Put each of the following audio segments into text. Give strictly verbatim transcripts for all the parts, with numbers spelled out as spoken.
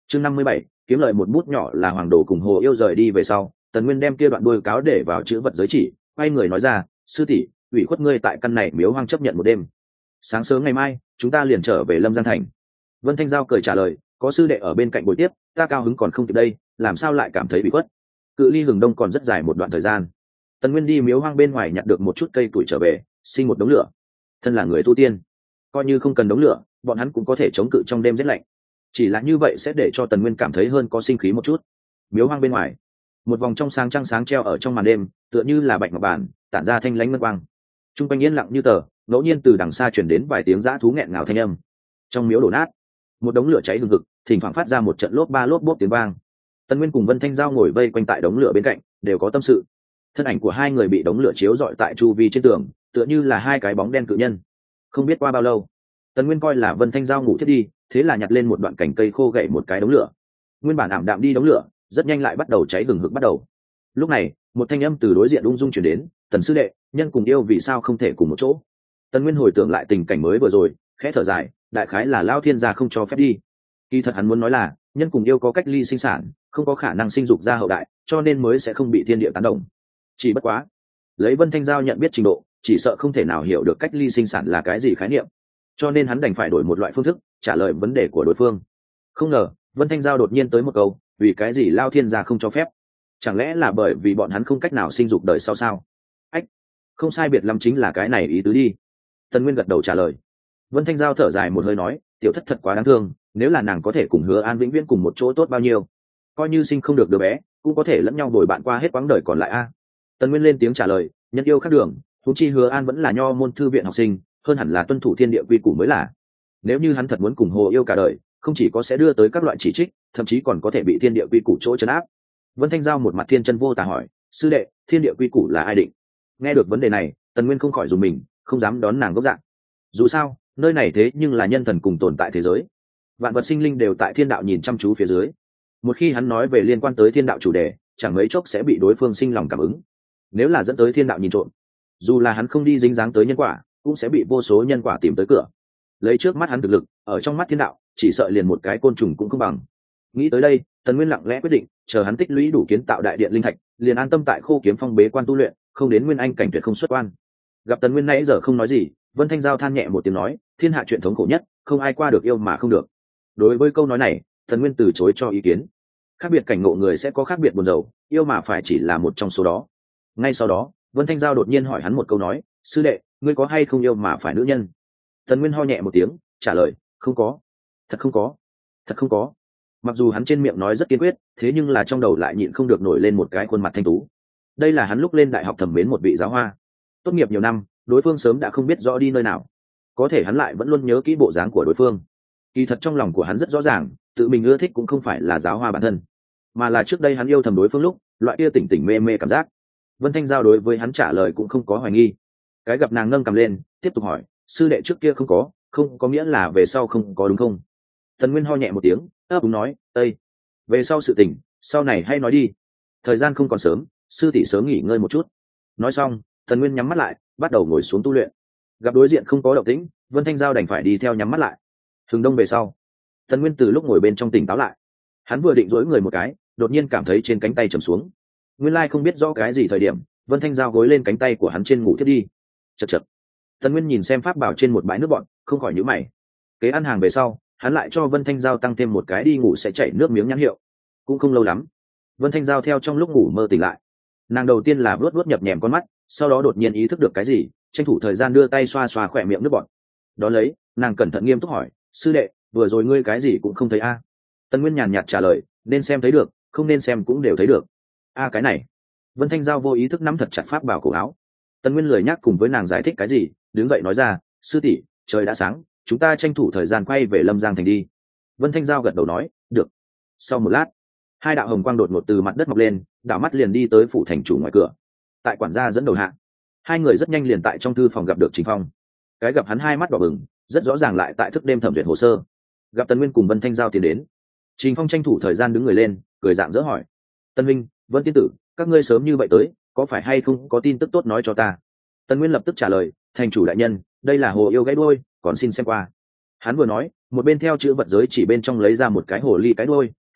chương năm mươi bảy, kiếm lợi một bút nhỏ là hoàng đồ cùng hồ yêu rời đi về sau, Tần Nguyên đem kia đoạn đuôi cáo để vào chữ vật giới chỉ, quay người nói ra, sư tỷ, ủy khuất ngươi tại căn này miếu hoang chấp nhận một đêm, sáng sớm ngày mai chúng ta liền trở về Lâm Giang thành. Vân Thanh Giao cười trả lời, có sư đệ ở bên cạnh buổi tiếp, ta cao hứng còn không kịp đây, làm sao lại cảm thấy bị khuất. Cự ly hừng đông còn rất dài một đoạn thời gian. Tần Nguyên đi miếu hoang bên ngoài nhặt được một chút cây tuổi trở về, sinh một đống lửa. Thân là người tu tiên, coi như không cần đống lửa, bọn hắn cũng có thể chống cự trong đêm rét lạnh. Chỉ là như vậy sẽ để cho Tần Nguyên cảm thấy hơn có sinh khí một chút. Miếu hoang bên ngoài, một vòng trong sáng trăng sáng treo ở trong màn đêm, tựa như là bạch ngọc bản, tản ra thanh lãnh ngân quang. Trung quanh yên lặng như tờ, ngẫu nhiên từ đằng xa truyền đến vài tiếng dã thú nghẹn ngào thanh âm. Trong miếu đổ nát, một đống lửa cháy hừng hực, thỉnh thoảng phát ra một trận lốp ba lốp bốp tiếng vang. Tần Nguyên cùng Vân Thanh Giao ngồi vây quanh tại đống lửa bên cạnh, đều có tâm sự. Thân ảnh của hai người bị đống lửa chiếu rọi tại chu vi trên tường, tựa như là hai cái bóng đen cự nhân. Không biết qua bao lâu, Tần Nguyên coi là Vân Thanh Giao ngủ thiết đi, thế là nhặt lên một đoạn cành cây khô gậy một cái đống lửa. Nguyên bản ảm đạm đi đống lửa, rất nhanh lại bắt đầu cháy hừng hực bắt đầu. Lúc này, một thanh âm từ đối diện ung dung truyền đến, "Tần sư đệ, nhân cùng yêu vì sao không thể cùng một chỗ?" Tần Nguyên hồi tưởng lại tình cảnh mới vừa rồi, khẽ thở dài, đại khái là Lão Thiên gia không cho phép đi. Kỳ thật hắn muốn nói là, nhân cùng yêu có cách ly sinh sản, không có khả năng sinh dục ra hậu đại, cho nên mới sẽ không bị thiên địa tán đồng. Chỉ bất quá, lấy Vân Thanh Giao nhận biết trình độ, chỉ sợ không thể nào hiểu được cách ly sinh sản là cái gì khái niệm, cho nên hắn đành phải đổi một loại phương thức trả lời vấn đề của đối phương. Không ngờ Vân Thanh Giao đột nhiên tới một câu, vì cái gì Lao Thiên gia không cho phép? Chẳng lẽ là bởi vì bọn hắn không cách nào sinh dục đời sau sao? Ách, không sai biệt lắm chính là cái này ý tứ đi. Tần Nguyên gật đầu trả lời. Vân Thanh Giao thở dài một hơi nói, tiểu thất thật quá đáng thương, nếu là nàng có thể cùng Hứa An vĩnh viễn cùng một chỗ tốt bao nhiêu. Coi như sinh không được đứa bé, cũng có thể lẫn nhau bồi bạn qua hết quãng đời còn lại a. Tần Nguyên lên tiếng trả lời, nhân yêu khác đường, huống chi Hứa An vẫn là nho môn thư viện học sinh, hơn hẳn là tuân thủ thiên địa quy củ mới là. Nếu như hắn thật muốn cùng Hồ yêu cả đời, không chỉ có sẽ đưa tới các loại chỉ trích, thậm chí còn có thể bị thiên địa quy củ chỗ trấn áp. Vân Thanh Giao một mặt thiên chân vô tà hỏi, sư đệ, thiên địa quy củ là ai định? Nghe được vấn đề này, Tần Nguyên không khỏi dùng mình, không dám đón nàng gốc dạng. Dù sao, nơi này thế nhưng là nhân thần cùng tồn tại thế giới, vạn vật sinh linh đều tại thiên đạo nhìn chăm chú phía dưới. Một khi hắn nói về liên quan tới thiên đạo chủ đề, chẳng mấy chốc sẽ bị đối phương sinh lòng cảm ứng. Nếu là dẫn tới thiên đạo nhìn trộm, dù là hắn không đi dính dáng tới nhân quả, cũng sẽ bị vô số nhân quả tìm tới cửa. Lấy trước mắt hắn thực lực, ở trong mắt thiên đạo, chỉ sợ liền một cái côn trùng cũng không bằng. Nghĩ tới đây, Tần Nguyên lặng lẽ quyết định, chờ hắn tích lũy đủ kiến tạo đại điện linh thạch, liền an tâm tại Khô Kiếm Phong bế quan tu luyện, không đến nguyên anh cảnh tuyệt không xuất quan. Gặp Tần Nguyên nãy giờ không nói gì, Vân Thanh Giao than nhẹ một tiếng nói, thiên hạ chuyện thống khổ nhất, không ai qua được yêu mà không được. Đối với câu nói này, Tần Nguyên từ chối cho ý kiến. Khác biệt cảnh ngộ người sẽ có khác biệt buồn rầu, yêu mà phải chỉ là một trong số đó. Ngay sau đó, Vân Thanh Giao đột nhiên hỏi hắn một câu nói, sư đệ, ngươi có hay không yêu mà phải nữ nhân? Tần Nguyên ho nhẹ một tiếng, trả lời, không có, thật không có, thật không có. Mặc dù hắn trên miệng nói rất kiên quyết, thế nhưng là trong đầu lại nhịn không được nổi lên một cái khuôn mặt thanh tú. Đây là hắn lúc lên đại học thầm mến một vị giáo hoa. Tốt nghiệp nhiều năm, đối phương sớm đã không biết rõ đi nơi nào, có thể hắn lại vẫn luôn nhớ kỹ bộ dáng của đối phương. Kỳ thật trong lòng của hắn rất rõ ràng, tự mình ưa thích cũng không phải là giáo hoa bản thân, mà là trước đây hắn yêu thầm đối phương lúc, loại kia tỉnh tỉnh mê mê cảm giác. Vân Thanh Giao đối với hắn trả lời cũng không có hoài nghi. Cái gặp nàng nâng cầm lên, tiếp tục hỏi, sư đệ trước kia không có, không có nghĩa là về sau không có đúng không? Tần Nguyên ho nhẹ một tiếng, ấp úng nói, ây, về sau sự tình, sau này hay nói đi. Thời gian không còn sớm, sư tỷ sớm nghỉ ngơi một chút. Nói xong, Tần Nguyên nhắm mắt lại, bắt đầu ngồi xuống tu luyện. Gặp đối diện không có động tĩnh, Vân Thanh Giao đành phải đi theo nhắm mắt lại. Hừng đông về sau, Tần Nguyên từ lúc ngồi bên trong tỉnh táo lại. Hắn vừa định duỗi người một cái, đột nhiên cảm thấy trên cánh tay trầm xuống. Nguyên lai không biết rõ cái gì thời điểm, Vân Thanh Giao gối lên cánh tay của hắn trên ngủ thiết đi. Chậc chậc. Tần Nguyên nhìn xem pháp bảo trên một bãi nước bọn, không khỏi nhíu mày. Kế ăn hàng về sau, hắn lại cho Vân Thanh Giao tăng thêm một cái đi ngủ sẽ chảy nước miếng nhãn hiệu. Cũng không lâu lắm, Vân Thanh Giao theo trong lúc ngủ mơ tỉnh lại. Nàng đầu tiên là vuốt vuốt nhập nhèm con mắt, sau đó đột nhiên ý thức được cái gì, tranh thủ thời gian đưa tay xoa xoa khỏe miệng nước bọt. Đó lấy, nàng cẩn thận nghiêm túc hỏi, sư đệ, vừa rồi ngươi cái gì cũng không thấy a? À? Tần Nguyên nhàn nhạt trả lời, nên xem thấy được, không nên xem cũng đều thấy được. A à, cái này. Vân Thanh Giao vô ý thức nắm thật chặt pháp bảo cổ áo. Tần Nguyên lười nhắc cùng với nàng giải thích cái gì, đứng dậy nói ra, sư tỷ, trời đã sáng, chúng ta tranh thủ thời gian quay về Lâm Giang thành đi. Vân Thanh Giao gật đầu nói, được. Sau một lát, hai đạo hồng quang đột ngột từ mặt đất mọc lên, đảo mắt liền đi tới phủ thành chủ ngoài cửa. Tại quản gia dẫn đầu hạ, hai người rất nhanh liền tại trong thư phòng gặp được Trình Phong. Cái gặp hắn hai mắt đỏ bừng, rất rõ ràng lại tại thức đêm thẩm duyệt hồ sơ. Gặp Tần Nguyên cùng Vân Thanh Giao tiến đến, Trình Phong tranh thủ thời gian đứng người lên, cười dạng dỡ hỏi, Tân Minh, Vân tiên tử, các ngươi sớm như vậy tới, có phải hay không có tin tức tốt nói cho ta? Tần Nguyên lập tức trả lời, thành chủ đại nhân, đây là hồ yêu gãy đuôi, còn xin xem qua. Hắn vừa nói, một bên theo chữ vật giới chỉ bên trong lấy ra một cái hồ ly cái đuôi,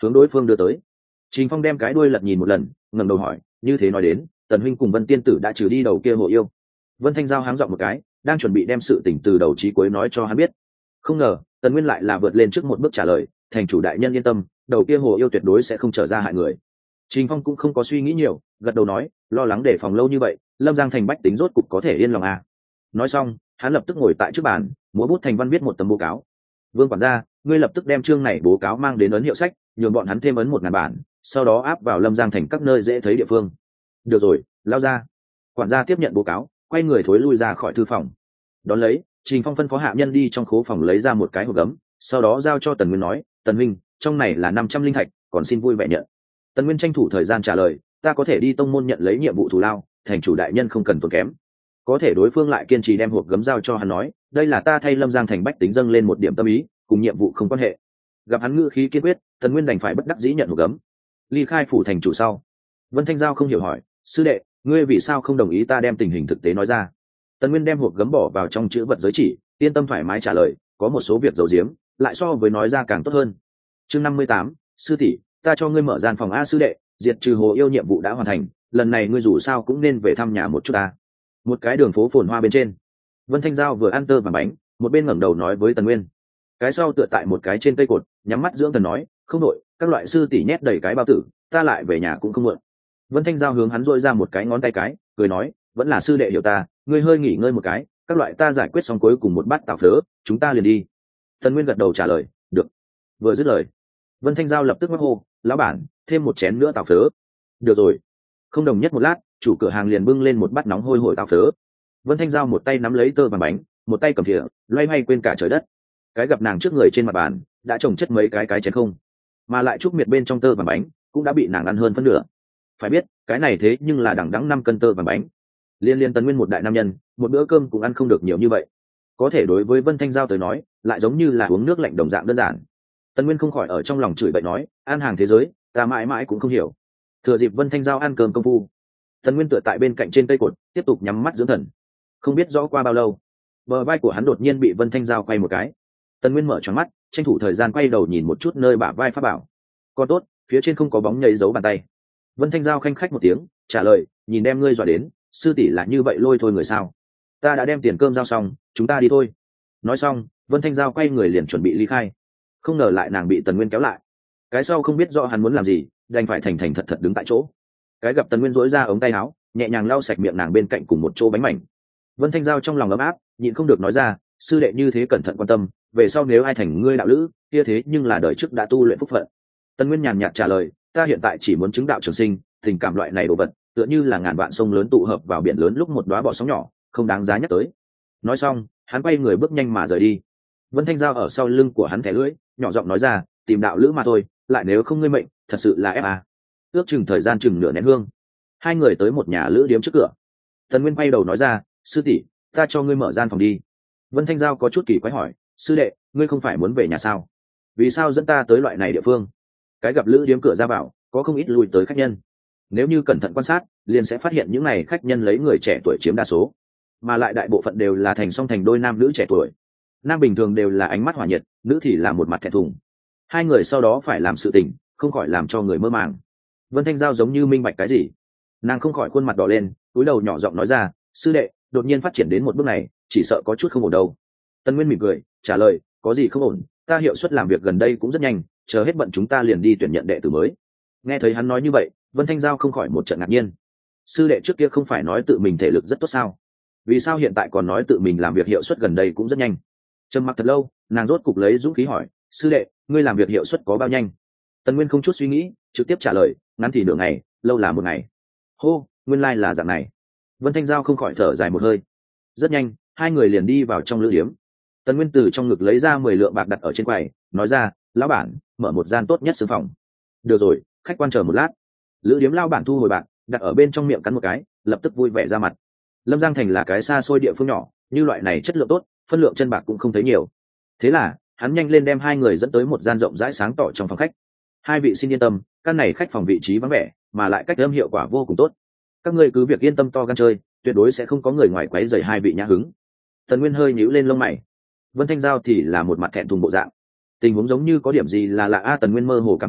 hướng đối phương đưa tới. Trình Phong đem cái đuôi lật nhìn một lần, ngẩng đầu hỏi, như thế nói đến, Tần huynh cùng Vân tiên tử đã trừ đi đầu kia hồ yêu. Vân Thanh Giao háng giọng một cái, đang chuẩn bị đem sự tình từ đầu chí cuối nói cho hắn biết. Không ngờ, Tần Nguyên lại là vượt lên trước một bước trả lời, thành chủ đại nhân yên tâm, đầu kia hồ yêu tuyệt đối sẽ không trở ra hại người. Trình Phong cũng không có suy nghĩ nhiều, gật đầu nói, lo lắng để phòng lâu như vậy, Lâm Giang thành bách tính rốt cục có thể yên lòng à. Nói xong, hắn lập tức ngồi tại trước bàn, múa bút thành văn viết một tấm bố cáo. Vương quản gia, ngươi lập tức đem chương này bố cáo mang đến ấn hiệu sách, nhường bọn hắn thêm ấn một ngàn bản, sau đó áp vào Lâm Giang thành các nơi dễ thấy địa phương. Được rồi, lao ra. Quản gia tiếp nhận bố cáo, quay người thối lui ra khỏi thư phòng. Đón lấy, Trình Phong phân phó hạ nhân đi trong khố phòng lấy ra một cái hộp gấm, sau đó giao cho Tần Nguyên nói, Tần huynh, trong này là năm trăm linh thạch, còn xin vui vẻ nhận. Tần Nguyên tranh thủ thời gian trả lời, ta có thể đi tông môn nhận lấy nhiệm vụ thù lao, thành chủ đại nhân không cần tốn kém. Có thể đối phương lại kiên trì đem hộp gấm giao cho hắn nói, đây là ta thay Lâm Giang thành bách tính dâng lên một điểm tâm ý, cùng nhiệm vụ không quan hệ. Gặp hắn ngữ khí kiên quyết, Tần Nguyên đành phải bất đắc dĩ nhận hộp gấm. Ly khai phủ thành chủ sau, Vân Thanh Giao không hiểu hỏi, sư đệ, ngươi vì sao không đồng ý ta đem tình hình thực tế nói ra? Tần Nguyên đem hộp gấm bỏ vào trong chữ vật giới chỉ, yên tâm thoải mái trả lời, có một số việc giấu giếm, lại so với nói ra càng tốt hơn. Chương năm mươi tám, sư tỷ, ta cho ngươi mở gian phòng a sư đệ, diệt trừ hồ yêu nhiệm vụ đã hoàn thành, lần này ngươi dù sao cũng nên về thăm nhà một chút ta. Một cái đường phố phồn hoa bên trên, Vân Thanh Giao vừa ăn tơ và bánh, một bên ngẩng đầu nói với Tần Nguyên. Cái sau tựa tại một cái trên cây cột, nhắm mắt dưỡng thần nói, không đội, các loại sư tỷ nhét đầy cái bao tử, ta lại về nhà cũng không muộn. Vân Thanh Giao hướng hắn dội ra một cái ngón tay cái, cười nói, vẫn là sư đệ hiểu ta, ngươi hơi nghỉ ngơi một cái, các loại ta giải quyết xong cuối cùng một bát tảo phớ, chúng ta liền đi. Tần Nguyên gật đầu trả lời, được. Vừa dứt lời, Vân Thanh Giao lập tức mắc hô, lão bản, thêm một chén nữa tảo phớ. Được rồi. Không đồng nhất một lát, chủ cửa hàng liền bưng lên một bát nóng hôi hổi tảo phớ. Vân Thanh Giao một tay nắm lấy tơ và bánh, một tay cầm thìa, loay hoay quên cả trời đất. Cái gặp nàng trước người trên mặt bàn đã trồng chất mấy cái cái chén không, mà lại trúc miệt bên trong tơ và bánh cũng đã bị nàng ăn hơn phân nửa. Phải biết cái này thế nhưng là đẳng đắng năm cân tơ và bánh, liên liên Tần Nguyên một đại nam nhân, một bữa cơm cũng ăn không được nhiều như vậy. Có thể đối với Vân Thanh Giao tới nói, lại giống như là uống nước lạnh đồng dạng đơn giản. Tần Nguyên không khỏi ở trong lòng chửi bậy nói, ăn hàng thế giới, ta mãi mãi cũng không hiểu. Thừa dịp Vân Thanh Giao ăn cơm công phu, Tần Nguyên tựa tại bên cạnh trên cây cột, tiếp tục nhắm mắt dưỡng thần. Không biết rõ qua bao lâu, bờ vai của hắn đột nhiên bị Vân Thanh Giao quay một cái. Tần Nguyên mở tròn mắt, tranh thủ thời gian quay đầu nhìn một chút nơi bả vai pháp bảo. Còn tốt, phía trên không có bóng nhấy dấu bàn tay. Vân Thanh Giao khanh khách một tiếng, trả lời, nhìn đem ngươi dọa đến, sư tỷ là như vậy lôi thôi người sao? Ta đã đem tiền cơm giao xong, chúng ta đi thôi. Nói xong, Vân Thanh Giao quay người liền chuẩn bị ly khai. Không ngờ lại nàng bị Tần Nguyên kéo lại. Cái sau không biết rõ hắn muốn làm gì, đành phải thành thành thật thật đứng tại chỗ. Cái gặp Tần Nguyên duỗi ra ống tay áo, nhẹ nhàng lau sạch miệng nàng bên cạnh cùng một chỗ bánh mảnh. Vân Thanh Giao trong lòng ấm áp, nhịn không được nói ra, sư đệ như thế cẩn thận quan tâm, về sau nếu ai thành ngươi đạo lữ, kia thế nhưng là đời trước đã tu luyện phúc phận. Tần Nguyên nhàn nhạt trả lời, ta hiện tại chỉ muốn chứng đạo trường sinh, tình cảm loại này đồ vật, tựa như là ngàn vạn sông lớn tụ hợp vào biển lớn lúc một đóa bọ sóng nhỏ, không đáng giá nhắc tới. Nói xong, hắn quay người bước nhanh mà rời đi. Vân Thanh Giao ở sau lưng của hắn thẻ lưỡi, nhỏ giọng nói ra, tìm đạo lữ mà thôi, lại nếu không ngươi mệnh, thật sự là ép à. Ước chừng thời gian chừng nửa nén hương, hai người tới một nhà lữ điếm trước cửa. Tần Nguyên quay đầu nói ra, sư tỷ, ta cho ngươi mở gian phòng đi. Vân Thanh Giao có chút kỳ quái hỏi, sư đệ, ngươi không phải muốn về nhà sao? Vì sao dẫn ta tới loại này địa phương? Cái gặp lữ điếm cửa ra vào, có không ít lui tới khách nhân. Nếu như cẩn thận quan sát, liền sẽ phát hiện những này khách nhân lấy người trẻ tuổi chiếm đa số, mà lại đại bộ phận đều là thành song thành đôi nam nữ trẻ tuổi. Nam bình thường đều là ánh mắt hỏa nhiệt, nữ thì là một mặt thẹn thùng. Hai người sau đó phải làm sự tình, không khỏi làm cho người mơ màng. Vân Thanh Giao giống như minh bạch cái gì, nàng không khỏi khuôn mặt đỏ lên, cúi đầu nhỏ giọng nói ra, sư đệ, đột nhiên phát triển đến một bước này, chỉ sợ có chút không ổn đâu. Tần Nguyên mỉm cười, trả lời, có gì không ổn, ta hiệu suất làm việc gần đây cũng rất nhanh, chờ hết bận chúng ta liền đi tuyển nhận đệ tử mới. Nghe thấy hắn nói như vậy, Vân Thanh Giao không khỏi một trận ngạc nhiên. Sư đệ trước kia không phải nói tự mình thể lực rất tốt sao? Vì sao hiện tại còn nói tự mình làm việc hiệu suất gần đây cũng rất nhanh? Trầm mặc thật lâu, nàng rốt cục lấy dũng khí hỏi, sư đệ, ngươi làm việc hiệu suất có bao nhanh? Tần Nguyên không chút suy nghĩ, trực tiếp trả lời, ngắn thì nửa ngày, lâu là một ngày. Hô, nguyên lai là dạng này. Vân Thanh Giao không khỏi thở dài một hơi. Rất nhanh, hai người liền đi vào trong lữ điếm. Tần Nguyên từ trong ngực lấy ra mười lượng bạc đặt ở trên quầy, nói ra, lão bản, mở một gian tốt nhất xương phòng. Được rồi, khách quan chờ một lát. Lữ điếm lão bản thu hồi bạc, đặt ở bên trong miệng cắn một cái, lập tức vui vẻ ra mặt. Lâm Giang thành là cái xa xôi địa phương nhỏ, như loại này chất lượng tốt, phân lượng chân bạc cũng không thấy nhiều. Thế là hắn nhanh lên đem hai người dẫn tới một gian rộng rãi sáng tỏ trong phòng khách. Hai vị xin yên tâm, căn này khách phòng vị trí vắng vẻ, mà lại cách âm hiệu quả vô cùng tốt. Các ngươi cứ việc yên tâm to gan chơi, tuyệt đối sẽ không có người ngoài quấy rầy hai vị nhã hứng. Tần Nguyên hơi nhíu lên lông mày. Vân Thanh Giao thì là một mặt thẹn thùng bộ dạng. Tình huống giống như có điểm gì là lạ a. Tần Nguyên mơ hồ cảm thấy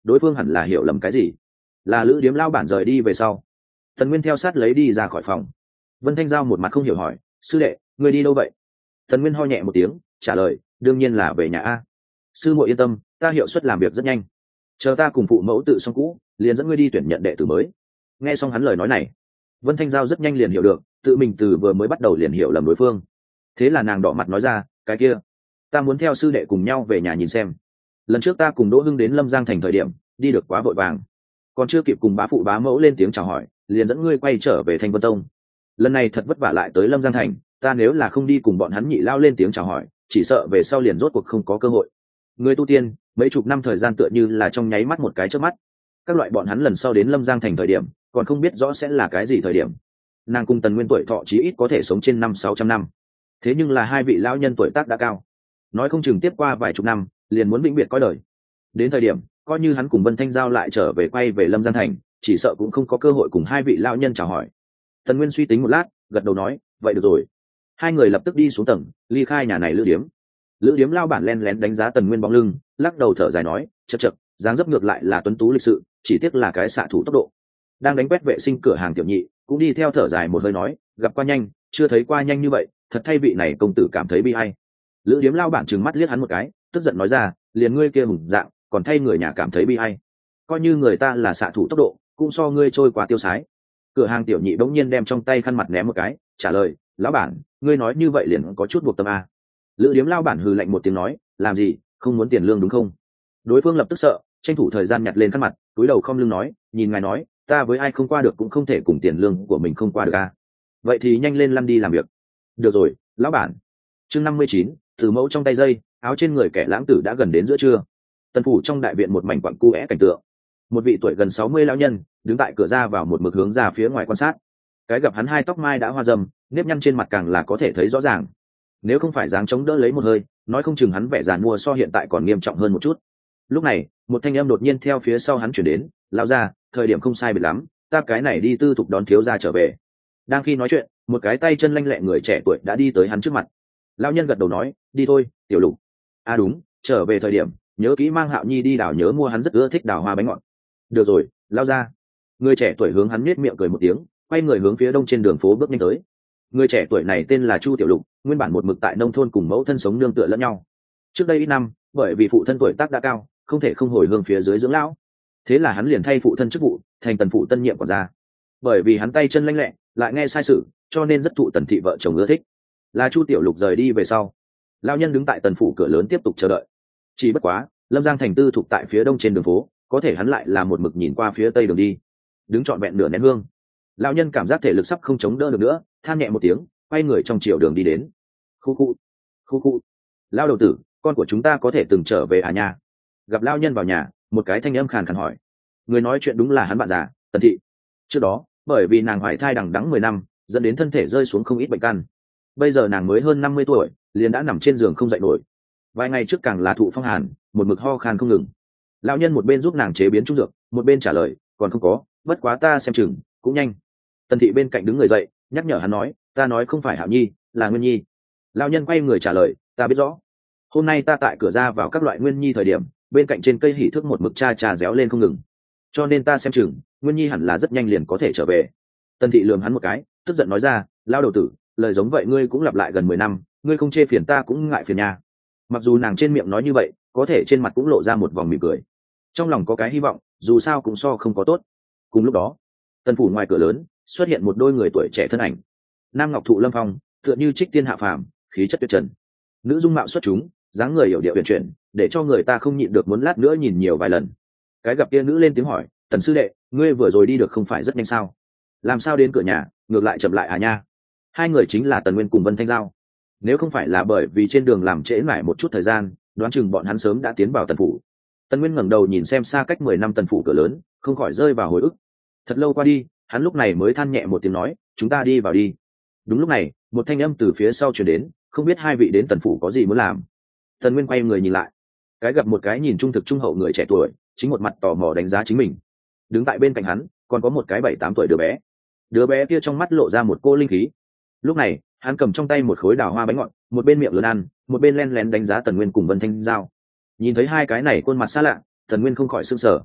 đối phương hẳn là hiểu lầm cái gì. Là lữ điếm lao bản rời đi về sau, tần nguyên theo sát lấy đi ra khỏi phòng. Vân Thanh Giao một mặt không hiểu hỏi, sư đệ ngươi đi đâu vậy? Tần nguyên ho nhẹ một tiếng trả lời, đương nhiên là về nhà a. Sư muội yên tâm, ta hiệu suất làm việc rất nhanh, chờ ta cùng phụ mẫu tự xong cũ liền dẫn ngươi đi tuyển nhận đệ tử mới. Nghe xong hắn lời nói này, Vân Thanh Giao rất nhanh liền hiểu được tự mình từ vừa mới bắt đầu liền hiểu lầm đối phương. Thế là nàng đỏ mặt nói ra, cái kia ta muốn theo sư đệ cùng nhau về nhà nhìn xem. Lần trước ta cùng Đỗ Hưng đến Lâm Giang thành thời điểm đi được quá vội vàng, còn chưa kịp cùng bá phụ bá mẫu lên tiếng chào hỏi liền dẫn ngươi quay trở về Thanh Vân Tông. Lần này thật vất vả lại tới Lâm Giang thành, ta nếu là không đi cùng bọn hắn nhị lao lên tiếng chào hỏi, chỉ sợ về sau liền rốt cuộc không có cơ hội. Người tu tiên mấy chục năm thời gian tựa như là trong nháy mắt một cái chớp mắt, các loại bọn hắn lần sau đến Lâm Giang thành thời điểm còn không biết rõ sẽ là cái gì thời điểm. Nàng cùng Tần Nguyên tuổi thọ chí ít có thể sống trên năm sáu trăm năm, thế nhưng là hai vị lão nhân tuổi tác đã cao, nói không chừng tiếp qua vài chục năm liền muốn vĩnh biệt coi đời. Đến thời điểm coi như hắn cùng Vân Thanh Giao lại trở về quay về Lâm Giang thành, chỉ sợ cũng không có cơ hội cùng hai vị lão nhân chào hỏi. Tần Nguyên suy tính một lát gật đầu nói, vậy được rồi. Hai người lập tức đi xuống tầng ly khai nhà này lữ điếm. Lữ điếm lao bản len lén đánh giá Tần Nguyên bóng lưng, lắc đầu thở dài nói, chật chật, dáng dấp ngược lại là tuấn tú lịch sự, chỉ tiếc là cái xạ thủ tốc độ. Đang đánh quét vệ sinh cửa hàng tiểu nhị cũng đi theo thở dài một hơi nói, gặp qua nhanh, chưa thấy qua nhanh như vậy, thật thay vị này công tử cảm thấy bi ai. Lữ điếm lao bản trừng mắt liếc hắn một cái, tức giận nói ra, liền ngươi kia hùng dạng còn thay người nhà cảm thấy bi ai, coi như người ta là xạ thủ tốc độ cũng so ngươi trôi qua tiêu sái. Cửa hàng tiểu nhị bỗng nhiên đem trong tay khăn mặt ném một cái, trả lời, lão bản ngươi nói như vậy liền có chút buộc tâm a. Lữ điếm lao bản hừ lạnh một tiếng nói, làm gì, không muốn tiền lương đúng không? Đối phương lập tức sợ, tranh thủ thời gian nhặt lên khăn mặt, túi đầu không lưng nói, nhìn ngài nói ta với ai không qua được cũng không thể cùng tiền lương của mình không qua được a. Vậy thì nhanh lên lăn đi làm việc. Được rồi lão bản. Chương năm mươi chín, từ mẫu trong tay dây, áo trên người kẻ lãng tử đã gần đến giữa trưa. Tần phủ trong đại viện một mảnh quặng cu é cảnh tượng. Một vị tuổi gần sáu mươi lão nhân đứng tại cửa ra vào một mực hướng ra phía ngoài quan sát. Cái gặp hắn hai tóc mai đã hoa râm, nếp nhăn trên mặt càng là có thể thấy rõ ràng. Nếu không phải dáng chống đỡ lấy một hơi, nói không chừng hắn vẻ giàn mua so hiện tại còn nghiêm trọng hơn một chút. Lúc này một thanh âm đột nhiên theo phía sau hắn chuyển đến, lão gia, thời điểm không sai biệt lắm, ta cái này đi tư thục đón thiếu gia trở về. Đang khi nói chuyện, một cái tay chân lanh lẹ người trẻ tuổi đã đi tới hắn trước mặt. Lão nhân gật đầu nói, đi thôi tiểu Lục. À đúng, trở về thời điểm nhớ kỹ mang Hạo Nhi đi đảo, nhớ mua hắn rất ưa thích đào hoa bánh ngọt. Được rồi lão gia. Người trẻ tuổi hướng hắn nhếch miệng cười một tiếng, quay người hướng phía đông trên đường phố bước nhanh tới. Người trẻ tuổi này tên là Chu Tiểu Lục, nguyên bản một mực tại nông thôn cùng mẫu thân sống nương tựa lẫn nhau. Trước đây ít năm, bởi vì phụ thân tuổi tác đã cao, không thể không hồi hương phía dưới dưỡng lão, thế là hắn liền thay phụ thân chức vụ, thành Tần phụ tân nhiệm quản gia. Bởi vì hắn tay chân lanh lẹ, lại nghe sai sự, cho nên rất thụ Tần thị vợ chồng ưa thích. Là Chu Tiểu Lục rời đi về sau, lão nhân đứng tại Tần phủ cửa lớn tiếp tục chờ đợi. Chỉ bất quá, Lâm Giang thành tư thuộc tại phía đông trên đường phố, có thể hắn lại là một mực nhìn qua phía tây đường đi, đứng trọn vẹn nửa nén hương. Lão nhân cảm giác thể lực sắp không chống đỡ được nữa, than nhẹ một tiếng, quay người trong chiều đường đi đến. Khu khu, khu khu, lão đầu tử, con của chúng ta có thể từng trở về à nhà? Gặp lão nhân vào nhà, một cái thanh âm khàn khàn hỏi. Người nói chuyện đúng là hắn bạn già Tần thị. Trước đó bởi vì nàng hoài thai đằng đẵng mười năm, dẫn đến thân thể rơi xuống không ít bệnh căn. Bây giờ nàng mới hơn năm mươi tuổi, liền đã nằm trên giường không dậy nổi. Vài ngày trước càng là thụ phong hàn, một mực ho khan không ngừng. Lão nhân một bên giúp nàng chế biến trung dược, một bên trả lời, còn không có, bất quá ta xem chừng cũng nhanh. Tần thị bên cạnh đứng người dậy, nhắc nhở hắn nói, ta nói không phải Hạo Nhi, là Nguyên Nhi. Lão nhân quay người trả lời, ta biết rõ. Hôm nay ta tại cửa ra vào các loại Nguyên Nhi thời điểm, bên cạnh trên cây hỉ thước một mực cha cha réo lên không ngừng, cho nên ta xem chừng Nguyên Nhi hẳn là rất nhanh liền có thể trở về. Tần thị lườm hắn một cái, tức giận nói ra, lao đầu tử, lời giống vậy ngươi cũng lặp lại gần mười năm, ngươi không chê phiền ta cũng ngại phiền nhà. Mặc dù nàng trên miệng nói như vậy, có thể trên mặt cũng lộ ra một vòng mỉm cười, trong lòng có cái hy vọng, dù sao cũng so không có tốt. Cùng lúc đó, Tần phủ ngoài cửa lớn xuất hiện một đôi người tuổi trẻ thân ảnh. Nam ngọc thụ lâm phong, tựa như trích tiên hạ phàm, khí chất tuyệt trần. Nữ dung mạo xuất chúng, dáng người hiểu điệu huyền chuyển, để cho người ta không nhịn được muốn lát nữa nhìn nhiều vài lần. Cái gặp kia nữ lên tiếng hỏi, Tần sư đệ, ngươi vừa rồi đi được không phải rất nhanh sao? Làm sao đến cửa nhà ngược lại chậm lại à nha? Hai người chính là Tần Nguyên cùng Vân Thanh Giao. Nếu không phải là bởi vì trên đường làm trễ mãi một chút thời gian, đoán chừng bọn hắn sớm đã tiến vào Tần phủ. Tần Nguyên ngẩng đầu nhìn xem xa cách mười năm Tần phủ cửa lớn, không khỏi rơi vào hồi ức. Thật lâu qua đi, hắn lúc này mới than nhẹ một tiếng nói, chúng ta đi vào đi. Đúng lúc này, một thanh âm từ phía sau truyền đến, không biết hai vị đến Tần phủ có gì muốn làm. Tần Nguyên quay người nhìn lại, cái gặp một cái nhìn trung thực trung hậu người trẻ tuổi, chính một mặt tò mò đánh giá chính mình. Đứng tại bên cạnh hắn còn có một cái bảy tám tuổi đứa bé. Đứa bé kia trong mắt lộ ra một cô linh khí. Lúc này hắn cầm trong tay một khối đào hoa bánh ngọt, một bên miệng lớn ăn, một bên len lén đánh giá Tần Nguyên cùng Vân Thanh Giao. Nhìn thấy hai cái này khuôn mặt xa lạ, Tần Nguyên không khỏi sững sờ,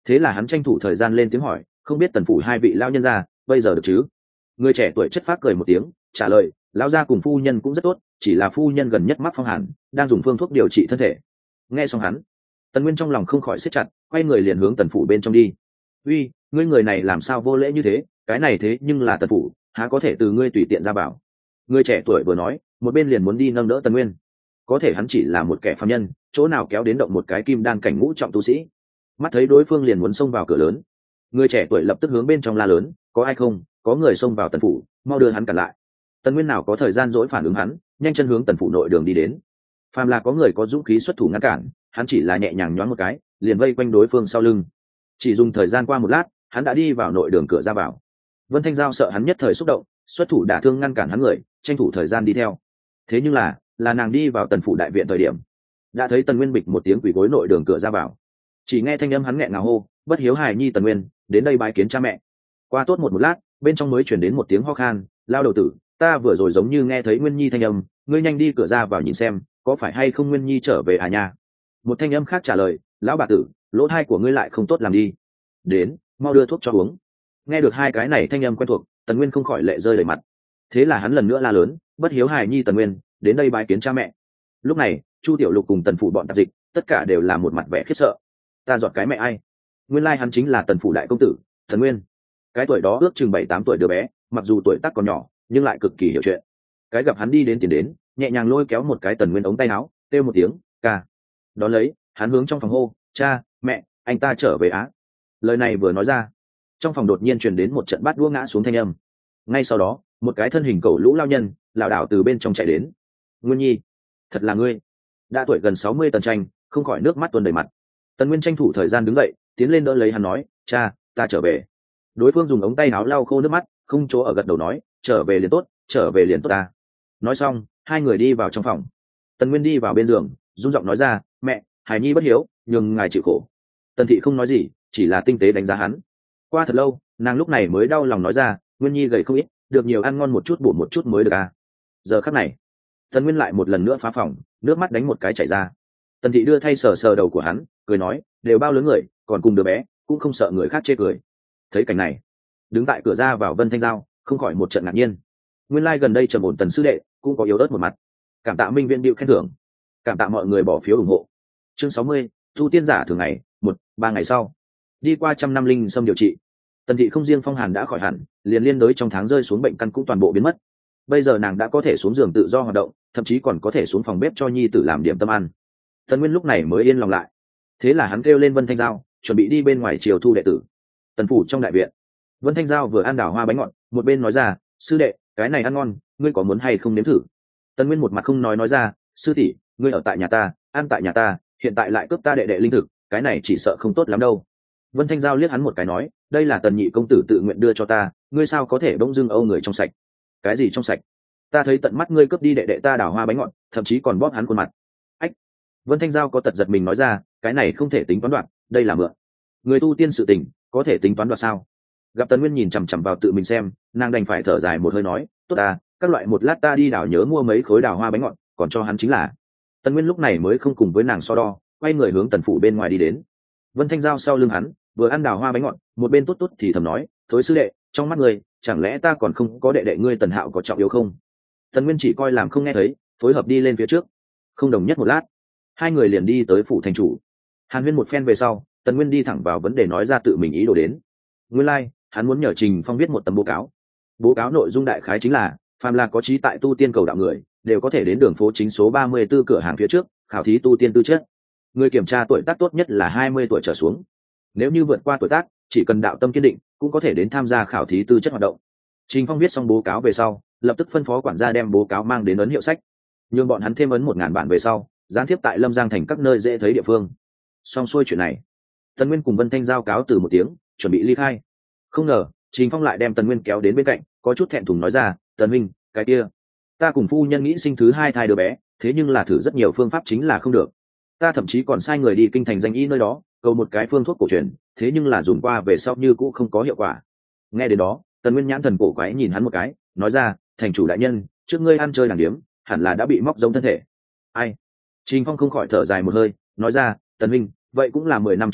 Thế là hắn tranh thủ thời gian lên tiếng hỏi, không biết tần phủ hai vị lao nhân gia bây giờ được chứ? Người trẻ tuổi chất phác cười một tiếng trả lời, lão gia cùng phu nhân cũng rất tốt, chỉ là phu nhân gần nhất mắc phong hàn, đang dùng phương thuốc điều trị thân thể. Nghe xong hắn, tần nguyên trong lòng không khỏi siết chặt, quay người liền hướng tần phủ bên trong đi. Uy, ngươi người này làm sao vô lễ như thế, cái này thế nhưng là tần phủ, há có thể từ ngươi tùy tiện ra bảo. Người trẻ tuổi vừa nói, một bên liền muốn đi nâng đỡ tần nguyên. Có thể hắn chỉ là một kẻ phàm nhân, chỗ nào kéo đến động một cái kim đan cảnh ngũ trọng tu sĩ. Mắt thấy đối phương liền muốn xông vào cửa lớn, người trẻ tuổi lập tức hướng bên trong la lớn, có ai không, có người xông vào tần phủ, mau đưa hắn cản lại. Tần nguyên nào có thời gian dỗi phản ứng hắn, nhanh chân hướng tần phủ nội đường đi đến. Phàm là có người có dũng khí xuất thủ ngăn cản, hắn chỉ là nhẹ nhàng nhoáng một cái, liền vây quanh đối phương sau lưng. Chỉ dùng thời gian qua một lát, hắn đã đi vào nội đường cửa ra vào. Vân Thanh Giao sợ hắn nhất thời xúc động, xuất thủ đả thương ngăn cản hắn người, tranh thủ thời gian đi theo. Thế nhưng là, là nàng đi vào tần phủ đại viện thời điểm, đã thấy tần nguyên bịch một tiếng quỳ gối nội đường cửa ra vào. Chỉ nghe thanh âm hắn nghẹn ngào hô, bất hiếu hài nhi tần nguyên, đến đây bái kiến cha mẹ. Qua tốt một một lát, bên trong mới chuyển đến một tiếng ho khan, lao đầu tử, ta vừa rồi giống như nghe thấy nguyên nhi thanh âm, ngươi nhanh đi cửa ra vào nhìn xem, có phải hay không nguyên nhi trở về à nha. Một thanh âm khác trả lời, lão bà tử, lỗ thai của ngươi lại không tốt làm đi, đến, mau đưa thuốc cho uống. Nghe được hai cái này thanh âm quen thuộc, tần nguyên không khỏi lệ rơi đầy mặt. Thế là hắn lần nữa la lớn, bất hiếu hài nhi tần nguyên, đến đây bái kiến cha mẹ. Lúc này chu tiểu lục cùng tần phủ bọn tạp dịch tất cả đều là một mặt vẻ khiếp sợ. Ta dọn cái mẹ ai? Nguyên lai hắn chính là tần phủ đại công tử tần nguyên. Cái tuổi đó ước chừng bảy tám tuổi đứa bé, mặc dù tuổi tác còn nhỏ nhưng lại cực kỳ hiểu chuyện. Cái gặp hắn đi đến tiền đến, nhẹ nhàng lôi kéo một cái tần nguyên ống tay áo, kêu một tiếng ca. Đón lấy hắn hướng trong phòng hô, cha mẹ, anh ta trở về á. Lời này vừa nói ra, trong phòng đột nhiên truyền đến một trận bát đũa ngã xuống thanh âm. Ngay sau đó một cái thân hình cầu lũ lao nhân lảo đảo từ bên trong chạy đến. Nguyên nhi, thật là ngươi. Đã tuổi gần sáu mươi tần tranh không khỏi nước mắt tuôn đầy mặt. Tần nguyên tranh thủ thời gian đứng dậy tiến lên đỡ lấy hắn nói, cha ta trở về. Đối phương dùng ống tay áo lau khô nước mắt, không chỗ ở gật đầu nói, trở về liền tốt, trở về liền tốt ta. Nói xong hai người đi vào trong phòng. Tần nguyên đi vào bên giường run giọng nói ra, mẹ, hải nhi bất hiếu, nhường ngài chịu khổ. Tần thị không nói gì, chỉ là tinh tế đánh giá hắn. Qua thật lâu nàng lúc này mới đau lòng nói ra, nguyên nhi gầy không ít, được nhiều ăn ngon một chút bổ một chút mới được à. Giờ khắc này tần nguyên lại một lần nữa phá phòng, nước mắt đánh một cái chảy ra. Tần thị đưa thay sờ sờ đầu của hắn, cười nói, đều bao lớn người còn cùng đứa bé, cũng không sợ người khác chê cười. Thấy cảnh này, đứng tại cửa ra vào Vân Thanh Giao không khỏi một trận ngạc nhiên. Nguyên lai gần đây trầm ổn tần sư đệ cũng có yếu ớt một mặt. Cảm tạ minh viện điệu khen thưởng, cảm tạ mọi người bỏ phiếu ủng hộ. Chương sáu mươi, thu tiên giả thường ngày một. Ba ngày sau, đi qua trăm năm linh xâm điều trị, tần thị không riêng phong hàn đã khỏi hẳn, liền liên đối trong tháng rơi xuống bệnh căn cũng toàn bộ biến mất. Bây giờ nàng đã có thể xuống giường tự do hoạt động, thậm chí còn có thể xuống phòng bếp cho nhi tử làm điểm tâm ăn. Tần nguyên lúc này mới yên lòng lại. Thế là hắn kêu lên Vân Thanh Giao, chuẩn bị đi bên ngoài chiều thu đệ tử. Tần phủ trong đại viện, Vân Thanh Giao vừa ăn đào hoa bánh ngọt, một bên nói ra, sư đệ, cái này ăn ngon, ngươi có muốn hay không nếm thử? Tần nguyên một mặt không nói nói ra, sư tỷ, ngươi ở tại nhà ta, ăn tại nhà ta, hiện tại lại cướp ta đệ đệ linh thực, cái này chỉ sợ không tốt lắm đâu. Vân Thanh Giao liếc hắn một cái nói, đây là tần nhị công tử tự nguyện đưa cho ta, ngươi sao có thể bỗng dưng âu người trong sạch? Cái gì trong sạch? Ta thấy tận mắt ngươi cướp đi đệ đệ ta đào hoa bánh ngọt, thậm chí còn bóp hắn khuôn mặt. Ách! Vân Thanh Giao có tật giật mình nói ra, cái này không thể tính toán đoạn, đây là mượn. Người tu tiên sự tình, có thể tính toán đoạn sao? Gặp Tần Nguyên nhìn chằm chằm vào tự mình xem, nàng đành phải thở dài một hơi nói, tốt ta, các loại một lát ta đi đảo nhớ mua mấy khối đào hoa bánh ngọt, còn cho hắn chính là. Tần Nguyên lúc này mới không cùng với nàng so đo, quay người hướng tần phủ bên ngoài đi đến. Vân Thanh Giao sau lưng hắn, vừa ăn đào hoa bánh ngọt, một bên tốt tốt thì thầm nói, thối sư đệ, trong mắt ngươi, chẳng lẽ ta còn không có đệ đệ ngươi Tần Hạo có trọng yếu không? Tần Nguyên chỉ coi làm không nghe thấy, phối hợp đi lên phía trước. Không đồng nhất một lát, hai người liền đi tới phủ thành chủ. Hàn Huyên một phen về sau, Tần Nguyên đi thẳng vào vấn đề nói ra tự mình ý đồ đến. Nguyên lai, like, hắn muốn nhờ Trình Phong viết một tấm báo cáo. Báo cáo nội dung đại khái chính là, phàm là có trí tại tu tiên cầu đạo người, đều có thể đến đường phố chính số ba mươi tư cửa hàng phía trước, khảo thí tu tiên tư chất. Người kiểm tra tuổi tác tốt nhất là hai mươi tuổi trở xuống. Nếu như vượt qua tuổi tác, chỉ cần đạo tâm kiên định, cũng có thể đến tham gia khảo thí tư chất hoạt động. Trình Phong viết xong báo cáo về sau, lập tức phân phó quản gia đem báo cáo mang đến ấn hiệu sách, nhưng bọn hắn thêm ấn một ngàn bản về sau, gián tiếp tại Lâm Giang thành các nơi dễ thấy địa phương. Xong xuôi chuyện này, Tần Nguyên cùng Vân Thanh giao cáo từ một tiếng, chuẩn bị ly khai. Không ngờ, Trình Phong lại đem Tần Nguyên kéo đến bên cạnh, có chút thẹn thùng nói ra, Tần Minh, cái kia, ta cùng phu nhân nghĩ sinh thứ hai thai đứa bé, thế nhưng là thử rất nhiều phương pháp chính là không được. Ta thậm chí còn sai người đi kinh thành danh y nơi đó, cầu một cái phương thuốc cổ truyền, thế nhưng là dùng qua về sau như cũ không có hiệu quả. Nghe đến đó, Tần Nguyên nhãn thần cổ quái nhìn hắn một cái, nói ra, thành chủ đại nhân, trước ngươi ăn chơi đàng điếm, hẳn là đã bị móc giống thân thể. Ai? Trình Phong không khỏi thở dài một hơi, nói ra, Tần Minh, vậy cũng là mười năm trước chuyện,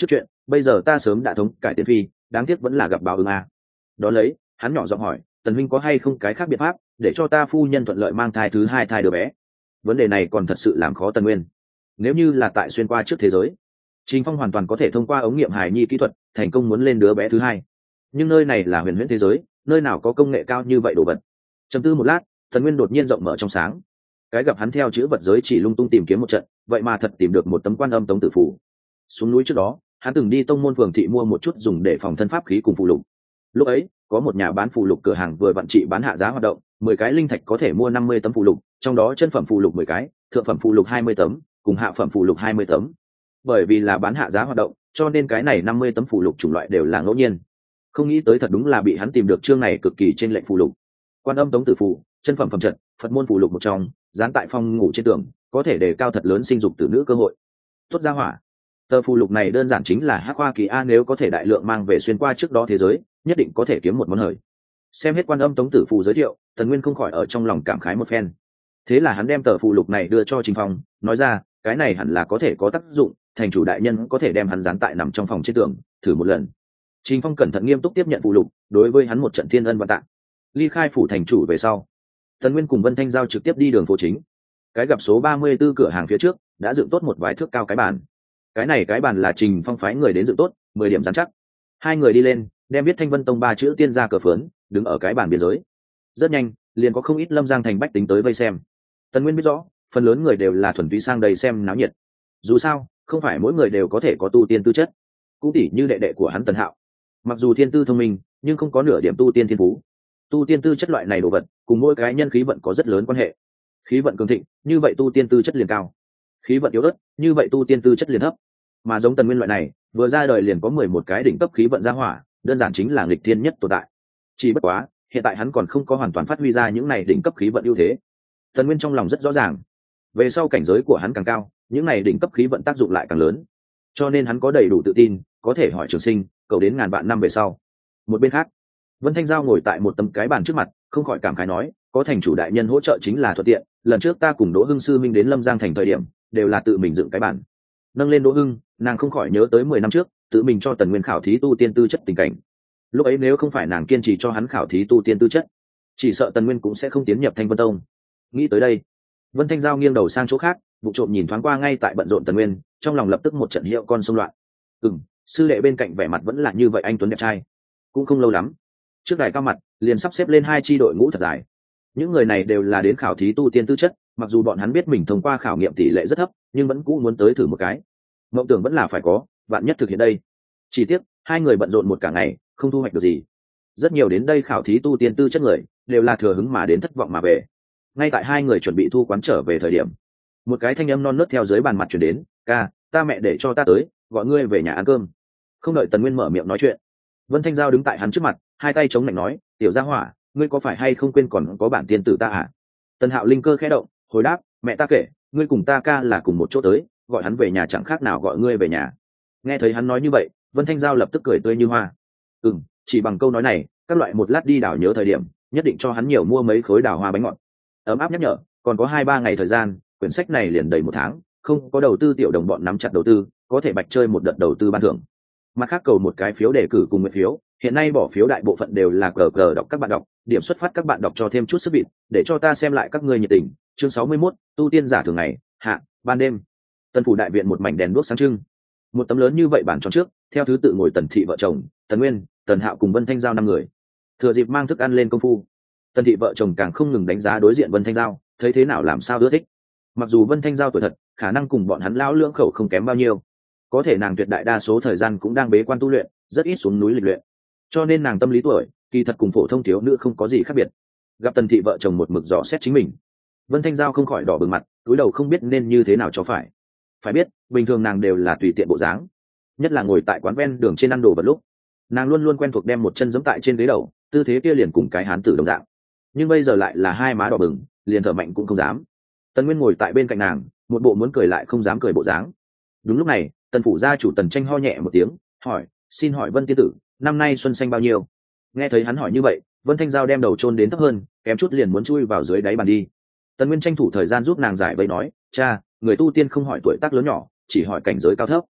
bây giờ ta sớm đã thống cải tiến phi, đáng tiếc vẫn là gặp báo ứng a. Đó lấy hắn nhỏ giọng hỏi, tần huynh có hay không cái khác biện pháp để cho ta phu nhân thuận lợi mang thai thứ hai thai đứa bé? Vấn đề này còn thật sự làm khó Tần Nguyên. Nếu như là tại xuyên qua trước thế giới, Trình Phong hoàn toàn có thể thông qua ống nghiệm hài nhi kỹ thuật thành công muốn lên đứa bé thứ hai, nhưng nơi này là huyền huyễn thế giới, nơi nào có công nghệ cao như vậy đồ vật. Trầm tư một lát, Tần Nguyên đột nhiên rộng mở trong sáng, cái gặp hắn theo chữ vật giới chỉ lung tung tìm kiếm một trận, vậy mà thật tìm được một tấm Quan Âm Tống Tử Phù. Xuống núi trước đó, hắn từng đi tông môn phường thị mua một chút dùng để phòng thân pháp khí cùng phù lục. Lúc ấy có một nhà bán phù lục cửa hàng vừa vặn trị bán hạ giá hoạt động, mười cái linh thạch có thể mua năm mươi tấm phù lục, trong đó chân phẩm phù lục mười cái, thượng phẩm phù lục hai mươi tấm, cùng hạ phẩm phù lục hai mươi tấm. Bởi vì là bán hạ giá hoạt động, cho nên cái này năm mươi tấm phù lục chủng loại đều là ngẫu nhiên. Không nghĩ tới thật đúng là bị hắn tìm được chương này cực kỳ trên lệnh phù lục. Quan Âm Tống Tử Phù, chân phẩm phẩm trận, Phật môn phù lục một trong, dán tại phòng ngủ trên tường, có thể đề cao thật lớn sinh dục tử nữ cơ hội. Tốt ra hỏa. Tờ phù lục này đơn giản chính là hắc hoa kỳ a, nếu có thể đại lượng mang về xuyên qua trước đó thế giới, nhất định có thể kiếm một món hời. Xem hết Quan Âm Tống Tử Phù giới thiệu, Tần Nguyên không khỏi ở trong lòng cảm khái một phen. Thế là hắn đem tờ phù lục này đưa cho Trình Phong, nói ra, cái này hẳn là có thể có tác dụng, thành chủ đại nhân có thể đem hắn dán tại nằm trong phòng trên tường, thử một lần. Trình Phong cẩn thận nghiêm túc tiếp nhận phù lục, đối với hắn một trận thiên ân và tạ. Ly khai phủ thành chủ về sau, Tần Nguyên cùng Vân Thanh Giao trực tiếp đi đường phố chính. Cái gặp số ba mươi 34 cửa hàng phía trước đã dựng tốt một vài thước cao cái bàn. Cái này cái bàn là Trình Phong phái người đến dựng tốt, mười điểm dán chắc. Hai người đi lên, đem viết Thanh Vân Tông ba chữ tiên ra cờ phướn, đứng ở cái bàn biên giới. Rất nhanh, liền có không ít Lâm Giang thành bách tính tới vây xem. Tần Nguyên biết rõ, phần lớn người đều là thuần túy sang đây xem náo nhiệt. Dù sao, không phải mỗi người đều có thể có tu tiên tư chất. Cũng tỉ như đệ đệ của hắn Tần Hạo, mặc dù thiên tư thông minh, nhưng không có nửa điểm tu tiên thiên phú. Tu tiên tư chất loại này đồ vật, cùng mỗi cái nhân khí vận có rất lớn quan hệ. Khí vận cường thịnh, như vậy tu tiên tư chất liền cao. Khí vận yếu ớt, như vậy tu tiên tư chất liền thấp. Mà giống Tần Nguyên loại này, vừa ra đời liền có mười một cái đỉnh cấp khí vận ra hỏa, đơn giản chính là nghịch thiên nhất tồn tại. Chỉ bất quá, hiện tại hắn còn không có hoàn toàn phát huy ra những này đỉnh cấp khí vận ưu thế. Tần Nguyên trong lòng rất rõ ràng, về sau cảnh giới của hắn càng cao, những này đỉnh cấp khí vận tác dụng lại càng lớn. Cho nên hắn có đầy đủ tự tin, có thể hỏi Trường Sinh, cầu đến ngàn vạn năm về sau. Một bên khác, Vân Thanh Giao ngồi tại một tấm cái bàn trước mặt, không khỏi cảm khái nói, có thành chủ đại nhân hỗ trợ chính là thuận tiện, lần trước ta cùng Đỗ Hưng sư minh đến Lâm Giang thành thời điểm, đều là tự mình dựng cái bàn. Nâng lên Đỗ Hưng, nàng không khỏi nhớ tới mười năm trước, tự mình cho Tần Nguyên khảo thí tu tiên tư chất tình cảnh. Lúc ấy nếu không phải nàng kiên trì cho hắn khảo thí tu tiên tư chất, chỉ sợ Tần Nguyên cũng sẽ không tiến nhập Thanh Vân Tông. Nghĩ tới đây, Vân Thanh Giao nghiêng đầu sang chỗ khác, vụ trộm nhìn thoáng qua ngay tại bận rộn Tần Nguyên, trong lòng lập tức một trận hiệu con xung loạn. Ừm, sư đệ bên cạnh vẻ mặt vẫn là như vậy anh tuấn đẹp trai. Cũng không lâu lắm, trước đài cao mặt liền sắp xếp lên hai chi đội ngũ thật dài. Những người này đều là đến khảo thí tu tiên tư chất, mặc dù bọn hắn biết mình thông qua khảo nghiệm tỷ lệ rất thấp, nhưng vẫn cũ muốn tới thử một cái. Mộng tưởng vẫn là phải có, vạn nhất thực hiện đây. Chỉ tiếc, hai người bận rộn một cả ngày, không thu hoạch được gì. Rất nhiều đến đây khảo thí tu tiên tư chất người, đều là thừa hứng mà đến thất vọng mà về. Ngay tại hai người chuẩn bị thu quán trở về thời điểm, một cái thanh âm non nớt theo dưới bàn mặt truyền đến, "Ca, ta mẹ để cho ta tới, gọi ngươi về nhà ăn cơm." Không đợi Tần Nguyên mở miệng nói chuyện, Vân Thanh Giao đứng tại hắn trước mặt, hai tay chống lạnh nói, "Tiểu gia hỏa, ngươi có phải hay không quên còn có bản tiên tử ta à?" Tần Hạo linh cơ khẽ động, hồi đáp, "Mẹ ta kể, ngươi cùng ta ca là cùng một chỗ tới, gọi hắn về nhà chẳng khác nào gọi ngươi về nhà." Nghe thấy hắn nói như vậy, Vân Thanh Giao lập tức cười tươi như hoa. "Ừm, chỉ bằng câu nói này, các loại một lát đi đảo nhớ thời điểm, nhất định cho hắn nhiều mua mấy khối đào hoa bánh ngọt." Ấm áp nhắc nhở, còn có hai ba ngày thời gian, quyển sách này liền đầy một tháng, không có đầu tư tiểu đồng bọn nắm chặt đầu tư, có thể bạch chơi một đợt đầu tư ban thưởng. Mặt khác cầu một cái phiếu đề cử cùng nguyện phiếu, hiện nay bỏ phiếu đại bộ phận đều là cờ cờ đọc các bạn đọc, điểm xuất phát các bạn đọc cho thêm chút sức vịt, để cho ta xem lại các ngươi nhiệt tình. Chương sáu mươi mốt, tu tiên giả thường ngày, hạ, ban đêm. Tân phủ đại viện một mảnh đèn đuốc sáng trưng. Một tấm lớn như vậy bàn tròn trước, theo thứ tự ngồi Tần thị vợ chồng, Tần Nguyên, Tần Hạo cùng Vân Thanh Giao năm người. Thừa dịp mang thức ăn lên công phu, Tần thị vợ chồng càng không ngừng đánh giá đối diện Vân Thanh Giao, thấy thế nào làm sao ưa thích. Mặc dù Vân Thanh Giao tuổi thật, khả năng cùng bọn hắn lão lưỡng khẩu không kém bao nhiêu, có thể nàng tuyệt đại đa số thời gian cũng đang bế quan tu luyện, rất ít xuống núi lịch luyện, cho nên nàng tâm lý tuổi kỳ thật cùng phổ thông thiếu nữ không có gì khác biệt. Gặp Tần thị vợ chồng một mực dò xét chính mình, Vân Thanh Giao không khỏi đỏ bừng mặt, cúi đầu không biết nên như thế nào cho phải. Phải biết, bình thường nàng đều là tùy tiện bộ dáng, nhất là ngồi tại quán ven đường trên ăn đồ vật lúc, nàng luôn luôn quen thuộc đem một chân giẫm tại trên ghế đầu, tư thế kia liền cùng cái hán tử đồng dạng. Nhưng bây giờ lại là hai má đỏ bừng, liền thở mạnh cũng không dám. Tần Nguyên ngồi tại bên cạnh nàng, một bộ muốn cười lại không dám cười bộ dáng. Đúng lúc này, Tần phủ gia chủ Tần Tranh ho nhẹ một tiếng, hỏi, "Xin hỏi Vân tiên tử, năm nay xuân xanh bao nhiêu?" Nghe thấy hắn hỏi như vậy, Vân Thanh Giao đem đầu chôn đến thấp hơn, kém chút liền muốn chui vào dưới đáy bàn đi. Tần Nguyên tranh thủ thời gian giúp nàng giải vây nói, "Cha, người tu tiên không hỏi tuổi tác lớn nhỏ, chỉ hỏi cảnh giới cao thấp.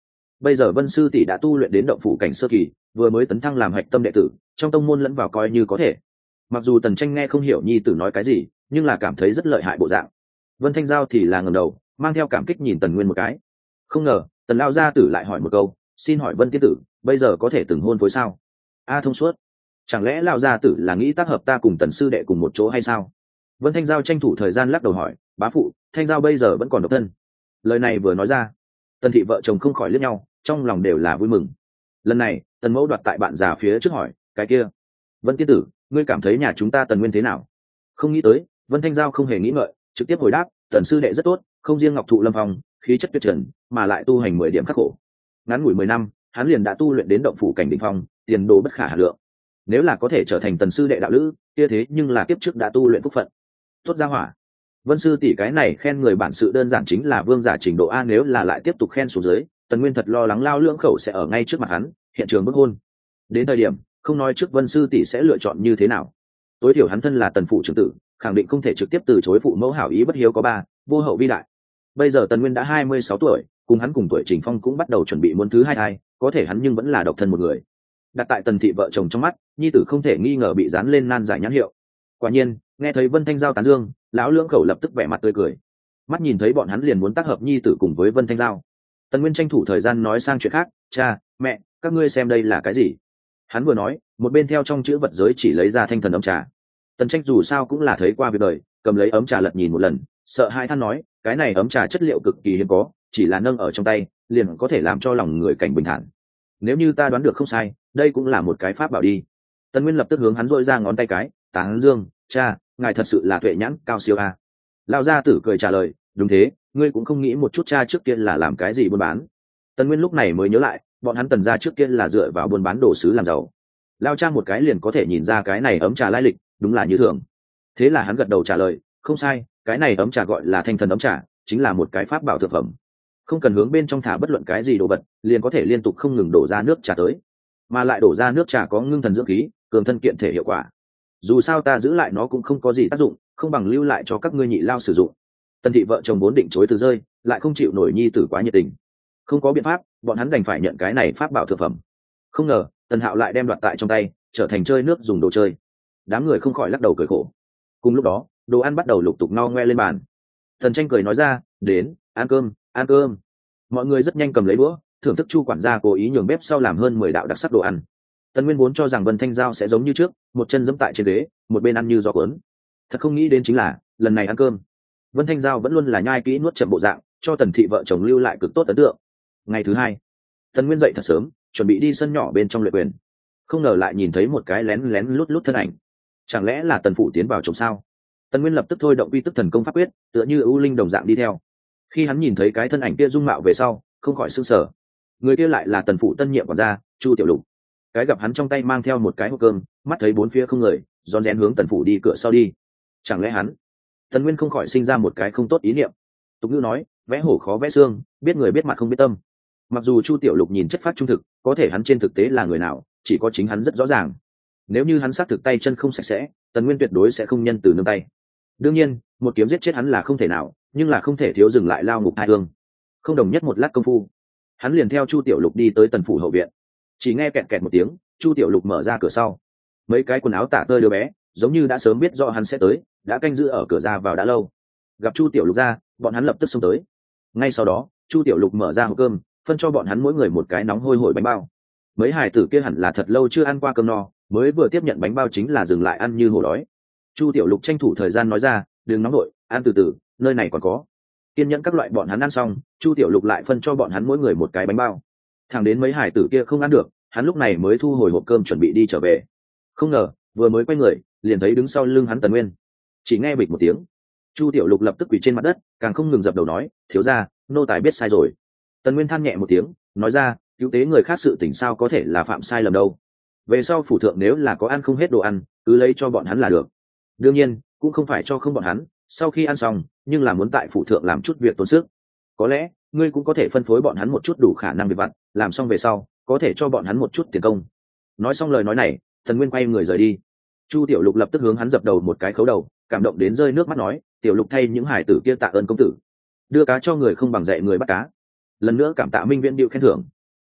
bây giờ Vân sư tỷ đã tu luyện đến động phủ cảnh sơ kỳ, vừa mới tấn thăng làm hạch tâm đệ tử, trong tông môn lẫn vào coi như có thể. Mặc dù Tần Tranh nghe không hiểu nhi tử nói cái gì, nhưng là cảm thấy rất lợi hại bộ dạng. Vân Thanh Giao thì là ngẩng đầu, mang theo cảm kích nhìn Tần Nguyên một cái. Không ngờ, Tần lão gia tử lại hỏi một câu, xin hỏi Vân tiên tử, bây giờ có thể từng hôn phối sao? A thông suốt. Chẳng lẽ lão gia tử là nghĩ tác hợp ta cùng Tần sư đệ cùng một chỗ hay sao? Vân Thanh Giao tranh thủ thời gian lắc đầu hỏi, bá phụ, Thanh Giao bây giờ vẫn còn độc thân. Lời này vừa nói ra, Tần thị vợ chồng không khỏi liếc nhau, trong lòng đều là vui mừng. Lần này, Tần mẫu đoạt tại bạn già phía trước hỏi, cái kia, Vân tiên tử, ngươi cảm thấy nhà chúng ta Tần Nguyên thế nào? Không nghĩ tới, Vân Thanh Giao không hề nghĩ ngợi, trực tiếp hồi đáp, Tần sư đệ rất tốt, không riêng ngọc thụ lâm phong, khí chất tuyệt trần, mà lại tu hành mười điểm khắc khổ. Ngắn ngủi mười năm, hắn liền đã tu luyện đến động phủ cảnh đỉnh phong, tiền đồ bất khả hà lượng. Nếu là có thể trở thành Tần sư đệ đạo lữ, kia thế nhưng là kiếp trước đã tu luyện phúc phận. Tốt gia hỏa. Vân sư tỷ cái này khen người bản sự đơn giản chính là vương giả trình độ A, nếu là lại tiếp tục khen xuống dưới, Tần Nguyên thật lo lắng lao lưỡng khẩu sẽ ở ngay trước mặt hắn, hiện trường bức hôn. Đến thời điểm, không nói trước Vân sư tỷ sẽ lựa chọn như thế nào, tối thiểu hắn thân là Tần phụ trưởng tử, khẳng định không thể trực tiếp từ chối phụ mẫu hảo ý bất hiếu có ba, vô hậu vi đại. Bây giờ Tần Nguyên đã hai mươi sáu tuổi, cùng hắn cùng tuổi Trình Phong cũng bắt đầu chuẩn bị muốn thứ hai thai, có thể hắn nhưng vẫn là độc thân một người. Đặt tại Tần thị vợ chồng trong mắt, nhi tử không thể nghi ngờ bị dán lên nan giải nhãn hiệu. Quả nhiên, nghe thấy Vân Thanh Giao tán dương, lão lưỡng khẩu lập tức vẻ mặt tươi cười. Mắt nhìn thấy bọn hắn liền muốn tác hợp nhi tử cùng với Vân Thanh Giao. Tần Nguyên tranh thủ thời gian nói sang chuyện khác, cha, mẹ, các ngươi xem đây là cái gì? Hắn vừa nói, một bên theo trong chữ vật giới chỉ lấy ra thanh thần ấm trà. Tần Tranh dù sao cũng là thấy qua việc đời, cầm lấy ấm trà lật nhìn một lần, sợ hai than nói, cái này ấm trà chất liệu cực kỳ hiếm có, chỉ là nâng ở trong tay, liền có thể làm cho lòng người cảnh bình thản. Nếu như ta đoán được không sai, đây cũng là một cái pháp bảo đi. Tần Nguyên lập tức hướng hắn dội ra ngón tay cái, tán dương, cha, ngài thật sự là tuệ nhãn cao siêu a. Lão gia tử cười trả lời, đúng thế, ngươi cũng không nghĩ một chút cha trước kia là làm cái gì buôn bán. Tần Nguyên lúc này mới nhớ lại, bọn hắn Tần gia trước kia là dựa vào buôn bán đồ sứ làm giàu. Lao cha một cái liền có thể nhìn ra cái này ấm trà lai lịch, đúng là như thường. Thế là hắn gật đầu trả lời, không sai, cái này ấm trà gọi là thanh thần ấm trà, chính là một cái pháp bảo thượng phẩm. Không cần hướng bên trong thả bất luận cái gì đồ vật, liền có thể liên tục không ngừng đổ ra nước trà tới, mà lại đổ ra nước trà có ngưng thần dưỡng khí, cường thân kiện thể hiệu quả. Dù sao ta giữ lại nó cũng không có gì tác dụng, không bằng lưu lại cho các ngươi nhị lao sử dụng. Tần thị vợ chồng vốn định chối từ rơi, lại không chịu nổi nhi tử quá nhiệt tình. Không có biện pháp, bọn hắn đành phải nhận cái này pháp bảo thượng phẩm. Không ngờ, Tần Hạo lại đem đoạt tại trong tay, trở thành chơi nước dùng đồ chơi. Đám người không khỏi lắc đầu cười khổ. Cùng lúc đó, đồ ăn bắt đầu lục tục no ngoe lên bàn. Tần Tranh cười nói ra, đến, ăn cơm, ăn cơm. Mọi người rất nhanh cầm lấy đũa, thưởng thức Chu quản gia cố ý nhường bếp sau làm hơn mười đạo đặc sắc đồ ăn. Tần Nguyên vốn cho rằng Vân Thanh Giao sẽ giống như trước, một chân giẫm tại trên ghế, một bên ăn như gió cuốn. Thật không nghĩ đến chính là, lần này ăn cơm, Vân Thanh Giao vẫn luôn là nhai kỹ nuốt chậm bộ dạng, cho Tần thị vợ chồng lưu lại cực tốt ấn tượng. Ngày thứ hai, Tần Nguyên dậy thật sớm, chuẩn bị đi sân nhỏ bên trong luyện quyền. Không ngờ lại nhìn thấy một cái lén lén lút lút thân ảnh. Chẳng lẽ là Tần phụ tiến vào trồng sao? Tần Nguyên lập tức thôi động uy tức thần công pháp quyết, tựa như ưu linh đồng dạng đi theo. Khi hắn nhìn thấy cái thân ảnh kia dung mạo về sau, không khỏi sửng sở. Người kia lại là Tần phụ tân nhiệm quản gia, Chu Tiểu Lục. Cái gặp hắn trong tay mang theo một cái hộp cơm, mắt thấy bốn phía không người, rón rén hướng Tần phụ đi cửa sau đi. Chẳng lẽ hắn? Tần Nguyên không khỏi sinh ra một cái không tốt ý niệm. Tục ngữ nói, vẽ hổ khó vẽ xương, biết người biết mặt không biết tâm. Mặc dù Chu Tiểu Lục nhìn chất phát trung thực, có thể hắn trên thực tế là người nào, chỉ có chính hắn rất rõ ràng. Nếu như hắn xác thực tay chân không sạch sẽ, Tần Nguyên tuyệt đối sẽ không nhân từ nương tay. Đương nhiên, một kiếm giết chết hắn là không thể nào, nhưng là không thể thiếu dừng lại lao ngục hai thương. Không đồng nhất một lát công phu, hắn liền theo Chu Tiểu Lục đi tới Tần phủ hậu viện. Chỉ nghe kẹt kẹt một tiếng, Chu Tiểu Lục mở ra cửa sau. Mấy cái quần áo tả tơi đứa bé, giống như đã sớm biết rõ hắn sẽ tới, đã canh giữ ở cửa ra vào đã lâu. Gặp Chu Tiểu Lục ra, bọn hắn lập tức xông tới. Ngay sau đó, Chu Tiểu Lục mở ra hộp cơm, phân cho bọn hắn mỗi người một cái nóng hôi hổi bánh bao. Mấy hải tử kia hẳn là thật lâu chưa ăn qua cơm no, mới vừa tiếp nhận bánh bao chính là dừng lại ăn như hổ đói. Chu Tiểu Lục tranh thủ thời gian nói ra, đừng nóng nổi, ăn từ từ, nơi này còn có. Kiên nhẫn các loại bọn hắn ăn xong, Chu Tiểu Lục lại phân cho bọn hắn mỗi người một cái bánh bao. Thằng đến mấy hải tử kia không ăn được, hắn lúc này mới thu hồi hộp cơm chuẩn bị đi trở về. Không ngờ, vừa mới quay người, liền thấy đứng sau lưng hắn Tần Nguyên. Chỉ nghe bịch một tiếng, Chu Tiểu Lục lập tức quỳ trên mặt đất, càng không ngừng dập đầu nói, thiếu gia, nô tài biết sai rồi. Tần Nguyên than nhẹ một tiếng, nói ra, cứu tế người khác sự tình sao có thể là phạm sai lầm đâu. Về sau phủ thượng nếu là có ăn không hết đồ ăn, cứ lấy cho bọn hắn là được. Đương nhiên, cũng không phải cho không bọn hắn, sau khi ăn xong, nhưng là muốn tại phủ thượng làm chút việc tốn sức. Có lẽ, ngươi cũng có thể phân phối bọn hắn một chút đủ khả năng việc vặt, làm xong về sau, có thể cho bọn hắn một chút tiền công. Nói xong lời nói này, Tần Nguyên quay người rời đi. Chu Tiểu Lục lập tức hướng hắn dập đầu một cái khấu đầu, cảm động đến rơi nước mắt nói, Tiểu Lục thay những hải tử kia tạ ơn công tử. Đưa cá cho người không bằng dạy người bắt cá. Lần nữa cảm tạ Minh Viễn điệu khen thưởng.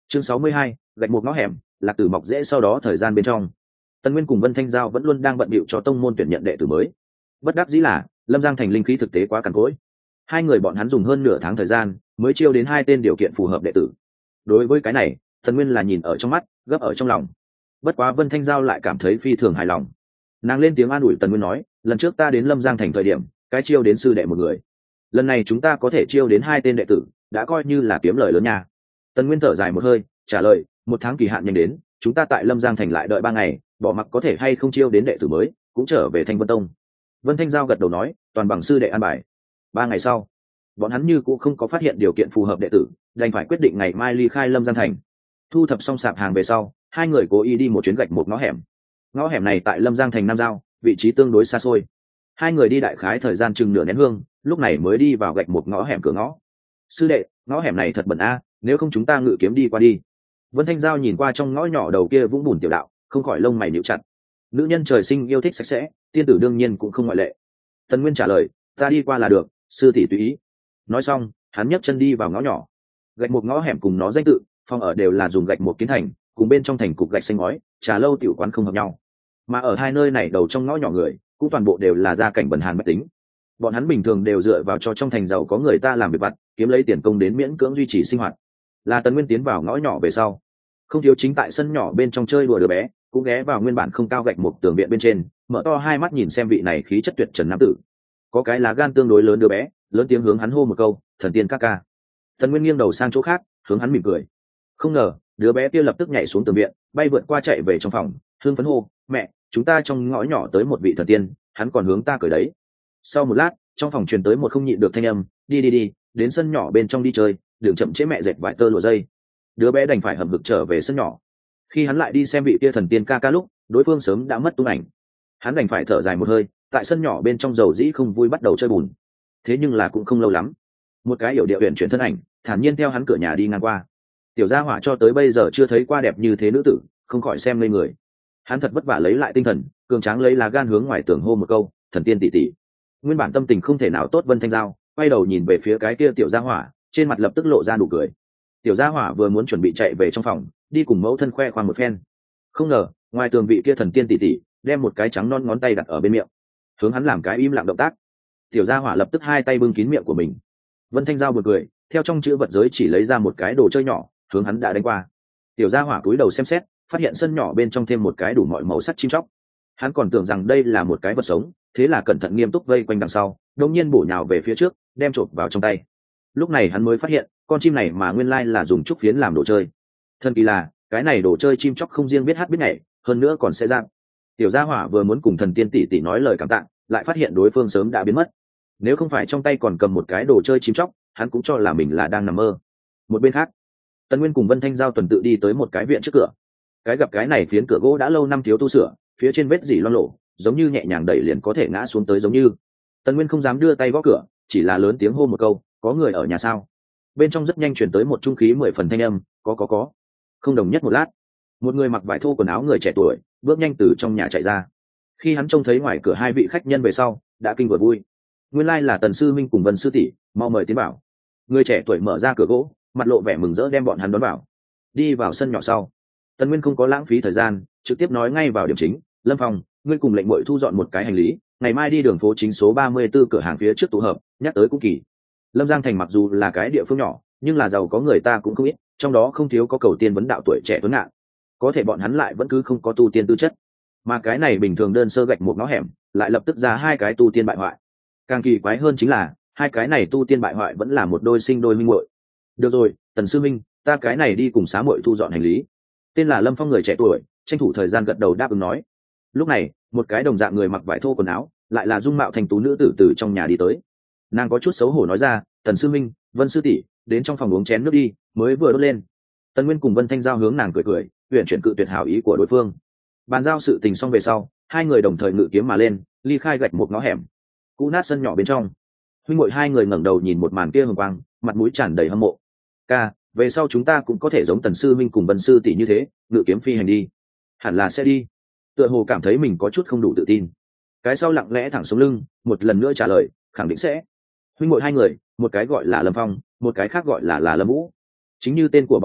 chương sáu mươi hai, gạch một ngõ hẻm, lạc tử mọc dễ sau đó thời gian bên trong. Tần Nguyên cùng Vân Thanh Giao vẫn luôn đang bận bịu cho tông môn tuyển nhận đệ tử mới. Bất đắc dĩ là Lâm Giang thành linh khí thực tế quá cằn cỗi. Hai người bọn hắn dùng hơn nửa tháng thời gian mới chiêu đến hai tên điều kiện phù hợp đệ tử. Đối với cái này, Tần Nguyên là nhìn ở trong mắt, gấp ở trong lòng. Bất quá Vân Thanh Giao lại cảm thấy phi thường hài lòng. Nàng lên tiếng an ủi Tần Nguyên nói, lần trước ta đến Lâm Giang thành thời điểm, cái chiêu đến sư đệ một người. Lần này chúng ta có thể chiêu đến hai tên đệ tử, đã coi như là kiếm lời lớn nha. Tần Nguyên thở dài một hơi, trả lời, một tháng kỳ hạn nhanh đến, chúng ta tại Lâm Giang thành lại đợi ba ngày, bỏ mặc có thể hay không chiêu đến đệ tử mới, cũng trở về Thanh Vân Tông. Vân Thanh Giao gật đầu nói, toàn bằng sư đệ an bài. Ba ngày sau, bọn hắn như cũng không có phát hiện điều kiện phù hợp đệ tử, đành phải quyết định ngày mai ly khai Lâm Giang thành. Thu thập xong sạp hàng về sau, hai người cố ý đi một chuyến gạch một ngõ hẻm. Ngõ hẻm này tại Lâm Giang thành Nam Giao, vị trí tương đối xa xôi. Hai người đi đại khái thời gian chừng nửa nén hương, lúc này mới đi vào gạch một ngõ hẻm cửa ngõ. Sư đệ, ngõ hẻm này thật bẩn a, nếu không chúng ta ngự kiếm đi qua đi. Vân Thanh Giao nhìn qua trong ngõ nhỏ đầu kia vũng bùn tiểu đạo, không khỏi lông mày nhíu chặt. Nữ nhân trời sinh yêu thích sạch sẽ, tiên tử đương nhiên cũng không ngoại lệ. Tần Nguyên trả lời, ta đi qua là được, sư tỷ tùy ý. Nói xong, hắn nhấc chân đi vào ngõ nhỏ. Gạch một ngõ hẻm cùng nó danh tự, phòng ở đều là dùng gạch một kiến thành, cùng bên trong thành cục gạch xanh ngói, trà lâu tiểu quán không hợp nhau. Mà ở hai nơi này đầu trong ngõ nhỏ người, cũng toàn bộ đều là gia cảnh bần hàn bất tính. Bọn hắn bình thường đều dựa vào cho trong thành giàu có người ta làm việc vặt, kiếm lấy tiền công đến miễn cưỡng duy trì sinh hoạt. Là Tần Nguyên tiến vào ngõ nhỏ về sau, không thiếu chính tại sân nhỏ bên trong chơi đùa đứa bé, cũng ghé vào nguyên bản không cao gạch một tường viện bên trên, mở to hai mắt nhìn xem vị này khí chất tuyệt trần nam tử. Có cái lá gan tương đối lớn đứa bé, lớn tiếng hướng hắn hô một câu, thần tiên ca ca. Tần Nguyên nghiêng đầu sang chỗ khác, hướng hắn mỉm cười. Không ngờ, đứa bé kia lập tức nhảy xuống tường viện, bay vượt qua chạy về trong phòng, hương phấn hô, mẹ, chúng ta trong ngõ nhỏ tới một vị thần tiên, hắn còn hướng ta cười đấy. Sau một lát, trong phòng truyền tới một không nhịn được thanh âm, đi đi đi, đến sân nhỏ bên trong đi chơi, đừng chậm trễ mẹ dệt vải tơ lụa dây. Đứa bé đành phải hầm hực trở về sân nhỏ. Khi hắn lại đi xem vị kia thần tiên ca ca lúc, đối phương sớm đã mất tung ảnh. Hắn đành phải thở dài một hơi, tại sân nhỏ bên trong dầu dĩ không vui bắt đầu chơi bùn. Thế nhưng là cũng không lâu lắm, một cái yểu điệu huyền chuyển thân ảnh thản nhiên theo hắn cửa nhà đi ngang qua. Tiểu gia hỏa cho tới bây giờ chưa thấy qua đẹp như thế nữ tử, không khỏi xem ngây người. Hắn thật vất vả lấy lại tinh thần, cường tráng lấy lá gan hướng ngoài tường hô một câu, thần tiên tỷ tỷ. Nguyên bản tâm tình không thể nào tốt Vân Thanh Giao quay đầu nhìn về phía cái kia tiểu gia hỏa, trên mặt lập tức lộ ra nụ cười. Tiểu gia hỏa vừa muốn chuẩn bị chạy về trong phòng, đi cùng mẫu thân khoe khoang một phen. Không ngờ, ngoài tường vị kia thần tiên tỷ tỷ đem một cái trắng non ngón tay đặt ở bên miệng, hướng hắn làm cái im lặng động tác. Tiểu gia hỏa lập tức hai tay bưng kín miệng của mình. Vân Thanh Giao buồn cười, theo trong chữ vật giới chỉ lấy ra một cái đồ chơi nhỏ, hướng hắn đã đánh qua. Tiểu gia hỏa cúi đầu xem xét, phát hiện sân nhỏ bên trong thêm một cái đủ mọi màu sắc chim chóc. Hắn còn tưởng rằng đây là một cái vật sống, thế là cẩn thận nghiêm túc vây quanh đằng sau, đột nhiên bổ nhào về phía trước, đem chộp vào trong tay. Lúc này hắn mới phát hiện, con chim này mà nguyên lai là dùng trúc phiến làm đồ chơi. Thần kỳ là, cái này đồ chơi chim chóc không riêng biết hát biết nhảy, hơn nữa còn sẽ dạng. Tiểu gia hỏa vừa muốn cùng thần tiên tỷ tỷ nói lời cảm tạ, lại phát hiện đối phương sớm đã biến mất. Nếu không phải trong tay còn cầm một cái đồ chơi chim chóc, hắn cũng cho là mình là đang nằm mơ. Một bên khác, Tần Nguyên cùng Vân Thanh Giao tuần tự đi tới một cái viện trước cửa. Cái gặp cái này phiến cửa gỗ đã lâu năm thiếu tu sửa, phía trên vết dỉ loang lổ, giống như nhẹ nhàng đẩy liền có thể ngã xuống tới giống như. Tần Nguyên không dám đưa tay gõ cửa, chỉ là lớn tiếng hô một câu, có người ở nhà sao? Bên trong rất nhanh truyền tới một trung khí mười phần thanh âm, có có có. Không đồng nhất một lát, một người mặc vải thô quần áo người trẻ tuổi bước nhanh từ trong nhà chạy ra. Khi hắn trông thấy ngoài cửa hai vị khách nhân về sau, đã kinh vừa vui. Nguyên lai là Tần sư minh cùng Vân sư tỷ, mau mời tiến bảo. Người trẻ tuổi mở ra cửa gỗ, mặt lộ vẻ mừng rỡ đem bọn hắn đón vào. Đi vào sân nhỏ sau, Tần Nguyên không có lãng phí thời gian, trực tiếp nói ngay vào điểm chính, Lâm Phong, ngươi cùng lệnh muội thu dọn một cái hành lý, ngày mai đi đường phố chính số ba mươi tư cửa hàng phía trước tụ hợp, nhắc tới cũng kỳ. Lâm Giang thành mặc dù là cái địa phương nhỏ, nhưng là giàu có người ta cũng không ít, trong đó không thiếu có cầu tiên vấn đạo tuổi trẻ tuấn ngạn. Có thể bọn hắn lại vẫn cứ không có tu tiên tư chất, mà cái này bình thường đơn sơ gạch một ngõ hẻm, lại lập tức ra hai cái tu tiên bại hoại. Càng kỳ quái hơn chính là, hai cái này tu tiên bại hoại vẫn là một đôi sinh đôi minh muội. Được rồi, Tần sư minh, ta cái này đi cùng xá muội thu dọn hành lý. Tên là Lâm Phong người trẻ tuổi tranh thủ thời gian gật đầu đáp ứng nói. Lúc này, một cái đồng dạng người mặc vải thô quần áo, lại là dung mạo thành tú nữ tử từ trong nhà đi tới. Nàng có chút xấu hổ nói ra, Tần sư minh, Vân sư tỷ, đến trong phòng uống chén nước đi, mới vừa đốt lên. Tần Nguyên cùng Vân Thanh Giao hướng nàng cười cười, uyển chuyển cự tuyệt hảo ý của đối phương. Bàn giao sự tình xong về sau, hai người đồng thời ngự kiếm mà lên, ly khai gạch một ngõ hẻm. Cũ nát sân nhỏ bên trong, huynh muội hai người ngẩng đầu nhìn một màn kia hừng quang, mặt mũi tràn đầy hâm mộ. Ca, về sau chúng ta cũng có thể giống Tần sư minh cùng Vân sư tỷ như thế, ngự kiếm phi hành đi. Hẳn là sẽ đi. Tựa hồ cảm thấy mình có chút không đủ tự tin. Cái sau lặng lẽ thẳng xuống lưng, một lần nữa trả lời, khẳng định sẽ. Huynh muội hai người, một cái gọi là Lâm Phong, một cái khác gọi là là Lâm Vũ. Chính như tên của bọn hắn,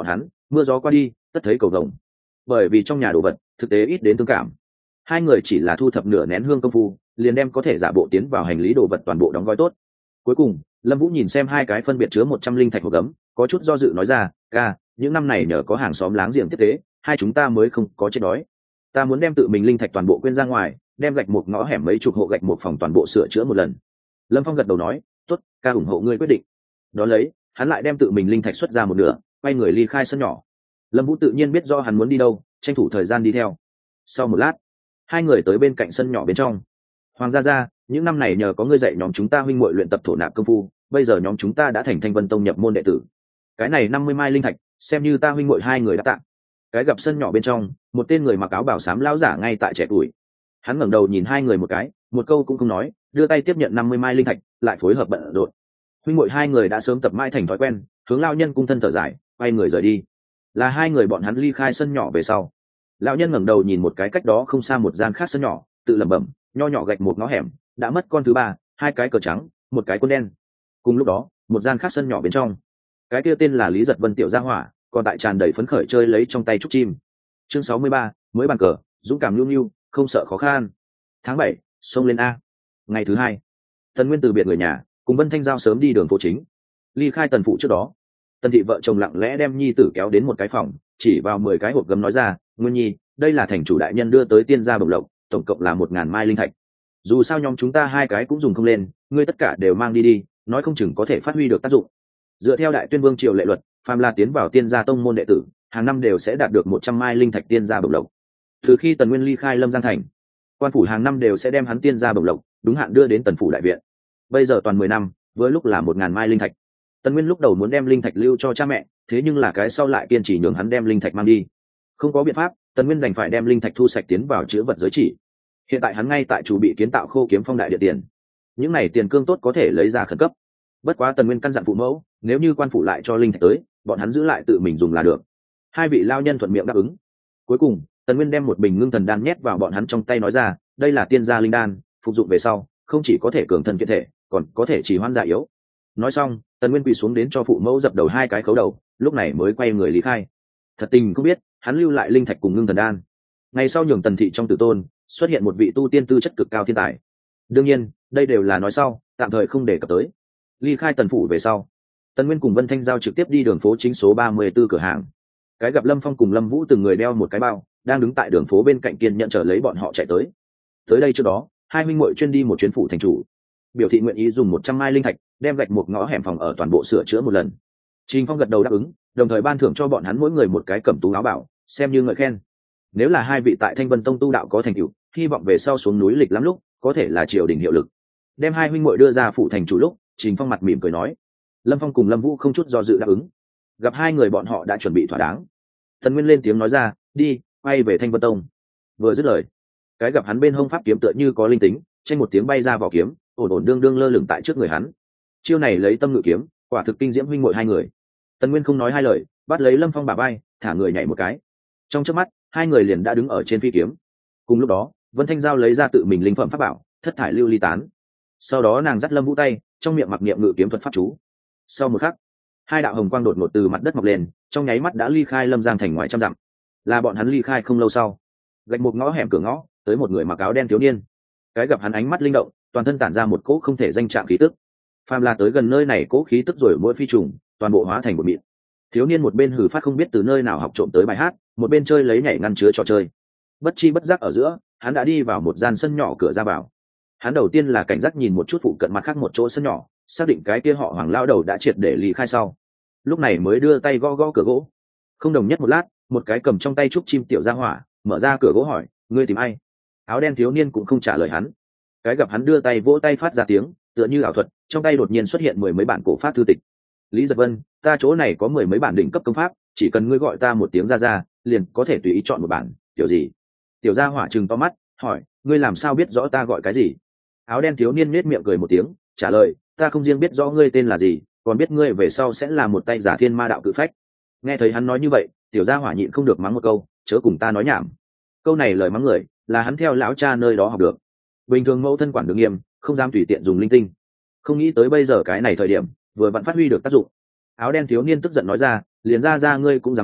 mưa gió qua đi tất thấy cầu vồng. Bởi vì trong nhà đồ vật thực tế ít đến thương cảm, hai người chỉ là thu thập nửa nén hương công phu liền đem có thể giả bộ tiến vào hành lý đồ vật toàn bộ đóng gói tốt. Cuối cùng Lâm Vũ nhìn xem hai cái phân biệt chứa một trăm linh thạch hộp gấm, có chút do dự nói ra, ca, những năm này nhờ có hàng xóm láng giềng tiếp tế, hai chúng ta mới không có chết đói. Ta muốn đem tự mình linh thạch toàn bộ quên ra ngoài, đem gạch một ngõ hẻm mấy chục hộ gạch một phòng toàn bộ sửa chữa một lần. Lâm Phong gật đầu nói, tốt, ca ủng hộ ngươi quyết định. Đó lấy hắn lại đem tự mình linh thạch xuất ra một nửa, quay người ly khai sân nhỏ. Lâm Vũ tự nhiên biết do hắn muốn đi đâu, tranh thủ thời gian đi theo. Sau một lát, hai người tới bên cạnh sân nhỏ bên trong. Hoàng gia gia, những năm này nhờ có ngươi dạy nhóm chúng ta huynh muội luyện tập thổ nạp công phu, bây giờ nhóm chúng ta đã thành Thanh Vân Tông nhập môn đệ tử. Cái này năm mươi mai linh thạch, xem như ta huynh muội hai người đã tặng. Cái gặp sân nhỏ bên trong, một tên người mặc áo bảo xám lão giả ngay tại trẻ tuổi. Hắn ngẩng đầu nhìn hai người một cái, một câu cũng không nói, đưa tay tiếp nhận năm mươi mai linh thạch, lại phối hợp bận rộn. Huynh muội hai người đã sớm tập mãi thành thói quen, hướng lão nhân cung thân thở dài, quay người rời đi. Là hai người bọn hắn ly khai sân nhỏ về sau, lão nhân ngẩng đầu nhìn một cái cách đó không xa một gian khác sân nhỏ, tự lẩm bẩm, nho nhỏ gạch một ngõ hẻm, đã mất con thứ ba, hai cái cờ trắng, một cái quân đen. Cùng lúc đó, một gian khác sân nhỏ bên trong, cái kia tên là Lý Giật Vân tiểu gia hỏa, còn tại tràn đầy phấn khởi chơi lấy trong tay trúc chim. Chương sáu mươi ba, mới bàn cờ, dũng cảm nhu nhu, không sợ khó khăn. Tháng bảy, xông lên a. Ngày thứ hai, Tần Nguyên từ biệt người nhà, cùng Vân Thanh Giao sớm đi đường phố chính. Ly khai Tần phụ trước đó, Tần thị vợ chồng lặng lẽ đem nhi tử kéo đến một cái phòng, chỉ vào mười cái hộp gấm nói ra, Nguyên nhi, đây là thành chủ đại nhân đưa tới tiên gia bổng lộc, tổng cộng là một ngàn mai linh thạch. Dù sao nhóm chúng ta hai cái cũng dùng không lên, ngươi tất cả đều mang đi đi, nói không chừng có thể phát huy được tác dụng. Dựa theo Đại Tuyên Vương triều lệ luật, phàm là tiến vào tiên gia tông môn đệ tử, hàng năm đều sẽ đạt được một trăm mai linh thạch tiên gia bổng lộc. Từ khi Tần Nguyên ly khai Lâm Giang thành, quan phủ hàng năm đều sẽ đem hắn tiên gia bổng lộc đúng hạn đưa đến Tần phủ đại viện. Bây giờ toàn mười năm, với lúc là một ngàn mai linh thạch. Tần Nguyên lúc đầu muốn đem linh thạch lưu cho cha mẹ, thế nhưng là cái sau lại kiên trì nhường hắn đem linh thạch mang đi. Không có biện pháp, Tần Nguyên đành phải đem linh thạch thu sạch tiến vào chữ vật giới chỉ. Hiện tại hắn ngay tại chủ bị kiến tạo Khô Kiếm Phong đại địa tiền. Những này tiền cương tốt có thể lấy ra khẩn cấp. Bất quá Tần Nguyên căn dặn phụ mẫu, nếu như quan phủ lại cho linh thạch tới, bọn hắn giữ lại tự mình dùng là được. Hai vị lao nhân thuận miệng đáp ứng. Cuối cùng, Tần Nguyên đem một bình ngưng thần đan nhét vào bọn hắn trong tay nói ra, đây là tiên gia linh đan, phục dụng về sau, không chỉ có thể cường thân kiện thể, còn có thể trì hoãn già yếu. Nói xong, Tần Nguyên quỳ xuống đến cho phụ mẫu dập đầu hai cái khấu đầu, lúc này mới quay người lý khai. Thật tình không biết, hắn lưu lại linh thạch cùng ngưng thần đan. Ngày sau nhường Tần thị trong tử tôn xuất hiện một vị tu tiên tư chất cực cao thiên tài. Đương nhiên, đây đều là nói sau, tạm thời không đề cập tới. Ly khai Tần phủ về sau, Tần Nguyên cùng Vân Thanh Giao trực tiếp đi đường phố chính số ba mươi 34 cửa hàng. Cái gặp Lâm Phong cùng Lâm Vũ từng người đeo một cái bao, đang đứng tại đường phố bên cạnh kiên nhận chờ lấy bọn họ chạy tới. Tới đây trước đó, hai huynh muội chuyên đi một chuyến phủ thành chủ, biểu thị nguyện ý dùng một trăm mai linh thạch, đem gạch một ngõ hẻm phòng ở toàn bộ sửa chữa một lần. Trình Phong gật đầu đáp ứng, đồng thời ban thưởng cho bọn hắn mỗi người một cái cẩm tú áo bảo, xem như ngợi khen. Nếu là hai vị tại Thanh Vân Tông tu đạo có thành tựu, hy vọng về sau xuống núi lịch lắm lúc, có thể là triều đình hiệu lực. Đem hai huynh muội đưa ra phủ thành chủ lúc, Trình Phong mặt mỉm cười nói. Lâm Phong cùng Lâm Vũ không chút do dự đáp ứng. Gặp hai người bọn họ đã chuẩn bị thỏa đáng, Tần Nguyên lên tiếng nói ra, đi, quay về Thanh Vân Tông. Vừa dứt lời, cái gặp hắn bên hông pháp kiếm tựa như có linh tính, tranh một tiếng bay ra vỏ kiếm, ổn ổn đương đương lơ lửng tại trước người hắn. Chiêu này lấy tâm ngự kiếm, quả thực kinh diễm huynh muội hai người. Tần Nguyên không nói hai lời, bắt lấy Lâm Phong bả vai, thả người nhảy một cái. Trong chớp mắt, hai người liền đã đứng ở trên phi kiếm. Cùng lúc đó, Vân Thanh Giao lấy ra tự mình linh phẩm pháp bảo, thất thải lưu ly tán. Sau đó nàng dắt Lâm Vũ tay, trong miệng mặc niệm ngự kiếm thuật pháp chú. Sau một khắc, hai đạo hồng quang đột ngột từ mặt đất mọc lên, trong nháy mắt đã ly khai Lâm Giang thành ngoài trăm dặm. Là bọn hắn ly khai không lâu sau, gạch một ngõ hẻm cửa ngõ, tới một người mặc áo đen thiếu niên. Cái gặp hắn ánh mắt linh động, toàn thân tản ra một cỗ không thể danh trạng khí tức. Phàm là tới gần nơi này cỗ khí tức rồi mỗi phi trùng, toàn bộ hóa thành một mịn. Thiếu niên một bên hử phát không biết từ nơi nào học trộm tới bài hát, một bên chơi lấy nhảy ngăn chứa trò chơi. Bất chi bất giác ở giữa, hắn đã đi vào một gian sân nhỏ cửa ra vào. Hắn đầu tiên là cảnh giác nhìn một chút phụ cận mặt khác một chỗ sân nhỏ, xác định cái kia họ Hoàng lao đầu đã triệt để ly khai sau, lúc này mới đưa tay gõ gõ cửa gỗ. Không đồng nhất một lát, một cái cầm trong tay trúc chim tiểu gia hỏa mở ra cửa gỗ hỏi, ngươi tìm ai? Áo đen thiếu niên cũng không trả lời hắn. Cái gặp hắn đưa tay vỗ tay phát ra tiếng, tựa như ảo thuật, trong tay đột nhiên xuất hiện mười mấy bản cổ pháp thư tịch. Lý Giật Vân, ta chỗ này có mười mấy bản đỉnh cấp công pháp, chỉ cần ngươi gọi ta một tiếng ra ra, liền có thể tùy ý chọn một bản. Tiểu gì? Tiểu gia hỏa trừng to mắt, hỏi, ngươi làm sao biết rõ ta gọi cái gì? Áo đen thiếu niên nết miệng cười một tiếng, trả lời, ta không riêng biết rõ ngươi tên là gì, còn biết ngươi về sau sẽ là một tay giả thiên ma đạo cự phách. Nghe thấy hắn nói như vậy, tiểu gia hỏa nhịn không được mắng một câu, chớ cùng ta nói nhảm. Câu này lời mắng người, là hắn theo lão cha nơi đó học được. Bình thường mẫu thân quản được nghiêm, không dám tùy tiện dùng linh tinh. Không nghĩ tới bây giờ cái này thời điểm, vừa vặn phát huy được tác dụng. Áo đen thiếu niên tức giận nói ra, liền ra ra ngươi cũng dám mắng,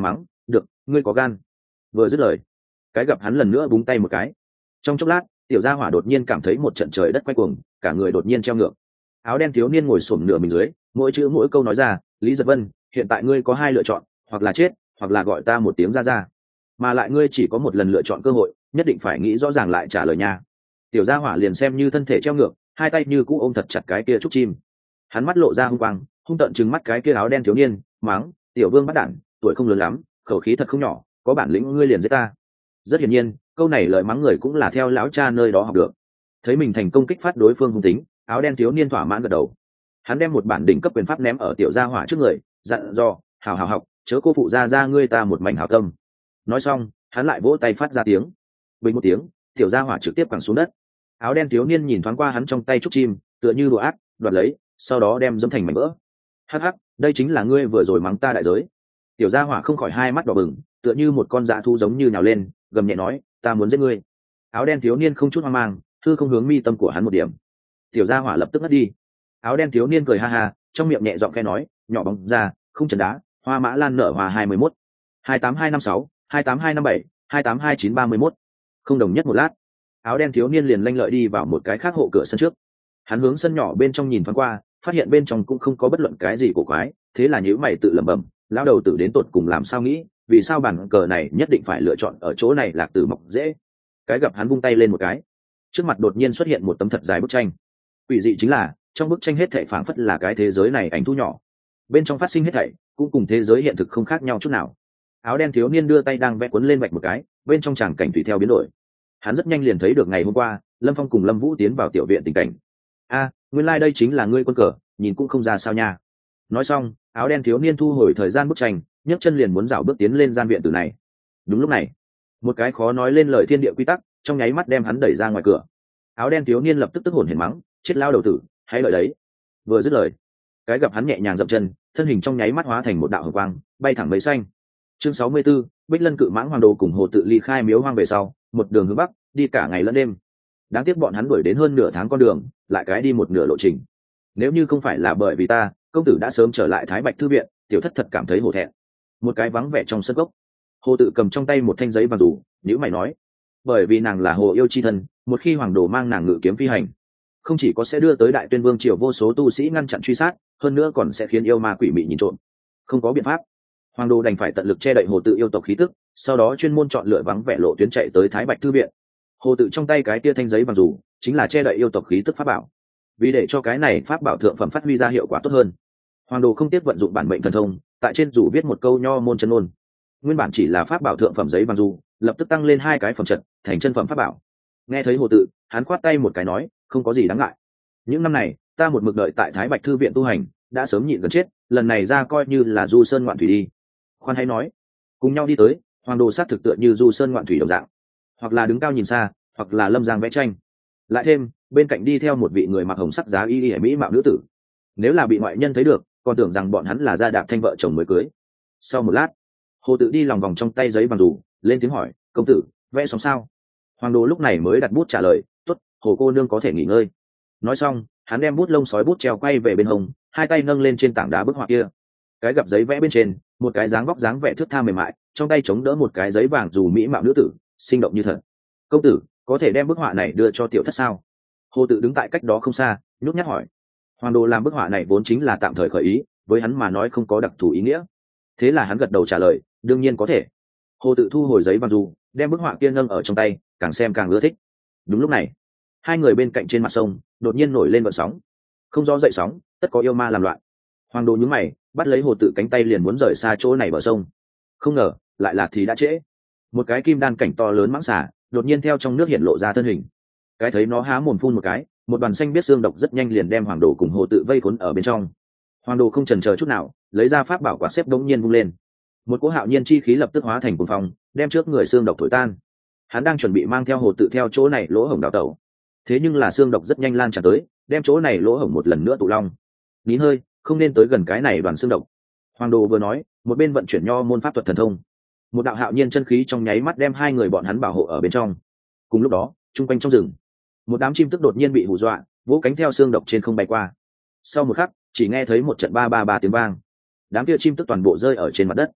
được, ngươi có gan. Vừa dứt lời, cái gặp hắn lần nữa búng tay một cái. Trong chốc lát, tiểu gia hỏa đột nhiên cảm thấy một trận trời đất quay cuồng, cả người đột nhiên treo ngược. Áo đen thiếu niên ngồi xổm nửa mình dưới, mỗi chữ mỗi câu nói ra, Lý Giật Vân, hiện tại ngươi có hai lựa chọn, hoặc là chết, hoặc là gọi ta một tiếng ra ra. Mà lại ngươi chỉ có một lần lựa chọn cơ hội, nhất định phải nghĩ rõ ràng lại trả lời nha. Tiểu gia hỏa liền xem như thân thể treo ngược, hai tay như cũ ôm thật chặt cái kia trúc chim. Hắn mắt lộ ra hung quang, hung tợn trừng mắt cái kia áo đen thiếu niên, mắng, tiểu vương bắt đản, tuổi không lớn lắm, khẩu khí thật không nhỏ, có bản lĩnh ngươi liền giết ta. Rất hiển nhiên, câu này lời mắng người cũng là theo lão cha nơi đó học được. Thấy mình thành công kích phát đối phương hung tính, áo đen thiếu niên thỏa mãn gật đầu. Hắn đem một bản đỉnh cấp quyền pháp ném ở tiểu gia hỏa trước người, dặn dò, hào hào học, chớ cô phụ gia gia ngươi ta một mảnh hảo tâm. Nói xong, hắn lại vỗ tay phát ra tiếng. Bình một tiếng, tiểu gia hỏa trực tiếp quẳng xuống đất. Áo đen thiếu niên nhìn thoáng qua hắn trong tay trúc chim, tựa như đồ ác, đoạt lấy, sau đó đem dẫm thành mảnh vỡ. Hắc hắc, đây chính là ngươi vừa rồi mắng ta đại giới. Tiểu gia hỏa không khỏi hai mắt đỏ bừng, tựa như một con dã thú giống như nhào lên, gầm nhẹ nói, ta muốn giết ngươi. Áo đen thiếu niên không chút hoang mang, thư không hướng mi tâm của hắn một điểm. Tiểu gia hỏa lập tức ngất đi. Áo đen thiếu niên cười ha ha, trong miệng nhẹ giọng khẽ nói, nhỏ bóng ra, không trần đá, hoa mã lan nở hòa hai mươi mốt, hai tám hai năm sáu, hai tám hai năm bảy, hai tám hai chín ba mươi mốt. Không đồng nhất một lát, áo đen thiếu niên liền lanh lợi đi vào một cái khác hộ cửa sân trước. Hắn hướng sân nhỏ bên trong nhìn thoáng qua, phát hiện bên trong cũng không có bất luận cái gì cổ quái, thế là nhíu mày tự lẩm bẩm, lão đầu tử đến tột cùng làm sao nghĩ, vì sao bản cờ này nhất định phải lựa chọn ở chỗ này lạc tử mọc dễ. Cái gặp hắn vung tay lên một cái, trước mặt đột nhiên xuất hiện một tấm thật dài bức tranh. Quỷ dị chính là, trong bức tranh hết thảy phảng phất là cái thế giới này ảnh thu nhỏ, bên trong phát sinh hết thảy cũng cùng thế giới hiện thực không khác nhau chút nào. Áo đen thiếu niên đưa tay đang vẽ cuốn lên vạch một cái, bên trong tràng cảnh tùy theo biến đổi. Hắn rất nhanh liền thấy được ngày hôm qua Lâm Phong cùng Lâm Vũ tiến vào tiểu viện tình cảnh. A, nguyên lai like đây chính là ngươi quân cờ, nhìn cũng không ra sao nha. Nói xong, áo đen thiếu niên thu hồi thời gian bức tranh, nhấc chân liền muốn dạo bước tiến lên gian viện tử này. Đúng lúc này, một cái khó nói lên lời thiên địa quy tắc trong nháy mắt đem hắn đẩy ra ngoài cửa. Áo đen thiếu niên lập tức tức hồn hển mắng, chết lao đầu tử, hãy lợi đấy. Vừa dứt lời, cái gặp hắn nhẹ nhàng dậm chân, thân hình trong nháy mắt hóa thành một đạo hồng quang, bay thẳng mây xanh. Chương sáu mươi 64, Bích Lân cự mãng hoàng đồ cùng Hồ Tự ly khai miếu hoang về sau, một đường hướng bắc, đi cả ngày lẫn đêm. Đáng tiếc bọn hắn đuổi đến hơn nửa tháng con đường, lại cái đi một nửa lộ trình. Nếu như không phải là bởi vì ta, công tử đã sớm trở lại Thái Bạch thư viện, tiểu thất thật cảm thấy hổ thẹn. Một cái vắng vẻ trong sân gốc, Hồ Tự cầm trong tay một thanh giấy vàng rủ, nhíu mày nói, bởi vì nàng là hồ yêu chi thân, một khi hoàng đồ mang nàng ngự kiếm phi hành, không chỉ có sẽ đưa tới Đại Tuyên Vương triều vô số tu sĩ ngăn chặn truy sát, hơn nữa còn sẽ khiến yêu ma quỷ mị nhìn trộm. Không có biện pháp, hoàng đồ đành phải tận lực che đậy Hồ Tự yêu tộc khí tức, sau đó chuyên môn chọn lựa vắng vẻ lộ tuyến chạy tới Thái Bạch thư viện. Hồ Tự trong tay cái tia thanh giấy vàng rủ, chính là che đậy yêu tộc khí tức pháp bảo. Vì để cho cái này pháp bảo thượng phẩm phát huy ra hiệu quả tốt hơn, hoàng đồ không tiếc vận dụng bản mệnh thần thông, tại trên rủ viết một câu nho môn chân ngôn. Nguyên bản chỉ là pháp bảo thượng phẩm giấy vàng rủ, lập tức tăng lên hai cái phẩm trận, thành chân phẩm pháp bảo. Nghe thấy Hồ Tự, hắn khoát tay một cái nói, không có gì đáng ngại. Những năm này, ta một mực đợi tại Thái Bạch thư viện tu hành, đã sớm nhịn gần chết, lần này ra coi như là du sơn ngoạn thủy đi. Khoan hay nói, cùng nhau đi tới, hoàng đồ sát thực tựa như du sơn ngoạn thủy đồng dạng, hoặc là đứng cao nhìn xa, hoặc là lâm giang vẽ tranh. Lại thêm, bên cạnh đi theo một vị người mặc hồng sắc giá y y mỹ mạo nữ tử. Nếu là bị ngoại nhân thấy được, còn tưởng rằng bọn hắn là gia đạp thanh vợ chồng mới cưới. Sau một lát, Hồ Tự đi lòng vòng trong tay giấy vàng rủ, lên tiếng hỏi, công tử, vẽ xong sao? Hoàng đồ lúc này mới đặt bút trả lời, tốt, Hồ cô nương có thể nghỉ ngơi. Nói xong, hắn đem bút lông sói bút treo quay về bên hông, hai tay nâng lên trên tảng đá bức họa kia. Cái gặp giấy vẽ bên trên, một cái dáng vóc dáng vẻ thước tha mềm mại, trong tay chống đỡ một cái giấy vàng dù mỹ mạo nữ tử, sinh động như thật. Công tử, có thể đem bức họa này đưa cho tiểu thất sao? Hồ Tự đứng tại cách đó không xa, nhút nhát hỏi. Hoàng đồ làm bức họa này vốn chính là tạm thời khởi ý, với hắn mà nói không có đặc thù ý nghĩa. Thế là hắn gật đầu trả lời, đương nhiên có thể. Hồ Tự thu hồi giấy vàng dù, đem bức họa kia nâng ở trong tay, càng xem càng ưa thích. Đúng lúc này, hai người bên cạnh trên mặt sông đột nhiên nổi lên vận sóng. Không rõ dậy sóng, tất có yêu ma làm loạn. Hoàng đồ nhướng mày, bắt lấy Hồ Tự cánh tay liền muốn rời xa chỗ này bờ sông. Không ngờ, lại là thì đã trễ. Một cái kim đan cảnh to lớn mãng xà đột nhiên theo trong nước hiện lộ ra thân hình. Cái thấy nó há mồm phun một cái, một đoàn xanh biết xương độc rất nhanh liền đem hoàng đồ cùng Hồ Tự vây khốn ở bên trong. Hoàng đồ không chần chờ chút nào, lấy ra pháp bảo quả xếp đống nhiên vung lên. Một cỗ hạo nhiên chi khí lập tức hóa thành cuồng phong, đem trước người xương độc thổi tan. Hắn đang chuẩn bị mang theo Hồ Tự theo chỗ này lỗ hổng đào tẩu, thế nhưng là xương độc rất nhanh lan tràn tới, đem chỗ này lỗ hổng một lần nữa tụ long. Nín hơi, không nên tới gần cái này đoàn xương độc. Hoàng đồ vừa nói, một bên vận chuyển nho môn pháp thuật thần thông. Một đạo hạo nhiên chân khí trong nháy mắt đem hai người bọn hắn bảo hộ ở bên trong. Cùng lúc đó, trung quanh trong rừng, một đám chim tức đột nhiên bị hù dọa, vỗ cánh theo xương độc trên không bay qua. Sau một khắc, chỉ nghe thấy một trận ba ba ba tiếng vang, đám kia chim tức toàn bộ rơi ở trên mặt đất.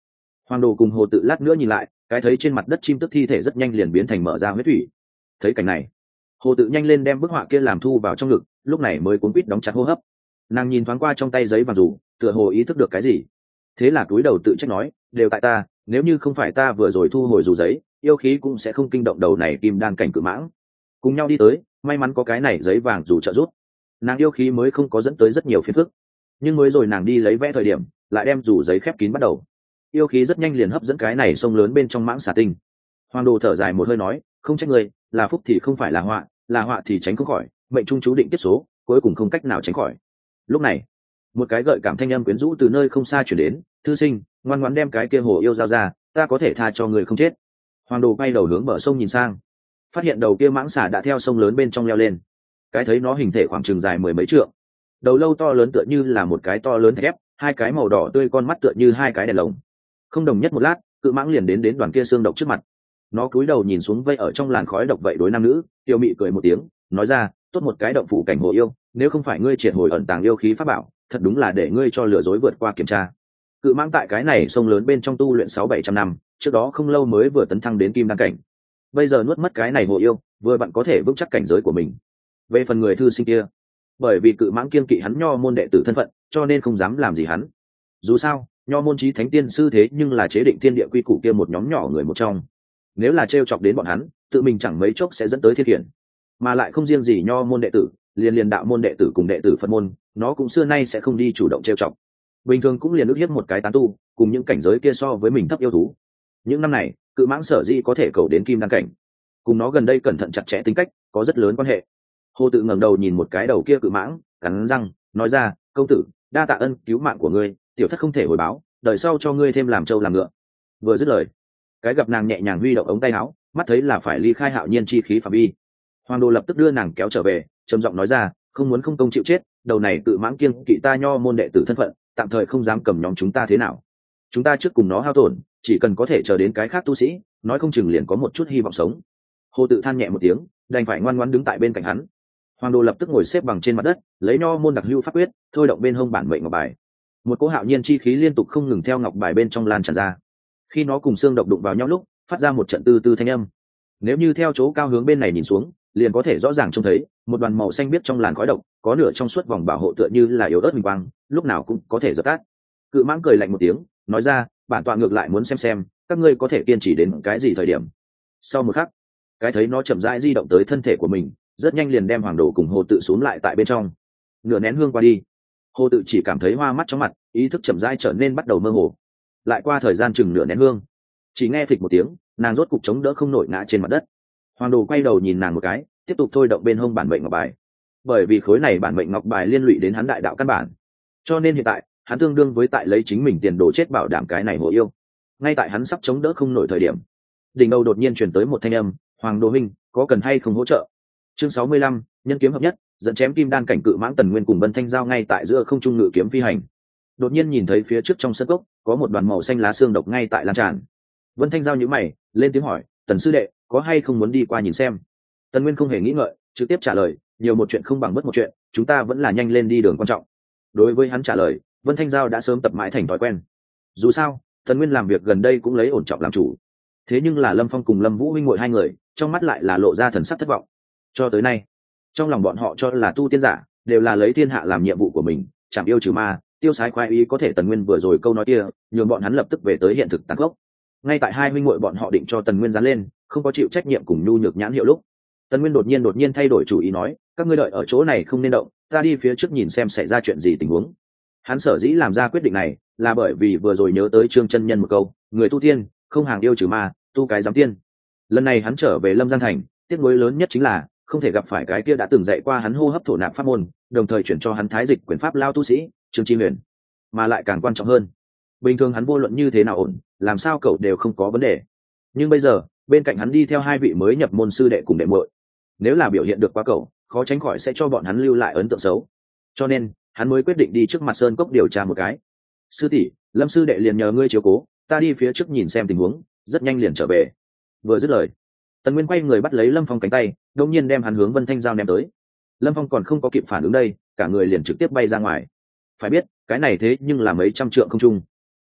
Hoàng đồ cùng hồ tự lát nữa nhìn lại, cái thấy trên mặt đất chim tức thi thể rất nhanh liền biến thành mở ra huyết thủy. Thấy cảnh này, hồ tự nhanh lên đem bức họa kia làm thu vào trong ngực, lúc này mới cuốn quýt đóng chặt hô hấp. Nàng nhìn thoáng qua trong tay giấy vàng rủ, tựa hồ ý thức được cái gì, thế là cúi đầu tự trách nói, đều tại ta, nếu như không phải ta vừa rồi thu hồi dù giấy, yêu khí cũng sẽ không kinh động đầu này kim đan cảnh cự mãng. Cùng nhau đi tới, may mắn có cái này giấy vàng dù trợ giúp, nàng yêu khí mới không có dẫn tới rất nhiều phiền phức. Nhưng mới rồi nàng đi lấy vẽ thời điểm, lại đem dù giấy khép kín bắt đầu, yêu khí rất nhanh liền hấp dẫn cái này sông lớn bên trong mãng xà tinh. Hoàng đồ thở dài một hơi nói, không trách người, là phúc thì không phải là họa, là họa thì tránh không khỏi, mệnh trung chú định tiếp số, cuối cùng không cách nào tránh khỏi. Lúc này, một cái gợi cảm thanh âm quyến rũ từ nơi không xa chuyển đến, thư sinh, ngoan ngoãn đem cái kia hồ yêu giao ra, ta có thể tha cho người không chết. Hoàng đồ quay đầu hướng bờ sông nhìn sang, phát hiện đầu kia mãng xà đã theo sông lớn bên trong leo lên. Cái thấy nó hình thể khoảng chừng dài mười mấy trượng, đầu lâu to lớn tựa như là một cái to lớn thép, hai cái màu đỏ tươi con mắt tựa như hai cái đèn lồng. Không đồng nhất một lát, cự mãng liền đến đến đoàn kia xương độc trước mặt. Nó cúi đầu nhìn xuống vây ở trong làn khói độc vậy đối nam nữ, tiêu mị cười một tiếng, nói ra, tốt một cái động phủ cảnh hồ yêu, nếu không phải ngươi triệt hồi ẩn tàng yêu khí pháp bảo, thật đúng là để ngươi cho lừa dối vượt qua kiểm tra. Cự mãng tại cái này sông lớn bên trong tu luyện sáu bảy trăm năm, trước đó không lâu mới vừa tấn thăng đến kim đan cảnh, bây giờ nuốt mất cái này hồ yêu, vừa bạn có thể vững chắc cảnh giới của mình. Về phần người thư sinh kia, bởi vì cự mãng kiên kỵ hắn nho môn đệ tử thân phận, cho nên không dám làm gì hắn. Dù sao, nho môn chí thánh tiên sư thế nhưng là chế định thiên địa quy củ kia một nhóm nhỏ người một trong, nếu là trêu chọc đến bọn hắn, tự mình chẳng mấy chốc sẽ dẫn tới thiên khiển. Mà lại không riêng gì nho môn đệ tử, liền liền đạo môn đệ tử cùng đệ tử Phật môn, nó cũng xưa nay sẽ không đi chủ động trêu chọc. Bình thường cũng liền ức hiếp một cái tán tu, cùng những cảnh giới kia so với mình thấp yêu thú. Những năm này, cự mãng sở dĩ có thể cầu đến kim đan cảnh, cùng nó gần đây cẩn thận chặt chẽ tính cách có rất lớn quan hệ. Hồ tự ngẩng đầu nhìn một cái đầu kia cự mãng, cắn răng nói ra, công tử, đa tạ ân cứu mạng của ngươi, tiểu thất không thể hồi báo, đợi sau cho ngươi thêm làm trâu làm ngựa. Vừa dứt lời, cái gặp nàng nhẹ nhàng huy động ống tay áo, mắt thấy là phải ly khai hạo nhiên chi khí phạm vi. Hoàng đồ lập tức đưa nàng kéo trở về, trầm giọng nói ra, không muốn không công chịu chết, đầu này cự mãng kiêng kỵ ta nho môn đệ tử thân phận, tạm thời không dám cầm nhóm chúng ta thế nào. Chúng ta trước cùng nó hao tổn, chỉ cần có thể chờ đến cái khác tu sĩ, nói không chừng liền có một chút hy vọng sống. Hồ tự than nhẹ một tiếng, đành phải ngoan ngoãn đứng tại bên cạnh hắn. Hoàng đồ lập tức ngồi xếp bằng trên mặt đất, lấy nho môn đặc hữu pháp quyết, thôi động bên hông bản mệnh ngọc bài. Một cỗ hạo nhiên chi khí liên tục không ngừng theo ngọc bài bên trong lan tràn ra. Khi nó cùng xương độc đụng vào nhau lúc, phát ra một trận tư tư thanh âm. Nếu như theo chỗ cao hướng bên này nhìn xuống, liền có thể rõ ràng trông thấy một đoàn màu xanh biếc trong làn khói độc, có nửa trong suốt vòng bảo hộ tựa như là yếu ớt huỳnh quang, lúc nào cũng có thể dập tắt. Cự mãng cười lạnh một tiếng, nói ra, bản tọa ngược lại muốn xem xem các ngươi có thể kiên trì đến cái gì thời điểm. Sau một khắc, cái thấy nó chậm rãi di động tới thân thể của mình, rất nhanh liền đem hoàng đồ cùng hồ tự xuống lại tại bên trong. Nửa nén hương qua đi, hồ tự chỉ cảm thấy hoa mắt chóng mặt, ý thức chậm rãi trở nên bắt đầu mơ hồ. Lại qua thời gian chừng nửa nén hương, chỉ nghe phịch một tiếng, nàng rốt cục chống đỡ không nổi ngã trên mặt đất. Hoàng đồ quay đầu nhìn nàng một cái, tiếp tục thôi động bên hông bản mệnh ngọc bài. Bởi vì khối này bản mệnh ngọc bài liên lụy đến hắn đại đạo căn bản, cho nên hiện tại hắn tương đương với tại lấy chính mình tiền đồ chết bảo đảm cái này hồ yêu. Ngay tại hắn sắp chống đỡ không nổi thời điểm, đỉnh đầu đột nhiên truyền tới một thanh âm, Hoàng đồ huynh, có cần hay không hỗ trợ? Chương sáu mươi lăm, nhân kiếm hợp nhất, dẫn chém kim đan cảnh cự mãng Tần Nguyên cùng Vân Thanh Giao ngay tại giữa không trung ngự kiếm phi hành. Đột nhiên nhìn thấy phía trước trong sân cốc có một đoàn màu xanh lá xương độc ngay tại lan tràn. Vân Thanh Giao nhíu mày, lên tiếng hỏi, Tần sư đệ, có hay không muốn đi qua nhìn xem? Tần Nguyên không hề nghĩ ngợi, trực tiếp trả lời, nhiều một chuyện không bằng bất một chuyện, chúng ta vẫn là nhanh lên đi đường quan trọng. Đối với hắn trả lời, Vân Thanh Giao đã sớm tập mãi thành thói quen. Dù sao, Tần Nguyên làm việc gần đây cũng lấy ổn trọng làm chủ. Thế nhưng là Lâm Phong cùng Lâm Vũ huynh muội hai người, trong mắt lại là lộ ra thần sắc thất vọng. Cho tới nay, trong lòng bọn họ cho là tu tiên giả đều là lấy thiên hạ làm nhiệm vụ của mình, chảm yêu trừ ma, tiêu sái khoái ý, có thể Tần Nguyên vừa rồi câu nói kia, nhường bọn hắn lập tức về tới hiện thực tàn gốc. Ngay tại hai huynh muội bọn họ định cho Tần Nguyên dán lên, không có chịu trách nhiệm cùng nhu nhược nhãn hiệu lúc, Tần Nguyên đột nhiên đột nhiên thay đổi chủ ý nói, các ngươi đợi ở chỗ này không nên động, ta đi phía trước nhìn xem xảy ra chuyện gì tình huống. Hắn sở dĩ làm ra quyết định này, là bởi vì vừa rồi nhớ tới Trương chân nhân một câu, người tu tiên không hàng yêu trừ ma, tu cái giám tiên. Lần này hắn trở về Lâm Giang thành, tiếc nuối lớn nhất chính là không thể gặp phải cái kia đã từng dạy qua hắn hô hấp thổ nạp pháp môn, đồng thời chuyển cho hắn thái dịch quyền pháp lao tu sĩ Trương Chi Huyền. Mà lại càng quan trọng hơn, bình thường hắn vô luận như thế nào ổn, làm sao cậu đều không có vấn đề. Nhưng bây giờ, bên cạnh hắn đi theo hai vị mới nhập môn sư đệ cùng đệ muội, nếu là biểu hiện được quá cậu, khó tránh khỏi sẽ cho bọn hắn lưu lại ấn tượng xấu. Cho nên, hắn mới quyết định đi trước mặt sơn cốc điều tra một cái. Sư tỷ, Lâm sư đệ liền nhờ ngươi chiếu cố, ta đi phía trước nhìn xem tình huống, rất nhanh liền trở về. Vừa dứt lời, Tần Nguyên quay người bắt lấy Lâm Phong cánh tay, đột nhiên đem hắn hướng Vân Thanh Giao ném tới. Lâm Phong còn không có kịp phản ứng đây, cả người liền trực tiếp bay ra ngoài. Phải biết, cái này thế nhưng là mấy trăm trượng không trung.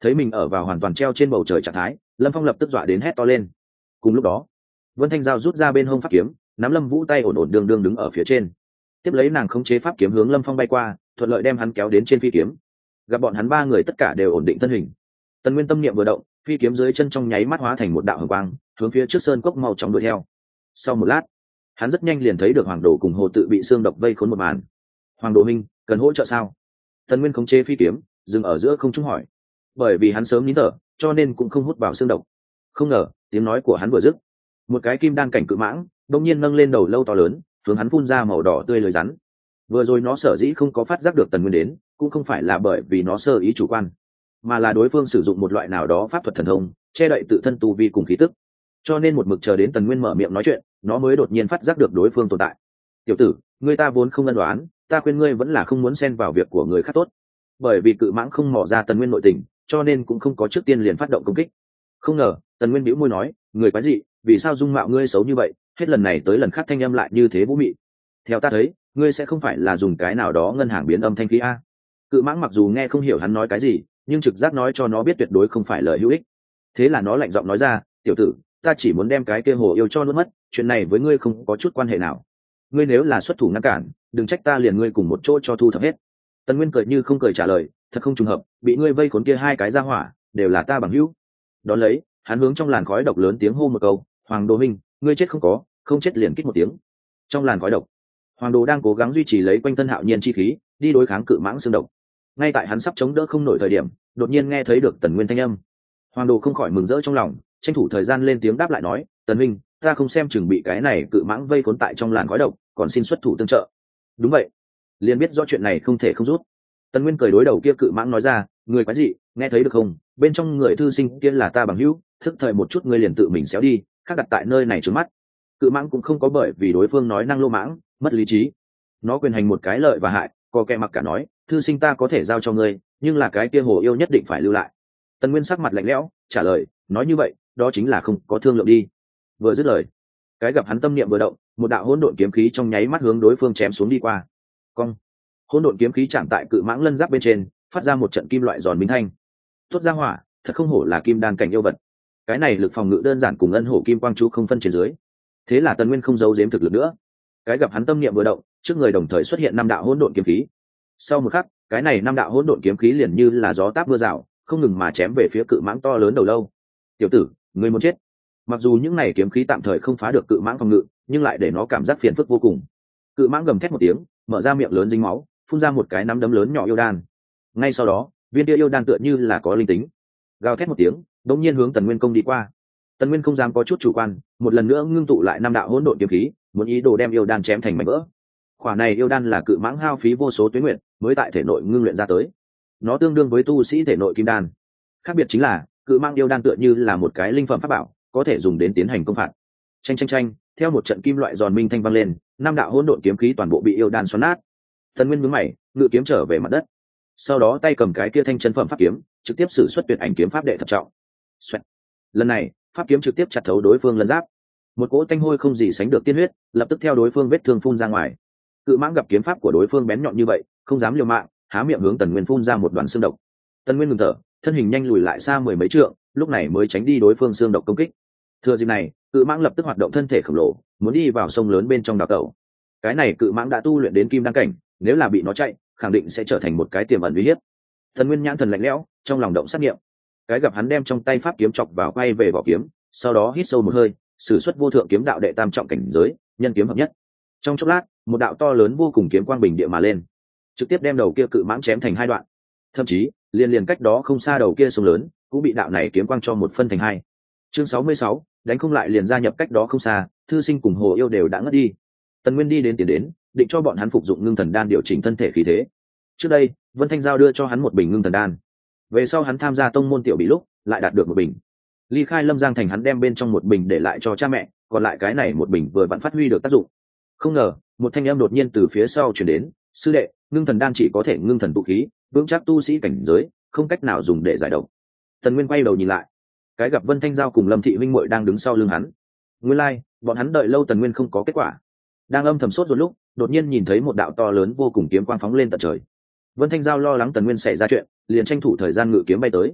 thấy mình ở vào hoàn toàn treo trên bầu trời trạng thái, Lâm Phong lập tức dọa đến hét to lên. Cùng lúc đó, Vân Thanh Giao rút ra bên hông pháp kiếm, nắm Lâm Vũ tay ổn ổn đương đương đứng ở phía trên. Tiếp lấy nàng khống chế pháp kiếm hướng Lâm Phong bay qua, thuận lợi đem hắn kéo đến trên phi kiếm. Gặp bọn hắn ba người tất cả đều ổn định thân hình. Tần Nguyên tâm niệm vừa động, phi kiếm dưới chân trong nháy mắt hóa thành một đạo hồng quang, hướng phía trước sơn cốc mau chóng đuổi theo. Sau một lát, hắn rất nhanh liền thấy được Hoàng Đồ cùng Hồ Tự bị xương độc vây khốn một màn. Hoàng Đồ minh, cần hỗ trợ sao? Tần Nguyên khống chế phi kiếm, dừng ở giữa không trung hỏi. Bởi vì hắn sớm nín thở, cho nên cũng không hút vào xương độc. Không ngờ, tiếng nói của hắn vừa dứt, một cái kim đan cảnh cự mãng đột nhiên nâng lên đầu lâu to lớn, hướng hắn phun ra màu đỏ tươi lưới rắn. Vừa rồi nó sở dĩ không có phát giác được Tần Nguyên đến, cũng không phải là bởi vì nó sơ ý chủ quan, mà là đối phương sử dụng một loại nào đó pháp thuật thần thông che đậy tự thân tu vi cùng khí tức, cho nên một mực chờ đến Tần Nguyên mở miệng nói chuyện, nó mới đột nhiên phát giác được đối phương tồn tại. Tiểu tử, người ta vốn không ân đoán, ta khuyên ngươi vẫn là không muốn xen vào việc của người khác tốt. Bởi vì cự mãng không mò ra Tần Nguyên nội tình, cho nên cũng không có trước tiên liền phát động công kích. Không ngờ, Tần Nguyên bĩu môi nói, người quái dị, vì sao dung mạo ngươi xấu như vậy, hết lần này tới lần khác thanh âm lại như thế vũ mị. Theo ta thấy, ngươi sẽ không phải là dùng cái nào đó ngân hàng biến âm thanh khí a? Cự mãng mặc dù nghe không hiểu hắn nói cái gì, nhưng trực giác nói cho nó biết tuyệt đối không phải lời hữu ích. Thế là nó lạnh giọng nói ra, tiểu tử, ta chỉ muốn đem cái kia hồ yêu cho nuốt mất, chuyện này với ngươi không có chút quan hệ nào. Ngươi nếu là xuất thủ ngăn cản, đừng trách ta liền ngươi cùng một chỗ cho thu thập hết. Tần Nguyên cười như không cười trả lời, thật không trùng hợp, bị ngươi vây khốn kia hai cái ra hỏa, đều là ta bằng hữu. Đón lấy, hắn hướng trong làn khói độc lớn tiếng hô một câu, Hoàng Đồ minh, ngươi chết không có, không chết liền kích một tiếng. Trong làn khói độc, Hoàng Đồ đang cố gắng duy trì lấy quanh thân hạo nhiên chi khí, đi đối kháng cự mãng xương độc. Ngay tại hắn sắp chống đỡ không nổi thời điểm, đột nhiên nghe thấy được Tần Nguyên thanh âm. Hoàng Đồ không khỏi mừng rỡ trong lòng, tranh thủ thời gian lên tiếng đáp lại nói, Tần Minh, ta không xem chừng bị cái này cự mãng vây khốn tại trong làn khói độc, còn xin xuất thủ tương trợ. Đúng vậy, liền biết rõ chuyện này không thể không rút. Tần Nguyên cười đối đầu kia cự mãng nói ra, người quái dị, nghe thấy được không, bên trong người thư sinh kia là ta bằng hữu, thức thời một chút ngươi liền tự mình xéo đi, khác đặt tại nơi này trướng mắt. Cự mãng cũng không có bởi vì đối phương nói năng lô mãng mất lý trí, nó quyền hành một cái lợi và hại, có kẻ mặc cả nói, thư sinh ta có thể giao cho ngươi, nhưng là cái kia hồ yêu nhất định phải lưu lại. Tần Nguyên sắc mặt lạnh lẽo trả lời, nói như vậy đó chính là không có thương lượng đi. Vừa dứt lời, cái gặp hắn tâm niệm vừa động, một đạo hỗn độn kiếm khí trong nháy mắt hướng đối phương chém xuống đi qua. Cong, hỗn độn kiếm khí chạm tại cự mãng lân giáp bên trên, phát ra một trận kim loại giòn minh thanh. Tốt ra hỏa, thật không hổ là kim đan cảnh yêu vật. Cái này lực phòng ngự đơn giản cùng ân hổ kim quang chú không phân trên dưới. Thế là Tần Nguyên không giấu giếm thực lực nữa. Cái gặp hắn tâm niệm vừa động, trước người đồng thời xuất hiện năm đạo hỗn độn kiếm khí. Sau một khắc, cái này năm đạo hỗn độn kiếm khí liền như là gió táp mưa rào, không ngừng mà chém về phía cự mãng to lớn đầu lâu. Tiểu tử, ngươi muốn chết. Mặc dù những này kiếm khí tạm thời không phá được cự mãng phòng ngự, nhưng lại để nó cảm giác phiền phức vô cùng. Cự mãng gầm thét một tiếng, mở ra miệng lớn dính máu, phun ra một cái nắm đấm lớn nhỏ yêu đan. Ngay sau đó, viên kia yêu đan tựa như là có linh tính, gào thét một tiếng, đột nhiên hướng Tần Nguyên công đi qua. Tần Nguyên không dám có chút chủ quan, một lần nữa ngưng tụ lại năm đạo hỗn độn kiếm khí, muốn ý đồ đem yêu đan chém thành mảnh vỡ. Quả này yêu đan là cự mãng hao phí vô số tuyến nguyện mới tại thể nội ngưng luyện ra tới, nó tương đương với tu sĩ thể nội kim đan. Khác biệt chính là cự mãng yêu đan tựa như là một cái linh phẩm pháp bảo, có thể dùng đến tiến hành công phạt. Chanh chanh chanh, theo một trận kim loại giòn minh thanh vang lên, năm đạo hỗn độn kiếm khí toàn bộ bị yêu đan xoắn nát. Tần Nguyên nhướng mày, ngự kiếm trở về mặt đất, sau đó tay cầm cái kia thanh chân phẩm pháp kiếm, trực tiếp sử xuất tuyệt ảnh kiếm pháp đệ thập trọng. Xoẹt. Lần này, pháp kiếm trực tiếp chặt thấu đối phương lân giáp, một cỗ tanh hôi không gì sánh được tiên huyết lập tức theo đối phương vết thương phun ra ngoài. Cự mãng gặp kiếm pháp của đối phương bén nhọn như vậy, không dám liều mạng, há miệng hướng Tần Nguyên phun ra một đoàn xương độc. Tần Nguyên ngừng thở, thân hình nhanh lùi lại xa mười mấy trượng, lúc này mới tránh đi đối phương xương độc công kích. Thừa dịp này, cự mãng lập tức hoạt động thân thể khổng lồ, muốn đi vào sông lớn bên trong đào tẩu. Cái này cự mãng đã tu luyện đến kim đan cảnh, nếu là bị nó chạy, khẳng định sẽ trở thành một cái tiềm ẩn uy hiếp. Tần Nguyên nhãn thần lạnh lẽo, trong lòng động sát nghiệm. Cái gặp hắn đem trong tay pháp kiếm chọc vào quay về vỏ kiếm, sau đó hít sâu một hơi, sử xuất vô thượng kiếm đạo đệ tam trọng cảnh giới, nhân kiếm hợp nhất. Trong chốc lát, một đạo to lớn vô cùng kiếm quang bình địa mà lên, trực tiếp đem đầu kia cự mãng chém thành hai đoạn. Thậm chí, liền liền cách đó không xa đầu kia sông lớn, cũng bị đạo này kiếm quang cho một phân thành hai. Chương sáu mươi sáu, đánh không lại liền gia nhập cách đó không xa, thư sinh cùng hồ yêu đều đã ngất đi. Tần Nguyên đi đến tiền đến, định cho bọn hắn phục dụng ngưng thần đan điều chỉnh thân thể khí thế. Trước đây, Vân Thanh Giao đưa cho hắn một bình ngưng thần đan. Về sau hắn tham gia tông môn tiểu bị lúc, lại đạt được một bình. Ly khai Lâm Giang thành hắn đem bên trong một bình để lại cho cha mẹ, còn lại cái này một bình vừa vặn phát huy được tác dụng. Không ngờ, một thanh âm đột nhiên từ phía sau truyền đến, "Sư đệ, ngưng thần đan chỉ có thể ngưng thần tụ khí, vững chắc tu sĩ cảnh giới, không cách nào dùng để giải độc." Tần Nguyên quay đầu nhìn lại, cái gặp Vân Thanh Giao cùng Lâm Thị huynh muội đang đứng sau lưng hắn. Nguyên lai, like, bọn hắn đợi lâu Tần Nguyên không có kết quả, đang âm thầm sốt ruột lúc, đột nhiên nhìn thấy một đạo to lớn vô cùng kiếm quang phóng lên tận trời. Vân Thanh Giao lo lắng Tần Nguyên xảy ra chuyện, liền tranh thủ thời gian ngự kiếm bay tới.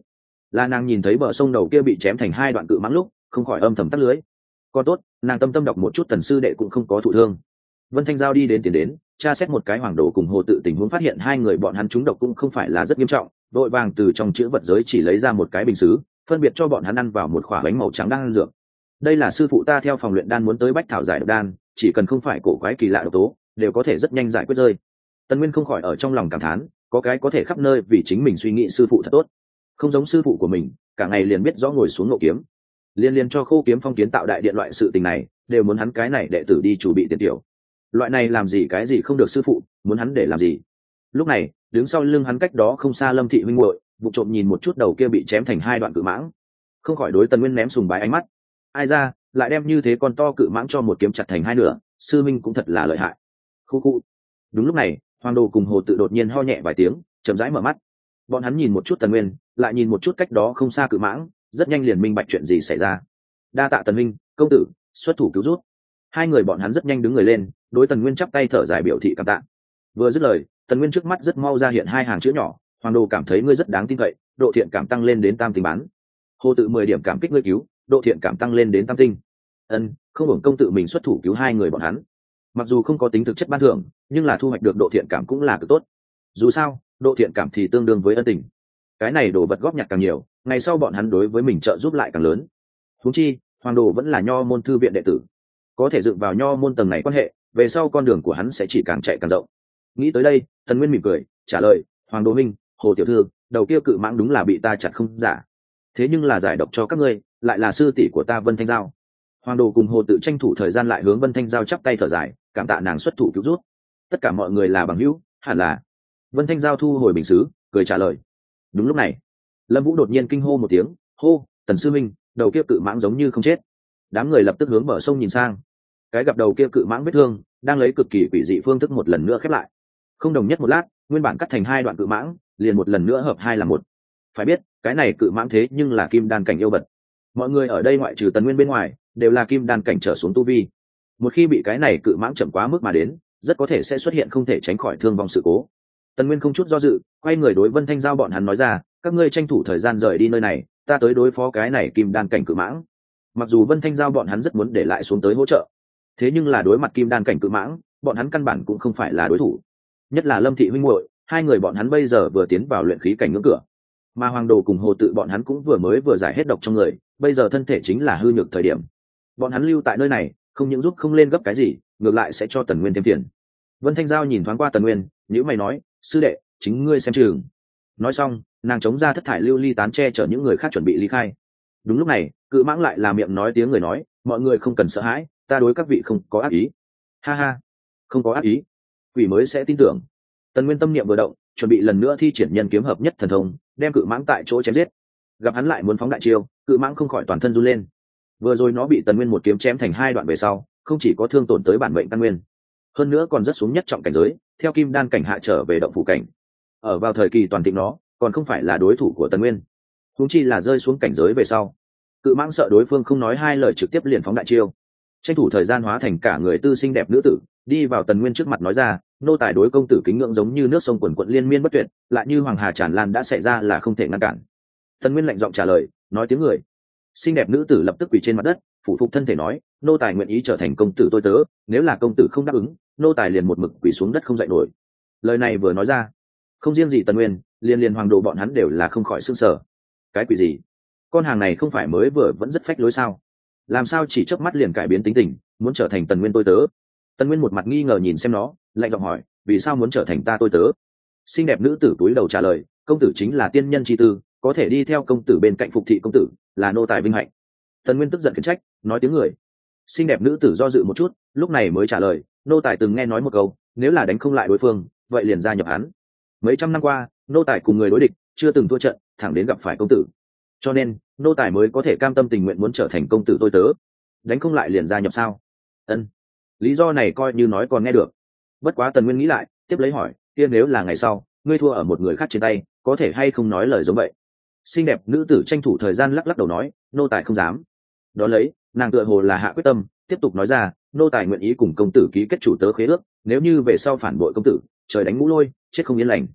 là nàng nhìn thấy bờ sông đầu kia bị chém thành hai đoạn cự mãng lúc không khỏi âm thầm tắt lưới. Còn tốt nàng tâm tâm đọc một chút tần sư đệ cũng không có thụ thương. Vân Thanh Giao đi đến tiền đến tra xét một cái hoàng đồ cùng hồ tự tình huống, phát hiện hai người bọn hắn trúng độc cũng không phải là rất nghiêm trọng, vội vàng từ trong chữ vật giới chỉ lấy ra một cái bình sứ, phân biệt cho bọn hắn ăn vào một khỏa bánh màu trắng đan dược. Đây là sư phụ ta theo phòng luyện đan muốn tới bách thảo giải độc đan, chỉ cần không phải cổ quái kỳ lạ độc tố đều có thể rất nhanh giải quyết rơi. Tần Nguyên không khỏi ở trong lòng cảm thán, có cái có thể khắp nơi vì chính mình suy nghĩ sư phụ thật tốt, không giống sư phụ của mình cả ngày liền biết rõ ngồi xuống ngộ kiếm, liên liên cho khô kiếm phong kiến tạo đại điện loại sự tình này đều muốn hắn cái này đệ tử đi chủ bị tiền tiểu. Loại này làm gì cái gì không được sư phụ muốn hắn để làm gì. Lúc này đứng sau lưng hắn cách đó không xa Lâm thị huynh muội vụ trộm nhìn một chút đầu kia bị chém thành hai đoạn cự mãng, không khỏi đối Tần Nguyên ném sùng bái ánh mắt. Ai ra lại đem như thế con to cự mãng cho một kiếm chặt thành hai nửa, sư minh cũng thật là lợi hại. Khu khu. Đúng lúc này hoàng đồ cùng hồ tự đột nhiên ho nhẹ vài tiếng, chậm rãi mở mắt. Bọn hắn nhìn một chút Tần Nguyên, lại nhìn một chút cách đó không xa cự mãng, rất nhanh liền minh bạch chuyện gì xảy ra. Đa tạ Tần Minh, công tử xuất thủ cứu rút. Hai người bọn hắn rất nhanh đứng người lên, đối Tần Nguyên chắp tay thở dài biểu thị cảm tạ. Vừa dứt lời Tần Nguyên trước mắt rất mau ra hiện hai hàng chữ nhỏ: hoàng đồ cảm thấy ngươi rất đáng tin cậy, độ thiện cảm tăng lên đến tam tinh bán. Hồ tự mười điểm cảm kích ngươi cứu, độ thiện cảm tăng lên đến tam tinh. Ân, không hưởng công tự mình xuất thủ cứu hai người bọn hắn, mặc dù không có tính thực chất ban thưởng, nhưng là thu hoạch được độ thiện cảm cũng là cực tốt. Dù sao độ thiện cảm thì tương đương với ân tình, cái này đồ vật góp nhặt càng nhiều, ngày sau bọn hắn đối với mình trợ giúp lại càng lớn. Huống chi hoàng đồ vẫn là nho môn thư viện đệ tử, có thể dựng vào nho môn tầng này quan hệ, về sau con đường của hắn sẽ chỉ càng chạy càng rộng. Nghĩ tới đây Tần Nguyên mỉm cười trả lời: hoàng đồ minh, hồ tiểu thư, đầu kia cự mãng đúng là bị ta chặt không giả, thế nhưng là giải độc cho các ngươi lại là sư tỷ của ta Vân Thanh Giao. Hoàng đồ cùng hồ tự tranh thủ thời gian lại hướng Vân Thanh Giao chắp tay thở dài, cảm tạ nàng xuất thủ cứu rút. Tất cả mọi người là bằng hữu, hẳn là. Vân Thanh Giao thu hồi bình xứ cười trả lời. Đúng lúc này Lâm Vũ đột nhiên kinh hô một tiếng: hô, Tần sư minh, đầu kia cự mãng giống như không chết. Đám người lập tức hướng bờ sông nhìn sang, cái gặp đầu kia cự mãng vết thương đang lấy cực kỳ quỷ dị phương thức một lần nữa khép lại. Không đồng nhất một lát, nguyên bản cắt thành hai đoạn cự mãng liền một lần nữa hợp hai là một. Phải biết cái này cự mãng thế nhưng là kim đan cảnh yêu vật, mọi người ở đây ngoại trừ Tần Nguyên bên ngoài đều là kim đan cảnh trở xuống tu vi. Một khi bị cái này cự mãng chậm quá mức mà đến, rất có thể sẽ xuất hiện không thể tránh khỏi thương vong sự cố. Tần Nguyên không chút do dự quay người đối Vân Thanh Giao bọn hắn nói ra: các ngươi tranh thủ thời gian rời đi nơi này, ta tới đối phó cái này kim đan cảnh cự mãng. Mặc dù Vân Thanh Giao bọn hắn rất muốn để lại xuống tới hỗ trợ, thế nhưng là đối mặt kim đan cảnh cự mãng, bọn hắn căn bản cũng không phải là đối thủ. Nhất là Lâm thị huynh muội, hai người bọn hắn bây giờ vừa tiến vào luyện khí cảnh ngưỡng cửa, mà hoàng đồ cùng hồ tự bọn hắn cũng vừa mới vừa giải hết độc trong người, bây giờ thân thể chính là hư nhược thời điểm. Bọn hắn lưu tại nơi này không những giúp không lên gấp cái gì, ngược lại sẽ cho Tần Nguyên thêm phiền. Vân Thanh Giao nhìn thoáng qua Tần Nguyên, nhíu mày nói: sư đệ, chính ngươi xem chừng. Nói xong nàng chống ra thất thải lưu ly tán che chở những người khác chuẩn bị ly khai. Đúng lúc này cự mãng lại là miệng nói tiếng người nói: mọi người không cần sợ hãi, ta đối các vị không có ác ý. Ha ha, không có ác ý, quỷ mới sẽ tin tưởng. Tần Nguyên tâm niệm vừa động, chuẩn bị lần nữa thi triển nhân kiếm hợp nhất thần thông, đem cự mãng tại chỗ chém giết. Gặp hắn lại muốn phóng đại chiêu, cự mãng không khỏi toàn thân run lên. Vừa rồi nó bị Tần Nguyên một kiếm chém thành hai đoạn về sau, không chỉ có thương tổn tới bản mệnh căn nguyên, hơn nữa còn rất xuống nhất trọng cảnh giới, theo kim đan cảnh hạ trở về động phủ cảnh. Ở vào thời kỳ toàn thịnh nó còn không phải là đối thủ của Tần Nguyên, huống chi là rơi xuống cảnh giới về sau. Cự mãng sợ đối phương không nói hai lời trực tiếp liền phóng đại chiêu, tranh thủ thời gian hóa thành cả người tư xinh đẹp nữ tử, đi vào Tần Nguyên trước mặt nói ra: nô tài đối công tử kính ngưỡng giống như nước sông quần quận liên miên bất tuyệt, lại như hoàng hà tràn lan đã xảy ra là không thể ngăn cản. Tần Nguyên lạnh giọng trả lời, nói tiếng người. Xinh đẹp nữ tử lập tức quỳ trên mặt đất, phủ phục thân thể nói: nô tài nguyện ý trở thành công tử tôi tớ, nếu là công tử không đáp ứng, nô tài liền một mực quỳ xuống đất không dậy nổi. Lời này vừa nói ra, không riêng gì Tần Nguyên, liên liên hoàng đồ bọn hắn đều là không khỏi sửng sở. Cái quỷ gì? Con hàng này không phải mới vừa vẫn rất phách lối sao? Làm sao chỉ chớp mắt liền cải biến tính tình, muốn trở thành Tần Nguyên tôi tớ? Tần Nguyên một mặt nghi ngờ nhìn xem nó, lạnh giọng hỏi: vì sao muốn trở thành ta tôi tớ? Xinh đẹp nữ tử cúi đầu trả lời: công tử chính là tiên nhân chi tư, có thể đi theo công tử bên cạnh phục thị công tử, là nô tài vinh hạnh. Tần Nguyên tức giận khiển trách, nói tiếng người. Xinh đẹp nữ tử do dự một chút, lúc này mới trả lời: nô tài từng nghe nói một câu, nếu là đánh không lại đối phương, vậy liền gia nhập hắn. Mấy trăm năm qua, nô tài cùng người đối địch, chưa từng thua trận, thẳng đến gặp phải công tử, cho nên nô tài mới có thể cam tâm tình nguyện muốn trở thành công tử tôi tớ. Đánh không lại liền gia nhập sao? Ân, lý do này coi như nói còn nghe được. Bất quá Tần Nguyên nghĩ lại, tiếp lấy hỏi: kia nếu là ngày sau ngươi thua ở một người khác trên tay, có thể hay không nói lời giống vậy? Xinh đẹp nữ tử tranh thủ thời gian lắc lắc đầu nói: nô tài không dám. Đó lấy nàng tựa hồ là hạ quyết tâm, tiếp tục nói ra: nô tài nguyện ý cùng công tử ký kết chủ tớ khế ước, nếu như về sau phản bội công tử, trời đánh mũ lôi, chết không yên lành.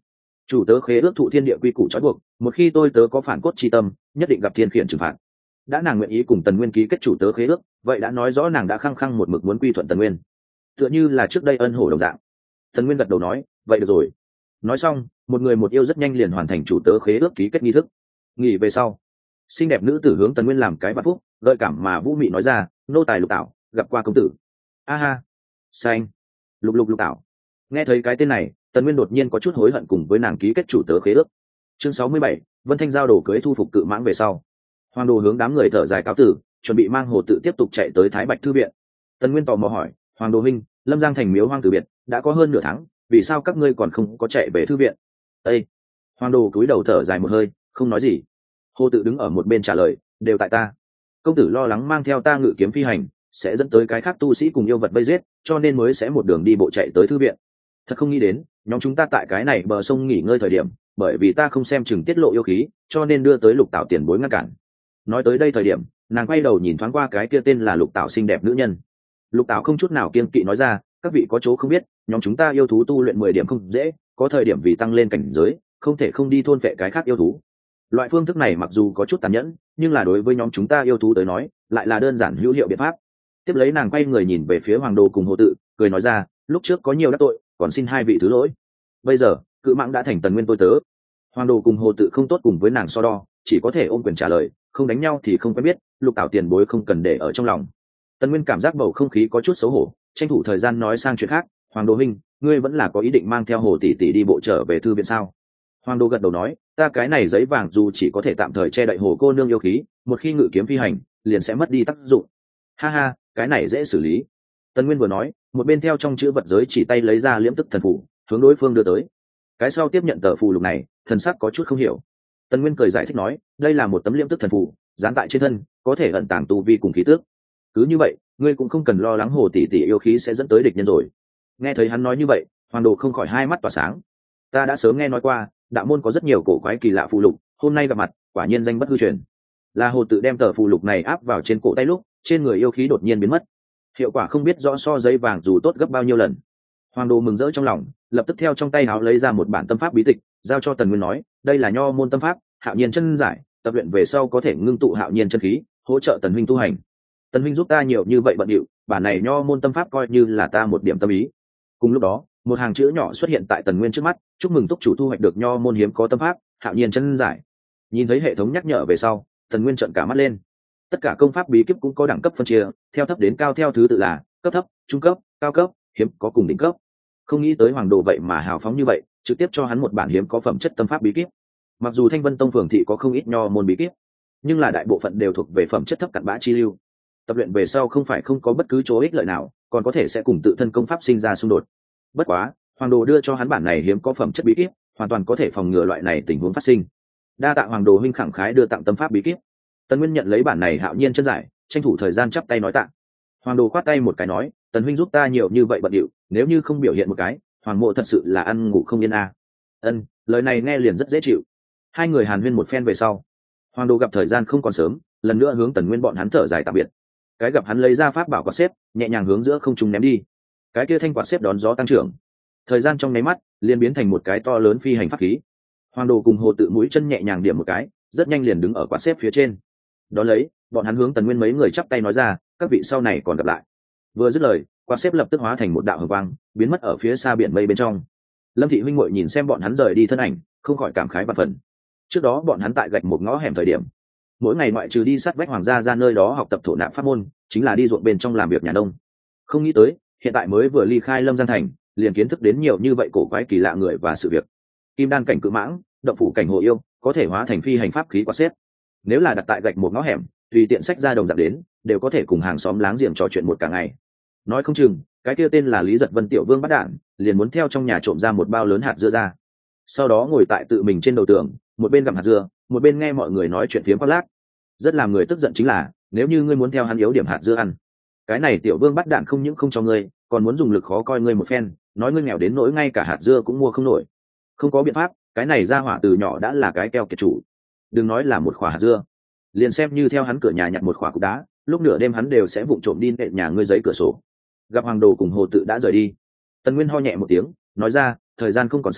chủ tớ khế ước thụ thiên địa quy củ trói buộc, một khi tôi tớ có phản cốt chi tâm, nhất định gặp thiên khiển trừng phạt. Đã nàng nguyện ý cùng Tần Nguyên ký kết chủ tớ khế ước, vậy đã nói rõ nàng đã khăng khăng một mực muốn quy thuận Tần Nguyên, tựa như là trước đây ân hổ đồng dạng. Tần Nguyên gật đầu nói, vậy được rồi. Nói xong, một người một yêu rất nhanh liền hoàn thành chủ tớ khế ước ký kết nghi thức. Nghỉ về sau, xinh đẹp nữ tử hướng Tần Nguyên làm cái bạc phúc, gợi cảm mà vũ mị nói ra, nô tài Lục Tảo gặp qua công tử. A ha, xanh, lục lục lục Tảo. Nghe thấy cái tên này, Tần Nguyên đột nhiên có chút hối hận cùng với nàng ký kết chủ tớ khế ước. Chương sáu mươi bảy, Vân Thanh giao đồ cưới thu phục cự mãng về sau, Hoàng Đồ hướng đám người thở dài cáo tử, chuẩn bị mang Hồ Tự tiếp tục chạy tới Thái Bạch thư viện. Tần Nguyên tò mò hỏi, Hoàng Đồ huynh, Lâm Giang thành miếu hoang tử biệt đã có hơn nửa tháng, vì sao các ngươi còn không có chạy về thư viện? Ê! Hoàng Đồ cúi đầu thở dài một hơi, không nói gì. Hồ Tự đứng ở một bên trả lời, đều tại ta. Công tử lo lắng mang theo ta ngự kiếm phi hành, sẽ dẫn tới cái khác tu sĩ cùng yêu vật vây giết, cho nên mới sẽ một đường đi bộ chạy tới thư viện. Thật không nghĩ đến, nhóm chúng ta tại cái này bờ sông nghỉ ngơi thời điểm, bởi vì ta không xem chừng tiết lộ yêu khí, cho nên đưa tới Lục Tảo tiền bối ngăn cản. Nói tới đây thời điểm, nàng quay đầu nhìn thoáng qua cái kia tên là Lục Tảo xinh đẹp nữ nhân. Lục Tảo không chút nào kiêng kỵ nói ra, các vị có chỗ không biết, nhóm chúng ta yêu thú tu luyện mười điểm không dễ, có thời điểm vì tăng lên cảnh giới, không thể không đi thôn phệ cái khác yêu thú. Loại phương thức này mặc dù có chút tàn nhẫn, nhưng là đối với nhóm chúng ta yêu thú tới nói, lại là đơn giản hữu hiệu biện pháp. Tiếp lấy nàng quay người nhìn về phía Hoàng Đồ cùng Hồ Tự, cười nói ra, lúc trước có nhiều đắc tội, còn xin hai vị thứ lỗi. Bây giờ, cự mãng đã thành Tần Nguyên tôi tớ. Hoàng Đồ cùng Hồ Tự không tốt cùng với nàng so đo, chỉ có thể ôm quyền trả lời, không đánh nhau thì không quen biết, Lục Tảo tiền bối không cần để ở trong lòng. Tần Nguyên cảm giác bầu không khí có chút xấu hổ, tranh thủ thời gian nói sang chuyện khác, Hoàng Đồ huynh, ngươi vẫn là có ý định mang theo Hồ tỷ tỷ đi bộ trở về thư viện sao? Hoàng Đồ gật đầu nói, ta cái này giấy vàng dù chỉ có thể tạm thời che đậy Hồ cô nương yêu khí, một khi ngự kiếm phi hành, liền sẽ mất đi tác dụng. Ha ha, cái này dễ xử lý. Tần Nguyên vừa nói, một bên theo trong chữ vật giới chỉ tay lấy ra liễm tức thần phù, hướng đối phương đưa tới. Cái sau tiếp nhận tờ phù lục này, thần sắc có chút không hiểu. Tần Nguyên cười giải thích nói, đây là một tấm liễm tức thần phù, dán tại trên thân, có thể ẩn tàng tu vi cùng khí tước. Cứ như vậy, ngươi cũng không cần lo lắng Hồ tỷ tỷ yêu khí sẽ dẫn tới địch nhân rồi. Nghe thấy hắn nói như vậy, Hoàng Đồ không khỏi hai mắt tỏa sáng. Ta đã sớm nghe nói qua, đạo môn có rất nhiều cổ quái kỳ lạ phù lục, hôm nay gặp mặt, quả nhiên danh bất hư truyền. Là Hồ tự đem tờ phù lục này áp vào trên cổ tay lúc, trên người yêu khí đột nhiên biến mất. Hiệu quả không biết rõ so giấy vàng dù tốt gấp bao nhiêu lần. Hoàng Đồ mừng rỡ trong lòng, lập tức theo trong tay áo lấy ra một bản tâm pháp bí tịch, giao cho Tần Nguyên nói, đây là nho môn tâm pháp, hạo nhiên chân giải, tập luyện về sau có thể ngưng tụ hạo nhiên chân khí, hỗ trợ Tần huynh tu hành. Tần huynh giúp ta nhiều như vậy bận điệu, bản này nho môn tâm pháp coi như là ta một điểm tâm ý. Cùng lúc đó, một hàng chữ nhỏ xuất hiện tại Tần Nguyên trước mắt, chúc mừng túc chủ thu hoạch được nho môn hiếm có tâm pháp, hạo nhiên chân giải. Nhìn thấy hệ thống nhắc nhở về sau, Tần Nguyên trợn cả mắt lên. Tất cả công pháp bí kíp cũng có đẳng cấp phân chia, theo thấp đến cao theo thứ tự là cấp thấp, trung cấp, cao cấp, hiếm có cùng đỉnh cấp. Không nghĩ tới Hoàng Đồ vậy mà hào phóng như vậy, trực tiếp cho hắn một bản hiếm có phẩm chất tâm pháp bí kíp. Mặc dù Thanh Vân Tông phường thị có không ít nho môn bí kíp, nhưng là đại bộ phận đều thuộc về phẩm chất thấp cặn bã chi lưu. Tập luyện về sau không phải không có bất cứ chỗ ích lợi nào, còn có thể sẽ cùng tự thân công pháp sinh ra xung đột. Bất quá, Hoàng Đồ đưa cho hắn bản này hiếm có phẩm chất bí kíp, hoàn toàn có thể phòng ngừa loại này tình huống phát sinh. Đa tạ Hoàng Đồ huynh khẳng khái đưa tặng tâm pháp bí kíp. Tần Nguyên nhận lấy bản này hạo nhiên chân giải, tranh thủ thời gian chắp tay nói tạ. Hoàng Đồ khoát tay một cái nói, Tần huynh giúp ta nhiều như vậy bận điệu, nếu như không biểu hiện một cái, Hoàng mộ thật sự là ăn ngủ không yên a. À. Ân, lời này nghe liền rất dễ chịu. Hai người hàn huyên một phen về sau, Hoàng Đồ gặp thời gian không còn sớm, lần nữa hướng Tần Nguyên bọn hắn thở dài tạm biệt. Cái gặp hắn lấy ra pháp bảo quạt xếp, nhẹ nhàng hướng giữa không trung ném đi. Cái kia thanh quạt xếp đón gió tăng trưởng, thời gian trong nháy mắt liền biến thành một cái to lớn phi hành pháp khí. Hoàng Đồ cùng Hồ tự mũi chân nhẹ nhàng điểm một cái, rất nhanh liền đứng ở quạt xếp phía trên. Đó lấy, bọn hắn hướng Tần Nguyên mấy người chắp tay nói ra, các vị sau này còn gặp lại. Vừa dứt lời, quạt xếp lập tức hóa thành một đạo hồng quang, biến mất ở phía xa biển mây bên trong. Lâm thị huynh muội nhìn xem bọn hắn rời đi thân ảnh, không khỏi cảm khái và phần. Trước đó bọn hắn tại gạch một ngõ hẻm thời điểm, mỗi ngày ngoại trừ đi sát vách hoàng gia ra nơi đó học tập thổ nạp pháp môn, chính là đi ruộng bên trong làm việc nhà nông. Không nghĩ tới, hiện tại mới vừa ly khai Lâm Giang thành, liền kiến thức đến nhiều như vậy cổ quái kỳ lạ người và sự việc. Kim đan cảnh cự mãng, động phủ cảnh hồ yêu, có thể hóa thành phi hành pháp khí quạt xếp. Nếu là đặt tại gạch một ngõ hẻm, tùy tiện sách ra đồng dạng đến, đều có thể cùng hàng xóm láng giềng trò chuyện một cả ngày. Nói không chừng, cái kia tên là Lý Giật Vân tiểu vương bắt đạn, liền muốn theo trong nhà trộm ra một bao lớn hạt dưa ra. Sau đó ngồi tại tự mình trên đầu tường, một bên gặm hạt dưa, một bên nghe mọi người nói chuyện phiếm khoác lác. Rất làm người tức giận chính là, nếu như ngươi muốn theo hắn yếu điểm hạt dưa ăn, cái này tiểu vương bắt đạn không những không cho ngươi, còn muốn dùng lực khó coi ngươi một phen, nói ngươi nghèo đến nỗi ngay cả hạt dưa cũng mua không nổi. Không có biện pháp, cái này ra hỏa từ nhỏ đã là cái keo kiệt chủ. Đừng nói là một quả hạt dưa, liền xem như theo hắn cửa nhà nhặt một quả cục đá, lúc nửa đêm hắn đều sẽ vụng trộm đi nện nhà ngươi giấy cửa sổ. Gặp Hoàng Đồ cùng Hồ tự đã rời đi, Tần Nguyên ho nhẹ một tiếng, nói ra, thời gian không còn sớm,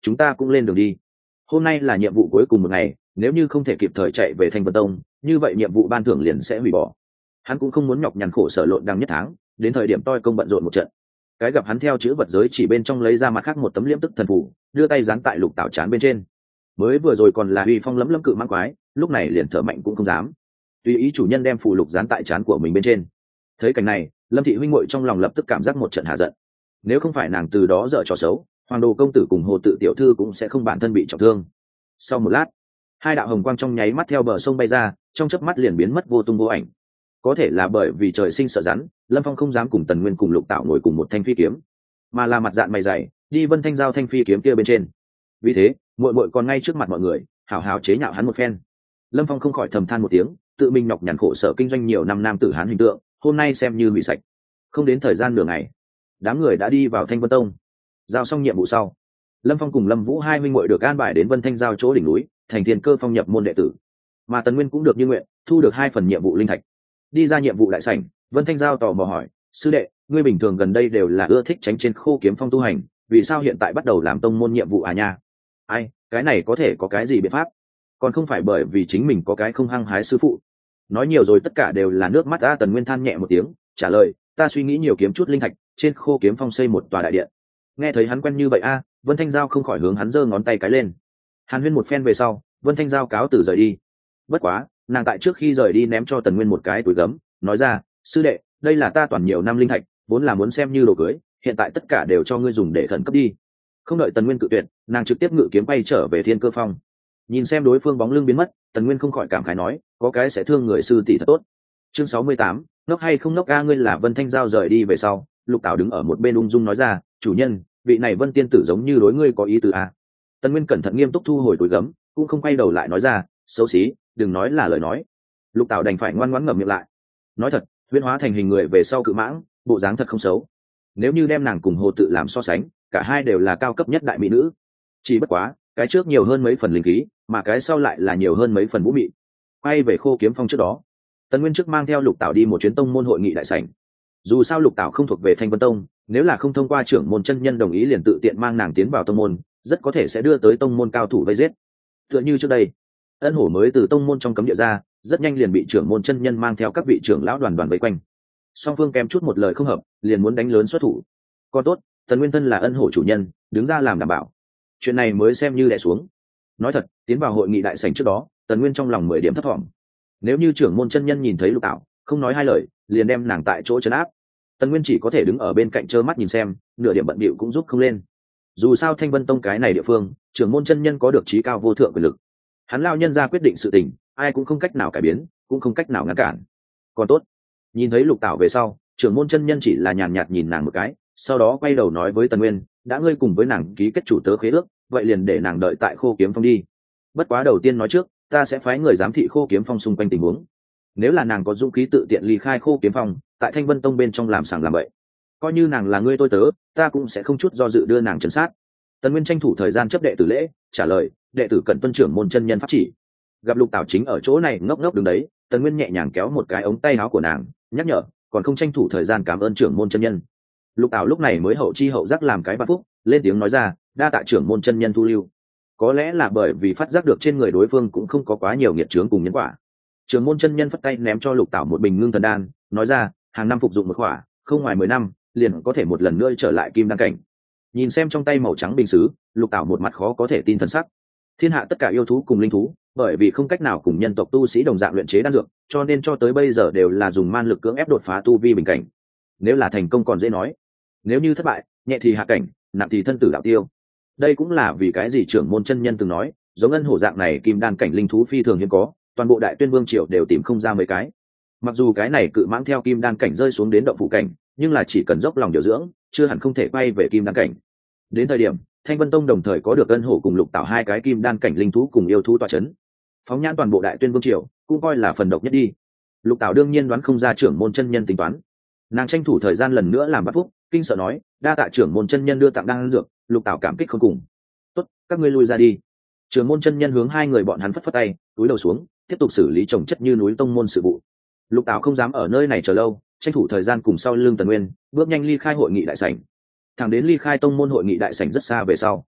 chúng ta cũng lên đường đi. Hôm nay là nhiệm vụ cuối cùng một ngày, nếu như không thể kịp thời chạy về Thanh Vân Tông, như vậy nhiệm vụ ban thưởng liền sẽ hủy bỏ. Hắn cũng không muốn nhọc nhằn khổ sở lộn đằng nhất tháng, đến thời điểm toi công bận rộn một trận. Cái gặp hắn theo chữ vật giới chỉ bên trong lấy ra mặt khác một tấm liễm tức thần phù, đưa tay dán tại Lục Tảo trán bên trên. Mới vừa rồi còn là uy phong lấm lấm cự mãng quái, lúc này liền thở mạnh cũng không dám. Tùy ý chủ nhân đem phù lục dán tại trán của mình bên trên. Thấy cảnh này, Lâm thị huynh muội trong lòng lập tức cảm giác một trận hạ giận. Nếu không phải nàng từ đó dở trò xấu, Hoàng Đồ công tử cùng Hồ Tự tiểu thư cũng sẽ không bản thân bị trọng thương. Sau một lát, hai đạo hồng quang trong nháy mắt theo bờ sông bay ra, trong chớp mắt liền biến mất vô tung vô ảnh. Có thể là bởi vì trời sinh sợ rắn, Lâm Phong không dám cùng Tần Nguyên cùng Lục Tảo ngồi cùng một thanh phi kiếm, mà là mặt dạn mày dày đi Vân Thanh giao thanh phi kiếm kia bên trên. Vì thế, muội muội còn ngay trước mặt mọi người hào hào chế nhạo hắn một phen. Lâm Phong không khỏi thầm than một tiếng, tự mình nhọc nhằn khổ sở kinh doanh nhiều năm nam tử hán hình tượng, hôm nay xem như hủy sạch. Không đến thời gian nửa ngày, đám người đã đi vào Thanh Vân Tông. Giao xong nhiệm vụ sau, Lâm Phong cùng Lâm Vũ hai huynh muội được an bài đến Vân Thanh giao chỗ đỉnh núi, thành Thiên Cơ phong nhập môn đệ tử. Mà Tần Nguyên cũng được như nguyện, thu được hai phần nhiệm vụ linh thạch. Đi ra nhiệm vụ đại sảnh, Vân Thanh giao tò mò hỏi: "Sư đệ, ngươi bình thường gần đây đều là ưa thích tránh trên Khô Kiếm Phong tu hành, vì sao hiện tại bắt đầu làm tông môn nhiệm vụ à nha?" Ai, cái này có thể có cái gì biện pháp? Còn không phải bởi vì chính mình có cái không hăng hái sư phụ. Nói nhiều rồi tất cả đều là nước mắt a. Tần Nguyên than nhẹ một tiếng, trả lời: "Ta suy nghĩ nhiều kiếm chút linh thạch, trên Khô Kiếm Phong xây một tòa đại điện." Nghe thấy hắn quen như vậy a, Vân Thanh giao không khỏi hướng hắn giơ ngón tay cái lên. Hàn huyên một phen về sau, Vân Thanh giao cáo từ rời đi. Bất quá, nàng tại trước khi rời đi ném cho Tần Nguyên một cái túi gấm, nói ra: "Sư đệ, đây là ta toàn nhiều năm linh thạch, vốn là muốn xem như đồ cưới, hiện tại tất cả đều cho ngươi dùng để khẩn cấp đi." Không đợi Tần Nguyên cự tuyệt, nàng trực tiếp ngự kiếm bay trở về Thiên Cơ Phong. Nhìn xem đối phương bóng lưng biến mất, Tần Nguyên không khỏi cảm khái nói: "Có cái sẽ thương người sư tỷ thật tốt." Chương sáu mươi tám, ngốc hay không ngốc a. Ngươi là Vân Thanh giao rời đi về sau, Lục Tảo đứng ở một bên ung dung nói ra: "Chủ nhân, vị này Vân tiên tử giống như đối ngươi có ý tứ a." Tần Nguyên cẩn thận nghiêm túc thu hồi túi gấm, cũng không quay đầu lại nói ra: "Xấu xí, đừng nói là lời nói." Lục Tảo đành phải ngoan ngoãn ngậm miệng lại. Nói thật, huyễn hóa thành hình người về sau cự mãng, bộ dáng thật không xấu. Nếu như đem nàng cùng Hồ Tự làm so sánh, cả hai đều là cao cấp nhất đại mỹ nữ. Chỉ bất quá, cái trước nhiều hơn mấy phần linh khí, mà cái sau lại là nhiều hơn mấy phần vũ mị. Quay về Khô Kiếm Phong trước đó, Tần Nguyên trước mang theo Lục Tảo đi một chuyến tông môn hội nghị đại sảnh. Dù sao Lục Tảo không thuộc về Thanh Vân Tông, nếu là không thông qua trưởng môn chân nhân đồng ý liền tự tiện mang nàng tiến vào tông môn, rất có thể sẽ đưa tới tông môn cao thủ vây giết. Tựa như trước đây, Ân Hổ mới từ tông môn trong cấm địa ra, rất nhanh liền bị trưởng môn chân nhân mang theo các vị trưởng lão đoàn đoàn vây quanh. Song phương kém chút một lời không hợp, liền muốn đánh lớn xuất thủ. Còn tốt, Tần Nguyên thân là Ân Hổ chủ nhân, đứng ra làm đảm bảo. Chuyện này mới xem như đè xuống. Nói thật, tiến vào hội nghị đại sảnh trước đó, Tần Nguyên trong lòng mười điểm thấp thỏm. Nếu như trưởng môn chân nhân nhìn thấy Lục Tảo, không nói hai lời, liền đem nàng tại chỗ trấn áp. Tần Nguyên chỉ có thể đứng ở bên cạnh trơ mắt nhìn xem, nửa điểm bận bịu cũng giúp không lên. Dù sao Thanh Vân Tông cái này địa phương, trưởng môn chân nhân có được trí cao vô thượng quyền lực. Hắn lao nhân ra quyết định sự tình, ai cũng không cách nào cải biến, cũng không cách nào ngăn cản. Còn tốt, nhìn thấy Lục Tảo về sau, trưởng môn chân nhân chỉ là nhàn nhạt nhìn nàng một cái, sau đó quay đầu nói với Tần Nguyên: "Đã ngươi cùng với nàng ký kết chủ tớ khế ước, vậy liền để nàng đợi tại Khô Kiếm Phong đi. Bất quá đầu tiên nói trước, ta sẽ phái người giám thị Khô Kiếm Phong xung quanh tình huống. Nếu là nàng có dũng khí tự tiện ly khai Khô Kiếm Phong, tại Thanh Vân Tông bên trong làm sàng làm bậy, coi như nàng là ngươi tôi tớ, ta cũng sẽ không chút do dự đưa nàng trấn sát." Tần Nguyên tranh thủ thời gian chấp đệ tử lễ, trả lời: "Đệ tử cần tuân trưởng môn chân nhân pháp chỉ." Gặp Lục Tảo chính ở chỗ này ngốc ngốc đứng đấy, Tần Nguyên nhẹ nhàng kéo một cái ống tay áo của nàng, nhắc nhở: "Còn không tranh thủ thời gian cảm ơn trưởng môn chân nhân." Lục Tảo lúc này mới hậu chi hậu giác làm cái vạn phúc, lên tiếng nói ra: "Đa tạ trưởng môn chân nhân thu lưu." Có lẽ là bởi vì phát giác được trên người đối phương cũng không có quá nhiều nghiệt chướng cùng nhân quả, trưởng môn chân nhân phất tay ném cho Lục Tảo một bình ngưng thần đan, nói ra: "Hàng năm phục dụng một khỏa, không ngoài mười năm, liền có thể một lần nữa trở lại kim đan cảnh." Nhìn xem trong tay màu trắng bình sứ, Lục Tảo một mặt khó có thể tin thần sắc. Thiên hạ tất cả yêu thú cùng linh thú, bởi vì không cách nào cùng nhân tộc tu sĩ đồng dạng luyện chế đan dược, cho nên cho tới bây giờ đều là dùng man lực cưỡng ép đột phá tu vi bình cảnh. Nếu là thành công còn dễ nói, nếu như thất bại, nhẹ thì hạ cảnh, nặng thì thân tử đạo tiêu. Đây cũng là vì cái gì trưởng môn chân nhân từng nói, giống Ân Hổ dạng này kim đan cảnh linh thú phi thường hiếm có, toàn bộ Đại Tuyên Vương triều đều tìm không ra mấy cái. Mặc dù cái này cự mãng theo kim đan cảnh rơi xuống đến động phủ cảnh, nhưng là chỉ cần dốc lòng điều dưỡng, chưa hẳn không thể quay về kim đan cảnh. Đến thời điểm Thanh Vân Tông đồng thời có được Ân Hổ cùng Lục Tảo hai cái kim đan cảnh linh thú cùng yêu thú tọa chấn, phóng nhãn toàn bộ Đại Tuyên Vương triều cũng coi là phần độc nhất đi. Lục Tảo đương nhiên đoán không ra trưởng môn chân nhân tính toán, nàng tranh thủ thời gian lần nữa làm bắt phúc, kinh sợ nói: "Đa tạ trưởng môn chân nhân đưa tặng đan dược." Lục Tảo cảm kích không cùng. "Tốt, các ngươi lui ra đi." Trưởng môn chân nhân hướng hai người bọn hắn phất phất tay, cúi đầu xuống, tiếp tục xử lý chồng chất như núi tông môn sự vụ. Lục Tảo không dám ở nơi này chờ lâu, tranh thủ thời gian cùng sau lưng Tần Nguyên, bước nhanh ly khai hội nghị đại sảnh. Thẳng đến ly khai tông môn hội nghị đại sảnh rất xa về sau,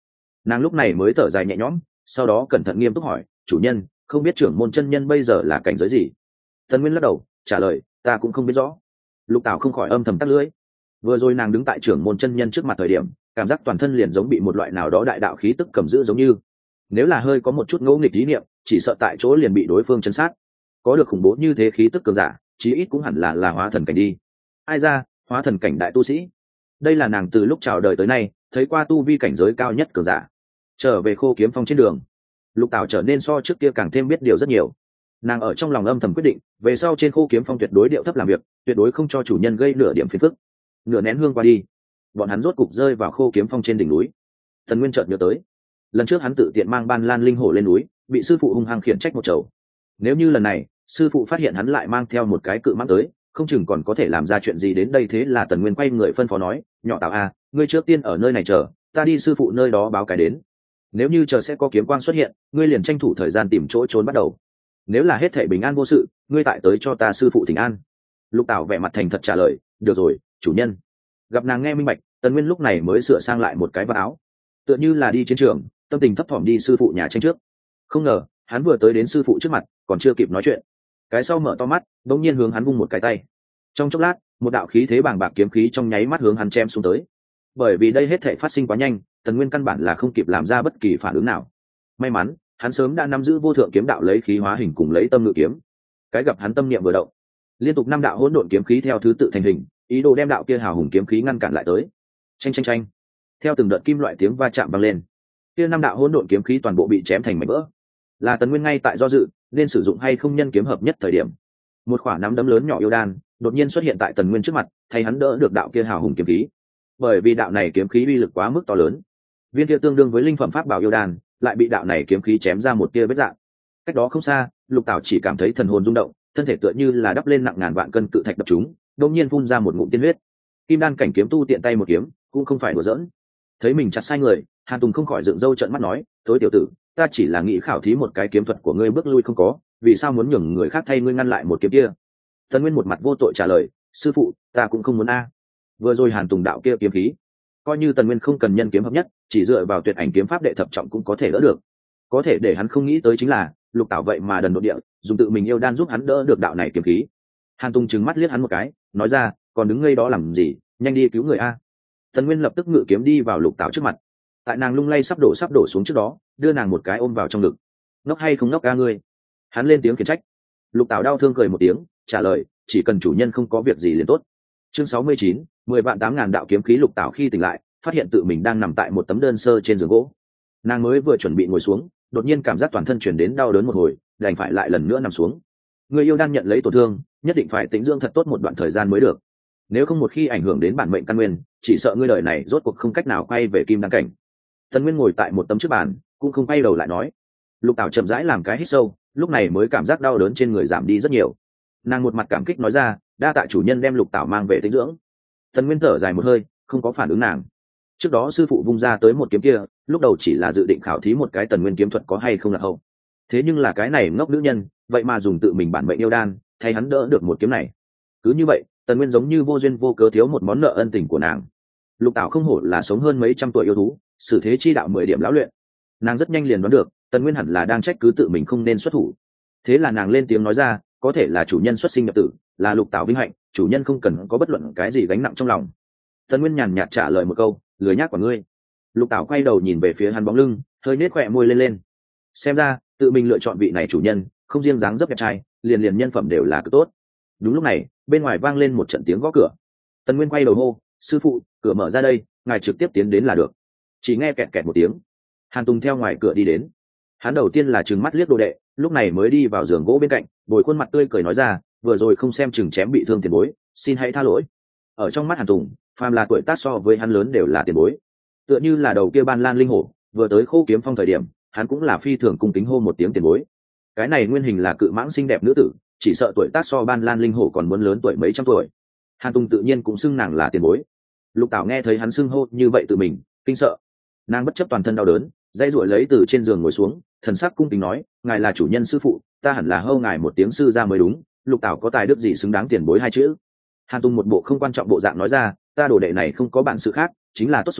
Nàng lúc này mới thở dài nhẹ nhõm, sau đó cẩn thận nghiêm túc hỏi, chủ nhân, không biết trưởng môn chân nhân bây giờ là cảnh giới gì? Tần Nguyên lắc đầu trả lời, ta cũng không biết rõ. Lục Tảo không khỏi âm thầm tắt lưỡi. Vừa rồi nàng đứng tại trưởng môn chân nhân trước mặt thời điểm, cảm giác toàn thân liền giống bị một loại nào đó đại đạo khí tức cầm giữ giống như, nếu là hơi có một chút ngẫu nghịch ý niệm, chỉ sợ tại chỗ liền bị đối phương chấn sát. Có được khủng bố như thế khí tức cường giả, chí ít cũng hẳn là là hóa thần cảnh đi. Ai ra, hóa thần cảnh đại tu sĩ. Đây là nàng từ lúc chào đời tới nay thấy qua tu vi cảnh giới cao nhất cường giả. Trở về Khô Kiếm Phong trên đường, Lục Tảo trở nên so trước kia càng thêm biết điều rất nhiều. Nàng ở trong lòng âm thầm quyết định, về sau trên Khô Kiếm Phong tuyệt đối điệu thấp làm việc, tuyệt đối không cho chủ nhân gây nửa điểm phiền phức. Nửa nén hương qua đi, bọn hắn rốt cục rơi vào Khô Kiếm Phong trên đỉnh núi. Tần Nguyên chợt nhớ tới, lần trước hắn tự tiện mang Ban Lan linh hổ lên núi, bị sư phụ hung hăng khiển trách một chầu. Nếu như lần này sư phụ phát hiện hắn lại mang theo một cái cự mãng tới, không chừng còn có thể làm ra chuyện gì đến đây. Thế là Tần Nguyên quay người phân phó nói, nhỏ Tảo a, ngươi trước tiên ở nơi này chờ, ta đi sư phụ nơi đó báo cái đến. Nếu như chờ sẽ có kiếm quang xuất hiện, ngươi liền tranh thủ thời gian tìm chỗ trốn bắt đầu. Nếu là hết thảy bình an vô sự, ngươi tại tới cho ta sư phụ thỉnh an. Lục Tảo vẻ mặt thành thật trả lời, được rồi, chủ nhân. Gặp nàng nghe minh bạch, Tần Nguyên lúc này mới sửa sang lại một cái vạt áo, tựa như là đi chiến trường, tâm tình thấp thỏm đi sư phụ nhà tranh trước. Không ngờ hắn vừa tới đến sư phụ trước mặt, còn chưa kịp nói chuyện, cái sau mở to mắt, đột nhiên hướng hắn vung một cái tay. Trong chốc lát, một đạo khí thế bàng bạc kiếm khí trong nháy mắt hướng hắn chém xuống tới. Bởi vì đây hết thảy phát sinh quá nhanh, Tần Nguyên căn bản là không kịp làm ra bất kỳ phản ứng nào. May mắn, hắn sớm đã nắm giữ vô thượng kiếm đạo lấy khí hóa hình cùng lấy tâm ngự kiếm. Cái gặp hắn tâm niệm vừa động, liên tục năm đạo hỗn độn kiếm khí theo thứ tự thành hình, ý đồ đem đạo kia hào hùng kiếm khí ngăn cản lại tới. Chanh chanh chanh. Theo từng đợt kim loại tiếng va chạm vang lên, kia năm đạo hỗn độn kiếm khí toàn bộ bị chém thành mảnh vỡ. Là Tần Nguyên ngay tại do dự, nên sử dụng hay không nhân kiếm hợp nhất thời điểm, một quả nắm đấm lớn nhỏ yêu đan đột nhiên xuất hiện tại Tần Nguyên trước mặt, thay hắn đỡ được đạo kia hào hùng kiếm khí. Bởi vì đạo này kiếm khí uy lực quá mức to lớn, viên kia tương đương với linh phẩm pháp bảo yêu đan lại bị đạo này kiếm khí chém ra một tia vết rạn. Cách đó không xa, Lục Tảo chỉ cảm thấy thần hồn rung động, thân thể tựa như là đắp lên nặng ngàn vạn cân cự thạch đập chúng, đột nhiên phun ra một ngụm tiên huyết. Kim đan cảnh kiếm tu tiện tay một kiếm, cũng không phải đùa giỡn. Thấy mình chặt sai người, Hàn Tùng không khỏi dựng râu trợn mắt nói, "Thối tiểu tử, ta chỉ là nghĩ khảo thí một cái kiếm thuật của ngươi bước lui không có, vì sao muốn nhường người khác thay ngươi ngăn lại một kiếm kia?" Tần Nguyên một mặt vô tội trả lời, "Sư phụ, ta cũng không muốn a." Vừa rồi Hàn Tùng đạo kia kiếm khí, coi như Tần Nguyên không cần nhân kiếm hợp nhất, chỉ dựa vào tuyệt ảnh kiếm pháp đệ thập trọng cũng có thể đỡ được. Có thể để hắn không nghĩ tới chính là, Lục Tảo vậy mà đần độn địa, dùng tự mình yêu đan giúp hắn đỡ được đạo này kiếm khí. Hàn Tùng trừng mắt liếc hắn một cái, nói ra, "Còn đứng ngây đó làm gì, nhanh đi cứu người a." Tần Nguyên lập tức ngự kiếm đi vào Lục Tảo trước mặt. Tại nàng lung lay sắp đổ sắp đổ xuống trước đó, đưa nàng một cái ôm vào trong ngực. "Ngốc hay không ngốc ca ngươi?" Hắn lên tiếng khiển trách. Lục Tảo đau thương cười một tiếng, trả lời, "Chỉ cần chủ nhân không có việc gì liền tốt." Chương sáu mươi chín, mười vạn tám ngàn đạo kiếm khí. Lục Tảo khi tỉnh lại, phát hiện tự mình đang nằm tại một tấm đơn sơ trên giường gỗ. Nàng mới vừa chuẩn bị ngồi xuống, đột nhiên cảm giác toàn thân chuyển đến đau đớn một hồi, đành phải lại lần nữa nằm xuống. Người yêu đang nhận lấy tổn thương, nhất định phải tĩnh dưỡng thật tốt một đoạn thời gian mới được. Nếu không một khi ảnh hưởng đến bản mệnh căn nguyên, chỉ sợ ngươi đời này rốt cuộc không cách nào quay về kim đăng cảnh. Tần Nguyên ngồi tại một tấm trước bàn, cũng không quay đầu lại nói. Lục Tảo chậm rãi làm cái hít sâu, lúc này mới cảm giác đau đớn trên người giảm đi rất nhiều. Nàng một mặt cảm kích nói ra, đa tạ chủ nhân đem Lục Tảo mang về tĩnh dưỡng. Tần Nguyên thở dài một hơi, không có phản ứng nàng. Trước đó sư phụ vung ra tới một kiếm kia, lúc đầu chỉ là dự định khảo thí một cái Tần Nguyên kiếm thuật có hay không là hậu. Thế nhưng là cái này ngốc nữ nhân, vậy mà dùng tự mình bản mệnh yêu đan, thay hắn đỡ được một kiếm này. Cứ như vậy, Tần Nguyên giống như vô duyên vô cớ thiếu một món nợ ân tình của nàng. Lục Tảo không hổ là sống hơn mấy trăm tuổi yêu thú, xử thế chi đạo mười điểm lão luyện. Nàng rất nhanh liền đoán được, Tần Nguyên hẳn là đang trách cứ tự mình không nên xuất thủ. Thế là nàng lên tiếng nói ra, có thể là chủ nhân xuất sinh nhập tử, là Lục Tảo vinh hạnh, chủ nhân không cần có bất luận cái gì gánh nặng trong lòng. Tần Nguyên nhàn nhạt trả lời một câu, lười nhác của ngươi. Lục Tảo quay đầu nhìn về phía hắn bóng lưng, hơi nết khỏe môi lên lên. Xem ra, tự mình lựa chọn vị này chủ nhân, không riêng dáng dấp đẹp trai, liền liền nhân phẩm đều là cực tốt. Đúng lúc này, bên ngoài vang lên một trận tiếng gõ cửa. Tần Nguyên quay đầu hô, sư phụ, cửa mở ra đây, ngài trực tiếp tiến đến là được. Chỉ nghe kẹt kẹt một tiếng, Hàn Tùng theo ngoài cửa đi đến. Hắn đầu tiên là trừng mắt liếc đồ đệ, lúc này mới đi vào giường gỗ bên cạnh, bồi khuôn mặt tươi cười nói ra, vừa rồi không xem chừng chém bị thương tiền bối, xin hãy tha lỗi. Ở trong mắt Hàn Tùng, phàm là tuổi tác so với hắn lớn đều là tiền bối. Tựa như là đầu kia Ban Lan linh hổ, vừa tới Khô Kiếm Phong thời điểm, hắn cũng là phi thường cung kính hô một tiếng tiền bối. Cái này nguyên hình là cự mãng xinh đẹp nữ tử, chỉ sợ tuổi tác so Ban Lan linh hổ còn muốn lớn tuổi mấy trăm tuổi. Hàn Tùng tự nhiên cũng xưng nàng là tiền bối. Lục Tảo nghe thấy hắn xưng hô như vậy tự mình kinh sợ, nàng bất chấp toàn thân đau đớn, dây ruổi lấy từ trên giường ngồi xuống, thần sắc cung kính nói, ngài là chủ nhân sư phụ, ta hẳn là hô ngài một tiếng sư ra mới đúng. Lục Tảo có tài đức gì xứng đáng tiền bối hai chữ? Hàn Tùng một bộ không quan trọng bộ dạng nói ra, ta đồ đệ này không có bản sự khác, chính là tốt số,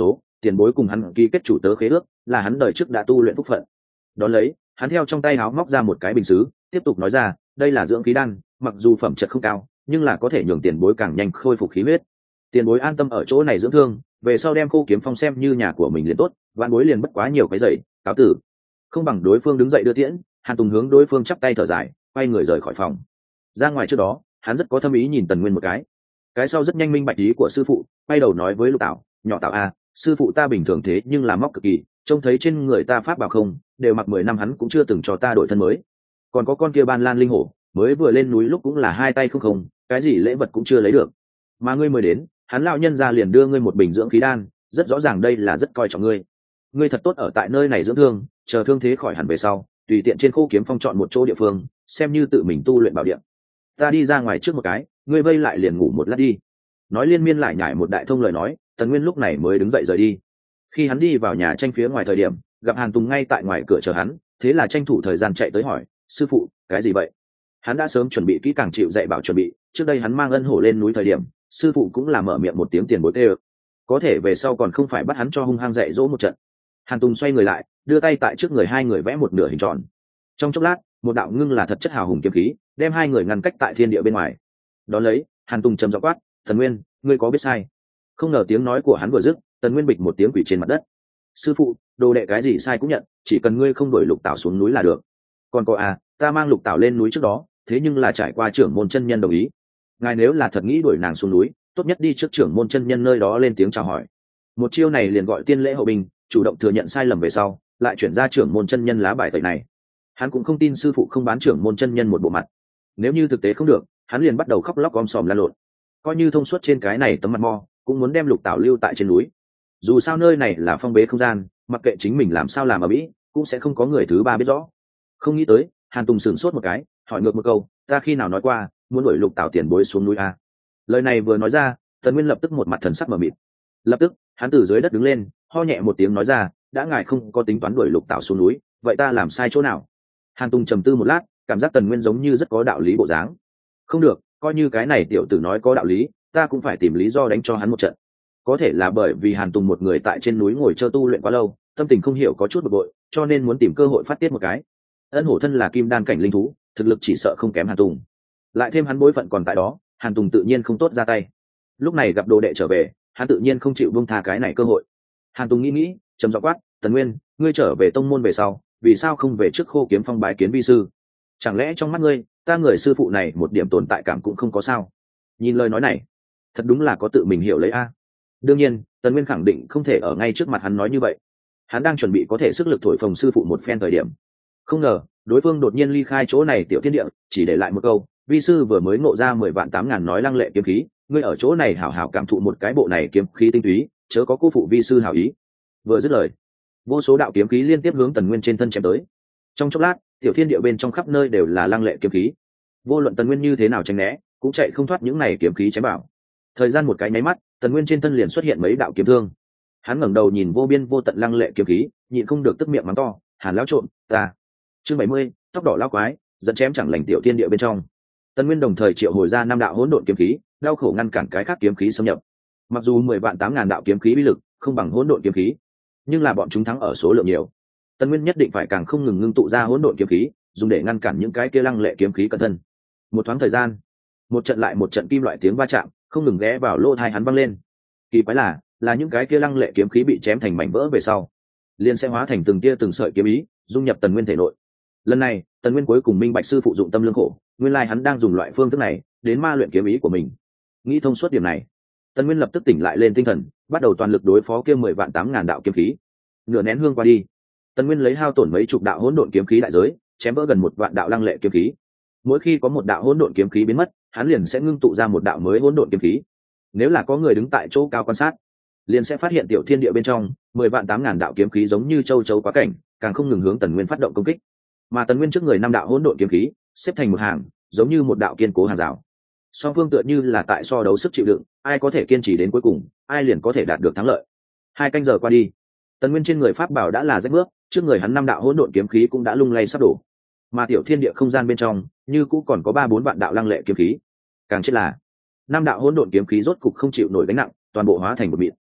tiền bối cùng hắn ký kết chủ tớ khế ước, là hắn đời trước đã tu luyện phúc phận. Đón lấy, hắn theo trong tay áo móc ra một cái bình sứ, tiếp tục nói ra, đây là dưỡng khí đan, mặc dù phẩm chất không cao, nhưng là có thể nhường tiền bối càng nhanh khôi phục khí huyết. Tiền bối an tâm ở chỗ này dưỡng thương, về sau đem Khô Kiếm Phong xem như nhà của mình liền tốt, vạn bối liền bất quá nhiều cái giày, cáo tử. Không bằng đối phương đứng dậy đưa tiễn, Hàn Tùng hướng đối phương chắp tay thở dài, quay người rời khỏi phòng. Ra ngoài trước đó, hắn rất có thâm ý nhìn Tần Nguyên một cái. Cái sau rất nhanh minh bạch ý của sư phụ, quay đầu nói với Lục Tảo, nhỏ Tảo a, sư phụ ta bình thường thế nhưng là móc cực kỳ, trông thấy trên người ta pháp bảo không, đều mặc mười năm hắn cũng chưa từng cho ta đổi thân mới. Còn có con kia Ban Lan linh hổ, mới vừa lên núi lúc cũng là hai tay không không, cái gì lễ vật cũng chưa lấy được. Mà ngươi mới đến, hắn lão nhân ra liền đưa ngươi một bình dưỡng khí đan, rất rõ ràng đây là rất coi trọng ngươi. Ngươi thật tốt ở tại nơi này dưỡng thương, chờ thương thế khỏi hẳn về sau, tùy tiện trên Khô Kiếm Phong chọn một chỗ địa phương, xem như tự mình tu luyện bảo địa. Ta đi ra ngoài trước một cái, ngươi vây lại liền ngủ một lát đi. Nói liên miên lại nhải một đại thông lời nói, Tần Nguyên lúc này mới đứng dậy rời đi. Khi hắn đi vào nhà tranh phía ngoài thời điểm, gặp Hàn Tùng ngay tại ngoài cửa chờ hắn, thế là tranh thủ thời gian chạy tới hỏi, sư phụ, cái gì vậy? Hắn đã sớm chuẩn bị kỹ càng chịu dạy bảo chuẩn bị, trước đây hắn mang ân hổ lên núi thời điểm, sư phụ cũng là mở miệng một tiếng tiền bối tê ơ. Có thể về sau còn không phải bắt hắn cho hung hăng dạy dỗ một trận. Hàn Tùng xoay người lại, đưa tay tại trước người hai người vẽ một nửa hình tròn. Trong chốc lát, một đạo ngưng là thật chất hào hùng kiếm khí, đem hai người ngăn cách tại thiên địa bên ngoài. Đón lấy, Hàn Tùng trầm giọng quát, Thần Nguyên, ngươi có biết sai? Không ngờ tiếng nói của hắn vừa dứt, Tần Nguyên bịch một tiếng quỷ trên mặt đất. Sư phụ, đồ đệ cái gì sai cũng nhận, chỉ cần ngươi không đuổi Lục Tảo xuống núi là được. Còn có à, ta mang Lục Tảo lên núi trước đó, thế nhưng là trải qua trưởng môn chân nhân đồng ý. Ngài nếu là thật nghĩ đuổi nàng xuống núi, tốt nhất đi trước trưởng môn chân nhân nơi đó lên tiếng chào hỏi. Một chiêu này liền gọi tiên lễ hậu binh, chủ động thừa nhận sai lầm về sau, lại chuyển ra trưởng môn chân nhân lá bài tẩy này. Hắn cũng không tin sư phụ không bán trưởng môn chân nhân một bộ mặt. Nếu như thực tế không được, hắn liền bắt đầu khóc lóc om sòm la lộn. Coi như thông suốt trên cái này tấm mặt mo, cũng muốn đem Lục Tảo lưu tại trên núi. Dù sao nơi này là phong bế không gian, mặc kệ chính mình làm sao làm ở mỹ, cũng sẽ không có người thứ ba biết rõ. Không nghĩ tới, Hàn Tùng sửng sốt một cái, hỏi ngược một câu, ta khi nào nói qua muốn đuổi Lục Tảo tiền bối xuống núi à? Lời này vừa nói ra, Tần Nguyên lập tức một mặt thần sắc mờ mịt. Lập tức, hắn từ dưới đất đứng lên, ho nhẹ một tiếng nói ra, đã ngài không có tính toán đuổi Lục Tảo xuống núi, vậy ta làm sai chỗ nào? Hàn Tùng trầm tư một lát, cảm giác Tần Nguyên giống như rất có đạo lý bộ dáng. Không được, coi như cái này tiểu tử nói có đạo lý, ta cũng phải tìm lý do đánh cho hắn một trận. Có thể là bởi vì Hàn Tùng một người tại trên núi ngồi chơi tu luyện quá lâu, tâm tình không hiểu có chút bực bội, cho nên muốn tìm cơ hội phát tiết một cái. Ân hổ thân là kim đan cảnh linh thú, thực lực chỉ sợ không kém Hàn Tùng. Lại thêm hắn bối phận còn tại đó, Hàn Tùng tự nhiên không tốt ra tay. Lúc này gặp đồ đệ trở về, hắn tự nhiên không chịu buông tha cái này cơ hội. Hàn Tùng nghĩ nghĩ, trầm giọng quát, Tần Nguyên, ngươi trở về tông môn về sau, vì sao không về trước Khô Kiếm Phong bái kiến vi sư? Chẳng lẽ trong mắt ngươi, ta người sư phụ này một điểm tồn tại cảm cũng không có sao? Nhìn lời nói này, thật đúng là có tự mình hiểu lấy a. Đương nhiên, Tần Nguyên khẳng định không thể ở ngay trước mặt hắn nói như vậy. Hắn đang chuẩn bị có thể sức lực thổi phồng sư phụ một phen thời điểm. Không ngờ, đối phương đột nhiên ly khai chỗ này tiểu thiên địa, chỉ để lại một câu, vi sư vừa mới ngộ ra mười vạn tám ngàn nói lăng lệ kiếm khí, ngươi ở chỗ này hảo hảo cảm thụ một cái bộ này kiếm khí tinh túy, chớ có cô phụ vi sư hảo ý. Vừa dứt lời, vô số đạo kiếm khí liên tiếp hướng Tần Nguyên trên thân chém tới. Trong chốc lát, tiểu thiên địa bên trong khắp nơi đều là lăng lệ kiếm khí. Vô luận Tần Nguyên như thế nào tránh né, cũng chạy không thoát những này kiếm khí chém vào. Thời gian một cái nháy mắt, Tần Nguyên trên thân liền xuất hiện mấy đạo kiếm thương. Hắn ngẩng đầu nhìn vô biên vô tận lăng lệ kiếm khí, nhịn không được tức miệng mắng to, Hàn lão trộm, ta. Chương bảy mươi, tóc đỏ lão quái, dẫn chém chẳng lành tiểu thiên địa bên trong. Tần Nguyên đồng thời triệu hồi ra năm đạo hỗn độn kiếm khí, đau khổ ngăn cản cái khác kiếm khí xâm nhập. Mặc dù mười vạn tám ngàn đạo kiếm khí uy lực không bằng hỗn độn kiếm khí, nhưng là bọn chúng thắng ở số lượng nhiều. Tần Nguyên nhất định phải càng không ngừng ngưng tụ ra hỗn độn kiếm khí, dùng để ngăn cản những cái kia lăng lệ kiếm khí cận thân. Một thoáng thời gian, một trận lại một trận kim loại tiếng va chạm, không ngừng ghé vào lỗ tai hắn vang lên. Kỳ quái là, là những cái kia lăng lệ kiếm khí bị chém thành mảnh vỡ về sau, liền sẽ hóa thành từng tia từng sợi kiếm ý, dung nhập Tần Nguyên thể nội. Lần này, Tần Nguyên cuối cùng minh bạch sư phụ dụng tâm lương khổ, nguyên lai hắn đang dùng loại phương thức này đến ma luyện kiếm ý của mình. Nghĩ thông suốt điểm này, Tần Nguyên lập tức tỉnh lại lên tinh thần, bắt đầu toàn lực đối phó kia mười vạn tám ngàn đạo kiếm khí. Nửa nén hương qua đi, Tần Nguyên lấy hao tổn mấy chục đạo hỗn độn kiếm khí đại giới, chém vỡ gần một vạn đạo lăng lệ kiếm khí. Mỗi khi có một đạo hỗn độn kiếm khí biến mất, hắn liền sẽ ngưng tụ ra một đạo mới hỗn độn kiếm khí. Nếu là có người đứng tại chỗ cao quan sát, liền sẽ phát hiện tiểu thiên địa bên trong mười vạn tám ngàn đạo kiếm khí giống như châu chấu quá cảnh, càng không ngừng hướng Tần Nguyên phát động công kích. Mà Tần Nguyên trước người năm đạo hỗn độn kiếm khí xếp thành một hàng, giống như một đạo kiên cố hàng rào. Song phương tựa như là tại so đấu sức chịu đựng, ai có thể kiên trì đến cuối cùng, ai liền có thể đạt được thắng lợi. Hai canh giờ qua đi, Tần Nguyên trên người pháp bảo đã là rách bước, trước người hắn năm đạo hỗn độn kiếm khí cũng đã lung lay sắp đổ. Mà tiểu thiên địa không gian bên trong, như cũng còn có ba bốn vạn đạo lăng lệ kiếm khí. Càng chết là, năm đạo hỗn độn kiếm khí rốt cục không chịu nổi gánh nặng, toàn bộ hóa thành một mịn.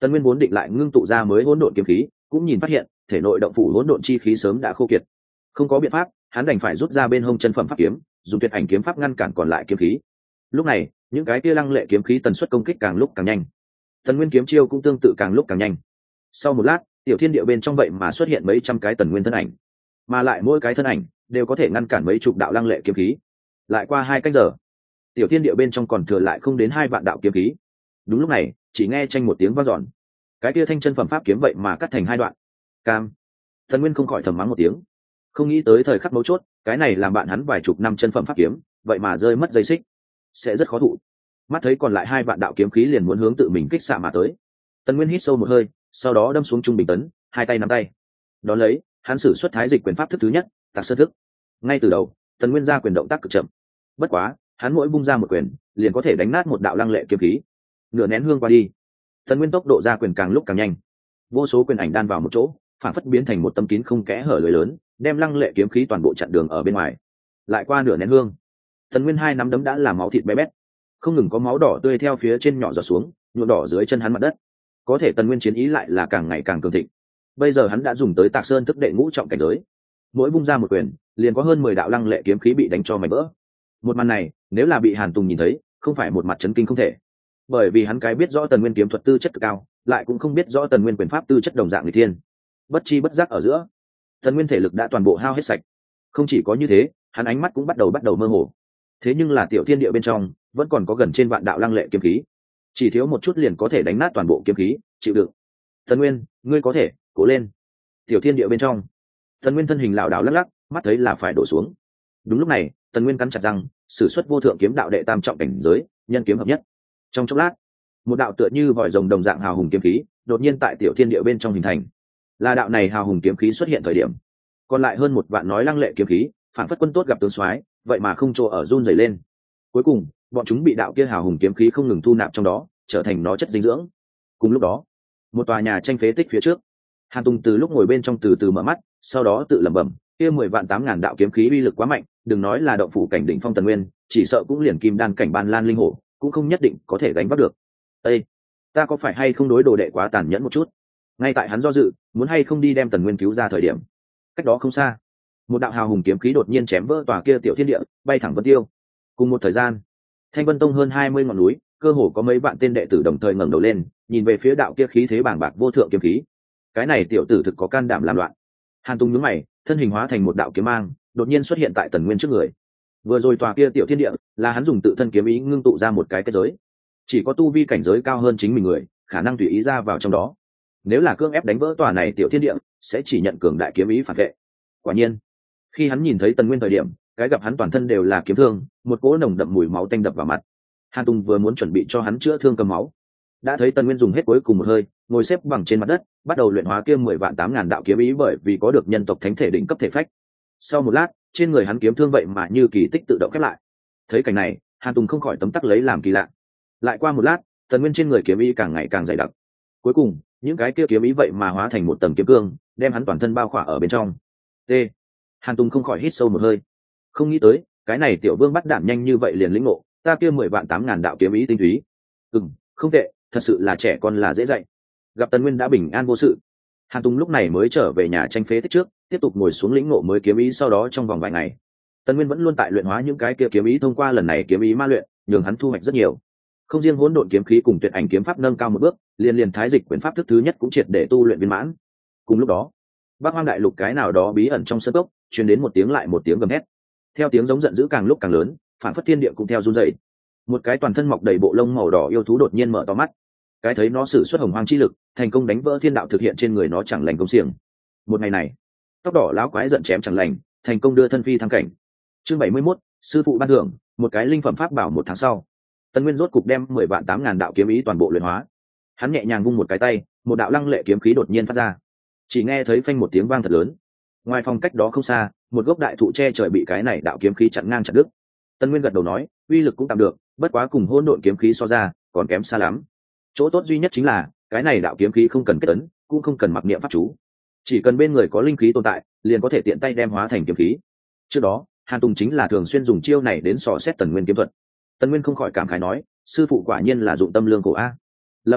Tần Nguyên vốn định lại ngưng tụ ra mới hỗn độn kiếm khí, cũng nhìn phát hiện thể nội động phủ hỗn độn chi khí sớm đã khô kiệt. Không có biện pháp, hắn đành phải rút ra bên hông chân phẩm pháp kiếm, dùng tuyệt ảnh kiếm pháp ngăn cản còn lại kiếm khí. Lúc này, những cái kia lăng lệ kiếm khí tần suất công kích càng lúc càng nhanh. Tần Nguyên kiếm chiêu cũng tương tự càng lúc càng nhanh. Sau một lát, tiểu thiên địa bên trong vậy mà xuất hiện mấy trăm cái Tần Nguyên thân ảnh, mà lại mỗi cái thân ảnh đều có thể ngăn cản mấy chục đạo lăng lệ kiếm khí. Lại qua hai cách giờ, tiểu thiên địa bên trong còn thừa lại không đến hai vạn đạo kiếm khí. Đúng lúc này, chỉ nghe tranh một tiếng vang dọn, cái kia thanh chân phẩm pháp kiếm vậy mà cắt thành hai đoạn. Cam. Tần Nguyên không khỏi thầm mắng một tiếng, không nghĩ tới thời khắc mấu chốt, cái này làm bạn hắn vài chục năm chân phẩm pháp kiếm vậy mà rơi mất dây xích, sẽ rất khó thụ. Mắt thấy còn lại hai vạn đạo kiếm khí liền muốn hướng tự mình kích xạ mà tới. Tần Nguyên hít sâu một hơi, sau đó đâm xuống trung bình tấn, hai tay nắm tay. Đón lấy, hắn sử xuất thái dịch quyền pháp thức thứ nhất, Tạc Sơn thức. Ngay từ đầu, Tần Nguyên ra quyền động tác cực chậm. Bất quá, hắn mỗi bung ra một quyền, liền có thể đánh nát một đạo lăng lệ kiếm khí. Nửa nén hương qua đi, Tần Nguyên tốc độ ra quyền càng lúc càng nhanh. Vô số quyền ảnh đan vào một chỗ, phản phất biến thành một tấm kín không kẽ hở lưới lớn, đem lăng lệ kiếm khí toàn bộ chặn đường ở bên ngoài. Lại qua nửa nén hương, Tần Nguyên hai nắm đấm đã làm máu thịt bé bét, không ngừng có máu đỏ tươi theo phía trên nhỏ giọt xuống, nhuộm đỏ dưới chân hắn mặt đất. Có thể Tần Nguyên chiến ý lại là càng ngày càng cường thịnh. Bây giờ hắn đã dùng tới Tạc Sơn thức đệ ngũ trọng cảnh giới, mỗi bung ra một quyền, liền có hơn mười đạo lăng lệ kiếm khí bị đánh cho mảnh vỡ. Một màn này, nếu là bị Hàn Tùng nhìn thấy, không phải một mặt chấn kinh không thể. Bởi vì hắn cái biết rõ Tần Nguyên kiếm thuật tư chất cực cao, lại cũng không biết rõ Tần Nguyên quyền pháp tư chất đồng dạng người thiên. Bất chi bất giác ở giữa, Tần Nguyên thể lực đã toàn bộ hao hết sạch. Không chỉ có như thế, hắn ánh mắt cũng bắt đầu bắt đầu mơ hồ. Thế nhưng là tiểu thiên địa bên trong vẫn còn có gần trên vạn đạo lăng lệ kiếm khí, chỉ thiếu một chút liền có thể đánh nát toàn bộ kiếm khí, chịu đựng. Tần Nguyên, ngươi có thể, cố lên. Tiểu thiên địa bên trong, Tần Nguyên thân hình lảo đảo lắc lắc, mắt thấy là phải đổ xuống. Đúng lúc này, Tần Nguyên cắn chặt răng, sử xuất vô thượng kiếm đạo đệ tam trọng cảnh giới, nhân kiếm hợp nhất. Trong chốc lát, một đạo tựa như vòi rồng đồng dạng hào hùng kiếm khí đột nhiên tại tiểu thiên địa bên trong hình thành. Là đạo này hào hùng kiếm khí xuất hiện thời điểm, còn lại hơn một vạn nói lăng lệ kiếm khí phản phất quân tốt gặp tướng soái, vậy mà không chỗ ở run rẩy lên. Cuối cùng, bọn chúng bị đạo kia hào hùng kiếm khí không ngừng thu nạp trong đó, trở thành nó chất dinh dưỡng. Cùng lúc đó, một tòa nhà tranh phế tích phía trước, Hàn Tùng từ lúc ngồi bên trong từ từ mở mắt, sau đó tự lẩm bẩm, kia mười vạn tám ngàn đạo kiếm khí uy lực quá mạnh, đừng nói là động phủ cảnh đỉnh phong Tần Nguyên, chỉ sợ cũng liền kim đan cảnh ban lan linh hổ cũng không nhất định có thể đánh bắt được. Ê, ta có phải hay không đối đồ đệ quá tàn nhẫn một chút? Ngay tại hắn do dự, muốn hay không đi đem Tần Nguyên cứu ra thời điểm, cách đó không xa, một đạo hào hùng kiếm khí đột nhiên chém vỡ tòa kia tiểu thiên địa, bay thẳng vân tiêu. Cùng một thời gian, Thanh Vân Tông hơn hai mươi ngọn núi, cơ hồ có mấy vạn tên đệ tử đồng thời ngẩng đầu lên, nhìn về phía đạo kia khí thế bàng bạc vô thượng kiếm khí. Cái này tiểu tử thực có can đảm làm loạn. Hàn Tùng nhướng mày, thân hình hóa thành một đạo kiếm mang, đột nhiên xuất hiện tại Tần Nguyên trước người. Vừa rồi tòa kia tiểu thiên địa là hắn dùng tự thân kiếm ý ngưng tụ ra một cái kết giới, chỉ có tu vi cảnh giới cao hơn chính mình người khả năng tùy ý ra vào trong đó. Nếu là cưỡng ép đánh vỡ tòa này tiểu thiên địa, sẽ chỉ nhận cường đại kiếm ý phản vệ. Quả nhiên, khi hắn nhìn thấy Tần Nguyên thời điểm, cái gặp hắn toàn thân đều là kiếm thương, một cỗ nồng đậm mùi máu tanh đập vào mặt. Hàn Tùng vừa muốn chuẩn bị cho hắn chữa thương cầm máu, đã thấy Tần Nguyên dùng hết cuối cùng một hơi, ngồi xếp bằng trên mặt đất, bắt đầu luyện hóa kia mười vạn tám ngàn đạo kiếm ý, bởi vì có được nhân tộc thánh thể đỉnh cấp thể phách. Sau một lát, trên người hắn kiếm thương vậy mà như kỳ tích tự động khép lại. Thấy cảnh này, Hàn Tùng không khỏi tấm tắc lấy làm kỳ lạ. Lại qua một lát, Tần Nguyên trên người kiếm ý càng ngày càng dày đặc. Cuối cùng, những cái kia kiếm ý vậy mà hóa thành một tầng kiếm cương, đem hắn toàn thân bao khỏa ở bên trong. T. Hàn Tùng không khỏi hít sâu một hơi. Không nghĩ tới, cái này tiểu vương bắt đạn nhanh như vậy liền lĩnh ngộ, ta kia mười vạn tám ngàn đạo kiếm ý tinh túy. Ừm, không tệ, thật sự là trẻ con là dễ dạy. Gặp Tần Nguyên đã bình an vô sự, Hàn Tùng lúc này mới trở về nhà tranh phế tích trước, tiếp tục ngồi xuống lĩnh ngộ mới kiếm ý. Sau đó trong vòng vài ngày, Tần Nguyên vẫn luôn tại luyện hóa những cái kia kiếm ý, thông qua lần này kiếm ý ma luyện, nhường hắn thu hoạch rất nhiều. Không riêng hỗn độn kiếm khí cùng tuyệt ảnh kiếm pháp nâng cao một bước, liên liên thái dịch quyền pháp thức thứ nhất cũng triệt để tu luyện viên mãn. Cùng lúc đó, Bắc Hoang đại lục cái nào đó bí ẩn trong sân cốc, truyền đến một tiếng lại một tiếng gầm hét. Theo tiếng giống giận dữ càng lúc càng lớn, phản phất thiên địa cũng theo run rẩy. Một cái toàn thân mọc đầy bộ lông màu đỏ yêu thú đột nhiên mở to mắt. Cái thấy nó sử xuất hồng hoang chi lực, thành công đánh vỡ thiên đạo thực hiện trên người nó chẳng lành công xiềng. Một ngày này, tóc đỏ lão quái giận chém chẳng lành, thành công đưa thân phi thăng cảnh. Chương bảy mươi mốt, sư phụ ban thưởng, một cái linh phẩm pháp bảo. Một tháng sau, Tần Nguyên rốt cục đem mười vạn tám ngàn đạo kiếm ý toàn bộ luyện hóa. Hắn nhẹ nhàng vung một cái tay, một đạo lăng lệ kiếm khí đột nhiên phát ra. Chỉ nghe thấy phanh một tiếng vang thật lớn. Ngoài phòng cách đó không xa, một gốc đại thụ che trời bị cái này đạo kiếm khí chặn ngang chặt đứt. Tần Nguyên gật đầu nói, uy lực cũng tạm được, bất quá cùng hỗn độn kiếm khí so ra, còn kém xa lắm. Chỗ tốt duy nhất chính là, cái này đạo kiếm khí không cần kết ấn, cũng không cần mặc niệm pháp chú, chỉ cần bên người có linh khí tồn tại, liền có thể tiện tay đem hóa thành kiếm khí. Trước đó, Hàn Tùng chính là thường xuyên dùng chiêu này đến dò xét Tần Nguyên kiếm thuật. Tần Nguyên không khỏi cảm khái nói, sư phụ quả nhiên là dụng tâm lương cổ a. Lập tức,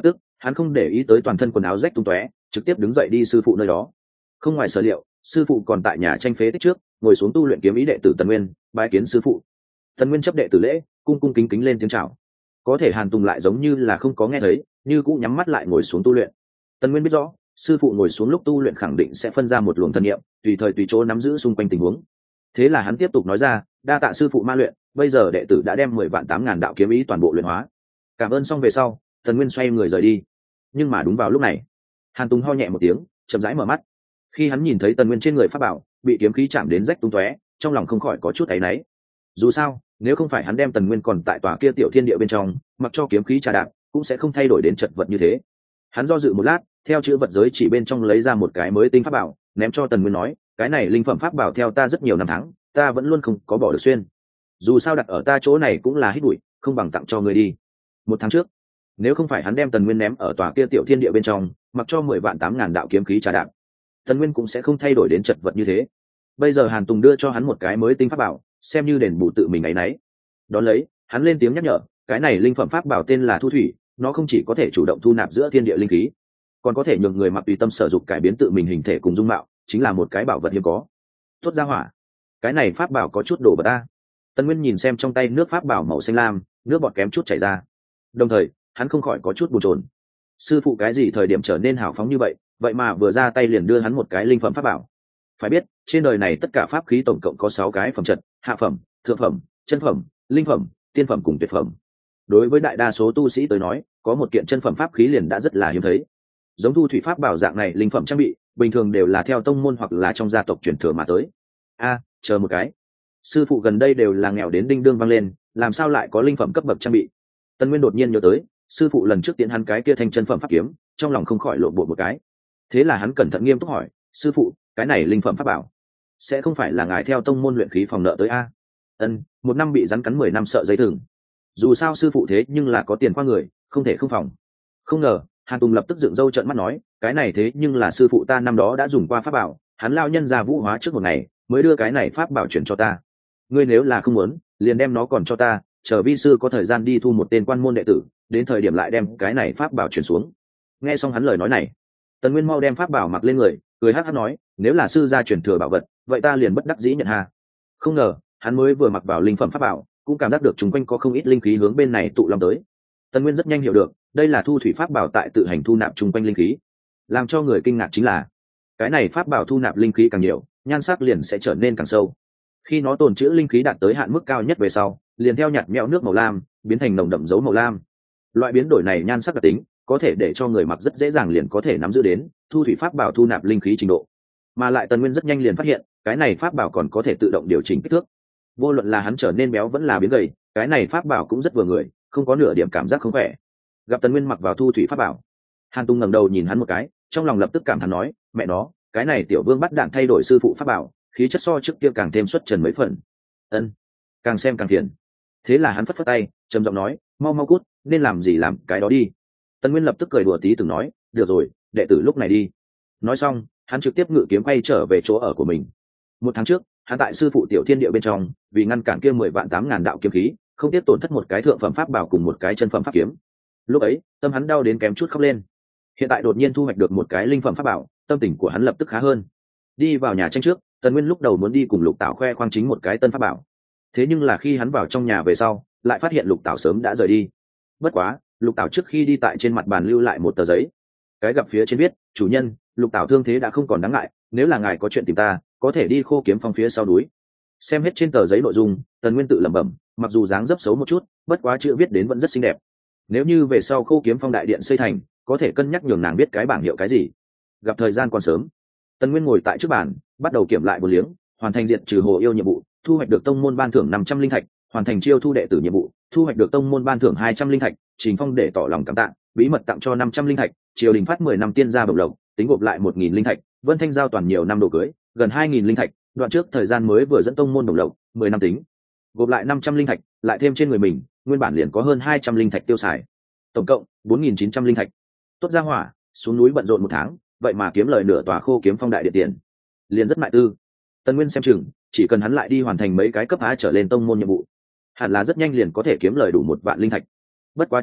hắn không để ý tới toàn thân quần áo rách tung tóe, trực tiếp đứng dậy đi sư phụ nơi đó. Không ngoài sở liệu, sư phụ còn tại nhà tranh phế tích trước ngồi xuống tu luyện kiếm ý đệ tử Tần Nguyên bái kiến sư phụ. Tần Nguyên chấp đệ tử lễ, cung cung kính kính lên tiếng chào. Có thể Hàn Tùng lại giống như là không có nghe thấy, như cũng nhắm mắt lại ngồi xuống tu luyện. Tần Nguyên biết rõ, sư phụ ngồi xuống lúc tu luyện khẳng định sẽ phân ra một luồng thần niệm, tùy thời tùy chỗ nắm giữ xung quanh tình huống. Thế là hắn tiếp tục nói ra, đa tạ sư phụ ma luyện, bây giờ đệ tử đã đem mười vạn tám ngàn đạo kiếm ý toàn bộ luyện hóa. Cảm ơn xong về sau, Tần Nguyên xoay người rời đi. Nhưng mà đúng vào lúc này, Hàn Tùng ho nhẹ một tiếng, chậm rãi mở mắt. Khi hắn nhìn thấy Tần Nguyên trên người pháp bảo bị kiếm khí chạm đến rách tung tóe, trong lòng không khỏi có chút áy náy. Dù sao, nếu không phải hắn đem Tần Nguyên còn tại tòa kia tiểu thiên địa bên trong, mặc cho kiếm khí trà đạp, cũng sẽ không thay đổi đến chật vật như thế. Hắn do dự một lát, theo chữ vật giới chỉ bên trong lấy ra một cái mới tinh pháp bảo, ném cho Tần Nguyên nói, cái này linh phẩm pháp bảo theo ta rất nhiều năm tháng, ta vẫn luôn không có bỏ được xuyên. Dù sao đặt ở ta chỗ này cũng là hít bụi, không bằng tặng cho ngươi đi. Một tháng trước, nếu không phải hắn đem Tần Nguyên ném ở tòa kia tiểu thiên địa bên trong, mặc cho mười vạn tám ngàn đạo kiếm khí trà đạp, Tần Nguyên cũng sẽ không thay đổi đến chật vật như thế. Bây giờ Hàn Tùng đưa cho hắn một cái mới tinh pháp bảo, xem như đền bù tự mình ấy nấy. Đón lấy, hắn lên tiếng nhắc nhở, cái này linh phẩm pháp bảo tên là Thu Thủy, nó không chỉ có thể chủ động thu nạp giữa thiên địa linh khí, còn có thể nhường người mặc tùy tâm sở dục cải biến tự mình hình thể cùng dung mạo, chính là một cái bảo vật hiếm có. Tốt ra hỏa, cái này pháp bảo có chút đồ vật ta. Tần Nguyên nhìn xem trong tay nước pháp bảo màu xanh lam, nước bọt kém chút chảy ra. Đồng thời, hắn không khỏi có chút buồn chồn. Sư phụ cái gì thời điểm trở nên hào phóng như vậy, vậy mà vừa ra tay liền đưa hắn một cái linh phẩm pháp bảo. Phải biết, trên đời này tất cả pháp khí tổng cộng có sáu cái phẩm chất: hạ phẩm, thượng phẩm, chân phẩm, linh phẩm, tiên phẩm cùng tuyệt phẩm. Đối với đại đa số tu sĩ tới nói, có một kiện chân phẩm pháp khí liền đã rất là hiếm thấy. Giống Thu Thủy pháp bảo dạng này linh phẩm trang bị, bình thường đều là theo tông môn hoặc là trong gia tộc truyền thừa mà tới. A, chờ một cái, sư phụ gần đây đều là nghèo đến đinh đương vang lên, làm sao lại có linh phẩm cấp bậc trang bị? Tần Nguyên đột nhiên nhớ tới, sư phụ lần trước tiễn hắn cái kia thanh chân phẩm pháp kiếm, trong lòng không khỏi lộn bột một cái. Thế là hắn cẩn thận nghiêm túc hỏi, sư phụ, cái này linh phẩm pháp bảo sẽ không phải là ngài theo tông môn luyện khí phòng nợ tới a? Ân, một năm bị rắn cắn mười năm sợ dây thừng. Dù sao sư phụ thế nhưng là có tiền qua người, không thể không phòng. Không ngờ, Hàn Tùng lập tức dựng râu trợn mắt nói, cái này thế nhưng là sư phụ ta năm đó đã dùng qua pháp bảo, hắn lao nhân ra vũ hóa trước một ngày, mới đưa cái này pháp bảo chuyển cho ta. Ngươi nếu là không muốn, liền đem nó còn cho ta, chờ vi sư có thời gian đi thu một tên quan môn đệ tử, đến thời điểm lại đem cái này pháp bảo chuyển xuống. Nghe xong hắn lời nói này, Tần Nguyên mau đem pháp bảo mặc lên người, cười hắc hắc nói, nếu là sư gia truyền thừa bảo vật, vậy ta liền bất đắc dĩ nhận ha. Không ngờ, hắn mới vừa mặc vào linh phẩm pháp bảo, cũng cảm giác được chúng quanh có không ít linh khí hướng bên này tụ lòng tới. Tần Nguyên rất nhanh hiểu được, đây là Thu Thủy pháp bảo tại tự hành thu nạp chung quanh linh khí. Làm cho người kinh ngạc chính là, cái này pháp bảo thu nạp linh khí càng nhiều, nhan sắc liền sẽ trở nên càng sâu. Khi nó tồn trữ linh khí đạt tới hạn mức cao nhất về sau, liền theo nhạt mẽo nước màu lam, biến thành nồng đậm dấu màu lam. Loại biến đổi này nhan sắc đặc tính, có thể để cho người mặc rất dễ dàng liền có thể nắm giữ đến Thu Thủy pháp bảo thu nạp linh khí trình độ. Mà lại Tần Nguyên rất nhanh liền phát hiện, cái này pháp bảo còn có thể tự động điều chỉnh kích thước. Vô luận là hắn trở nên béo vẫn là biến gầy, cái này pháp bảo cũng rất vừa người, không có nửa điểm cảm giác không khỏe. Gặp Tần Nguyên mặc vào Thu Thủy pháp bảo, Hàn Tung ngẩng đầu nhìn hắn một cái, trong lòng lập tức cảm thán nói, mẹ nó, cái này tiểu vương bắt đạn thay đổi sư phụ pháp bảo, khí chất so trước kia càng thêm xuất trần mấy phần. Ân, càng xem càng phiền. Thế là hắn phất phất tay, trầm giọng nói, mau mau cút, nên làm gì làm cái đó đi. Tần Nguyên lập tức cười đùa tí từng nói, được rồi, đệ tử lúc này đi. Nói xong, hắn trực tiếp ngự kiếm quay trở về chỗ ở của mình. Một tháng trước, hắn tại sư phụ tiểu thiên địa bên trong, vì ngăn cản kia mười vạn tám ngàn đạo kiếm khí, không tiếc tổn thất một cái thượng phẩm pháp bảo cùng một cái chân phẩm pháp kiếm. Lúc ấy, tâm hắn đau đến kém chút khóc lên. Hiện tại đột nhiên thu hoạch được một cái linh phẩm pháp bảo, tâm tình của hắn lập tức khá hơn. Đi vào nhà tranh trước, Tần Nguyên lúc đầu muốn đi cùng Lục Tảo khoe khoang chính một cái tân pháp bảo. Thế nhưng là khi hắn vào trong nhà về sau, lại phát hiện Lục Tảo sớm đã rời đi. Bất quá, Lục Tảo trước khi đi tại trên mặt bàn lưu lại một tờ giấy. Cái gặp phía trên viết, chủ nhân, Lục Tảo thương thế đã không còn đáng ngại, nếu là ngài có chuyện tìm ta, có thể đi Khô Kiếm Phong phía sau núi. Xem hết trên tờ giấy nội dung, Tần Nguyên tự lẩm bẩm, mặc dù dáng dấp xấu một chút, bất quá chữ viết đến vẫn rất xinh đẹp. Nếu như về sau Khô Kiếm Phong đại điện xây thành, có thể cân nhắc nhường nàng biết cái bảng hiệu cái gì. Gặp thời gian còn sớm, Tần Nguyên ngồi tại trước bàn, bắt đầu kiểm lại một liếng, hoàn thành diện trừ hồ yêu nhiệm vụ, thu hoạch được tông môn ban thưởng năm trăm linh thạch, hoàn thành chiêu thu đệ tử nhiệm vụ, thu hoạch được tông môn ban thưởng hai trăm linh thạch, Trình Phong để tỏ lòng cảm tạ, bí mật tặng cho năm trăm linh thạch, triều đình phát mười năm tiên gia bổng lộc, tính gộp lại một nghìn linh thạch, Vân Thanh giao toàn nhiều năm đồ cưới, gần hai nghìn linh thạch, đoạn trước thời gian mới vừa dẫn tông môn bổng lộc, mười năm tính, gộp lại năm trăm linh thạch, lại thêm trên người mình, nguyên bản liền có hơn hai trăm linh thạch tiêu xài. Tổng cộng bốn nghìn chín trăm linh thạch. Tốt ra hỏa, xuống núi bận rộn một tháng, vậy mà kiếm lời nửa tòa Khô Kiếm Phong đại điện tiền, liền rất mại tư. Tần Nguyên xem chừng, chỉ cần hắn lại đi hoàn thành mấy cái cấp A trở lên tông môn nhiệm vụ, hẳn là rất nhanh liền có thể kiếm lời đủ một vạn linh thạch. Bất quá trước đó,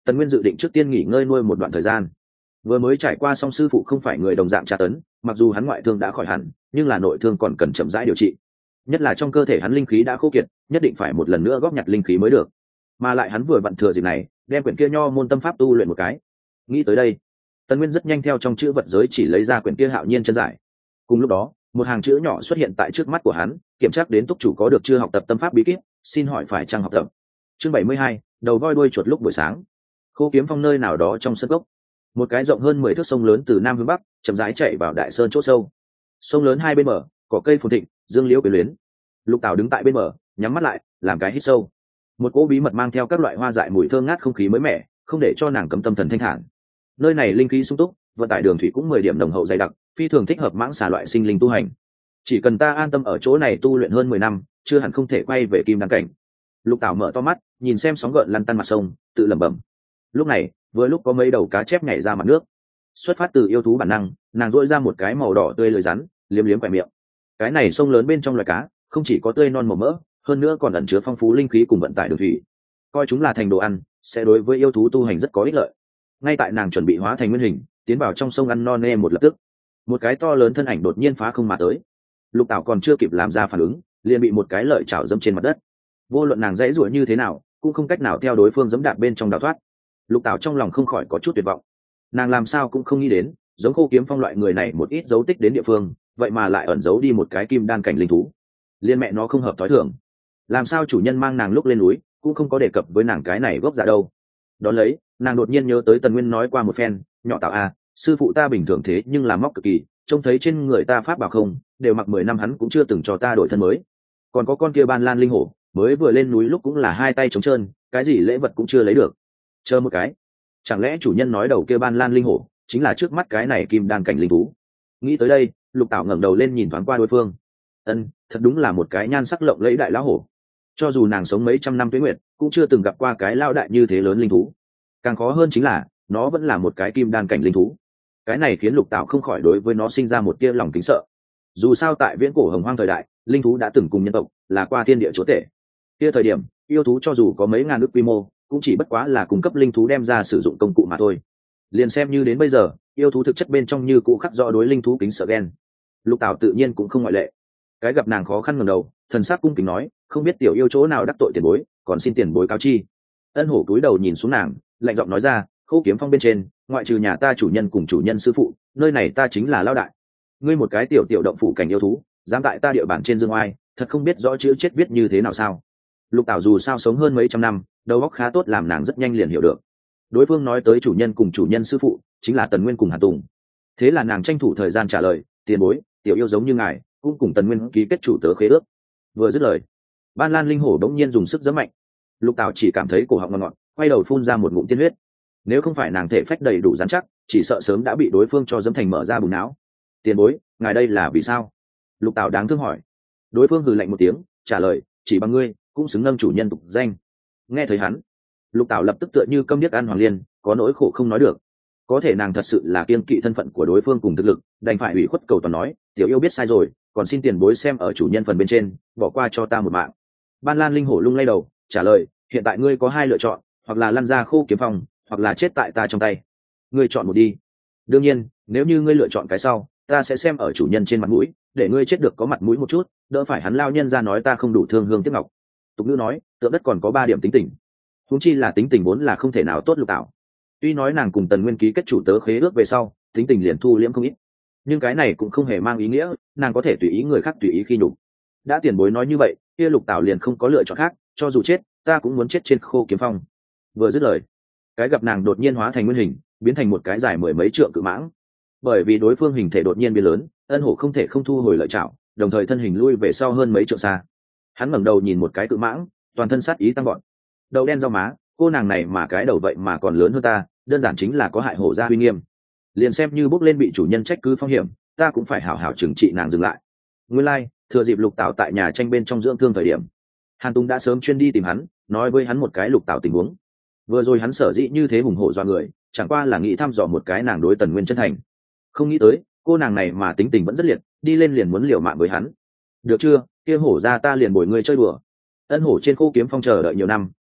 Tần Nguyên dự định trước tiên nghỉ ngơi nuôi một đoạn thời gian. Vừa mới trải qua xong sư phụ không phải người đồng dạng tra tấn, mặc dù hắn ngoại thương đã khỏi hẳn, nhưng là nội thương còn cần chậm rãi điều trị. Nhất là trong cơ thể hắn linh khí đã khô kiệt, nhất định phải một lần nữa góp nhặt linh khí mới được. Mà lại hắn vừa vặn thừa dịp này, đem quyển kia nho môn tâm pháp tu luyện một cái. Nghĩ tới đây, Tần Nguyên rất nhanh theo trong chữ vật giới chỉ lấy ra quyển kia Hạo Nhiên chân giải. Cùng lúc đó, một hàng chữ nhỏ xuất hiện tại trước mắt của hắn, kiểm tra đến túc chủ có được chưa học tập tâm pháp bí kíp, xin hỏi phải chăng học tập. Chương bảy mươi hai, đầu voi đuôi chuột lúc buổi sáng. Khô Kiếm Phong nơi nào đó trong sân gốc, một cái rộng hơn mười thước sông lớn từ nam hướng bắc chậm rãi chạy vào đại sơn chỗ sâu. Sông lớn hai bên bờ cỏ cây phồn thịnh, dương liễu quyến luyến. Lục Tảo đứng tại bên bờ, nhắm mắt lại, làm cái hít sâu. Một cỗ bí mật mang theo các loại hoa dại mùi thơm ngát không khí mới mẻ, không để cho nàng cấm tâm thần thanh thản. Nơi này linh khí sung túc, vận tải đường thủy cũng mười điểm đồng hậu dày đặc, phi thường thích hợp mãng xà loại sinh linh tu hành. Chỉ cần ta an tâm ở chỗ này tu luyện hơn mười năm, chưa hẳn không thể quay về kim đăng cảnh. Lục Tảo mở to mắt, nhìn xem sóng gợn lăn tăn mặt sông, tự lẩm bẩm. Lúc này, vừa lúc có mấy đầu cá chép nhảy ra mặt nước. Xuất phát từ yêu thú bản năng, nàng dội ra một cái màu đỏ tươi lưỡi rắn, liếm liếm quẻ miệng. Cái này sông lớn bên trong loài cá, không chỉ có tươi non màu mỡ, hơn nữa còn ẩn chứa phong phú linh khí cùng vận tải đường thủy. Coi chúng là thành đồ ăn, sẽ đối với yêu thú tu hành rất có ích lợi. Ngay tại nàng chuẩn bị hóa thành nguyên hình, tiến vào trong sông ăn no nê một lập tức, một cái to lớn thân ảnh đột nhiên phá không mà tới. Lục Tảo còn chưa kịp làm ra phản ứng, liền bị một cái lợi chảo dẫm trên mặt đất. Vô luận nàng dãy giụa như thế nào, cũng không cách nào theo đối phương giẫm đạp bên trong đào thoát. Lục Tảo trong lòng không khỏi có chút tuyệt vọng. Nàng làm sao cũng không nghĩ đến, giống Khô Kiếm Phong loại người này một ít dấu tích đến địa phương, vậy mà lại ẩn giấu đi một cái kim đan cảnh linh thú. Liên mẹ nó không hợp thói thường. Làm sao chủ nhân mang nàng lúc lên núi, cũng không có đề cập với nàng cái này gốc dạ đâu. Đón lấy, nàng đột nhiên nhớ tới Tần Nguyên nói qua một phen, nhỏ Tảo a, sư phụ ta bình thường thế nhưng là móc cực kỳ, trông thấy trên người ta pháp bảo không, đều mặc mười năm hắn cũng chưa từng cho ta đổi thân mới. Còn có con kia Ban Lan linh hổ, mới vừa lên núi lúc cũng là hai tay trống trơn, cái gì lễ vật cũng chưa lấy được. Chờ một cái, chẳng lẽ chủ nhân nói đầu kia Ban Lan linh hổ chính là trước mắt cái này kim đan cảnh linh thú? Nghĩ tới đây, Lục Tảo ngẩng đầu lên nhìn thoáng qua đối phương. Ân, thật đúng là một cái nhan sắc lộng lẫy đại lão hổ. Cho dù nàng sống mấy trăm năm tuế nguyệt, cũng chưa từng gặp qua cái lao đại như thế lớn linh thú. Càng khó hơn chính là, nó vẫn là một cái kim đan cảnh linh thú. Cái này khiến Lục Tảo không khỏi đối với nó sinh ra một tia lòng kính sợ. Dù sao tại viễn cổ hồng hoang thời đại, linh thú đã từng cùng nhân tộc là qua thiên địa chúa tể. Kia thời điểm, yêu thú cho dù có mấy ngàn ức quy mô, cũng chỉ bất quá là cung cấp linh thú đem ra sử dụng công cụ mà thôi. Liền xem như đến bây giờ, yêu thú thực chất bên trong như cũ khắc rõ đối linh thú kính sợ ghen. Lục Tảo tự nhiên cũng không ngoại lệ. Cái gặp nàng khó khăn ngẩng đầu, thần sắc cung kính nói, không biết tiểu yêu chỗ nào đắc tội tiền bối, còn xin tiền bối cáo chi. Ân Hổ cúi đầu nhìn xuống nàng, lạnh giọng nói ra, Khô Kiếm Phong bên trên, ngoại trừ nhà ta chủ nhân cùng chủ nhân sư phụ, nơi này ta chính là lão đại. Ngươi một cái tiểu tiểu động phủ cảnh yêu thú, dám tại ta địa bàn trên dương oai, thật không biết rõ chữ chết viết như thế nào sao? Lục Tảo dù sao sống hơn mấy trăm năm, đầu óc khá tốt, làm nàng rất nhanh liền hiểu được. Đối phương nói tới chủ nhân cùng chủ nhân sư phụ, chính là Tần Nguyên cùng Hàn Tùng. Thế là nàng tranh thủ thời gian trả lời, tiền bối, tiểu yêu giống như ngài, cũng cùng Tần Nguyên ký kết chủ tớ khế ước. Vừa dứt lời, Ban Lan linh hổ đống nhiên dùng sức giẫm mạnh. Lục Tảo chỉ cảm thấy cổ họng ngọt ngọt, quay đầu phun ra một ngụm tiên huyết. Nếu không phải nàng thể phách đầy đủ rắn chắc, chỉ sợ sớm đã bị đối phương cho dẫm thành mở ra bùn não. Tiền bối, ngài đây là vì sao? Lục Tảo đáng thương hỏi. Đối phương hừ lạnh một tiếng, trả lời, chỉ bằng ngươi cũng xứng nâng chủ nhân tục danh. Nghe thấy hắn, Lục Tảo lập tức tựa như câm điếc ăn hoàng liên, có nỗi khổ không nói được. Có thể nàng thật sự là kiêng kỵ thân phận của đối phương cùng thực lực, đành phải ủy khuất cầu toàn nói, tiểu yêu biết sai rồi, còn xin tiền bối xem ở chủ nhân phần bên trên, bỏ qua cho ta một mạng. Ban Lan linh hổ lung lay đầu, trả lời, hiện tại ngươi có hai lựa chọn, hoặc là lăn ra Khô Kiếm Phong, hoặc là chết tại ta trong tay. Ngươi chọn một đi. Đương nhiên, nếu như ngươi lựa chọn cái sau, ta sẽ xem ở chủ nhân trên mặt mũi, để ngươi chết được có mặt mũi một chút, đỡ phải hắn lao nhân ra nói ta không đủ thương hương tiếc ngọc. Tục ngữ nói, tượng đất còn có ba điểm tính tình. Huống chi là tính tình vốn là không thể nào tốt. Lục Tảo tuy nói nàng cùng Tần Nguyên ký kết chủ tớ khế ước về sau, tính tình liền thu liễm không ít, nhưng cái này cũng không hề mang ý nghĩa nàng có thể tùy ý người khác tùy ý khi nhục. Đã tiền bối nói như vậy, kia Lục Tảo liền không có lựa chọn khác, cho dù chết, ta cũng muốn chết trên Khô Kiếm Phong. Vừa dứt lời, cái gặp nàng đột nhiên hóa thành nguyên hình, biến thành một cái dài mười mấy trượng cự mãng. Bởi vì đối phương hình thể đột nhiên biến lớn, Ân Hổ không thể không thu hồi lợi chảo, đồng thời thân hình lui về sau hơn mấy trượng xa. Hắn ngẩng đầu nhìn một cái cự mãng, toàn thân sát ý tăng gọn. Đầu đen rau má, cô nàng này mà cái đầu vậy mà còn lớn hơn ta, đơn giản chính là có hại hổ gia uy nghiêm. Liền xem như bước lên bị chủ nhân trách cứ phong hiểm, ta cũng phải hảo hảo trừng trị nàng dừng lại. Nguyên lai, like, thừa dịp Lục Tảo tại nhà tranh bên trong dưỡng thương thời điểm, Hàn Tùng đã sớm chuyên đi tìm hắn, nói với hắn một cái Lục Tảo tình huống. Vừa rồi hắn sở dĩ như thế hùng hổ dọa người, chẳng qua là nghĩ thăm dò một cái nàng đối Tần Nguyên chân thành. Không nghĩ tới, cô nàng này mà tính tình vẫn rất liệt, đi lên liền muốn liều mạng với hắn. Được chưa, kia hổ ra ta liền bồi ngươi chơi đùa. Ân Hổ trên Khô Kiếm Phong chờ đợi nhiều năm,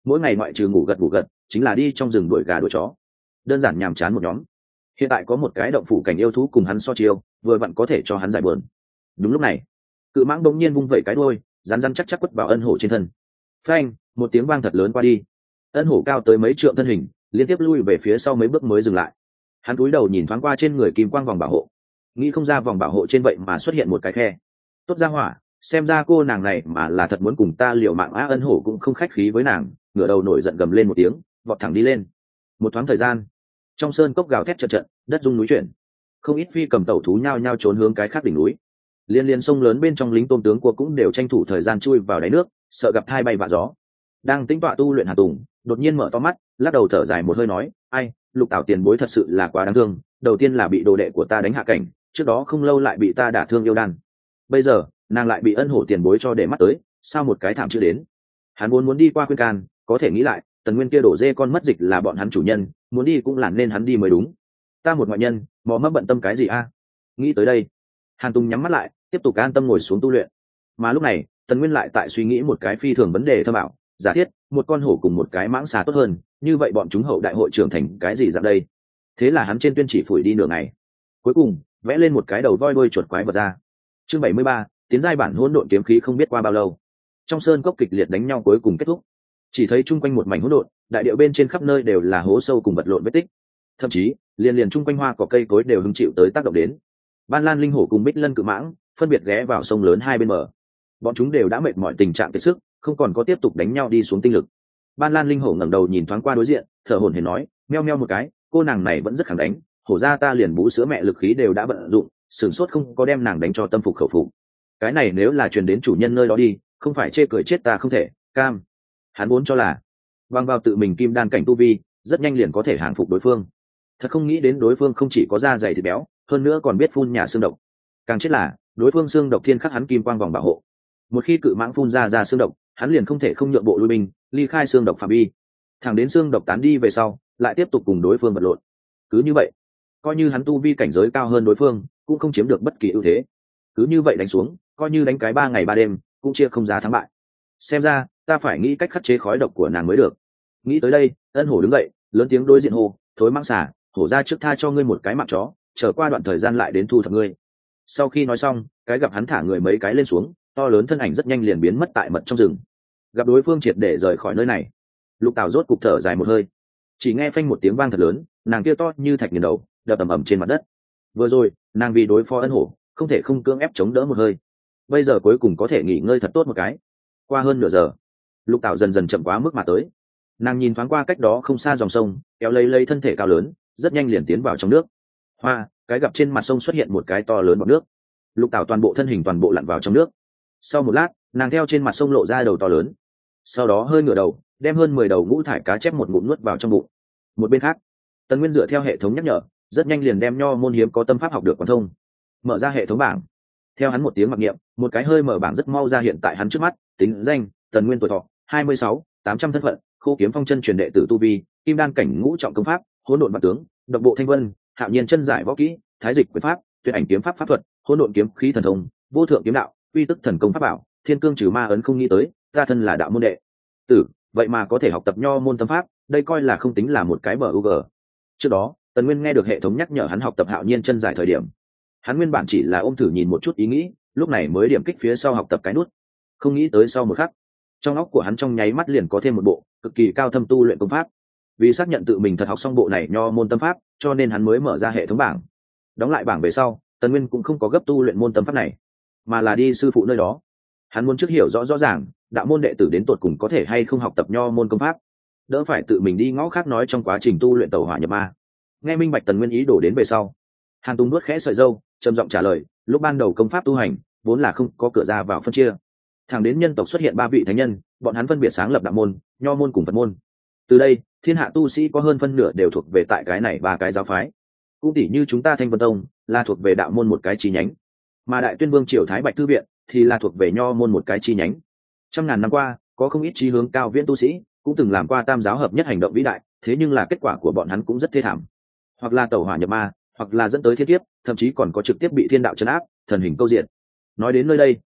mỗi ngày ngoại trừ ngủ gật ngủ gật chính là đi trong rừng đuổi gà đuổi chó, đơn giản nhàm chán một nhóm. Hiện tại có một cái động phủ cảnh yêu thú cùng hắn so chiêu, vừa vặn có thể cho hắn giải buồn. Đúng lúc này, cự mãng bỗng nhiên vung vẩy cái đuôi, rắn rắn chắc chắc quất vào ân hổ trên thân. Phanh, một tiếng vang thật lớn qua đi. Ân hổ cao tới mấy trượng thân hình, liên tiếp lui về phía sau mấy bước mới dừng lại. Hắn cúi đầu nhìn thoáng qua trên người kim quang vòng bảo hộ, nghĩ không ra vòng bảo hộ trên vậy mà xuất hiện một cái khe. Tốt ra hỏa, xem ra cô nàng này mà là thật muốn cùng ta liều mạng á. Ân hổ cũng không khách khí với nàng, ngửa đầu nổi giận gầm lên một tiếng, vọt thẳng đi lên. Một thoáng thời gian, trong sơn cốc gào thét trận trận, đất rung núi chuyển, không ít phi cầm tẩu thú nhao nhao trốn hướng cái khác đỉnh núi. Liên liên sông lớn bên trong lính tôm tướng của cũng đều tranh thủ thời gian chui vào đáy nước, sợ gặp thai bay vạ gió. Đang tĩnh tọa tu luyện Hà Tùng đột nhiên mở to mắt, lắc đầu thở dài một hơi nói: ai, Lục Tảo tiền bối thật sự là quá đáng thương. Đầu tiên là bị đồ đệ của ta đánh hạ cảnh, trước đó không lâu lại bị ta đả thương yêu đan, bây giờ nàng lại bị ân hổ tiền bối cho để mắt tới, sao một cái thảm chưa đến. Hắn muốn muốn đi qua khuyên can, có thể nghĩ lại, Tần Nguyên kia đổ dê con mất dịch là bọn hắn chủ nhân, muốn đi cũng là nên hắn đi mới đúng. Ta một ngoại nhân, mò mẫm bận tâm cái gì a? Nghĩ tới đây, Hàn Tùng nhắm mắt lại, tiếp tục an tâm ngồi xuống tu luyện. Mà lúc này, Tần Nguyên lại tại suy nghĩ một cái phi thường vấn đề thơ bảo, giả thiết một con hổ cùng một cái mãng xà tốt hơn, như vậy bọn chúng hậu đại hội trưởng thành cái gì dạng đây? Thế là hắn trên tuyên chỉ phủi đi nửa ngày, cuối cùng vẽ lên một cái đầu voi đuôi chuột quái vật ra. Chương bảy mươi ba, tiến giai bản hỗn độn kiếm khí. Không biết qua bao lâu, trong sơn cốc kịch liệt đánh nhau cuối cùng kết thúc. Chỉ thấy chung quanh một mảnh hỗn độn, đại điệu bên trên khắp nơi đều là hố sâu cùng vật lộn vết tích, thậm chí liền liền chung quanh hoa cỏ cây cối đều hứng chịu tới tác động đến. Ban Lan linh hổ cùng Bích Lân cự mãng phân biệt ghé vào sông lớn hai bên bờ, bọn chúng đều đã mệt mỏi tình trạng kiệt sức, không còn có tiếp tục đánh nhau đi xuống tinh lực. Ban Lan linh hổ ngẩng đầu nhìn thoáng qua đối diện, thở hổn hển nói: meo meo một cái, cô nàng này vẫn rất khẳng đánh, hổ ra ta liền bú sữa mẹ lực khí đều đã bận dụng, sửng sốt không có đem nàng đánh cho tâm phục khẩu phục. Cái này nếu là truyền đến chủ nhân nơi đó đi, không phải chê cười chết ta không thể. Cam, hắn vốn cho là bằng vào tự mình kim đan cảnh tu vi, rất nhanh liền có thể hàng phục đối phương, thật không nghĩ đến đối phương không chỉ có da dày thịt béo, hơn nữa còn biết phun nhà xương độc. Càng chết là đối phương xương độc thiên khắc hắn kim quang vòng bảo hộ, một khi cự mãng phun ra ra xương độc, hắn liền không thể không nhượng bộ lui binh, ly khai xương độc phạm vi, thẳng đến xương độc tán đi về sau lại tiếp tục cùng đối phương vật lộn. Cứ như vậy, coi như hắn tu vi cảnh giới cao hơn đối phương, cũng không chiếm được bất kỳ ưu thế. Cứ như vậy đánh xuống, coi như đánh cái ba ngày ba đêm cũng chia không ra thắng bại. Xem ra ta phải nghĩ cách khắc chế khói độc của nàng mới được. Nghĩ tới đây, Ân hổ đứng dậy, lớn tiếng đối diện hô: thối mãng xà, hổ ra trước tha cho ngươi một cái mạng chó, chờ qua đoạn thời gian lại đến thu thập ngươi. Sau khi nói xong, cái gặp hắn thả người mấy cái lên xuống, to lớn thân ảnh rất nhanh liền biến mất tại mật trong rừng. Gặp đối phương triệt để rời khỏi nơi này, Lục Tảo rốt cục thở dài một hơi. Chỉ nghe phanh một tiếng vang thật lớn, nàng kia to như thạch nghiền đầu, đập ầm ầm trên mặt đất. Vừa rồi nàng vì đối phó Ân hổ, không thể không cưỡng ép chống đỡ một hơi, bây giờ cuối cùng có thể nghỉ ngơi thật tốt một cái. Qua hơn nửa giờ, Lục Tảo dần dần chậm quá mức mà tới. Nàng nhìn thoáng qua cách đó không xa dòng sông, kéo lấy lấy thân thể cao lớn, rất nhanh liền tiến vào trong nước. Hoa, cái gặp trên mặt sông xuất hiện một cái to lớn bọt nước. Lục Tảo toàn bộ thân hình toàn bộ lặn vào trong nước. Sau một lát, nàng theo trên mặt sông lộ ra đầu to lớn, sau đó hơi ngửa đầu, đem hơn mười đầu ngũ thải cá chép một ngụm nuốt vào trong bụng. Một bên khác, Tần Nguyên dựa theo hệ thống nhắc nhở, rất nhanh liền đem nho môn hiếm có tâm pháp học được quán thông. Mở ra hệ thống bảng, theo hắn một tiếng mặc niệm, một cái hơi mở bảng rất mau ra hiện tại hắn trước mắt. Tính danh: Tần Nguyên, tuổi thọ hai mươi sáu, tám trăm thân phận: Khô kiếm phong chân truyền đệ tử tu vi, kim đan cảnh ngũ trọng công pháp, hỗn độn vạn tướng, độc bộ thanh vân, hạo nhiên chân giải võ kỹ, thái dịch quyền pháp, tuyệt ảnh kiếm pháp pháp thuật, hỗn độn kiếm khí thần thông, vô thượng kiếm đạo, uy tức thần công pháp bảo, thiên cương trừ ma ấn. Không nghĩ tới ta thân là đạo môn đệ tử, vậy mà có thể học tập nho môn tâm pháp, đây coi là không tính là một cái bờ u g. Trước đó Tần Nguyên nghe được hệ thống nhắc nhở hắn học tập hạo nhiên chân giải thời điểm, hắn nguyên bản chỉ là ôm thử nhìn một chút ý nghĩ, lúc này mới điểm kích phía sau học tập cái nút. Không nghĩ tới sau một khắc, trong óc của hắn trong nháy mắt liền có thêm một bộ cực kỳ cao thâm tu luyện công pháp. Vì xác nhận tự mình thật học xong bộ này nho môn tâm pháp, cho nên hắn mới mở ra hệ thống bảng. Đóng lại bảng về sau, Tần Nguyên cũng không có gấp tu luyện môn tâm pháp này, mà là đi sư phụ nơi đó. Hắn muốn trước hiểu rõ rõ ràng đạo môn đệ tử đến tột cùng có thể hay không học tập nho môn công pháp, đỡ phải tự mình đi ngõ khác nói trong quá trình tu luyện tẩu hỏa nhập ma. Nghe minh bạch Tần Nguyên ý đổ đến về sau, Hàn Tùng nuốt khẽ sợi râu, trầm giọng trả lời: lúc ban đầu công pháp tu hành vốn là không có cửa ra vào phân chia, thẳng đến nhân tộc xuất hiện ba vị thánh nhân, bọn hắn phân biệt sáng lập đạo môn, nho môn cùng Phật môn. Từ đây thiên hạ tu sĩ có hơn phân nửa đều thuộc về tại cái này ba cái giáo phái. Cũng tỷ như chúng ta Thanh Vân Tông là thuộc về đạo môn một cái chi nhánh, mà Đại Tuyên Vương triều Thái Bạch Thư viện thì là thuộc về nho môn một cái chi nhánh. Trăm ngàn năm qua, có không ít chí hướng cao viễn tu sĩ cũng từng làm qua tam giáo hợp nhất hành động vĩ đại, thế nhưng là kết quả của bọn hắn cũng rất thê thảm, hoặc là tẩu hỏa nhập ma, hoặc là dẫn tới thiên kiếp, thậm chí còn có trực tiếp bị thiên đạo trấn áp, thần hình câu diện. Nói đến nơi đây,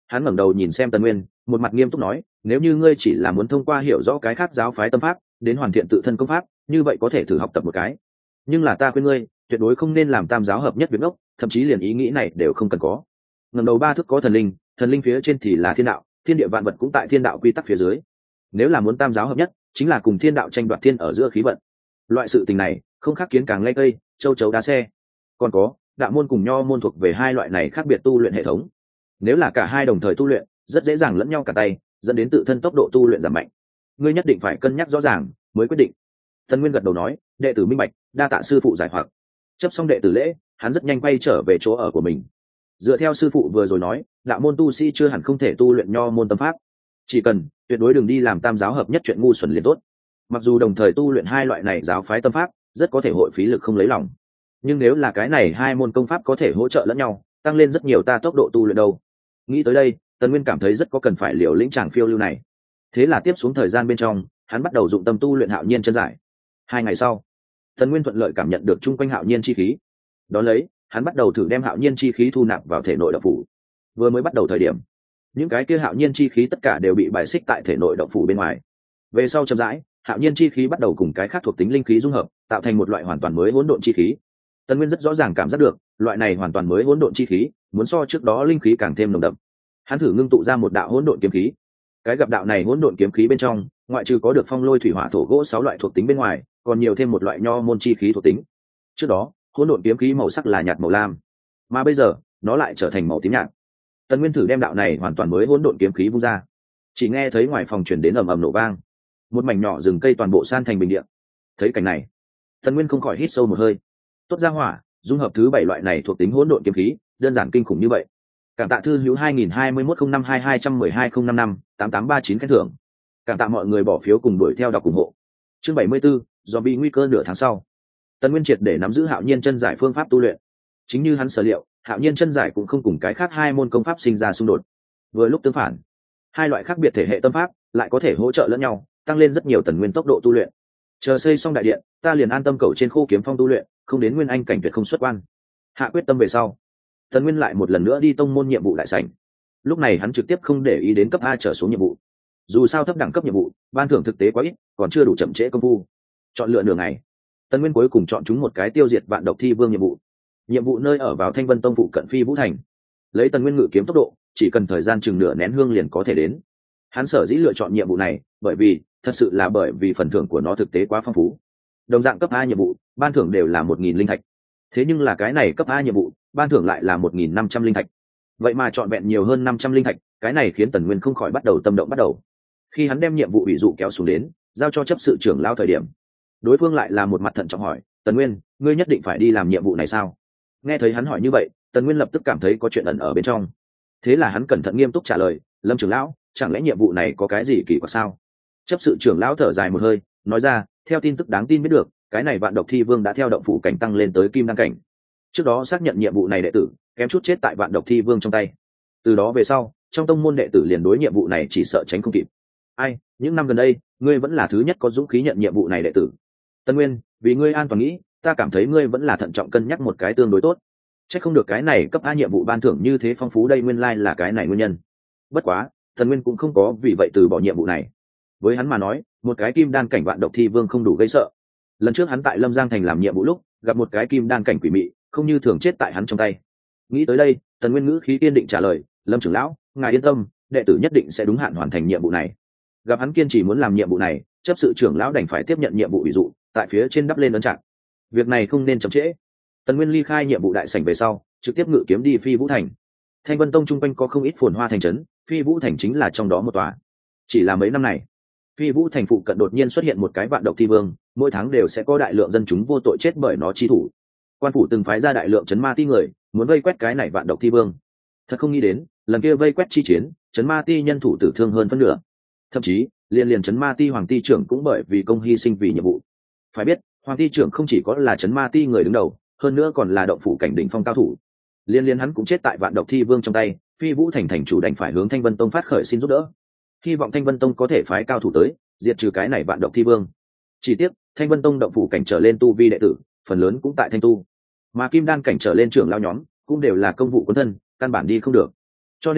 Hắn ngẩng đầu nhìn xem Tần Nguyên, một mặt nghiêm túc nói, nếu như ngươi chỉ là muốn thông qua hiểu rõ cái khác giáo phái tâm pháp đến hoàn thiện tự thân công pháp, như vậy có thể thử học tập một cái, nhưng là ta khuyên ngươi tuyệt đối không nên làm tam giáo hợp nhất việc ngốc, thậm chí liền ý nghĩ này đều không cần có. Ngẩng đầu ba thước có thần linh, thần linh phía trên thì là thiên đạo, thiên địa vạn vật cũng tại thiên đạo quy tắc phía dưới. Nếu là muốn tam giáo hợp nhất, chính là cùng thiên đạo tranh đoạt thiên ở giữa khí vận. Loại sự tình này không khác kiến càng lay cây, châu chấu đá xe. Còn có, đạo môn cùng nho môn thuộc về hai loại này khác biệt tu luyện hệ thống. Nếu là cả hai đồng thời tu luyện, rất dễ dàng lẫn nhau cả tay, dẫn đến tự thân tốc độ tu luyện giảm mạnh. Ngươi nhất định phải cân nhắc rõ ràng mới quyết định. Tần Nguyên gật đầu nói, đệ tử minh bạch, đa tạ sư phụ giải hoặc. Chấp xong đệ tử lễ, hắn rất nhanh quay trở về chỗ ở của mình. Dựa theo sư phụ vừa rồi nói, đạo môn tu sĩ chưa hẳn không thể tu luyện nho môn tâm pháp, chỉ cần tuyệt đối đừng đi làm tam giáo hợp nhất chuyện ngu xuẩn liền tốt. Mặc dù đồng thời tu luyện hai loại này giáo phái tâm pháp rất có thể hội phí lực không lấy lòng, nhưng nếu là cái này hai môn công pháp có thể hỗ trợ lẫn nhau, tăng lên rất nhiều ta tốc độ tu luyện đâu. Nghĩ tới đây, Tần Nguyên cảm thấy rất có cần phải liều lĩnh chàng phiêu lưu này. Thế là tiếp xuống thời gian bên trong, hắn bắt đầu dụng tâm tu luyện Hạo Nhiên chân giải. Hai ngày sau, Tần Nguyên thuận lợi cảm nhận được chung quanh Hạo Nhiên chi khí. Đó lấy, hắn bắt đầu thử đem Hạo Nhiên chi khí thu nạp vào thể nội động phủ. Vừa mới bắt đầu thời điểm, những cái kia Hạo Nhiên chi khí tất cả đều bị bài xích tại thể nội động phủ bên ngoài. Về sau chậm rãi, Hạo Nhiên chi khí bắt đầu cùng cái khác thuộc tính linh khí dung hợp, tạo thành một loại hoàn toàn mới hỗn độn chi khí. Tần Nguyên rất rõ ràng cảm giác được, loại này hoàn toàn mới hỗn độn chi khí, muốn so trước đó linh khí càng thêm nồng đậm. Hắn thử ngưng tụ ra một đạo hỗn độn kiếm khí. Cái gặp đạo này hỗn độn kiếm khí bên trong, ngoại trừ có được phong lôi thủy hỏa thổ gỗ sáu loại thuộc tính bên ngoài, còn nhiều thêm một loại nho môn chi khí thuộc tính. Trước đó, hỗn độn kiếm khí màu sắc là nhạt màu lam, mà bây giờ, nó lại trở thành màu tím nhạt. Tần Nguyên thử đem đạo này hoàn toàn mới hỗn độn kiếm khí vung ra, chỉ nghe thấy ngoài phòng truyền đến ầm ầm nổ vang, một mảnh nhỏ rừng cây toàn bộ san thành bình địa. Thấy cảnh này, Tần Nguyên không khỏi hít sâu một hơi. Tốt ra hỏa, dung hợp thứ bảy loại này thuộc tính hỗn độn kiếm khí, đơn giản kinh khủng như vậy. Cảm tạ thư hữu hai nghìn hai mươi mốt không năm hai hai một hai không năm năm tám tám ba chín khen thưởng. Cảm tạ mọi người bỏ phiếu cùng đuổi theo đọc ủng hộ. Chương bảy mươi 74, do bị nguy cơ nửa tháng sau. Tần Nguyên triệt để nắm giữ Hạo Nhiên chân giải phương pháp tu luyện. Chính như hắn sở liệu, Hạo Nhiên chân giải cũng không cùng cái khác hai môn công pháp sinh ra xung đột. Vừa lúc tương phản, hai loại khác biệt thể hệ tâm pháp lại có thể hỗ trợ lẫn nhau, tăng lên rất nhiều Tần Nguyên tốc độ tu luyện. Chờ xây xong đại điện, ta liền an tâm cầu trên Khô Kiếm Phong tu luyện, không đến nguyên anh cảnh tuyệt không xuất quan. Hạ quyết tâm về sau, Tần Nguyên lại một lần nữa đi tông môn nhiệm vụ đại sảnh. Lúc này hắn trực tiếp không để ý đến cấp A trở xuống nhiệm vụ. Dù sao thấp đẳng cấp nhiệm vụ, ban thưởng thực tế quá ít, còn chưa đủ chậm trễ công phu. Chọn lựa nửa ngày, Tần Nguyên cuối cùng chọn chúng một cái tiêu diệt vạn độc thi vương nhiệm vụ. Nhiệm vụ nơi ở vào Thanh Vân Tông phụ cận Phi Vũ Thành. Lấy Tần Nguyên ngự kiếm tốc độ, chỉ cần thời gian chừng nửa nén hương liền có thể đến. Hắn sở dĩ lựa chọn nhiệm vụ này, bởi vì, thật sự là bởi vì phần thưởng của nó thực tế quá phong phú. Đồng dạng cấp A nhiệm vụ, ban thưởng đều là một nghìn linh thạch. Thế nhưng là cái này cấp A nhiệm vụ, ban thưởng lại là một nghìn năm trăm linh thạch. Vậy mà chọn vẹn nhiều hơn năm trăm linh thạch, cái này khiến Tần Nguyên không khỏi bắt đầu tâm động bắt đầu. Khi hắn đem nhiệm vụ ủy dụ kéo xuống đến, giao cho chấp sự trưởng lão thời điểm, đối phương lại là một mặt thận trọng hỏi, "Tần Nguyên, ngươi nhất định phải đi làm nhiệm vụ này sao?" Nghe thấy hắn hỏi như vậy, Tần Nguyên lập tức cảm thấy có chuyện ẩn ở bên trong. Thế là hắn cẩn thận nghiêm túc trả lời, "Lâm trưởng lão, chẳng lẽ nhiệm vụ này có cái gì kỳ quặc sao?" Chấp sự trưởng lão thở dài một hơi, nói ra, "Theo tin tức đáng tin biết được, cái này vạn độc thi vương đã theo động phủ cảnh tăng lên tới kim đăng cảnh. Trước đó xác nhận nhiệm vụ này đệ tử kém chút chết tại vạn độc thi vương trong tay. Từ đó về sau, trong tông môn đệ tử liền đối nhiệm vụ này chỉ sợ tránh không kịp. Ai, những năm gần đây, ngươi vẫn là thứ nhất có dũng khí nhận nhiệm vụ này đệ tử. Tần Nguyên, vì ngươi an toàn nghĩ, ta cảm thấy ngươi vẫn là thận trọng cân nhắc một cái tương đối tốt. Chắc không được cái này cấp A nhiệm vụ ban thưởng như thế phong phú đây, nguyên lai là cái này nguyên nhân." Bất quá, Tần Nguyên cũng không có vì vậy từ bỏ nhiệm vụ này. Với hắn mà nói, một cái kim đan cảnh vạn độc thi vương không đủ gây sợ. Lần trước hắn tại Lâm Giang thành làm nhiệm vụ lúc, gặp một cái kim đan cảnh quỷ mị, không như thường chết tại hắn trong tay. Nghĩ tới đây, Tần Nguyên ngữ khí kiên định trả lời, "Lâm trưởng lão, ngài yên tâm, đệ tử nhất định sẽ đúng hạn hoàn thành nhiệm vụ này." Gặp hắn kiên trì muốn làm nhiệm vụ này, chấp sự trưởng lão đành phải tiếp nhận nhiệm vụ ví dụ, tại phía trên đắp lên ấn trạng. Việc này không nên chậm trễ. Tần Nguyên ly khai nhiệm vụ đại sảnh về sau, trực tiếp ngự kiếm đi Phi Vũ Thành. Thanh Vân Tông trung quanh có không ít phồn hoa thành trấn, Phi Vũ Thành chính là trong đó một tòa. Chỉ là mấy năm này, Phi Vũ Thành phụ cận đột nhiên xuất hiện một cái vạn độc thi vương, mỗi tháng đều sẽ có đại lượng dân chúng vô tội chết bởi nó chi thủ. Quan phủ từng phái ra đại lượng chấn ma ti người, muốn vây quét cái này vạn độc thi vương. Thật không nghĩ đến, lần kia vây quét chi chiến, chấn ma ti nhân thủ tử thương hơn phân nửa. Thậm chí, liên liền chấn ma ti hoàng ti trưởng cũng bởi vì công hy sinh vì nhiệm vụ. Phải biết, hoàng ti trưởng không chỉ có là chấn ma ti người đứng đầu, hơn nữa còn là động phủ cảnh đỉnh phong cao thủ. Liên liên hắn cũng chết tại vạn độc thi vương trong tay, Phi Vũ Thành thành chủ đành phải hướng Thanh Vân Tông phát khởi xin giúp đỡ. Hy vọng Thanh Vân Tông có thể phái cao thủ tới, diệt trừ cái này vạn độc thi vương. Chỉ tiếc, Thanh Vân Tông động phủ cảnh trở lên tu vi đệ tử, phần lớn cũng tại thanh tu, mà kim đan cảnh trở lên trưởng lao nhóm cũng đều là công vụ quân thân, căn bản đi không được. Cho nên,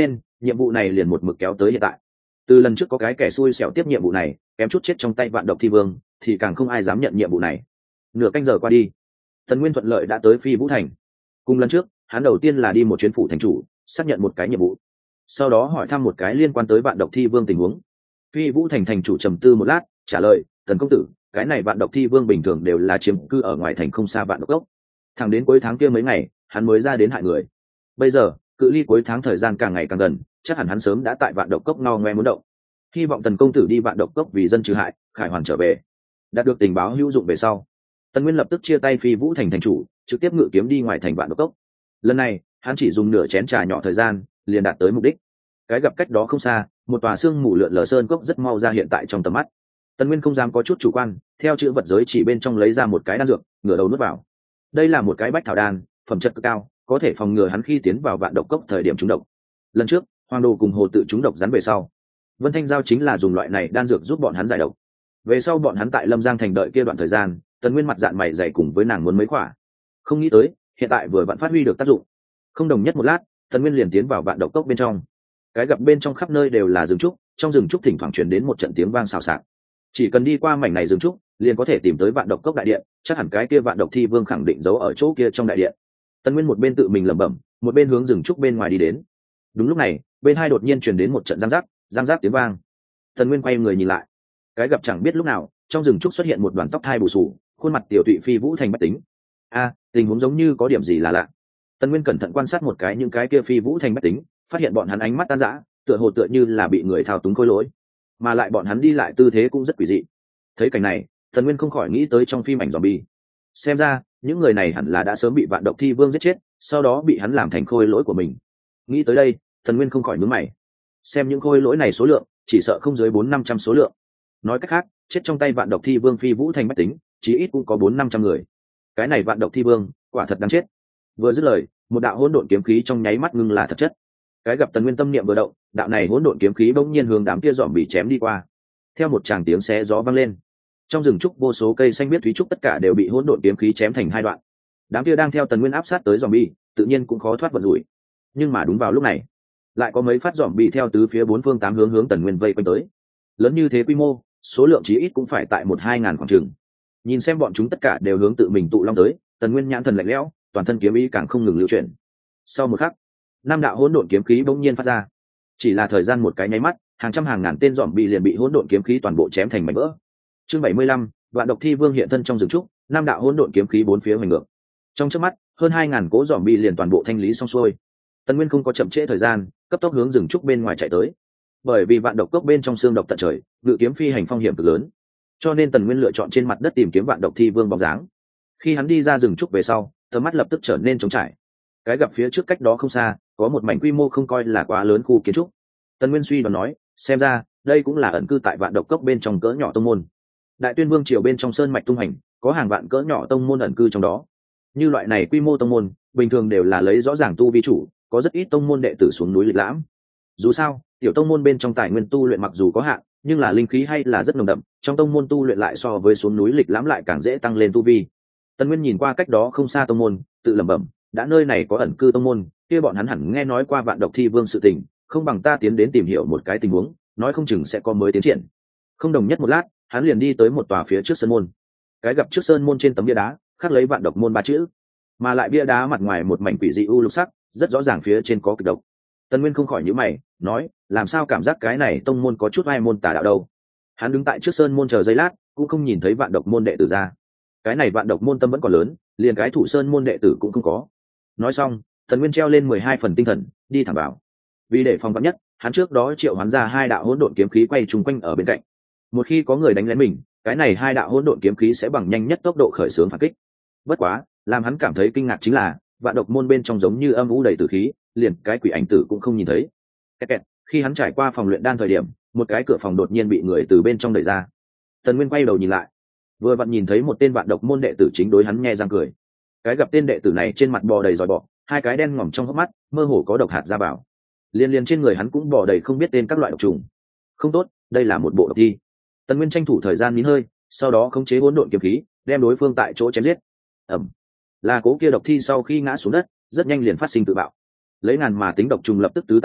nhiệm vụ này liền một mực kéo tới hiện tại. Từ lần trước có cái kẻ xui xẻo tiếp nhiệm vụ này kém chút chết trong tay vạn độc thi vương, thì càng không ai dám nhận nhiệm vụ này. Nửa canh giờ qua đi, Tần Nguyên thuận lợi đã tới Phi Vũ Thành. Cùng lần trước, hắn đầu tiên là đi một chuyến phủ thành chủ, xác nhận một cái nhiệm vụ, sau đó hỏi thăm một cái liên quan tới vạn độc thi vương tình huống. Phi Vũ Thành thành chủ trầm tư một lát, trả lời: Tần công tử, cái này vạn độc thi vương bình thường đều là chiếm cư ở ngoài thành không xa vạn độc cốc. Thẳng đến cuối tháng kia mấy ngày, hắn mới ra đến hại người. Bây giờ, cự ly cuối tháng thời gian càng ngày càng gần, chắc hẳn hắn sớm đã tại vạn độc cốc ngao ngoe muốn động. Hy vọng Tần công tử đi vạn độc cốc vì dân trừ hại, khải hoàn trở về. Đạt được tình báo hữu dụng về sau, Tần Nguyên lập tức chia tay Phi Vũ Thành thành chủ, trực tiếp ngự kiếm đi ngoài thành vạn độc cốc. Lần này, hắn chỉ dùng nửa chén trà nhỏ thời gian, liền đạt tới mục đích. Cái gặp cách đó không xa, một tòa xương mù lượn lờ sơn cốc rất mau ra hiện tại trong tầm mắt. Tần Nguyên không dám có chút chủ quan, theo chữ vật giới chỉ bên trong lấy ra một cái đan dược, ngửa đầu nuốt vào. Đây là một cái bách thảo đan, phẩm chất cực cao, có thể phòng ngừa hắn khi tiến vào vạn độc cốc thời điểm trúng độc. Lần trước, Hoàng Đồ cùng Hồ tự trúng độc rắn về sau, Vân Thanh Giao chính là dùng loại này đan dược giúp bọn hắn giải độc. Về sau bọn hắn tại Lâm Giang thành đợi kia đoạn thời gian, Tần Nguyên mặt dạn mày dày cùng với nàng muốn mấy khỏa. Không nghĩ tới, hiện tại vừa vặn phát huy được tác dụng. Không đồng nhất một lát, Tần Nguyên liền tiến vào vạn độc cốc bên trong. Cái gặp bên trong khắp nơi đều là rừng trúc, trong rừng trúc thỉnh thoảng truyền đến một trận tiếng vang xào xạc. Chỉ cần đi qua mảnh này rừng trúc, liền có thể tìm tới vạn độc cốc đại điện, chắc hẳn cái kia vạn độc thi vương khẳng định giấu ở chỗ kia trong đại điện. Tần Nguyên một bên tự mình lẩm bẩm, một bên hướng rừng trúc bên ngoài đi đến. Đúng lúc này, bên hai đột nhiên truyền đến một trận giang rắc, giang rắc tiếng vang. Tần Nguyên quay người nhìn lại, cái gặp chẳng biết lúc nào, trong rừng trúc xuất hiện một đoàn tóc thai bù xù, khuôn mặt tiểu tụy Phi Vũ Thành bách tính. A, tình huống giống như có điểm gì là lạ. Tần Nguyên cẩn thận quan sát một cái những cái kia Phi Vũ Thành bách tính, phát hiện bọn hắn ánh mắt tan rã, tựa hồ tựa như là bị người thao túng khôi lỗi, mà lại bọn hắn đi lại tư thế cũng rất quỷ dị. Thấy cảnh này, Tần Nguyên không khỏi nghĩ tới trong phim ảnh zombie. Xem ra, những người này hẳn là đã sớm bị vạn độc thi vương giết chết, sau đó bị hắn làm thành khôi lỗi của mình. Nghĩ tới đây, Tần Nguyên không khỏi nhướng mày. Xem những khôi lỗi này số lượng, chỉ sợ không dưới bốn năm trăm số lượng. Nói cách khác, chết trong tay vạn độc thi vương Phi Vũ Thành bách tính, chí ít cũng có bốn năm trăm người. Cái này vạn độc thi vương, quả thật đáng chết. Vừa dứt lời, một đạo hỗn độn kiếm khí trong nháy mắt ngưng là thật chất. Cái gặp Tần Nguyên tâm niệm vừa động, đạo này hỗn độn kiếm khí bỗng nhiên hướng đám kia dòm bị chém đi qua. Theo một tràng tiếng xé gió vang lên, trong rừng trúc vô số cây xanh biếc thúy trúc tất cả đều bị hỗn độn kiếm khí chém thành hai đoạn. Đám kia đang theo Tần Nguyên áp sát tới dòm bi, tự nhiên cũng khó thoát vận rủi. Nhưng mà đúng vào lúc này, lại có mấy phát dòm bị theo tứ phía bốn phương tám hướng hướng Tần Nguyên vây quanh tới. Lớn như thế quy mô, số lượng chí ít cũng phải tại một hai ngàn khoảng chừng. Nhìn xem bọn chúng tất cả đều hướng tự mình tụ long tới, Tần Nguyên nhãn thần lạnh lẽo, toàn thân kiếm ý càng không ngừng lưu chuyển. Sau một khắc, năm đạo hỗn độn kiếm khí bỗng nhiên phát ra. Chỉ là thời gian một cái nháy mắt, hàng trăm hàng ngàn tên dòm bị liền bị hỗn độn kiếm khí toàn bộ chém thành mảnh vỡ. Chương bảy mươi lăm, vạn độc thi vương hiện thân trong rừng trúc, năm đạo hỗn độn kiếm khí bốn phía hoành ngược. Trong chớp mắt, hơn hai ngàn cỗ dòm bị liền toàn bộ thanh lý xong xuôi. Tần Nguyên không có chậm trễ thời gian, cấp tốc hướng rừng trúc bên ngoài chạy tới. Bởi vì vạn độc cốc bên trong xương độc tận trời, ngự kiếm phi hành phong hiểm cực lớn, cho nên Tần Nguyên lựa chọn trên mặt đất tìm kiếm vạn độc thi vương bóng dáng. Khi hắn đi ra rừng trúc về sau, tầm mắt lập tức trở nên trống trải. Cái gặp phía trước cách đó không xa, có một mảnh quy mô không coi là quá lớn khu kiến trúc. Tần Nguyên suy đoán nói, xem ra đây cũng là ẩn cư tại vạn độc cốc bên trong cỡ nhỏ tông môn. Đại Tuyên Vương triều bên trong sơn mạch tung hành, có hàng vạn cỡ nhỏ tông môn ẩn cư trong đó. Như loại này quy mô tông môn, bình thường đều là lấy rõ ràng tu vi chủ, có rất ít tông môn đệ tử xuống núi lịch lãm. Dù sao, tiểu tông môn bên trong tài nguyên tu luyện mặc dù có hạn, nhưng là linh khí hay là rất nồng đậm, trong tông môn tu luyện lại so với xuống núi lịch lãm lại càng dễ tăng lên tu vi. Tần Nguyên nhìn qua cách đó không xa tông môn, tự lẩm bẩm, đã nơi này có ẩn cư tông môn, kia bọn hắn hẳn nghe nói qua vạn độc thi vương sự tình, không bằng ta tiến đến tìm hiểu một cái tình huống, nói không chừng sẽ có mới tiến triển. Không đồng nhất một lát, hắn liền đi tới một tòa phía trước sơn môn. Cái gặp trước sơn môn trên tấm bia đá khắc lấy vạn độc môn ba chữ, mà lại bia đá mặt ngoài một mảnh quỷ dị u lục sắc, rất rõ ràng phía trên có kịch độc. Tần Nguyên không khỏi nhíu mày, nói, làm sao cảm giác cái này tông môn có chút ai môn tà đạo đâu. Hắn đứng tại trước sơn môn chờ giây lát, cũng không nhìn thấy vạn độc môn đệ tử ra. Cái này vạn độc môn tâm vẫn còn lớn, liền cái thủ sơn môn đệ tử cũng không có. Nói xong, Tần Nguyên treo lên mười hai phần tinh thần, đi thẳng vào. Vì để phòng vắn nhất, hắn trước đó triệu hoán ra hai đạo hỗn độn kiếm khí quay trùng quanh ở bên cạnh. Một khi có người đánh lén mình, cái này hai đạo hỗn độn kiếm khí sẽ bằng nhanh nhất tốc độ khởi xướng phản kích. Bất quá, làm hắn cảm thấy kinh ngạc chính là, vạn độc môn bên trong giống như âm u đầy tử khí, liền cái quỷ ảnh tử cũng không nhìn thấy. Kẹt kẹt, khi hắn trải qua phòng luyện đan thời điểm, một cái cửa phòng đột nhiên bị người từ bên trong đẩy ra. Tần Nguyên quay đầu nhìn lại, vừa vặn nhìn thấy một tên vạn độc môn đệ tử chính đối hắn nhe răng cười. Cái gặp tên đệ tử này trên mặt bò đầy giòi bọ, hai cái đen ngòm trong hốc mắt, mơ hồ có độc hạt ra vào. Liên liên trên người hắn cũng bò đầy không biết tên các loại độc trùng. Không tốt, đây là một bộ độc thi. Tần Nguyên tranh thủ thời gian nín hơi, sau đó khống chế hỗn độn kiếm khí, đem đối phương tại chỗ chém giết. Ầm. Là cố kia độc thi sau khi ngã xuống đất, rất nhanh liền phát sinh tự bạo. Lấy ngàn mà tính độc trùng lập tức tứ tán ra,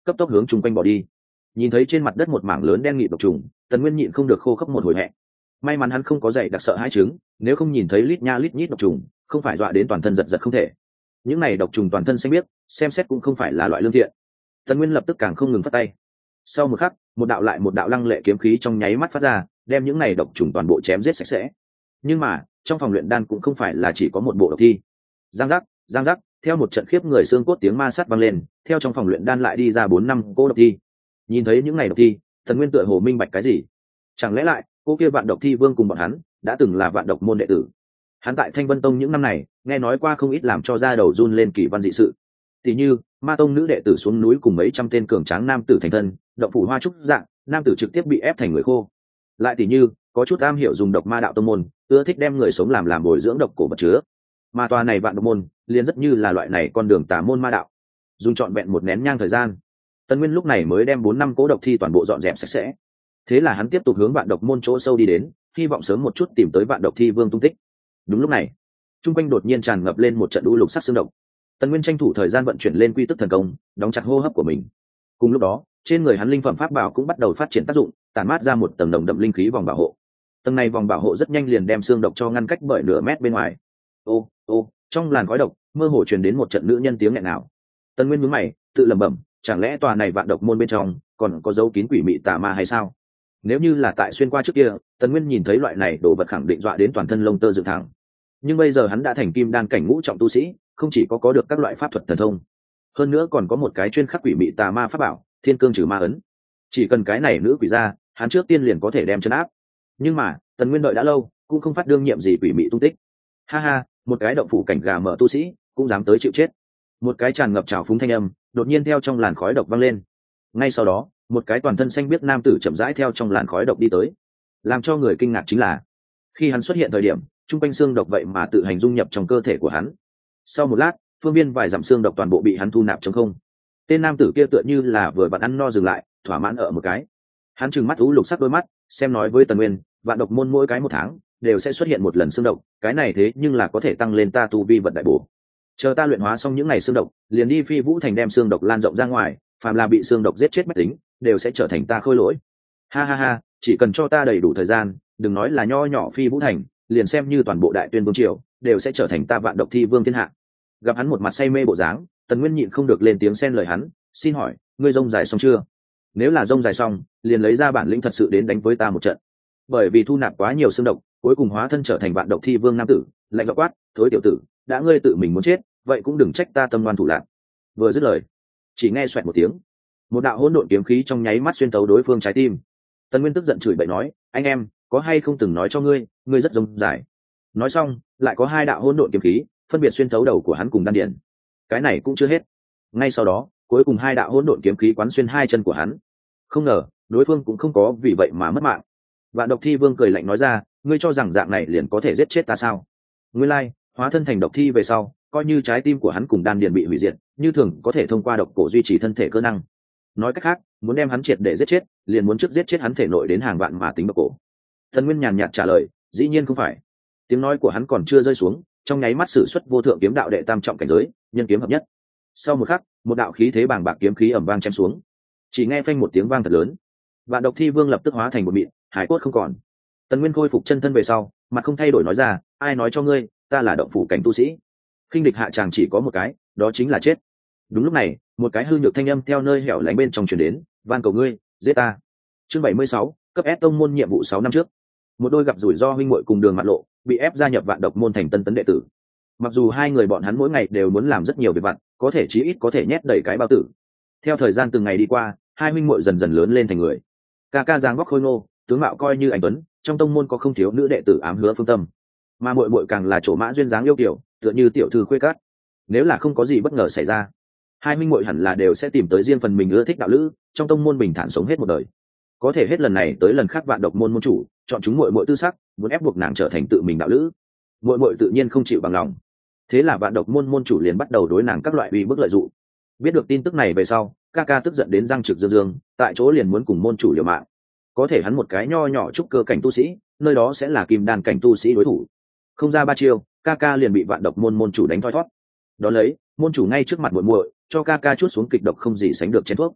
cấp tốc hướng chung quanh bỏ đi. Nhìn thấy trên mặt đất một mảng lớn đen nghịt độc trùng, Tần Nguyên nhịn không được khô khốc một hồi hẹ. May mắn hắn không có dậy đặc sợ hai trứng, nếu không nhìn thấy lít nha lít nhít độc trùng, không phải dọa đến toàn thân giật giật không thể. Những này độc trùng toàn thân xanh biếc, xem xét cũng không phải là loại lương thiện. Tần Nguyên lập tức càng không ngừng phát tay. Sau một khắc, một đạo lại một đạo lăng lệ kiếm khí trong nháy mắt phát ra, đem những này độc trùng toàn bộ chém giết sạch sẽ. Nhưng mà, trong phòng luyện đan cũng không phải là chỉ có một bộ độc thi. Giang giác, giang giác, theo một trận khiếp người xương cốt tiếng ma sát vang lên, theo trong phòng luyện đan lại đi ra bốn năm cô độc thi. Nhìn thấy những này độc thi, Tần Nguyên tựa hồ minh bạch cái gì. Chẳng lẽ lại, cô kia vạn độc thi vương cùng bọn hắn đã từng là vạn độc môn đệ tử? Hắn tại Thanh Vân Tông những năm này, nghe nói qua không ít làm cho da đầu run lên kỳ văn dị sự. Tỷ như, Ma Tông nữ đệ tử xuống núi cùng mấy trăm tên cường tráng nam tử thành thân, động phủ hoa trúc dạng, nam tử trực tiếp bị ép thành người khô. Lại tỷ như, có chút am hiểu dùng độc ma đạo tông môn, ưa thích đem người sống làm làm bồi dưỡng độc cổ vật chứa. Mà tòa này vạn độc môn, liền rất như là loại này con đường tà môn ma đạo. Dùng trọn vẹn một nén nhang thời gian, Tần Nguyên lúc này mới đem bốn năm cố độc thi toàn bộ dọn dẹp sạch sẽ. Thế là hắn tiếp tục hướng vạn độc môn chỗ sâu đi đến, hy vọng sớm một chút tìm tới vạn độc thi vương tung tích. Đúng lúc này, trung quanh đột nhiên tràn ngập lên một trận u lục sắc xương độc. Tần Nguyên tranh thủ thời gian vận chuyển lên quy tức thần công, đóng chặt hô hấp của mình. Cùng lúc đó, trên người hắn linh phẩm pháp bảo cũng bắt đầu phát triển tác dụng, tản mát ra một tầng nồng đậm linh khí vòng bảo hộ. Tầng này vòng bảo hộ rất nhanh liền đem xương độc cho ngăn cách bởi nửa mét bên ngoài. Ô, ô, trong làn khói độc, mơ hồ truyền đến một trận nữ nhân tiếng nghẹn ngào. Tần Nguyên nhướng mày, tự lẩm bẩm, chẳng lẽ tòa này vạn độc môn bên trong còn có dấu kín quỷ mị tà ma hay sao? Nếu như là tại xuyên qua trước kia, Tần Nguyên nhìn thấy loại này đồ vật khẳng định dọa đến toàn thân lông tơ dựng thẳng. Nhưng bây giờ hắn đã thành kim đan cảnh ngũ trọng tu sĩ, không chỉ có có được các loại pháp thuật thần thông, hơn nữa còn có một cái chuyên khắc quỷ mị tà ma pháp bảo, Thiên Cương Trừ Ma ấn. Chỉ cần cái này nữ quỷ ra, hắn trước tiên liền có thể đem trấn áp. Nhưng mà, Tần Nguyên đợi đã lâu, cũng không phát đương nhiệm gì quỷ mị tung tích. Ha ha, một cái động phủ cảnh gà mở tu sĩ, cũng dám tới chịu chết. Một cái tràn ngập trào phúng thanh âm, đột nhiên theo trong làn khói độc vang lên. Ngay sau đó, một cái toàn thân xanh biếc nam tử chậm rãi theo trong làn khói độc đi tới. Làm cho người kinh ngạc chính là, khi hắn xuất hiện thời điểm, trung quanh xương độc vậy mà tự hành dung nhập trong cơ thể của hắn. Sau một lát, phương viên vài dặm xương độc toàn bộ bị hắn thu nạp trong không. Tên nam tử kia tựa như là vừa vặn ăn no dừng lại, thỏa mãn ở một cái. Hắn trừng mắt u lục sắc đôi mắt, xem nói với Tần Nguyên, vạn độc môn mỗi cái một tháng đều sẽ xuất hiện một lần xương độc, cái này thế nhưng là có thể tăng lên ta tu vi vận đại bổ. Chờ ta luyện hóa xong những ngày xương độc, liền đi Phi Vũ Thành đem xương độc lan rộng ra ngoài, phàm là bị xương độc giết chết mách tính, đều sẽ trở thành ta khôi lỗi. Ha ha ha, chỉ cần cho ta đầy đủ thời gian, đừng nói là nho nhỏ Phi Vũ Thành, liền xem như toàn bộ Đại Tuyên Vương triều, đều sẽ trở thành ta vạn độc thi vương thiên hạ. Gặp hắn một mặt say mê bộ dáng, Tần Nguyên nhịn không được lên tiếng xen lời hắn, xin hỏi, ngươi rông dài xong chưa? Nếu là rông dài xong, liền lấy ra bản lĩnh thật sự đến đánh với ta một trận. Bởi vì thu nạp quá nhiều xương độc, cuối cùng hóa thân trở thành vạn độc thi vương nam tử, lạnh giọng quát, thối tiểu tử, đã ngươi tự mình muốn chết, vậy cũng đừng trách ta tâm ngoan thủ lạn. Vừa dứt lời, chỉ nghe xoẹt một tiếng, một đạo hỗn độn kiếm khí trong nháy mắt xuyên tấu đối phương trái tim. Tần Nguyên tức giận chửi bậy nói, anh em, có hay không từng nói cho ngươi, ngươi rất rông dài. Nói xong, lại có hai đạo hỗn độn kiếm khí phân biệt xuyên thấu đầu của hắn cùng đan điền. Cái này cũng chưa hết, ngay sau đó, cuối cùng hai đạo hỗn độn kiếm khí quán xuyên hai chân của hắn. Không ngờ, đối phương cũng không có vì vậy mà mất mạng. Vạn độc thi vương cười lạnh nói ra, ngươi cho rằng dạng này liền có thể giết chết ta sao? Ngươi lai, hóa thân thành độc thi về sau, coi như trái tim của hắn cùng đan điền bị hủy diệt, như thường có thể thông qua độc cổ duy trì thân thể cơ năng. Nói cách khác, muốn đem hắn triệt để giết chết, liền muốn trước giết chết hắn thể nội đến hàng vạn mà tính độc cổ. Thần Nguyên nhàn nhạt trả lời, dĩ nhiên không phải. Tiếng nói của hắn còn chưa rơi xuống, trong nháy mắt sử xuất vô thượng kiếm đạo đệ tam trọng cảnh giới, nhân kiếm hợp nhất. Sau một khắc, một đạo khí thế bàng bạc kiếm khí ầm vang chém xuống. Chỉ nghe phanh một tiếng vang thật lớn, vạn độc thi vương lập tức hóa thành một mịn, hải cốt không còn. Tần Nguyên khôi phục chân thân về sau, mặt không thay đổi nói ra, ai nói cho ngươi, ta là động phủ cảnh tu sĩ. Khinh địch hạ tràng chỉ có một cái, đó chính là chết. Đúng lúc này, một cái hư nhược thanh âm theo nơi hẻo lánh bên trong truyền đến, van cầu ngươi, giết ta. Chương bảy mươi sáu, cấp S tông môn nhiệm vụ sáu năm trước. Một đôi gặp rủi ro huynh muội cùng đường mặt lộ, bị ép gia nhập vạn độc môn thành tân tấn đệ tử. Mặc dù hai người bọn hắn mỗi ngày đều muốn làm rất nhiều việc vặt, có thể chí ít có thể nhét đầy cái bao tử. Theo thời gian từng ngày đi qua, hai huynh muội dần dần lớn lên thành người. Ca ca dáng vóc khôi ngô, tướng mạo coi như anh tuấn, trong tông môn có không thiếu nữ đệ tử ám hứa phương tâm. Mà muội muội càng là chỗ mã duyên dáng yêu kiều, tựa như tiểu thư khuê cát. Nếu là không có gì bất ngờ xảy ra, hai huynh muội hẳn là đều sẽ tìm tới riêng phần mình ưa thích đạo lữ, trong tông môn bình thản sống hết một đời. Có thể hết lần này tới lần khác vạn độc môn môn chủ chọn chúng muội muội tư sắc, muốn ép buộc nàng trở thành tự mình đạo lữ. Muội muội tự nhiên không chịu bằng lòng. Thế là vạn độc môn môn chủ liền bắt đầu đối nàng các loại uy bức lợi dụng. Biết được tin tức này về sau, ca ca tức giận đến răng trực dương dương, tại chỗ liền muốn cùng môn chủ liều mạng. Có thể hắn một cái nho nhỏ trúc cơ cảnh tu sĩ, nơi đó sẽ là kim đan cảnh tu sĩ đối thủ. Không ra ba chiêu, ca ca liền bị vạn độc môn môn chủ đánh thoi thoát. Đó lấy, môn chủ ngay trước mặt muội muội, cho ca ca chuốt xuống kịch độc không gì sánh được chén thuốc.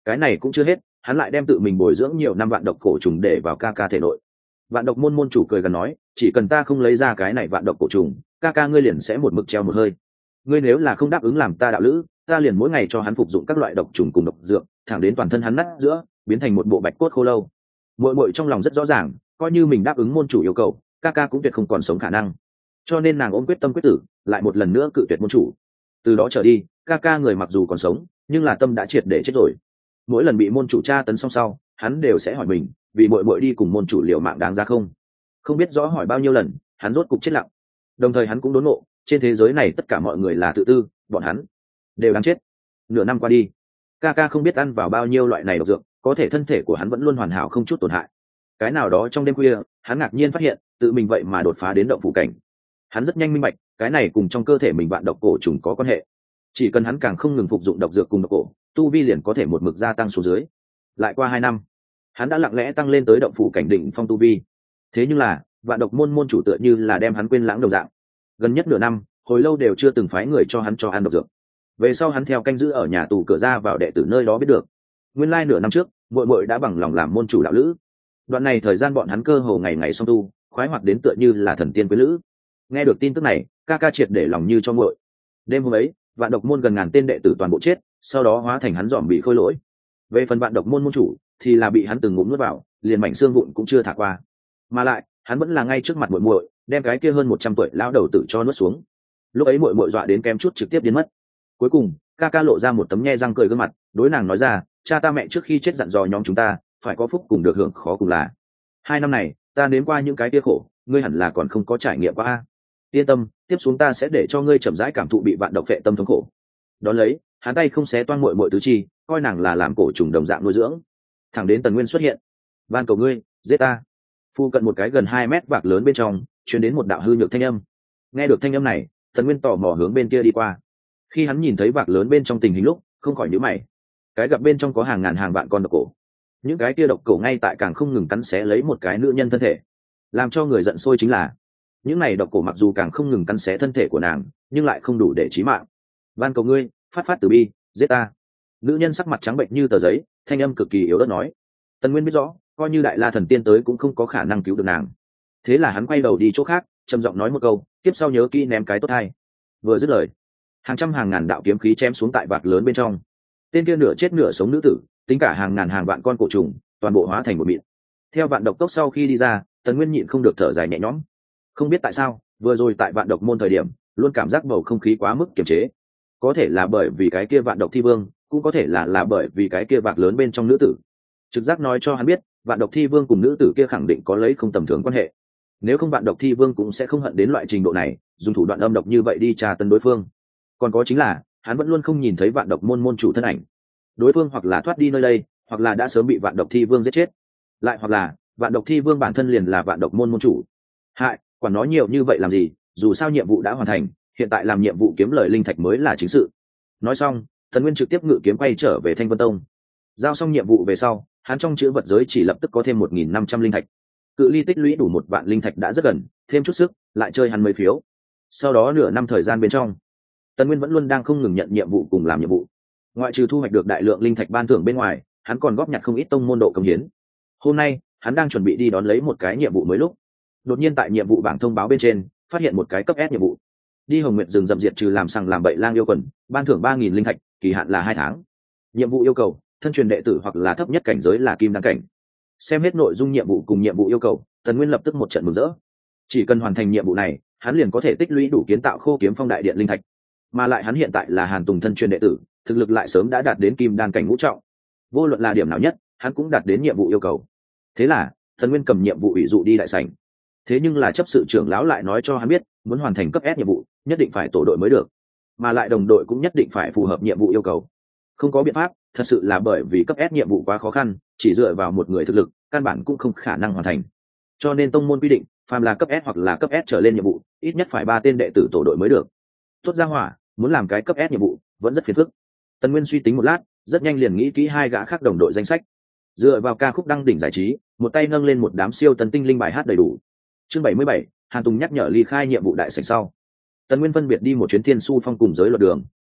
Cái này cũng chưa hết, hắn lại đem tự mình bồi dưỡng nhiều năm vạn độc cổ trùng để vào ca ca thể nội. Vạn độc môn môn chủ cười gần nói, chỉ cần ta không lấy ra cái này vạn độc cổ trùng, ca ca ngươi liền sẽ một mực treo một hơi. Ngươi nếu là không đáp ứng làm ta đạo lữ, ta liền mỗi ngày cho hắn phục dụng các loại độc trùng cùng độc dược, thẳng đến toàn thân hắn nát giữa, biến thành một bộ bạch cốt khô lâu. Muội muội trong lòng rất rõ ràng, coi như mình đáp ứng môn chủ yêu cầu, ca ca cũng tuyệt không còn sống khả năng. Cho nên nàng ôm quyết tâm quyết tử, lại một lần nữa cự tuyệt môn chủ. Từ đó trở đi, ca ca người mặc dù còn sống, nhưng là tâm đã triệt để chết rồi. Mỗi lần bị môn chủ tra tấn xong sau, hắn đều sẽ hỏi mình, vì muội muội đi cùng môn chủ liều mạng đáng giá không? Không biết rõ hỏi bao nhiêu lần, hắn rốt cục chết lặng. Đồng thời hắn cũng đốn ngộ, trên thế giới này tất cả mọi người là tự tư, bọn hắn đều đáng chết. Nửa năm qua đi, ca ca không biết ăn vào bao nhiêu loại này độc dược, có thể thân thể của hắn vẫn luôn hoàn hảo không chút tổn hại. Cái nào đó trong đêm khuya, hắn ngạc nhiên phát hiện, tự mình vậy mà đột phá đến động phủ cảnh. Hắn rất nhanh minh bạch, cái này cùng trong cơ thể mình vạn độc cổ trùng có quan hệ. Chỉ cần hắn càng không ngừng phục dụng độc dược cùng độc cổ, tu vi liền có thể một mực gia tăng xuống dưới. Lại qua hai năm, hắn đã lặng lẽ tăng lên tới động phủ cảnh đỉnh phong tu vi. Thế nhưng là, vạn độc môn môn chủ tựa như là đem hắn quên lãng đồng dạng. Gần nhất nửa năm, hồi lâu đều chưa từng phái người cho hắn cho ăn độc dược. Về sau hắn theo canh giữ ở nhà tù cửa ra vào đệ tử nơi đó biết được, nguyên lai nửa năm trước, muội muội đã bằng lòng làm môn chủ đạo lữ. Đoạn này thời gian bọn hắn cơ hồ ngày ngày song tu, khoái hoạt đến tựa như là thần tiên quý lữ. Nghe được tin tức này, ca ca triệt để lòng như cho muội. Đêm hôm ấy, vạn độc môn gần ngàn tên đệ tử toàn bộ chết, sau đó hóa thành hắn dòm bị khôi lỗi. Về phần vạn độc môn môn chủ, thì là bị hắn từng ngụm nuốt vào, liền mảnh xương vụn cũng chưa thả qua. Mà lại, hắn vẫn là ngay trước mặt muội muội, đem cái kia hơn một trăm tuổi lão đầu tử cho nuốt xuống. Lúc ấy muội muội dọa đến kém chút trực tiếp biến mất. Cuối cùng, ca ca lộ ra một tấm nhe răng cười gương mặt, đối nàng nói ra, cha ta mẹ trước khi chết dặn dò nhóm chúng ta, phải có phúc cùng được hưởng khó cùng là. Hai năm này, ta nếm qua những cái kia khổ, ngươi hẳn là còn không có trải nghiệm qua a. Yên tâm, tiếp xuống ta sẽ để cho ngươi chậm rãi cảm thụ bị vạn độc phệ tâm thống khổ. Đón lấy, hắn tay không xé toang muội muội tứ chi, coi nàng là làm cổ trùng đồng dạng nuôi dưỡng. Thẳng đến Tần Nguyên xuất hiện, van cầu ngươi, giết ta. Phu cận một cái gần hai mét vạc lớn bên trong, truyền đến một đạo hư nhược thanh âm. Nghe được thanh âm này, Tần Nguyên tò mò hướng bên kia đi qua. Khi hắn nhìn thấy vạc lớn bên trong tình hình lúc, không khỏi nhíu mày. Cái gặp bên trong có hàng ngàn hàng vạn con độc cổ. Những cái kia độc cổ ngay tại càng không ngừng cắn xé lấy một cái nữ nhân thân thể. Làm cho người giận sôi chính là, những này độc cổ mặc dù càng không ngừng cắn xé thân thể của nàng, nhưng lại không đủ để chí mạng. Van cầu ngươi, phát phát từ bi, giết ta. Nữ nhân sắc mặt trắng bệnh như tờ giấy, thanh âm cực kỳ yếu ớt nói. Tần Nguyên biết rõ, coi như đại la thần tiên tới cũng không có khả năng cứu được nàng. Thế là hắn quay đầu đi chỗ khác, trầm giọng nói một câu, tiếp sau nhớ kỹ ném cái tốt hay. Vừa dứt lời, hàng trăm hàng ngàn đạo kiếm khí chém xuống tại vạc lớn bên trong. Tên kia nửa chết nửa sống nữ tử, tính cả hàng ngàn hàng vạn con cổ trùng, toàn bộ hóa thành một mịn. Theo vạn độc cốc sau khi đi ra, Tần Nguyên nhịn không được thở dài nhẹ nhõm. Không biết tại sao, vừa rồi tại vạn độc môn thời điểm, luôn cảm giác bầu không khí quá mức kiềm chế. Có thể là bởi vì cái kia vạn độc thi vương, cũng có thể là là bởi vì cái kia vạc lớn bên trong nữ tử. Trực giác nói cho hắn biết, vạn độc thi vương cùng nữ tử kia khẳng định có lấy không tầm thường quan hệ. Nếu không vạn độc thi vương cũng sẽ không hận đến loại trình độ này, dùng thủ đoạn âm độc như vậy đi tra tấn đối phương. Còn có chính là, hắn vẫn luôn không nhìn thấy vạn độc môn môn chủ thân ảnh. Đối phương hoặc là thoát đi nơi đây, hoặc là đã sớm bị vạn độc thi vương giết chết, lại hoặc là vạn độc thi vương bản thân liền là vạn độc môn môn chủ. Hại, quản nói nhiều như vậy làm gì, dù sao nhiệm vụ đã hoàn thành, hiện tại làm nhiệm vụ kiếm lời linh thạch mới là chính sự. Nói xong, Thần Nguyên trực tiếp ngự kiếm quay trở về Thanh Vân Tông. Giao xong nhiệm vụ về sau, hắn trong chữ vật giới chỉ lập tức có thêm một nghìn năm trăm linh thạch. Cự ly tích lũy đủ một vạn linh thạch đã rất gần, thêm chút sức, lại chơi hắn mấy phiếu. Sau đó nửa năm thời gian bên trong, Tần Nguyên vẫn luôn đang không ngừng nhận nhiệm vụ cùng làm nhiệm vụ. Ngoại trừ thu hoạch được đại lượng linh thạch ban thưởng bên ngoài, hắn còn góp nhặt không ít tông môn độ công hiến. Hôm nay, hắn đang chuẩn bị đi đón lấy một cái nhiệm vụ mới lúc, đột nhiên tại nhiệm vụ bảng thông báo bên trên, phát hiện một cái cấp S nhiệm vụ. Đi Hồng Nguyệt rừng rậm diệt trừ làm sằng làm bậy lang yêu quần, ban thưởng ba nghìn linh thạch, kỳ hạn là hai tháng. Nhiệm vụ yêu cầu, thân truyền đệ tử hoặc là thấp nhất cảnh giới là kim đăng cảnh. Xem hết nội dung nhiệm vụ cùng nhiệm vụ yêu cầu, Tần Nguyên lập tức một trận mừng rỡ. Chỉ cần hoàn thành nhiệm vụ này, hắn liền có thể tích lũy đủ kiến tạo Khô Kiếm Phong đại điện linh thạch. Mà lại hắn hiện tại là Hàn Tùng thân truyền đệ tử, thực lực lại sớm đã đạt đến kim đan cảnh ngũ trọng. Vô luận là điểm nào nhất, hắn cũng đạt đến nhiệm vụ yêu cầu. Thế là, Tần Nguyên cầm nhiệm vụ ủy dụ đi đại sảnh. Thế nhưng là chấp sự trưởng lão lại nói cho hắn biết, muốn hoàn thành cấp S nhiệm vụ, nhất định phải tổ đội mới được, mà lại đồng đội cũng nhất định phải phù hợp nhiệm vụ yêu cầu. Không có biện pháp, thật sự là bởi vì cấp S nhiệm vụ quá khó khăn, chỉ dựa vào một người thực lực, căn bản cũng không khả năng hoàn thành. Cho nên tông môn quy định, phàm là cấp S hoặc là cấp S trở lên nhiệm vụ, ít nhất phải ba tên đệ tử tổ đội mới được. Tốt ra hỏa, muốn làm cái cấp S nhiệm vụ, vẫn rất phiền phức. Tần Nguyên suy tính một lát, rất nhanh liền nghĩ kỹ hai gã khác đồng đội danh sách. Dựa vào ca khúc đăng đỉnh giải trí, một tay nâng lên một đám siêu tần tinh linh bài hát đầy đủ. Chương bảy mươi bảy, Hàn Tùng nhắc nhở ly khai nhiệm vụ đại sảnh sau. Tần Nguyên phân biệt đi một chuyến Thiên Su Phong cùng giới luật đường.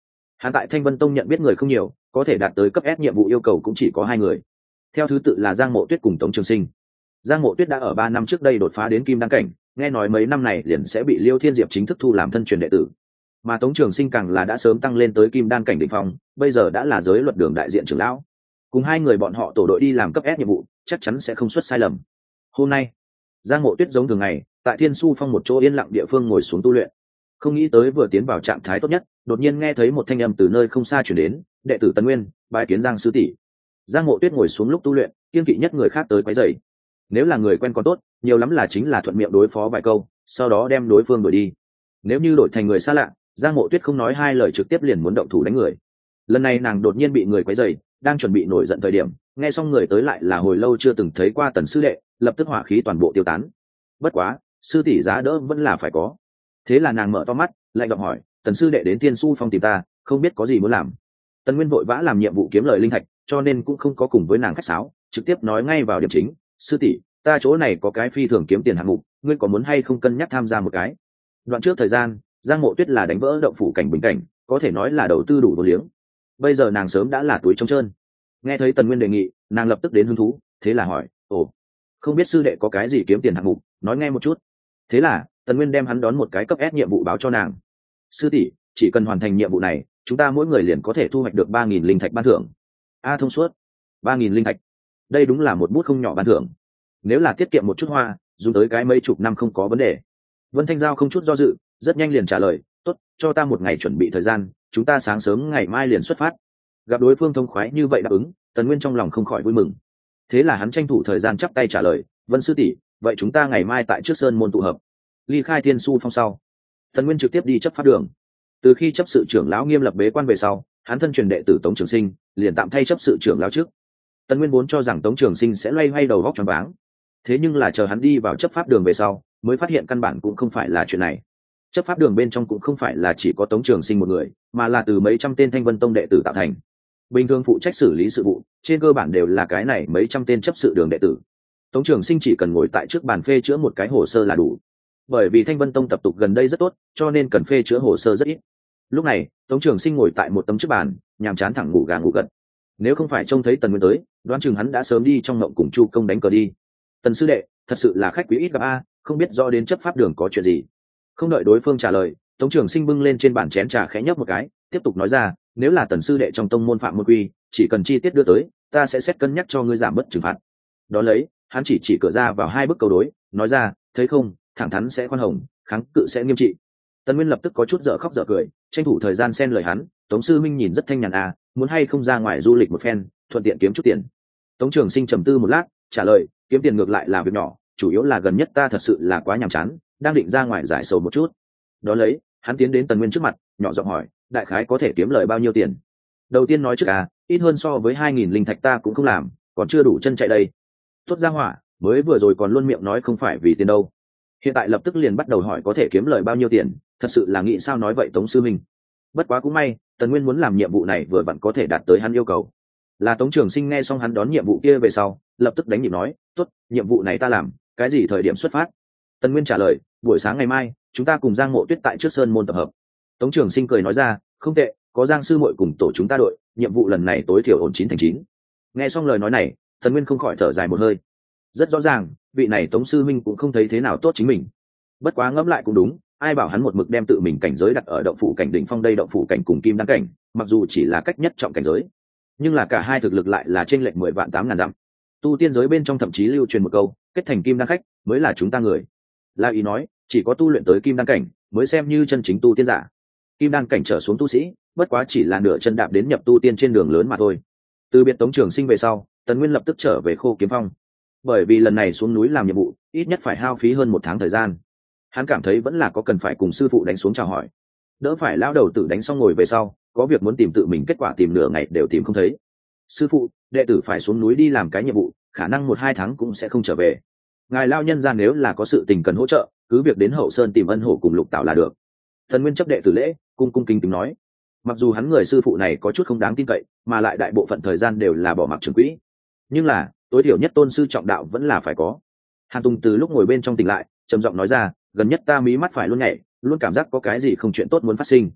Hắn tại Thanh Vân Tông nhận biết người không nhiều, có thể đạt tới cấp S nhiệm vụ yêu cầu cũng chỉ có hai người, theo thứ tự là Giang Mộ Tuyết cùng Tống Trường Sinh. Giang Mộ Tuyết đã ở ba năm trước đây đột phá đến kim đăng cảnh, nghe nói mấy năm này liền sẽ bị Liêu Thiên Diệp chính thức thu làm thân truyền đệ tử, mà Tống Trường Sinh càng là đã sớm tăng lên tới kim đan cảnh đỉnh phong, bây giờ đã là giới luật đường đại diện trưởng lão. Cùng hai người bọn họ tổ đội đi làm cấp S nhiệm vụ, chắc chắn sẽ không xuất sai lầm. Hôm nay, Giang Mộ Tuyết giống thường ngày, tại Thiên Su Phong một chỗ yên lặng địa phương ngồi xuống tu luyện. Không nghĩ tới vừa tiến vào trạng thái tốt nhất, đột nhiên nghe thấy một thanh âm từ nơi không xa truyền đến, "Đệ tử Tần Nguyên, bái kiến Giang sư tỷ." Giang Mộ Tuyết ngồi xuống lúc tu luyện, kiên kỵ nhất người khác tới quấy rầy. Nếu là người quen còn tốt, nhiều lắm là chính là thuận miệng đối phó vài câu, sau đó đem đối phương đuổi đi. Nếu như đổi thành người xa lạ, Giang Mộ Tuyết không nói hai lời trực tiếp liền muốn động thủ đánh người. Lần này nàng đột nhiên bị người quấy rầy, đang chuẩn bị nổi giận thời điểm, nghe xong người tới lại là hồi lâu chưa từng thấy qua Tần sư đệ, lập tức hỏa khí toàn bộ tiêu tán. Bất quá, sư tỷ giá đỡ vẫn là phải có. Thế là nàng mở to mắt, lạnh giọng hỏi, "Tần sư đệ đến Thiên Su Phong tìm ta, không biết có gì muốn làm?" Tần Nguyên vội vã làm nhiệm vụ kiếm lời linh thạch, cho nên cũng không có cùng với nàng khách sáo, trực tiếp nói ngay vào điểm chính, "Sư tỷ, ta chỗ này có cái phi thường kiếm tiền hạng mục, ngươi có muốn hay không cân nhắc tham gia một cái?" Đoạn trước thời gian, Giang Mộ Tuyết là đánh vỡ động phủ cảnh bình cảnh, có thể nói là đầu tư đủ vô liếng. Bây giờ nàng sớm đã là túi trống trơn. Nghe thấy Tần Nguyên đề nghị, nàng lập tức đến hứng thú, thế là hỏi, "Ồ, không biết sư đệ có cái gì kiếm tiền hạng mục, nói nghe một chút." Thế là Tần Nguyên đem hắn đón một cái cấp S nhiệm vụ báo cho nàng. "Sư tỷ, chỉ cần hoàn thành nhiệm vụ này, chúng ta mỗi người liền có thể thu hoạch được ba nghìn linh thạch ban thưởng." A thông suốt. ba nghìn linh thạch. Đây đúng là một bút không nhỏ ban thưởng. Nếu là tiết kiệm một chút hoa, dùng tới cái mấy chục năm không có vấn đề. Vân Thanh Giao không chút do dự, rất nhanh liền trả lời, "Tốt, cho ta một ngày chuẩn bị thời gian, chúng ta sáng sớm ngày mai liền xuất phát." Gặp đối phương thông khoái như vậy đáp ứng, Tần Nguyên trong lòng không khỏi vui mừng. Thế là hắn tranh thủ thời gian chắp tay trả lời, "Vân sư tỷ, vậy chúng ta ngày mai tại trước sơn môn tụ hợp." Ly khai Thiên Su Phong sau, Tần Nguyên trực tiếp đi chấp pháp đường. Từ khi chấp sự trưởng lão Nghiêm lập bế quan về sau, hắn thân truyền đệ tử Tống Trường Sinh liền tạm thay chấp sự trưởng lão trước. Tần Nguyên vốn cho rằng Tống Trường Sinh sẽ loay hoay đầu góc choáng váng, thế nhưng là chờ hắn đi vào chấp pháp đường về sau, mới phát hiện căn bản cũng không phải là chuyện này. Chấp pháp đường bên trong cũng không phải là chỉ có Tống Trường Sinh một người, mà là từ mấy trăm tên Thanh Vân Tông đệ tử tạo thành. Bình thường phụ trách xử lý sự vụ, trên cơ bản đều là cái này mấy trăm tên chấp sự đường đệ tử. Tống Trường Sinh chỉ cần ngồi tại trước bàn phê chữa một cái hồ sơ là đủ. Bởi vì Thanh Vân Tông tập tục gần đây rất tốt, cho nên cần phê chữa hồ sơ rất ít. Lúc này, Tống Trường Sinh ngồi tại một tấm trước bàn, nhàm chán thẳng ngủ gà ngủ gật. Nếu không phải trông thấy Tần Nguyên tới, đoán chừng hắn đã sớm đi trong ngộng cùng Chu Công đánh cờ đi. "Tần sư đệ, thật sự là khách quý ít gặp a, không biết do đến chấp pháp đường có chuyện gì." Không đợi đối phương trả lời, Tống Trường Sinh bưng lên trên bàn chén trà khẽ nhấp một cái, tiếp tục nói ra, "Nếu là Tần sư đệ trong tông môn phạm môn quy, chỉ cần chi tiết đưa tới, ta sẽ xét cân nhắc cho ngươi giảm bớt trừng phạt." Đó lấy, hắn chỉ chỉ cửa ra vào hai bức câu đối, nói ra, "Thấy không, thẳng thắn sẽ khoan hồng, kháng cự sẽ nghiêm trị." Tần Nguyên lập tức có chút dở khóc dở cười, tranh thủ thời gian xen lời hắn, "Tống sư minh nhìn rất thanh nhàn à, muốn hay không ra ngoài du lịch một phen, thuận tiện kiếm chút tiền." Tống Trường Sinh trầm tư một lát, trả lời, "Kiếm tiền ngược lại là việc nhỏ, chủ yếu là gần nhất ta thật sự là quá nhàm chán, đang định ra ngoài giải sầu một chút." Đó lấy, hắn tiến đến Tần Nguyên trước mặt, nhỏ giọng hỏi, "Đại khái có thể kiếm lời bao nhiêu tiền?" Đầu tiên nói trước à, ít hơn so với hai nghìn linh thạch ta cũng không làm, còn chưa đủ chân chạy đây. Tốt ra hỏa, mới vừa rồi còn luôn miệng nói không phải vì tiền đâu. Hiện tại lập tức liền bắt đầu hỏi có thể kiếm lời bao nhiêu tiền, thật sự là nghĩ sao nói vậy Tống sư minh. Bất quá cũng may, Tần Nguyên muốn làm nhiệm vụ này vừa vặn có thể đạt tới hắn yêu cầu. Là Tống Trường Sinh nghe xong hắn đón nhiệm vụ kia về sau, lập tức đánh nhịp nói, "Tốt, nhiệm vụ này ta làm, cái gì thời điểm xuất phát?" Tần Nguyên trả lời, "Buổi sáng ngày mai, chúng ta cùng Giang Mộ Tuyết tại trước sơn môn tập hợp." Tống Trường Sinh cười nói ra, "Không tệ, có Giang sư muội cùng tổ chúng ta đội, nhiệm vụ lần này tối thiểu ổn chín thành chín." Nghe xong lời nói này, Tần Nguyên không khỏi thở dài một hơi. Rất rõ ràng, vị này Tống sư minh cũng không thấy thế nào tốt chính mình. Bất quá ngẫm lại cũng đúng, ai bảo hắn một mực đem tự mình cảnh giới đặt ở động phủ cảnh đỉnh phong đây, động phủ cảnh cùng kim đăng cảnh, mặc dù chỉ là cách nhất trọng cảnh giới, nhưng là cả hai thực lực lại là trên lệch mười vạn tám ngàn dặm. Tu tiên giới bên trong thậm chí lưu truyền một câu, kết thành kim đăng khách mới là chúng ta người. La ý nói, chỉ có tu luyện tới kim đăng cảnh mới xem như chân chính tu tiên giả. Kim đăng cảnh trở xuống tu sĩ, bất quá chỉ là nửa chân đạp đến nhập tu tiên trên đường lớn mà thôi. Từ biệt Tống Trường Sinh về sau, Tần Nguyên lập tức trở về Khô Kiếm Phong. Bởi vì lần này xuống núi làm nhiệm vụ, ít nhất phải hao phí hơn một tháng thời gian. Hắn cảm thấy vẫn là có cần phải cùng sư phụ đánh xuống chào hỏi, đỡ phải lão đầu tử đánh xong ngồi về sau, có việc muốn tìm tự mình kết quả tìm nửa ngày đều tìm không thấy. "Sư phụ, đệ tử phải xuống núi đi làm cái nhiệm vụ, khả năng một hai tháng cũng sẽ không trở về. Ngài lao nhân ra nếu là có sự tình cần hỗ trợ, cứ việc đến Hậu Sơn tìm Ân Hổ cùng Lục Tạo là được." Thần Nguyên chấp đệ tử lễ, cung cung kính kính nói. Mặc dù hắn người sư phụ này có chút không đáng tin cậy, mà lại đại bộ phận thời gian đều là bỏ mặc trường quỹ, nhưng là tối thiểu nhất tôn sư trọng đạo vẫn là phải có. Hàn Tùng từ lúc ngồi bên trong tỉnh lại, trầm giọng nói ra, "Gần nhất ta mí mắt phải luôn nhảy, luôn cảm giác có cái gì không chuyện tốt muốn phát sinh."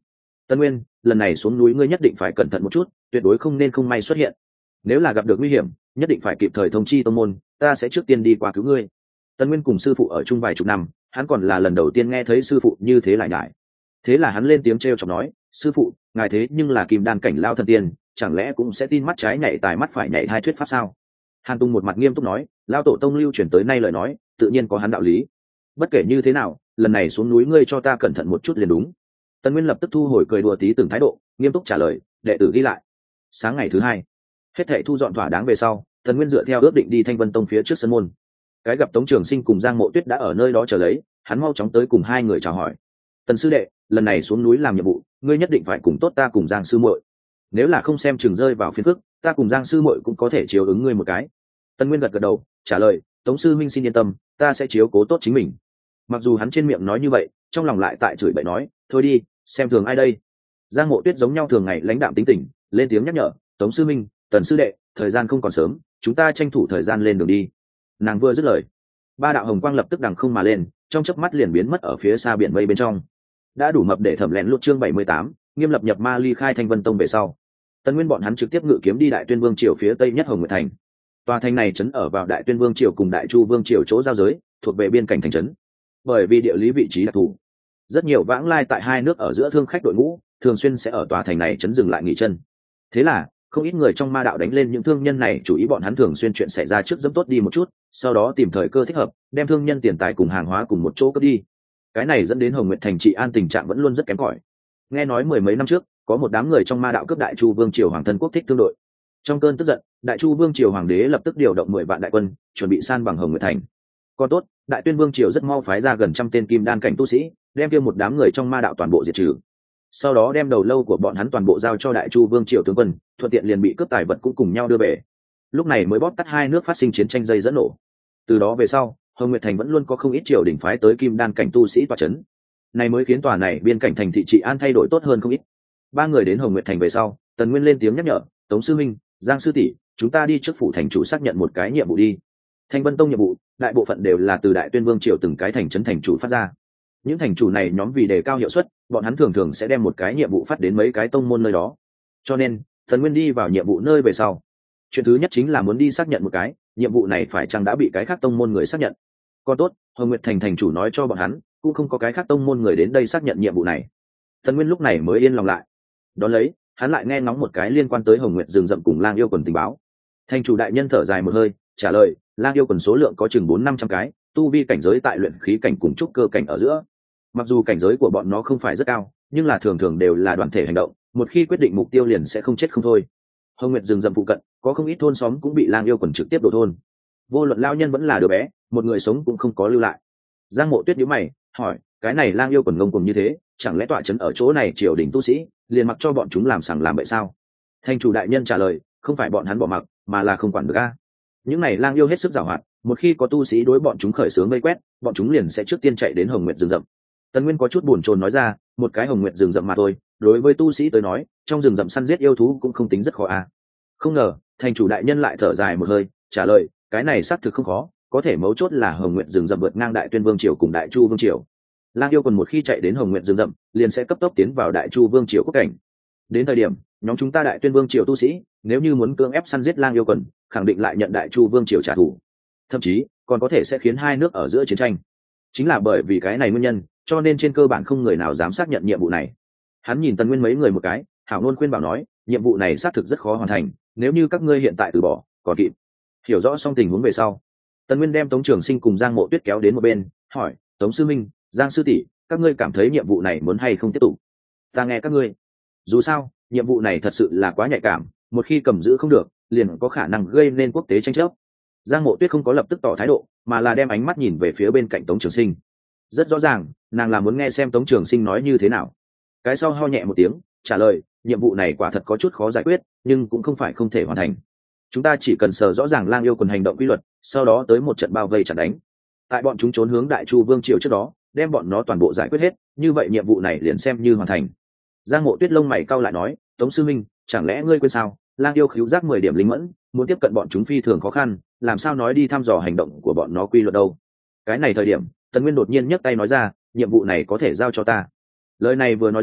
Tân Nguyên, lần này xuống núi ngươi nhất định phải cẩn thận một chút, tuyệt đối không nên không may xuất hiện. Nếu là gặp được nguy hiểm, nhất định phải kịp thời thông chi tông môn, ta sẽ trước tiên đi qua cứu ngươi. Tân Nguyên cùng sư phụ ở chung vài chục năm, hắn còn là lần đầu tiên nghe thấy sư phụ như thế lại nhải. Thế là hắn lên tiếng trêu chọc nói, sư phụ, ngài thế nhưng là kim đan cảnh lao thần tiên, chẳng lẽ cũng sẽ tin mắt trái nhảy tài mắt phải nhảy hai thuyết pháp sao? Hàn Tung một mặt nghiêm túc nói, lao tổ tông lưu truyền tới nay lời nói, tự nhiên có hắn đạo lý. Bất kể như thế nào, lần này xuống núi ngươi cho ta cẩn thận một chút liền đúng. Tần Nguyên lập tức thu hồi cười đùa tí từng thái độ, nghiêm túc trả lời, đệ tử ghi lại. Sáng ngày thứ hai, hết thảy thu dọn thỏa đáng về sau, Tần Nguyên dựa theo ước định đi Thanh Vân Tông phía trước sân môn. Cái gặp Tống Trường Sinh cùng Giang Mộ Tuyết đã ở nơi đó chờ lấy, hắn mau chóng tới cùng hai người chào hỏi. Tần sư đệ, lần này xuống núi làm nhiệm vụ, ngươi nhất định phải cùng tốt ta cùng Giang sư muội. Nếu là không xem chừng rơi vào phiền phức, ta cùng Giang sư muội cũng có thể chiếu ứng ngươi một cái. Tần Nguyên gật gật đầu, trả lời, Tống sư minh xin yên tâm, ta sẽ chiếu cố tốt chính mình. Mặc dù hắn trên miệng nói như vậy, trong lòng lại tại chửi bậy nói, thôi đi, xem thường ai đây. Giang Mộ Tuyết giống nhau thường ngày lãnh đạm tính tình, lên tiếng nhắc nhở, Tống sư minh, Tần sư đệ, thời gian không còn sớm, chúng ta tranh thủ thời gian lên đường đi. Nàng vừa dứt lời, ba đạo hồng quang lập tức đằng không mà lên, trong chớp mắt liền biến mất ở phía xa biển mây bên trong. Đã đủ mập để thẩm lén lút chương bảy mươi tám, nghiêm lập nhập ma ly khai Thanh Vân Tông về sau. Tần Nguyên bọn hắn trực tiếp ngự kiếm đi Đại Tuyên Vương triều phía tây nhất Hồng Nguyệt thành. Tòa thành này trấn ở vào Đại Tuyên Vương triều cùng Đại Chu Vương triều chỗ giao giới, thuộc về biên cảnh thành trấn. Bởi vì địa lý vị trí đặc thù, rất nhiều vãng lai tại hai nước ở giữa thương khách đội ngũ thường xuyên sẽ ở tòa thành này trấn dừng lại nghỉ chân. Thế là không ít người trong ma đạo đánh lên những thương nhân này, chủ ý bọn hắn thường xuyên chuyện xảy ra trước dẫm tốt đi một chút, sau đó tìm thời cơ thích hợp đem thương nhân tiền tài cùng hàng hóa cùng một chỗ cướp đi. Cái này dẫn đến Hồng Nguyệt thành trị an tình trạng vẫn luôn rất kém cỏi. Nghe nói mười mấy năm trước có một đám người trong ma đạo cướp Đại Chu Vương triều hoàng thân quốc thích thương đội. Trong cơn tức giận, Đại Chu Vương triều hoàng đế lập tức điều động mười vạn đại quân chuẩn bị san bằng Hồng Nguyệt thành. Còn tốt, Đại Tuyên Vương triều rất mau phái ra gần trăm tên kim đan cảnh tu sĩ, đem kia một đám người trong ma đạo toàn bộ diệt trừ. Sau đó đem đầu lâu của bọn hắn toàn bộ giao cho Đại Chu Vương triều tướng quân, thuận tiện liền bị cướp tài vật cũng cùng nhau đưa về. Lúc này mới bóp tắt hai nước phát sinh chiến tranh dây dẫn nổ. Từ đó về sau, Hồng Nguyệt thành vẫn luôn có không ít triều đình phái tới kim đan cảnh tu sĩ tọa chấn. Này mới khiến tòa này biên cảnh thành thị trị an thay đổi tốt hơn không ít. Ba người đến Hồng Nguyệt thành về sau, Tần Nguyên lên tiếng nhắc nhở, Tống sư minh, Giang sư tỷ, chúng ta đi trước phủ thành chủ xác nhận một cái nhiệm vụ đi. Thanh Vân Tông nhiệm vụ, đại bộ phận đều là từ Đại Tuyên Vương triều từng cái thành trấn thành chủ phát ra. Những thành chủ này nhóm vì đề cao hiệu suất, bọn hắn thường thường sẽ đem một cái nhiệm vụ phát đến mấy cái tông môn nơi đó. Cho nên, Tần Nguyên đi vào nhiệm vụ nơi về sau, chuyện thứ nhất chính là muốn đi xác nhận một cái, nhiệm vụ này phải chăng đã bị cái khác tông môn người xác nhận. Còn tốt, Hồng Nguyệt thành thành chủ nói cho bọn hắn, cũng không có cái khác tông môn người đến đây xác nhận nhiệm vụ này. Tần Nguyên lúc này mới yên lòng lại. Đón lấy, hắn lại nghe ngóng một cái liên quan tới Hồng Nguyệt rừng rậm cùng Lang yêu quần tình báo. Thành chủ đại nhân thở dài một hơi, trả lời, Lang yêu quần số lượng có chừng bốn năm trăm cái, tu vi cảnh giới tại luyện khí cảnh cùng trúc cơ cảnh ở giữa. Mặc dù cảnh giới của bọn nó không phải rất cao, nhưng là thường thường đều là đoàn thể hành động, một khi quyết định mục tiêu liền sẽ không chết không thôi. Hồng Nguyệt rừng rậm phụ cận có không ít thôn xóm cũng bị Lang yêu quần trực tiếp đổ thôn. Vô luận lao nhân vẫn là đứa bé, một người sống cũng không có lưu lại. Giang Mộ Tuyết nhíu mày, hỏi, cái này Lang yêu quần ngông cuồng như thế, chẳng lẽ tọa trấn ở chỗ này triều đình tu sĩ liền mặc cho bọn chúng làm sằng làm bậy sao? Thành chủ đại nhân trả lời, không phải bọn hắn bỏ mặc, mà là không quản được a. Những này Lang yêu hết sức giàu hoạt, một khi có tu sĩ đối bọn chúng khởi xướng vây quét, bọn chúng liền sẽ trước tiên chạy đến Hồng Nguyệt rừng rậm. Tần Nguyên có chút buồn chồn nói ra, một cái Hồng Nguyệt rừng rậm mà thôi, đối với tu sĩ tới nói, trong rừng rậm săn giết yêu thú cũng không tính rất khó a. Không ngờ, thành chủ đại nhân lại thở dài một hơi, trả lời, cái này xác thực không khó, có thể mấu chốt là Hồng Nguyệt rừng rậm vượt ngang Đại Tuyên Vương triều cùng Đại Chu Vương triều. Lang yêu còn một khi chạy đến Hồng Nguyệt rừng rậm, liền sẽ cấp tốc tiến vào Đại Chu Vương triều quốc cảnh. Đến thời điểm, nhóm chúng ta Đại Tuyên Vương triều tu sĩ, nếu như muốn cưỡng ép săn giết Lang yêu quần, khẳng định lại nhận Đại Chu Vương triều trả thù. Thậm chí, còn có thể sẽ khiến hai nước ở giữa chiến tranh. Chính là bởi vì cái này nguyên nhân, cho nên trên cơ bản không người nào dám xác nhận nhiệm vụ này. Hắn nhìn Tần Nguyên mấy người một cái, hảo ngôn khuyên bảo nói, nhiệm vụ này xác thực rất khó hoàn thành, nếu như các ngươi hiện tại từ bỏ, còn kịp. Hiểu rõ xong tình huống về sau, Tần Nguyên đem Tống Trường Sinh cùng Giang Mộ Tuyết kéo đến một bên, hỏi, Tống sư minh, Giang sư tỷ, các ngươi cảm thấy nhiệm vụ này muốn hay không tiếp tục? Ta nghe các ngươi. Dù sao, nhiệm vụ này thật sự là quá nhạy cảm, một khi cầm giữ không được, liền có khả năng gây nên quốc tế tranh chấp. Giang Mộ Tuyết không có lập tức tỏ thái độ, mà là đem ánh mắt nhìn về phía bên cạnh Tống Trường Sinh. Rất rõ ràng, nàng là muốn nghe xem Tống Trường Sinh nói như thế nào. Cái sau ho nhẹ một tiếng, trả lời, nhiệm vụ này quả thật có chút khó giải quyết, nhưng cũng không phải không thể hoàn thành. Chúng ta chỉ cần sờ rõ ràng Lang yêu quần hành động quy luật, sau đó tới một trận bao vây chặn đánh. Tại bọn chúng trốn hướng Đại Chu Vương triều trước đó, đem bọn nó toàn bộ giải quyết hết, như vậy nhiệm vụ này liền xem như hoàn thành. Giang Mộ Tuyết lông mày cau lại nói, Tống sư minh, chẳng lẽ ngươi quên sao? Lang yêu khíu giác mười điểm linh mẫn, muốn tiếp cận bọn chúng phi thường khó khăn, làm sao nói đi thăm dò hành động của bọn nó quy luật đâu? Cái này thời điểm, Tần Nguyên đột nhiên nhấc tay nói ra, nhiệm vụ này có thể giao cho ta. Lời này vừa nói ra,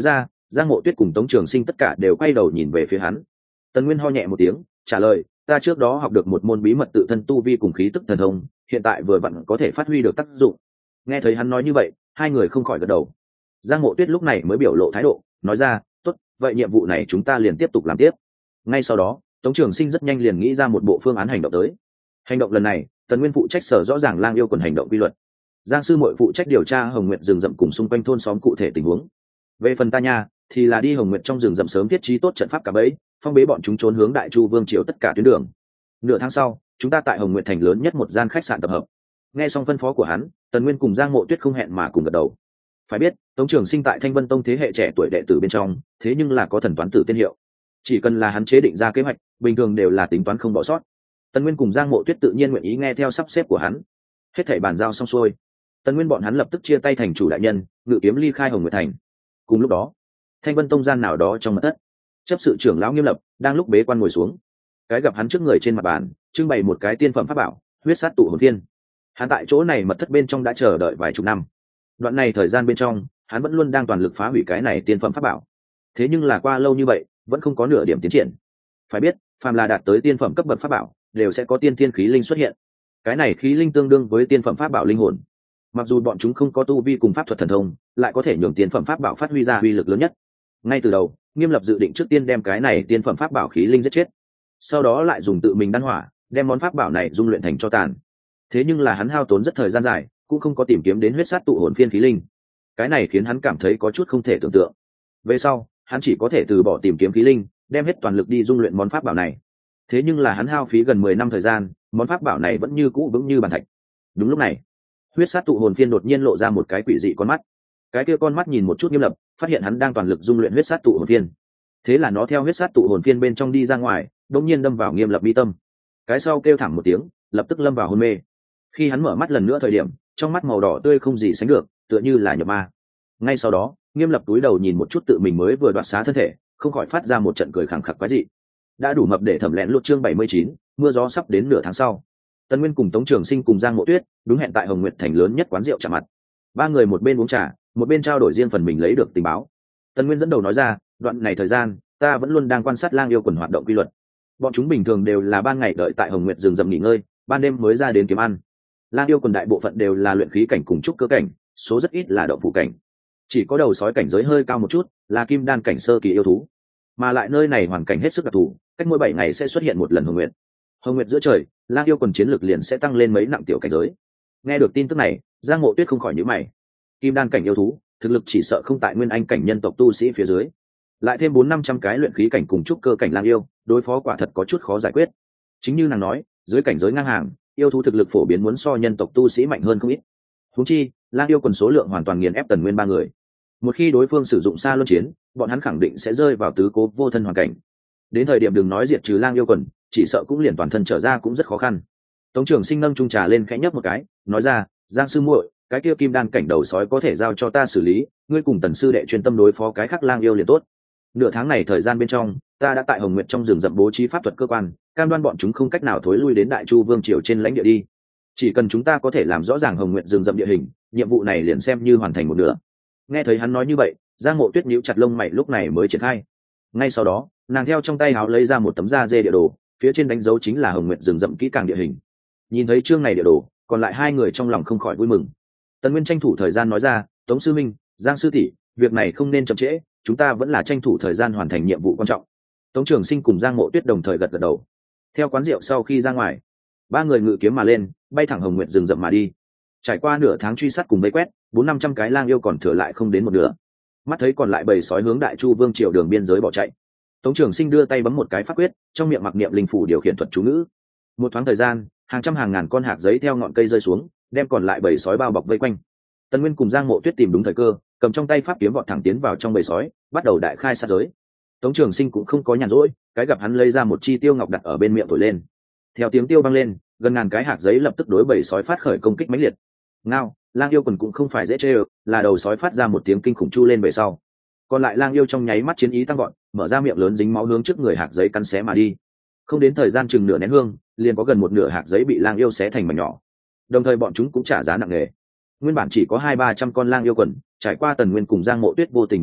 Giang Mộ Tuyết cùng Tống Trường Sinh tất cả đều quay đầu nhìn về phía hắn. Tần Nguyên ho nhẹ một tiếng trả lời, ta trước đó học được một môn bí mật tự thân tu vi cùng khí tức thần thông, hiện tại vừa vặn có thể phát huy được tác dụng. Nghe thấy hắn nói như vậy, hai người không khỏi gật đầu. Giang Mộ Tuyết lúc này mới biểu lộ thái độ, nói ra, tốt, vậy nhiệm vụ này chúng ta liền tiếp tục làm tiếp. Ngay sau đó, Tống Trường Sinh rất nhanh liền nghĩ ra một bộ phương án hành động tới. Hành động lần này, Tần Nguyên phụ trách sở rõ ràng Lang Yêu Quần hành động quy luật, Giang Sư Muội phụ trách điều tra Hồng Nguyệt rừng rậm cùng xung quanh thôn xóm cụ thể tình huống. Về phần ta nha, thì là đi Hồng Nguyệt trong rừng rậm sớm thiết trí tốt trận pháp cả bẫy, phong bế bọn chúng trốn hướng Đại Chu Vương triều tất cả tuyến đường. Nửa tháng sau, chúng ta tại Hồng Nguyệt thành lớn nhất một gian khách sạn tập hợp. Nghe xong phân phó của hắn, Tần Nguyên cùng Giang Mộ Tuyết không hẹn mà cùng gật đầu. Phải biết, Tống Trường Sinh tại Thanh Vân Tông thế hệ trẻ tuổi đệ tử bên trong, thế nhưng là có thần toán tử tiên hiệu. Chỉ cần là hắn chế định ra kế hoạch, bình thường đều là tính toán không bỏ sót. Tần Nguyên cùng Giang Mộ Tuyết tự nhiên nguyện ý nghe theo sắp xếp của hắn. Hết thảy bàn giao xong xuôi, Tần Nguyên bọn hắn lập tức chia tay thành chủ đại nhân, ngự kiếm ly khai Hồng Nguyệt thành. Cùng lúc đó, Thanh Vân Tông gian nào đó trong mật thất, chấp sự trưởng lão Nghiêm Lập đang lúc bế quan ngồi xuống. Cái gặp hắn trước người trên mặt bàn trưng bày một cái tiên phẩm pháp bảo, huyết sát tụ hồn phiên. Hắn tại chỗ này mật thất bên trong đã chờ đợi vài chục năm. Đoạn này thời gian bên trong, hắn vẫn luôn đang toàn lực phá hủy cái này tiên phẩm pháp bảo. Thế nhưng là qua lâu như vậy, vẫn không có nửa điểm tiến triển. Phải biết, phàm là đạt tới tiên phẩm cấp bậc pháp bảo, đều sẽ có tiên thiên khí linh xuất hiện. Cái này khí linh tương đương với tiên phẩm pháp bảo linh hồn. Mặc dù bọn chúng không có tu vi cùng pháp thuật thần thông, lại có thể nhường tiên phẩm pháp bảo phát huy ra uy lực lớn nhất. Ngay từ đầu, Nghiêm Lập dự định trước tiên đem cái này tiên phẩm pháp bảo khí linh giết chết, sau đó lại dùng tự mình đan hỏa đem món pháp bảo này dung luyện thành cho tàn. Thế nhưng là hắn hao tốn rất thời gian dài, cũng không có tìm kiếm đến huyết sát tụ hồn phiên khí linh. Cái này khiến hắn cảm thấy có chút không thể tưởng tượng. Về sau, hắn chỉ có thể từ bỏ tìm kiếm khí linh, đem hết toàn lực đi dung luyện món pháp bảo này. Thế nhưng là hắn hao phí gần mười năm thời gian, món pháp bảo này vẫn như cũ vững như bàn thạch. Đúng lúc này, huyết sát tụ hồn phiên đột nhiên lộ ra một cái quỷ dị con mắt. Cái kia con mắt nhìn một chút Nghiêm Lập, phát hiện hắn đang toàn lực dung luyện huyết sát tụ hồn phiên. Thế là nó theo huyết sát tụ hồn phiên bên trong đi ra ngoài, đột nhiên đâm vào Nghiêm Lập mi tâm. Cái sau kêu thảm một tiếng, lập tức lâm vào hôn mê. Khi hắn mở mắt lần nữa thời điểm, trong mắt màu đỏ tươi không gì sánh được, tựa như là nhập ma. Ngay sau đó, Nghiêm Lập túi đầu nhìn một chút tự mình mới vừa đoạt xá thân thể, không khỏi phát ra một trận cười khẳng khặc quái dị. Đã đủ mập để thẩm lén lút chương bảy mươi chín, mưa gió sắp đến nửa tháng sau. Tần Nguyên cùng Tống Trường Sinh cùng Giang Mộ Tuyết đúng hẹn tại Hồng Nguyệt thành lớn nhất quán rượu chạm mặt. Ba người một bên uống trà, một bên trao đổi riêng phần mình lấy được tình báo. Tần Nguyên dẫn đầu nói ra, đoạn này thời gian, ta vẫn luôn đang quan sát Lang Yêu Quần hoạt động quy luật. Bọn chúng bình thường đều là ban ngày đợi tại Hồng Nguyệt rừng rậm nghỉ ngơi, ban đêm mới ra đến kiếm ăn. Lang Yêu Quần đại bộ phận đều là luyện khí cảnh cùng trúc cơ cảnh, số rất ít là động phủ cảnh. Chỉ có đầu sói cảnh giới hơi cao một chút, là kim đan cảnh sơ kỳ yêu thú. Mà lại nơi này hoàn cảnh hết sức đặc thù, cách mỗi bảy ngày sẽ xuất hiện một lần Hồng Nguyệt. Hồng Nguyệt giữa trời, Lang Yêu Quần chiến lực liền sẽ tăng lên mấy nặng tiểu cảnh giới. Nghe được tin tức này, Giang Mộ Tuyết không khỏi nhíu mày. Kim đan cảnh yêu thú, thực lực chỉ sợ không tại nguyên anh cảnh nhân tộc tu sĩ phía dưới. Lại thêm bốn năm trăm cái luyện khí cảnh cùng trúc cơ cảnh lang yêu, đối phó quả thật có chút khó giải quyết. Chính như nàng nói, dưới cảnh giới ngang hàng, yêu thú thực lực phổ biến muốn so nhân tộc tu sĩ mạnh hơn không ít. Huống chi, Lang Yêu Quần số lượng hoàn toàn nghiền ép Tần Nguyên ba người. Một khi đối phương sử dụng xa luân chiến, bọn hắn khẳng định sẽ rơi vào tứ cố vô thân hoàn cảnh. Đến thời điểm đừng nói diệt trừ Lang Yêu Quần, chỉ sợ cũng liền toàn thân trở ra cũng rất khó khăn. Tống Trường Sinh nâng chung trà lên khẽ nhấp một cái, nói ra, Giang sư muội, cái kia kim đan cảnh đầu sói có thể giao cho ta xử lý, ngươi cùng Tần sư đệ chuyên tâm đối phó cái khác lang yêu liền tốt. Nửa tháng này thời gian bên trong, ta đã tại Hồng Nguyệt trong rừng rậm bố trí pháp thuật cơ quan, cam đoan bọn chúng không cách nào thối lui đến Đại Chu Vương triều trên lãnh địa đi. Chỉ cần chúng ta có thể làm rõ ràng Hồng Nguyệt rừng rậm địa hình, nhiệm vụ này liền xem như hoàn thành một nửa. Nghe thấy hắn nói như vậy, Giang Mộ Tuyết nhíu chặt lông mày lúc này mới triển khai. Ngay sau đó, nàng theo trong tay áo lấy ra một tấm da dê địa đồ, phía trên đánh dấu chính là Hồng Nguyệt rừng rậm kỹ càng địa hình. Nhìn thấy chương này địa đồ, còn lại hai người trong lòng không khỏi vui mừng. Tần Nguyên tranh thủ thời gian nói ra, Tống sư minh, Giang sư tỷ, việc này không nên chậm trễ, chúng ta vẫn là tranh thủ thời gian hoàn thành nhiệm vụ quan trọng. Tống Trường Sinh cùng Giang Mộ Tuyết đồng thời gật gật đầu. Theo quán rượu sau khi ra ngoài, ba người ngự kiếm mà lên, bay thẳng Hồng Nguyệt rừng rậm mà đi. Trải qua nửa tháng truy sát cùng vây quét, bốn năm trăm cái lang yêu còn thừa lại không đến một nửa. Mắt thấy còn lại bầy sói hướng Đại Chu Vương triều đường biên giới bỏ chạy, Tống Trường Sinh đưa tay bấm một cái pháp quyết, trong miệng mặc niệm linh phủ điều khiển thuật chú ngữ. Một thoáng thời gian, hàng trăm hàng ngàn con hạt giấy theo ngọn cây rơi xuống, đem còn lại bầy sói bao bọc vây quanh. Tần Nguyên cùng Giang Mộ Tuyết tìm đúng thời cơ, cầm trong tay pháp kiếm vọt thẳng tiến vào trong bầy sói, bắt đầu đại khai sát giới. Tống Trường Sinh cũng không có nhàn rỗi, cái gặp hắn lấy ra một chi tiêu ngọc đặt ở bên miệng thổi lên. Theo tiếng tiêu vang lên, gần ngàn cái hạt giấy lập tức đối bầy sói phát khởi công kích mãnh liệt. Ngao, lang yêu quần cũng không phải dễ chơi, là đầu sói phát ra một tiếng kinh khủng chu lên về sau. Còn lại lang yêu trong nháy mắt chiến ý tăng vọt, mở ra miệng lớn dính máu hướng trước người hạt giấy cắn xé mà đi. Không đến thời gian chừng nửa nén hương, liền có gần một nửa hạt giấy bị lang yêu xé thành mảnh nhỏ. Đồng thời bọn chúng cũng trả giá nặng nề. Nguyên bản chỉ có hai ba trăm con lang yêu quần, trải qua Tần Nguyên cùng Giang Mộ Tuyết vô tình đổ sát,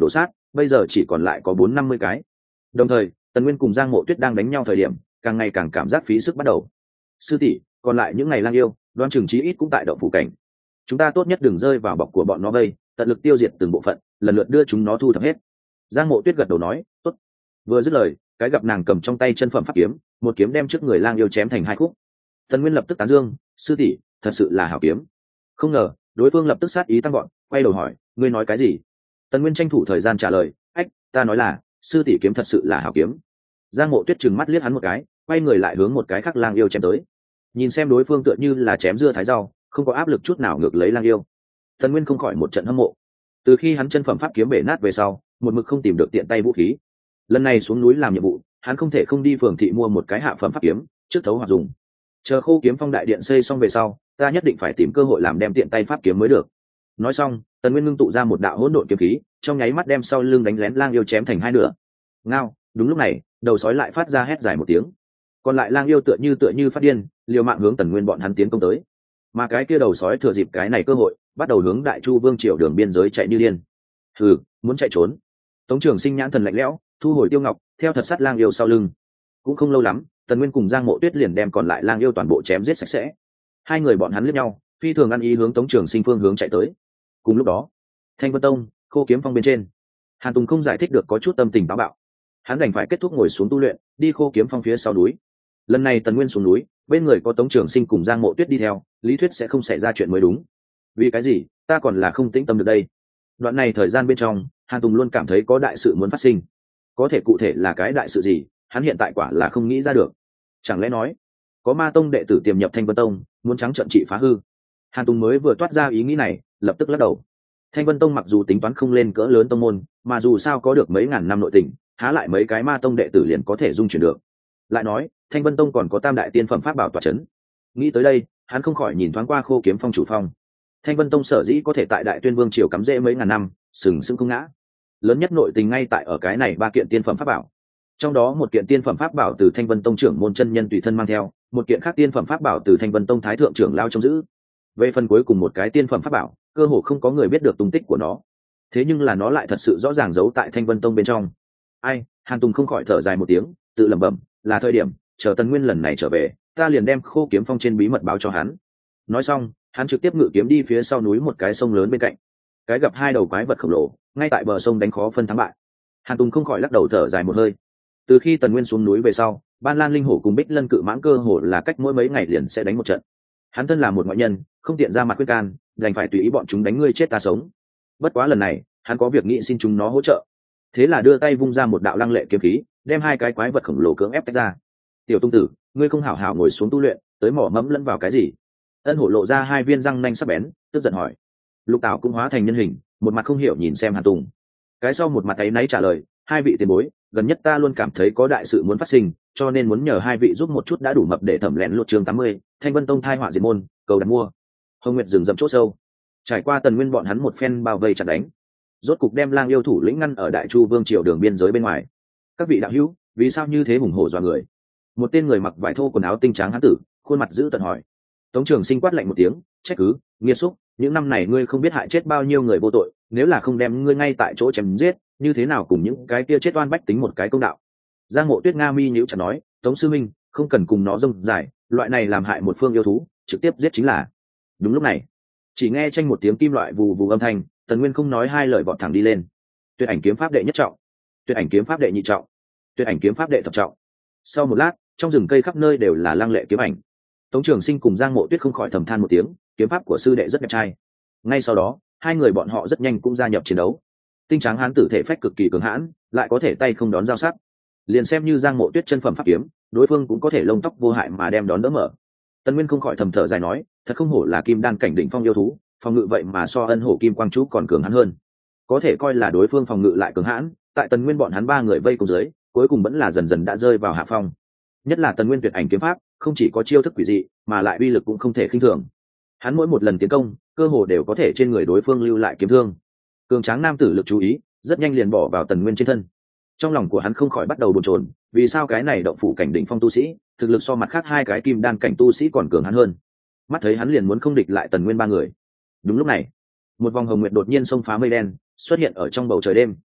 bây giờ chỉ còn lại có bốn năm mươi cái. Đồng thời Tần Nguyên cùng Giang Mộ Tuyết đang đánh nhau thời điểm càng ngày càng cảm giác phí sức bắt đầu. Sư tỷ, còn lại những ngày lang yêu đoan chừng chí ít cũng tại động phủ cảnh, chúng ta tốt nhất đừng rơi vào bọc của bọn nó vây, tận lực tiêu diệt từng bộ phận, lần lượt đưa chúng nó thu thập hết. Giang Mộ Tuyết gật đầu nói tốt. Vừa dứt lời, cái gặp nàng cầm trong tay chân phẩm pháp kiếm, một kiếm đem trước người lang yêu chém thành hai khúc. Tần Nguyên lập tức tán dương, sư tỷ thật sự là hảo kiếm. Không ngờ đối phương lập tức sát ý tăng gọn, quay đầu hỏi, ngươi nói cái gì? Tần Nguyên tranh thủ thời gian trả lời, ách, ta nói là sư tỷ kiếm thật sự là hảo kiếm. Giang Mộ Tuyết trừng mắt liếc hắn một cái, quay người lại hướng một cái khác lang yêu chém tới. Nhìn xem đối phương tựa như là chém dưa thái rau, không có áp lực chút nào ngược lấy lang yêu. Tần Nguyên không khỏi một trận hâm mộ. Từ khi hắn chân phẩm pháp kiếm bể nát về sau, một mực không tìm được tiện tay vũ khí. Lần này xuống núi làm nhiệm vụ, hắn không thể không đi phường thị mua một cái hạ phẩm pháp kiếm, trước thấu hoặc dùng. Chờ Khô Kiếm Phong đại điện xây xong về sau, ta nhất định phải tìm cơ hội làm đem tiện tay pháp kiếm mới được. Nói xong, Tần Nguyên ngưng tụ ra một đạo hỗn độn kiếm khí, trong nháy mắt đem sau lưng đánh lén lang yêu chém thành hai nửa. Ngao, đúng lúc này, đầu sói lại phát ra hét dài một tiếng. Còn lại lang yêu tựa như tựa như phát điên, liều mạng hướng Tần Nguyên bọn hắn tiến công tới. Mà cái kia đầu sói thừa dịp cái này cơ hội, bắt đầu hướng Đại Chu Vương triều đường biên giới chạy như điên. Hừ, muốn chạy trốn? Tống Trường Sinh nhãn thần lạnh lẽo, thu hồi Tiêu Ngọc, theo thật sát lang yêu sau lưng. Cũng không lâu lắm, Tần Nguyên cùng Giang Mộ Tuyết liền đem còn lại lang yêu toàn bộ chém giết sạch sẽ. Hai người bọn hắn liếc nhau, phi thường ăn ý hướng Tống Trường Sinh phương hướng chạy tới. Cùng lúc đó, Thanh Vân Tông, Khô Kiếm Phong bên trên, Hàn Tùng không giải thích được có chút tâm tình táo bạo. Hắn đành phải kết thúc ngồi xuống tu luyện, đi Khô Kiếm Phong phía sau núi. Lần này Tần Nguyên xuống núi, bên người có Tống Trường Sinh cùng Giang Mộ Tuyết đi theo, lý thuyết sẽ không xảy ra chuyện mới đúng. Vì cái gì, ta còn là không tĩnh tâm được đây. Đoạn này thời gian bên trong, Hàn Tùng luôn cảm thấy có đại sự muốn phát sinh. Có thể cụ thể là cái đại sự gì, hắn hiện tại quả là không nghĩ ra được. Chẳng lẽ nói, có ma tông đệ tử tiềm nhập Thanh Vân Tông, muốn trắng trợn trị phá hư? Hàn Tùng mới vừa toát ra ý nghĩ này, lập tức lắc đầu. Thanh Vân Tông mặc dù tính toán không lên cỡ lớn tông môn, mà dù sao có được mấy ngàn năm nội tình, há lại mấy cái ma tông đệ tử liền có thể dung chuyển được. Lại nói, Thanh Vân Tông còn có tam đại tiên phẩm pháp bảo tọa chấn. Nghĩ tới đây, hắn không khỏi nhìn thoáng qua Khô Kiếm Phong chủ phong. Thanh Vân Tông sở dĩ có thể tại Đại Tuyên Vương triều cắm rễ mấy ngàn năm, sừng sững không ngã. Lớn nhất nội tình ngay tại ở cái này ba kiện tiên phẩm pháp bảo. Trong đó một kiện tiên phẩm pháp bảo từ Thanh Vân Tông trưởng môn chân nhân tùy thân mang theo, một kiện khác tiên phẩm pháp bảo từ Thanh Vân Tông thái thượng trưởng lao trông giữ. Về phần cuối cùng một cái tiên phẩm pháp bảo, cơ hồ không có người biết được tung tích của nó. Thế nhưng là nó lại thật sự rõ ràng giấu tại Thanh Vân Tông bên trong. Ai, Hàn Tùng không khỏi thở dài một tiếng, tự lẩm bẩm, là thời điểm, chờ Tần Nguyên lần này trở về, ta liền đem Khô Kiếm Phong trên bí mật báo cho hắn. Nói xong, hắn trực tiếp ngự kiếm đi phía sau núi một cái sông lớn bên cạnh. Cái gặp hai đầu quái vật khổng lồ, ngay tại bờ sông đánh khó phân thắng bại. Hàn Tùng không khỏi lắc đầu thở dài một hơi. Từ khi Tần Nguyên xuống núi về sau, Ban Lan Linh Hổ cùng Bích Lân Cự Mãng cơ hồ là cách mỗi mấy ngày liền sẽ đánh một trận. Hắn thân là một ngoại nhân, không tiện ra mặt khuyên can, đành phải tùy ý bọn chúng đánh ngươi chết ta sống. Bất quá lần này, hắn có việc nghĩ xin chúng nó hỗ trợ. Thế là đưa tay vung ra một đạo lăng lệ kiếm khí, đem hai cái quái vật khổng lồ cưỡng ép tách ra. Tiểu Tung Tử, ngươi không hảo hảo ngồi xuống tu luyện, tới mỏ mẫm lẫn vào cái gì? Ân Hổ lộ ra hai viên răng nanh sắc bén, tức giận hỏi. Lục Tảo cũng hóa thành nhân hình, một mặt không hiểu nhìn xem Hàn Tùng. Cái sau một mặt ấy náy trả lời, hai vị tiền bối, gần nhất ta luôn cảm thấy có đại sự muốn phát sinh, cho nên muốn nhờ hai vị giúp một chút đã đủ mập để thẩm lén lột chương tám mươi, Thanh Vân Tông thai họa diệt môn, cầu đặt mua. Hồng Nguyệt rừng rậm chỗ sâu, trải qua Tần Nguyên bọn hắn một phen bao vây chặt đánh, rốt cục đem Lang yêu thủ lĩnh ngăn ở Đại Chu Vương triều đường biên giới bên ngoài. Các vị đạo hữu, vì sao như thế hùng hổ dọa người? Một tên người mặc vải thô quần áo tinh tráng hán tử, khuôn mặt dữ tợn hỏi. Tống Trường Sinh quát lạnh một tiếng, trách cứ, nghiệt xúc, những năm này ngươi không biết hại chết bao nhiêu người vô tội, nếu là không đem ngươi ngay tại chỗ chém giết, như thế nào cùng những cái kia chết oan bách tính một cái công đạo? Giang Mộ Tuyết nga mi nhíu chặt nói, Tống sư minh, không cần cùng nó rông dài, loại này làm hại một phương yêu thú, trực tiếp giết chính là. Đúng lúc này, chỉ nghe tranh một tiếng kim loại vù vù âm thanh, Tần Nguyên không nói hai lời vọt thẳng đi lên. Tuyệt ảnh kiếm pháp đệ nhất trọng, tuyệt ảnh kiếm pháp đệ nhị trọng, tuyệt ảnh kiếm pháp đệ thập trọng. Sau một lát, trong rừng cây khắp nơi đều là lăng lệ kiếm ảnh. Tống Trường Sinh cùng Giang Mộ Tuyết không khỏi thầm than một tiếng, kiếm pháp của sư đệ rất đẹp trai. Ngay sau đó, hai người bọn họ rất nhanh cũng gia nhập chiến đấu. Tinh tráng hán tử thể phách cực kỳ cường hãn, lại có thể tay không đón giao sắc. Liền xem như Giang Mộ Tuyết chân phẩm pháp kiếm, đối phương cũng có thể lông tóc vô hại mà đem đón đỡ mở. Tần Nguyên không khỏi thầm thở dài nói, thật không hổ là kim đan cảnh đỉnh phong yêu thú, phòng ngự vậy mà so Ân Hổ Kim Quang Chú còn cường hãn hơn. Có thể coi là đối phương phòng ngự lại cường hãn, tại Tần Nguyên bọn hắn ba người vây cùng dưới, cuối cùng vẫn là dần dần đã rơi vào hạ phong. Nhất là Tần Nguyên tuyệt ảnh kiếm pháp, không chỉ có chiêu thức quỷ dị, mà lại uy lực cũng không thể khinh thường. Hắn mỗi một lần tiến công, cơ hồ đều có thể trên người đối phương lưu lại kiếm thương. Cường tráng nam tử lực chú ý, rất nhanh liền bỏ vào Tần Nguyên trên thân. Trong lòng của hắn không khỏi bắt đầu bồn chồn, vì sao cái này động phủ cảnh đỉnh phong tu sĩ, thực lực so mặt khác hai cái kim đan cảnh tu sĩ còn cường hắn hơn. Mắt thấy hắn liền muốn không địch lại Tần Nguyên ba người. Đúng lúc này, một vòng hồng nguyệt đột nhiên xông phá mây đen, xuất hiện ở trong bầu trời đêm.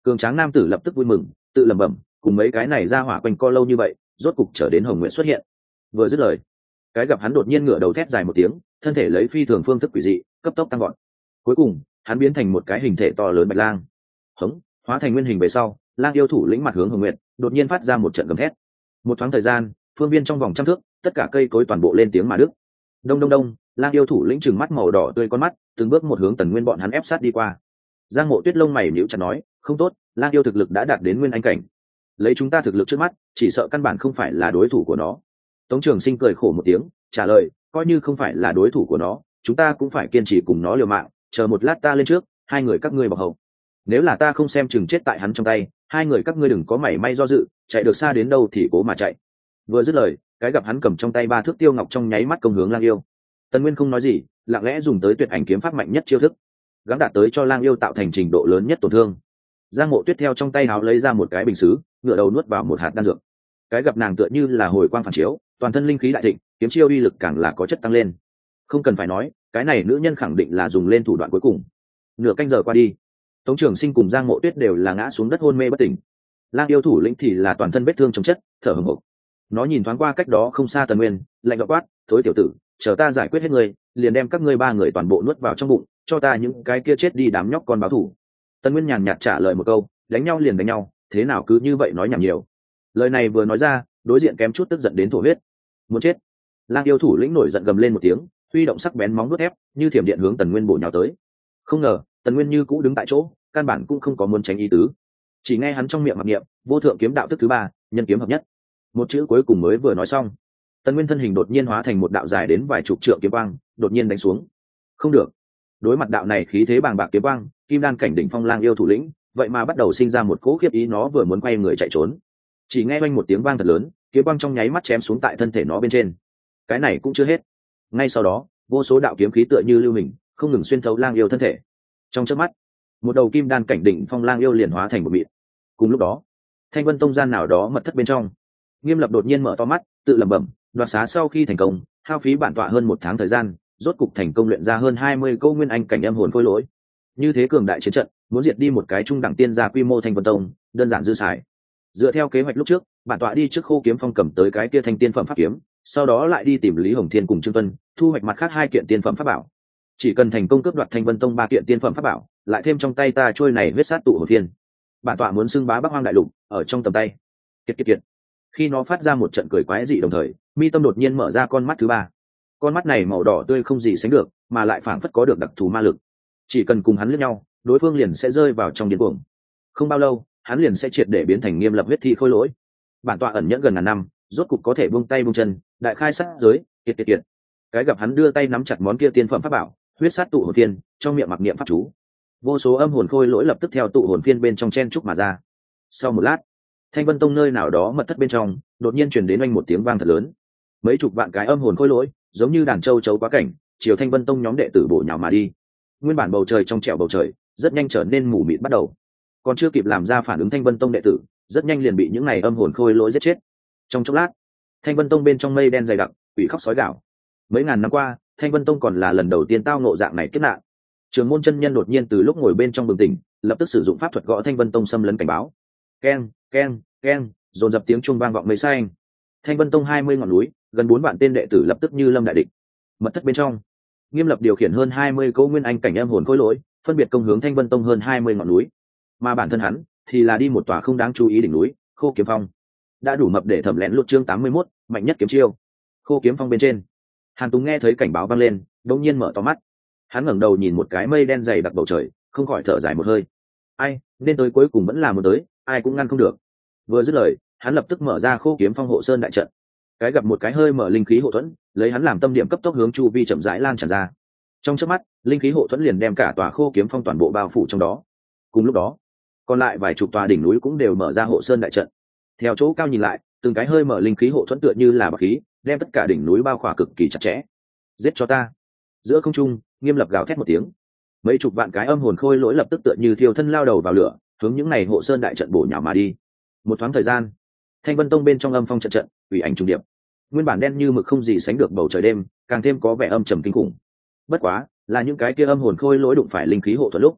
cường tráng nam tử lập tức vui mừng, tự lẩm bẩm, cùng mấy cái này ra hỏa quanh co lâu như vậy, rốt cục trở đến Hồng Nguyện xuất hiện. Vừa dứt lời, cái gặp hắn đột nhiên ngửa đầu thét dài một tiếng, thân thể lấy phi thường phương thức quỷ dị cấp tốc tăng gọn. Cuối cùng hắn biến thành một cái hình thể to lớn bạch lang, hống hóa thành nguyên hình về sau, lang yêu thủ lĩnh mặt hướng Hồng Nguyện, đột nhiên phát ra một trận gầm thét. Một thoáng thời gian, phương viên trong vòng trăm thước, tất cả cây cối toàn bộ lên tiếng mà đứt. Đông đông đông, lang yêu thủ lĩnh trừng mắt màu đỏ tươi con mắt, từng bước một hướng Tần Nguyên bọn hắn ép sát đi qua. Giang Mộ Tuyết lông mày nhíu chặt nói, không tốt, lang yêu thực lực đã đạt đến nguyên anh cảnh, lấy chúng ta thực lực trước mắt, chỉ sợ căn bản không phải là đối thủ của nó. Tống Trường Sinh cười khổ một tiếng, trả lời, coi như không phải là đối thủ của nó, chúng ta cũng phải kiên trì cùng nó liều mạng, chờ một lát ta lên trước, hai người các ngươi bảo hậu. Nếu là ta không xem chừng chết tại hắn trong tay, hai người các ngươi đừng có mảy may do dự, chạy được xa đến đâu thì cố mà chạy. Vừa dứt lời, cái gặp hắn cầm trong tay ba thước tiêu ngọc trong nháy mắt công hướng lang yêu. Tần Nguyên không nói gì, lặng lẽ dùng tới tuyệt ảnh kiếm pháp mạnh nhất chiêu thức, gắng đạt tới cho lang yêu tạo thành trình độ lớn nhất tổn thương. Giang Mộ Tuyết theo trong tay áo lấy ra một cái bình sứ, ngửa đầu nuốt vào một hạt đan dược. Cái gặp nàng tựa như là hồi quang phản chiếu, toàn thân linh khí đại thịnh, kiếm chiêu uy lực càng là có chất tăng lên. Không cần phải nói, cái này nữ nhân khẳng định là dùng lên thủ đoạn cuối cùng. Nửa canh giờ qua đi, Tống Trường Sinh cùng Giang Mộ Tuyết đều là ngã xuống đất hôn mê bất tỉnh. Lang yêu thủ lĩnh thì là toàn thân vết thương chồng chất, thở hổn hộc. Nó nhìn thoáng qua cách đó không xa Tần Nguyên, lạnh giọng quát, "Thối tiểu tử, chờ ta giải quyết hết ngươi, liền đem các ngươi ba người toàn bộ nuốt vào trong bụng, cho ta những cái kia chết đi đám nhóc con báo thù." Tần Nguyên nhàn nhạt trả lời một câu, đánh nhau liền đánh nhau, thế nào cứ như vậy nói nhảm nhiều. Lời này vừa nói ra, đối diện kém chút tức giận đến thổ huyết. Muốn chết. Lang yêu thủ lĩnh nổi giận gầm lên một tiếng, huy động sắc bén móng vuốt thép, như thiểm điện hướng Tần Nguyên bổ nhào tới. Không ngờ, Tần Nguyên như cũ đứng tại chỗ, căn bản cũng không có muốn tránh ý tứ. Chỉ nghe hắn trong miệng mặc niệm, vô thượng kiếm đạo thức thứ ba, nhân kiếm hợp nhất. Một chữ cuối cùng mới vừa nói xong, Tần Nguyên thân hình đột nhiên hóa thành một đạo dài đến vài chục trượng kiếm quang, đột nhiên đánh xuống. Không được. Đối mặt đạo này khí thế bàng bạc kiếm quang, kim đan cảnh đỉnh phong lang yêu thủ lĩnh, vậy mà bắt đầu sinh ra một cỗ khiếp ý, nó vừa muốn quay người chạy trốn. Chỉ nghe oanh một tiếng vang thật lớn, kiếm quang trong nháy mắt chém xuống tại thân thể nó bên trên. Cái này cũng chưa hết. Ngay sau đó, vô số đạo kiếm khí tựa như lưu hình, không ngừng xuyên thấu lang yêu thân thể. Trong chớp mắt, một đầu kim đan cảnh đỉnh phong lang yêu liền hóa thành một mịn. Cùng lúc đó, Thanh Vân Tông gian nào đó mật thất bên trong, Nghiêm Lập đột nhiên mở to mắt, tự lẩm bẩm, đoạt xá sau khi thành công, hao phí bản tọa hơn một tháng thời gian, rốt cục thành công luyện ra hơn hai mươi câu nguyên anh cảnh âm hồn khôi lỗi. Như thế cường đại chiến trận, muốn diệt đi một cái trung đẳng tiên gia quy mô Thanh Vân Tông, đơn giản dư xài. Dựa theo kế hoạch lúc trước, bản tọa đi trước Khô Kiếm Phong cầm tới cái kia thanh tiên phẩm pháp kiếm, sau đó lại đi tìm Lý Hồng Thiên cùng Trương Tuân, thu hoạch mặt khác hai kiện tiên phẩm pháp bảo. Chỉ cần thành công cướp đoạt Thanh Vân Tông ba kiện tiên phẩm pháp bảo, lại thêm trong tay ta trôi này huyết sát tụ hồn phiên, bản tọa muốn xưng bá Bắc Hoang đại lục, ở trong tầm tay. Kiệt kiệt kiệt. Khi nó phát ra một trận cười quái dị đồng thời, mi tâm đột nhiên mở ra con mắt thứ ba. Con mắt này màu đỏ tươi không gì sánh được, mà lại phảng phất có được đặc thù ma lực. Chỉ cần cùng hắn liếc nhau, đối phương liền sẽ rơi vào trong điên cuồng. Không bao lâu, hắn liền sẽ triệt để biến thành Nghiêm Lập huyết thi khôi lỗi. Bản tọa ẩn nhẫn gần ngàn năm, rốt cục có thể buông tay buông chân, đại khai sát giới, kiệt kiệt kiệt. Cái gặp hắn đưa tay nắm chặt món kia tiên phẩm pháp bảo, huyết sát tụ hồn phiên, trong miệng mặc niệm pháp chú. Vô số âm hồn khôi lỗi lập tức theo tụ hồn phiên bên trong chen trúc mà ra. Sau một lát, Thanh Vân Tông nơi nào đó mật thất bên trong, đột nhiên truyền đến oanh một tiếng vang thật lớn. Mấy chục vạn cái âm hồn khôi lỗi, giống như đàn châu chấu quá cảnh, chiều Thanh Vân Tông nhóm đệ tử bổ nhào mà đi. Nguyên bản bầu trời trong trẻo bầu trời, rất nhanh trở nên mù mịt bắt đầu. Còn chưa kịp làm ra phản ứng Thanh Vân Tông đệ tử, rất nhanh liền bị những này âm hồn khôi lỗi giết chết. Trong chốc lát, Thanh Vân Tông bên trong mây đen dày đặc, quỷ khóc sói gào. Mấy ngàn năm qua, Thanh Vân Tông còn là lần đầu tiên tao ngộ dạng này kết nạn. Trường môn chân nhân đột nhiên từ lúc ngồi bên trong bừng tỉnh, lập tức sử dụng pháp thuật gõ Thanh Vân Tông xâm lấn cảnh báo. Keng, keng, keng, dồn dập tiếng chuông vang vọng mây xanh. Thanh Vân Tông hai mươi ngọn núi, gần bốn vạn tên đệ tử lập tức như lâm đại địch. Mật thất bên trong, Nghiêm Lập điều khiển hơn hai mươi cỗ nguyên anh cảnh âm hồn khôi lỗi, phân biệt công hướng Thanh Vân Tông hơn hai mươi ngọn núi. Mà bản thân hắn thì là đi một tòa không đáng chú ý đỉnh núi, Khô Kiếm Phong. Đã đủ mập để thẩm lén lút chương tám mươi mốt, mạnh nhất kiếm chiêu. Khô Kiếm Phong bên trên, Hàn Tùng nghe thấy cảnh báo vang lên, đột nhiên mở to mắt. Hắn ngẩng đầu nhìn một cái mây đen dày đặc bầu trời, không khỏi thở dài một hơi. Ai, nên tới cuối cùng vẫn là một tới, ai cũng ngăn không được. Vừa dứt lời, hắn lập tức mở ra Khô Kiếm Phong hộ sơn đại trận. Cái gặp một cái hơi mở linh khí hộ thuẫn, lấy hắn làm tâm điểm cấp tốc hướng chu vi chậm rãi lan tràn ra. Trong chớp mắt, linh khí hộ thuẫn liền đem cả tòa Khô Kiếm Phong toàn bộ bao phủ trong đó. Cùng lúc đó, còn lại vài chục tòa đỉnh núi cũng đều mở ra hộ sơn đại trận. Theo chỗ cao nhìn lại, từng cái hơi mở linh khí hộ thuẫn tựa như là bạc khí, đem tất cả đỉnh núi bao khỏa cực kỳ chặt chẽ. Giết cho ta! Giữa không trung, Nghiêm Lập gào thét một tiếng. Mấy chục vạn cái âm hồn khôi lỗi lập tức tựa như thiêu thân lao đầu vào lửa, hướng những này hộ sơn đại trận bổ nhào mà đi. Một thoáng thời gian, Thanh Vân Tông bên trong âm phong trận trận, ủy ảnh trùng điệp. Nguyên bản đen như mực không gì sánh được bầu trời đêm, càng thêm có vẻ âm trầm kinh khủng. Bất quá, là những cái kia âm hồn khôi lỗi đụng phải linh khí hộ thuẫn lúc,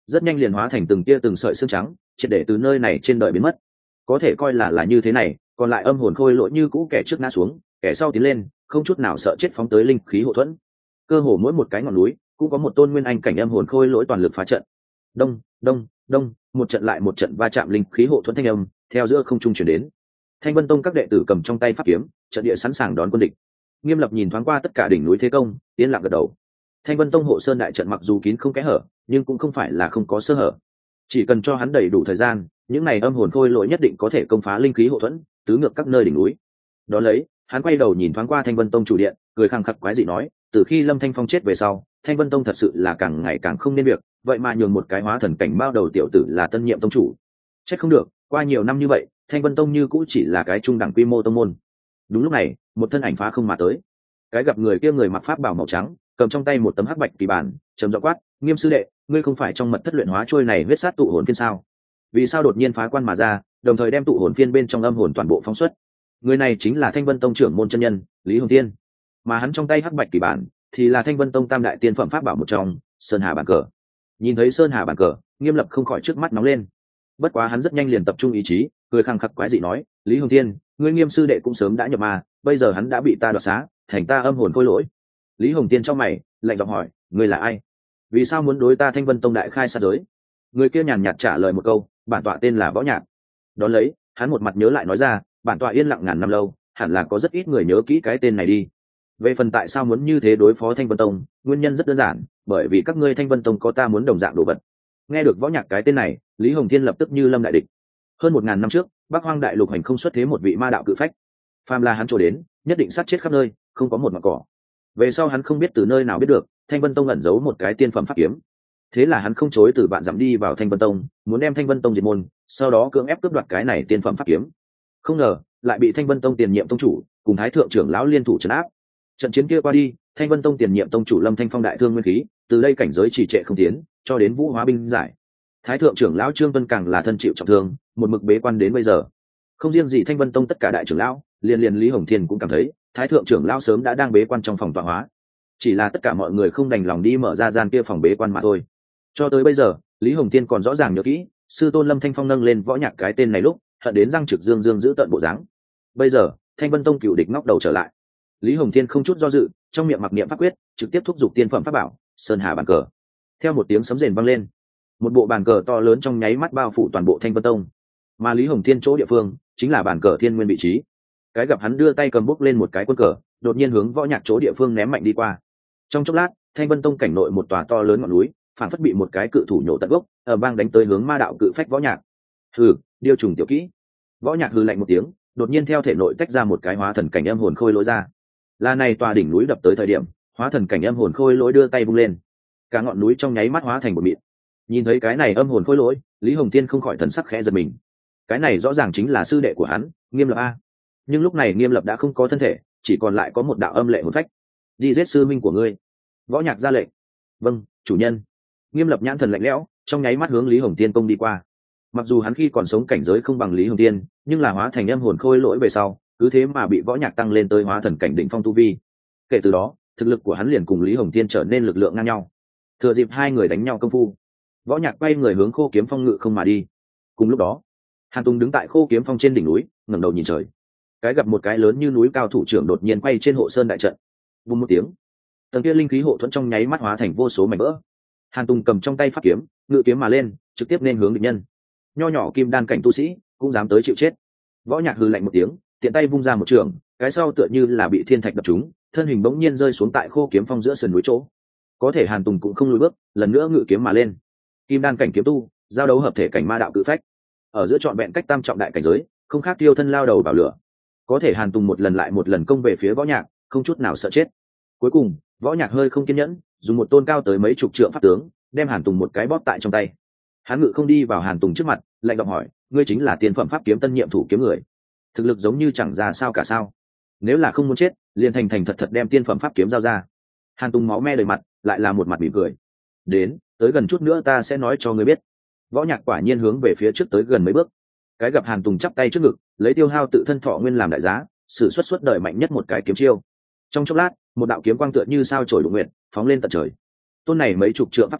rất nhanh liền hóa thành từng tia từng sợi xương trắng, triệt để từ nơi này trên đời biến mất. Có thể coi là là như thế này, còn lại âm hồn khôi lỗi như cũ kẻ trước ngã xuống, kẻ sau tiến lên, không chút nào sợ chết phóng tới linh khí hộ thuẫn. Cơ hồ mỗi một cái ngọn núi cũng có một tôn nguyên anh cảnh âm hồn khôi lỗi toàn lực phá trận. Đông, đông, đông, một trận lại một trận va chạm linh khí hộ thuẫn thanh âm theo giữa không trung chuyển đến. Thanh Vân Tông các đệ tử cầm trong tay pháp kiếm, trận địa sẵn sàng đón quân địch. Nghiêm Lập nhìn thoáng qua tất cả đỉnh núi thế công, yên lặng gật đầu. Thanh Vân Tông hộ sơn đại trận mặc dù kín không kẽ hở, nhưng cũng không phải là không có sơ hở. Chỉ cần cho hắn đầy đủ thời gian, những này âm hồn khôi lỗi nhất định có thể công phá linh khí hộ thuẫn, tứ ngược các nơi đỉnh núi. Đó lấy, hắn quay đầu nhìn thoáng qua Thanh Vân Tông chủ điện, cười khăng khặc quái dị nói, từ khi Lâm Thanh Phong chết về sau, Thanh Vân Tông thật sự là càng ngày càng không nên việc, vậy mà nhường một cái hóa thần cảnh bao đầu tiểu tử là tân nhiệm tông chủ. Trách không được, qua nhiều năm như vậy, Thanh Vân Tông như cũ chỉ là cái trung đẳng quy mô tông môn. Đúng lúc này, một thân ảnh phá không mà tới. Cái gặp người kia người mặc pháp bào màu trắng, cầm trong tay một tấm hắc bạch kỳ bản, trầm giọng quát, Nghiêm sư đệ, ngươi không phải trong mật thất luyện hóa trôi này huyết sát tụ hồn phiên sao? Vì sao đột nhiên phá quan mà ra, đồng thời đem tụ hồn phiên bên trong âm hồn toàn bộ phóng xuất? Người này chính là Thanh Vân Tông trưởng môn chân nhân, Lý Hồng Thiên. Mà hắn trong tay hắc bạch kỳ bản thì là Thanh Vân Tông tam đại tiên phẩm pháp bảo một trong, Sơn Hà bản cờ. Nhìn thấy Sơn Hà bản cờ, Nghiêm Lập không khỏi trước mắt nóng lên. Bất quá hắn rất nhanh liền tập trung ý chí, cười khăng khặc quái dị nói, Lý Hồng Thiên, ngươi Nghiêm sư đệ cũng sớm đã nhập ma, bây giờ hắn đã bị ta đoạt xá, thành ta âm hồn khôi lỗi. Lý Hồng Thiên trong mày lạnh giọng hỏi, ngươi là ai? Vì sao muốn đối ta Thanh Vân Tông đại khai sát giới? Người kia nhàn nhạt trả lời một câu, bản tọa tên là Võ Nhạc. Đón lấy, hắn một mặt nhớ lại nói ra, bản tọa yên lặng ngàn năm lâu, hẳn là có rất ít người nhớ kỹ cái tên này đi. Về phần tại sao muốn như thế đối phó Thanh Vân Tông, nguyên nhân rất đơn giản, bởi vì các ngươi Thanh Vân Tông có ta muốn đồng dạng đồ vật. Nghe được Võ Nhạc cái tên này, Lý Hồng Thiên lập tức như lâm đại địch. Hơn một ngàn năm trước, Bắc Hoang Đại Lục hành không xuất thế một vị ma đạo cự phách, phàm là hắn trổ đến, nhất định sát chết khắp nơi, không có một mảng cỏ. Về sau hắn không biết từ nơi nào biết được, Thanh Vân Tông ẩn giấu một cái tiên phẩm pháp kiếm. Thế là hắn không chối từ bạn dặm đi vào Thanh Vân Tông, muốn đem Thanh Vân Tông diệt môn, sau đó cưỡng ép cướp đoạt cái này tiên phẩm pháp kiếm. Không ngờ, lại bị Thanh Vân Tông tiền nhiệm tông chủ cùng Thái thượng trưởng lão liên thủ trấn áp. Trận chiến kia qua đi, Thanh Vân Tông tiền nhiệm tông chủ Lâm Thanh Phong đại thương nguyên khí, từ đây cảnh giới trì trệ không tiến, cho đến vũ hóa binh giải. Thái thượng trưởng lão Trương Tuân càng là thân chịu trọng thương, một mực bế quan đến bây giờ. Không riêng gì Thanh Vân Tông tất cả đại trưởng lão, liên liên Lý Hồng Thiên cũng cảm thấy, Thái thượng trưởng lão sớm đã đang bế quan trong phòng tọa hóa. Chỉ là tất cả mọi người không đành lòng đi mở ra gian kia phòng bế quan mà thôi. Cho tới bây giờ, Lý Hồng Thiên còn rõ ràng nhớ kỹ, sư tôn Lâm Thanh Phong nâng lên Võ Nhạc cái tên này lúc, hận đến răng trực dương dương giữ tận bộ dáng. Bây giờ, Thanh Vân Tông cựu địch ngóc đầu trở lại. Lý Hồng Thiên không chút do dự, trong miệng mặc niệm pháp quyết, trực tiếp thúc giục tiên phẩm pháp bảo, Sơn Hà bàn cờ. Theo một tiếng sấm rền vang lên, một bộ bàn cờ to lớn trong nháy mắt bao phủ toàn bộ Thanh Vân Tông. Mà Lý Hồng Thiên chỗ địa phương, chính là bàn cờ thiên nguyên vị trí. Cái gặp hắn đưa tay cầm bốc lên một cái quân cờ, đột nhiên hướng Võ Nhạc chỗ địa phương ném mạnh đi qua. Trong chốc lát, Thanh Vân Tông cảnh nội một tòa to lớn ngọn núi, phản phất bị một cái cự thủ nhổ tận gốc, ở bang đánh tới hướng ma đạo cự phách Võ Nhạc. Hừ, điêu trùng tiểu kỹ. Võ Nhạc hừ lạnh một tiếng, đột nhiên theo thể nội tách ra một cái hóa thần cảnh âm hồn khôi lỗi ra. Là này tòa đỉnh núi đập tới thời điểm, hóa thần cảnh âm hồn khôi lỗi đưa tay vung lên, cả ngọn núi trong nháy mắt hóa thành một mịn. Nhìn thấy cái này âm hồn khôi lỗi, Lý Hồng Thiên không khỏi thần sắc khẽ giật mình. Cái này rõ ràng chính là sư đệ của hắn, Nghiêm Lập a. Nhưng lúc này Nghiêm Lập đã không có thân thể, chỉ còn lại có một đạo âm lệ hồn phách. Đi giết sư minh của ngươi. Võ Nhạc ra lệnh. Vâng, chủ nhân. Nghiêm Lập nhãn thần lạnh lẽo, trong nháy mắt hướng Lý Hồng Thiên công đi qua. Mặc dù hắn khi còn sống cảnh giới không bằng Lý Hồng Thiên, nhưng là hóa thành âm hồn khôi lỗi về sau, cứ thế mà bị Võ Nhạc tăng lên tới hóa thần cảnh đỉnh phong tu vi. Kể từ đó, thực lực của hắn liền cùng Lý Hồng Thiên trở nên lực lượng ngang nhau. Thừa dịp hai người đánh nhau công phu, Võ Nhạc quay người hướng Khô Kiếm Phong ngự không mà đi. Cùng lúc đó, Hàn Tùng đứng tại Khô Kiếm Phong trên đỉnh núi, ngẩng đầu nhìn trời. Cái gặp một cái lớn như núi cao thủ trưởng đột nhiên quay trên hộ sơn đại trận. Vung một tiếng, tầng kia linh khí hộ thuẫn trong nháy mắt hóa thành vô số mảnh vỡ. Hàn Tùng cầm trong tay pháp kiếm, ngự kiếm mà lên, trực tiếp nên hướng địch nhân. Nho nhỏ kim đan cảnh tu sĩ cũng dám tới chịu chết. Võ Nhạc hừ lạnh một tiếng, tiện tay vung ra một trường, cái sau tựa như là bị thiên thạch đập trúng, thân hình bỗng nhiên rơi xuống tại Khô Kiếm Phong giữa sườn núi chỗ. Có thể Hàn Tùng cũng không lùi bước, lần nữa ngự kiếm mà lên. Kim đan cảnh kiếm tu, giao đấu hợp thể cảnh ma đạo cự phách, ở giữa trọn vẹn cách tam trọng đại cảnh giới, không khác tiêu thân lao đầu vào lửa. Có thể Hàn Tùng một lần lại một lần công về phía Võ Nhạc, không chút nào sợ chết. Cuối cùng, Võ Nhạc hơi không kiên nhẫn, dùng một tôn cao tới mấy chục trượng pháp tướng, đem Hàn Tùng một cái bóp tại trong tay. Hắn ngự không đi vào Hàn Tùng trước mặt, lạnh giọng hỏi, ngươi chính là tiên phẩm pháp kiếm tân nhiệm thủ kiếm người, thực lực giống như chẳng ra sao cả sao? Nếu là không muốn chết, liền thành thành thật thật đem tiên phẩm pháp kiếm giao ra. Hàn Tùng máu me đầy mặt, lại là một mặt mỉm cười. Đến, tới gần chút nữa ta sẽ nói cho ngươi biết. Võ Nhạc quả nhiên hướng về phía trước tới gần mấy bước. Cái gặp Hàn Tùng chắp tay trước ngực, lấy tiêu hao tự thân thọ nguyên làm đại giá, sử xuất suốt đời mạnh nhất một cái kiếm chiêu. Trong chốc lát, một đạo kiếm quang tựa như sao chổi đụng nguyện, phóng lên tận trời. Tôn này mấy chục trượng pháp tướng,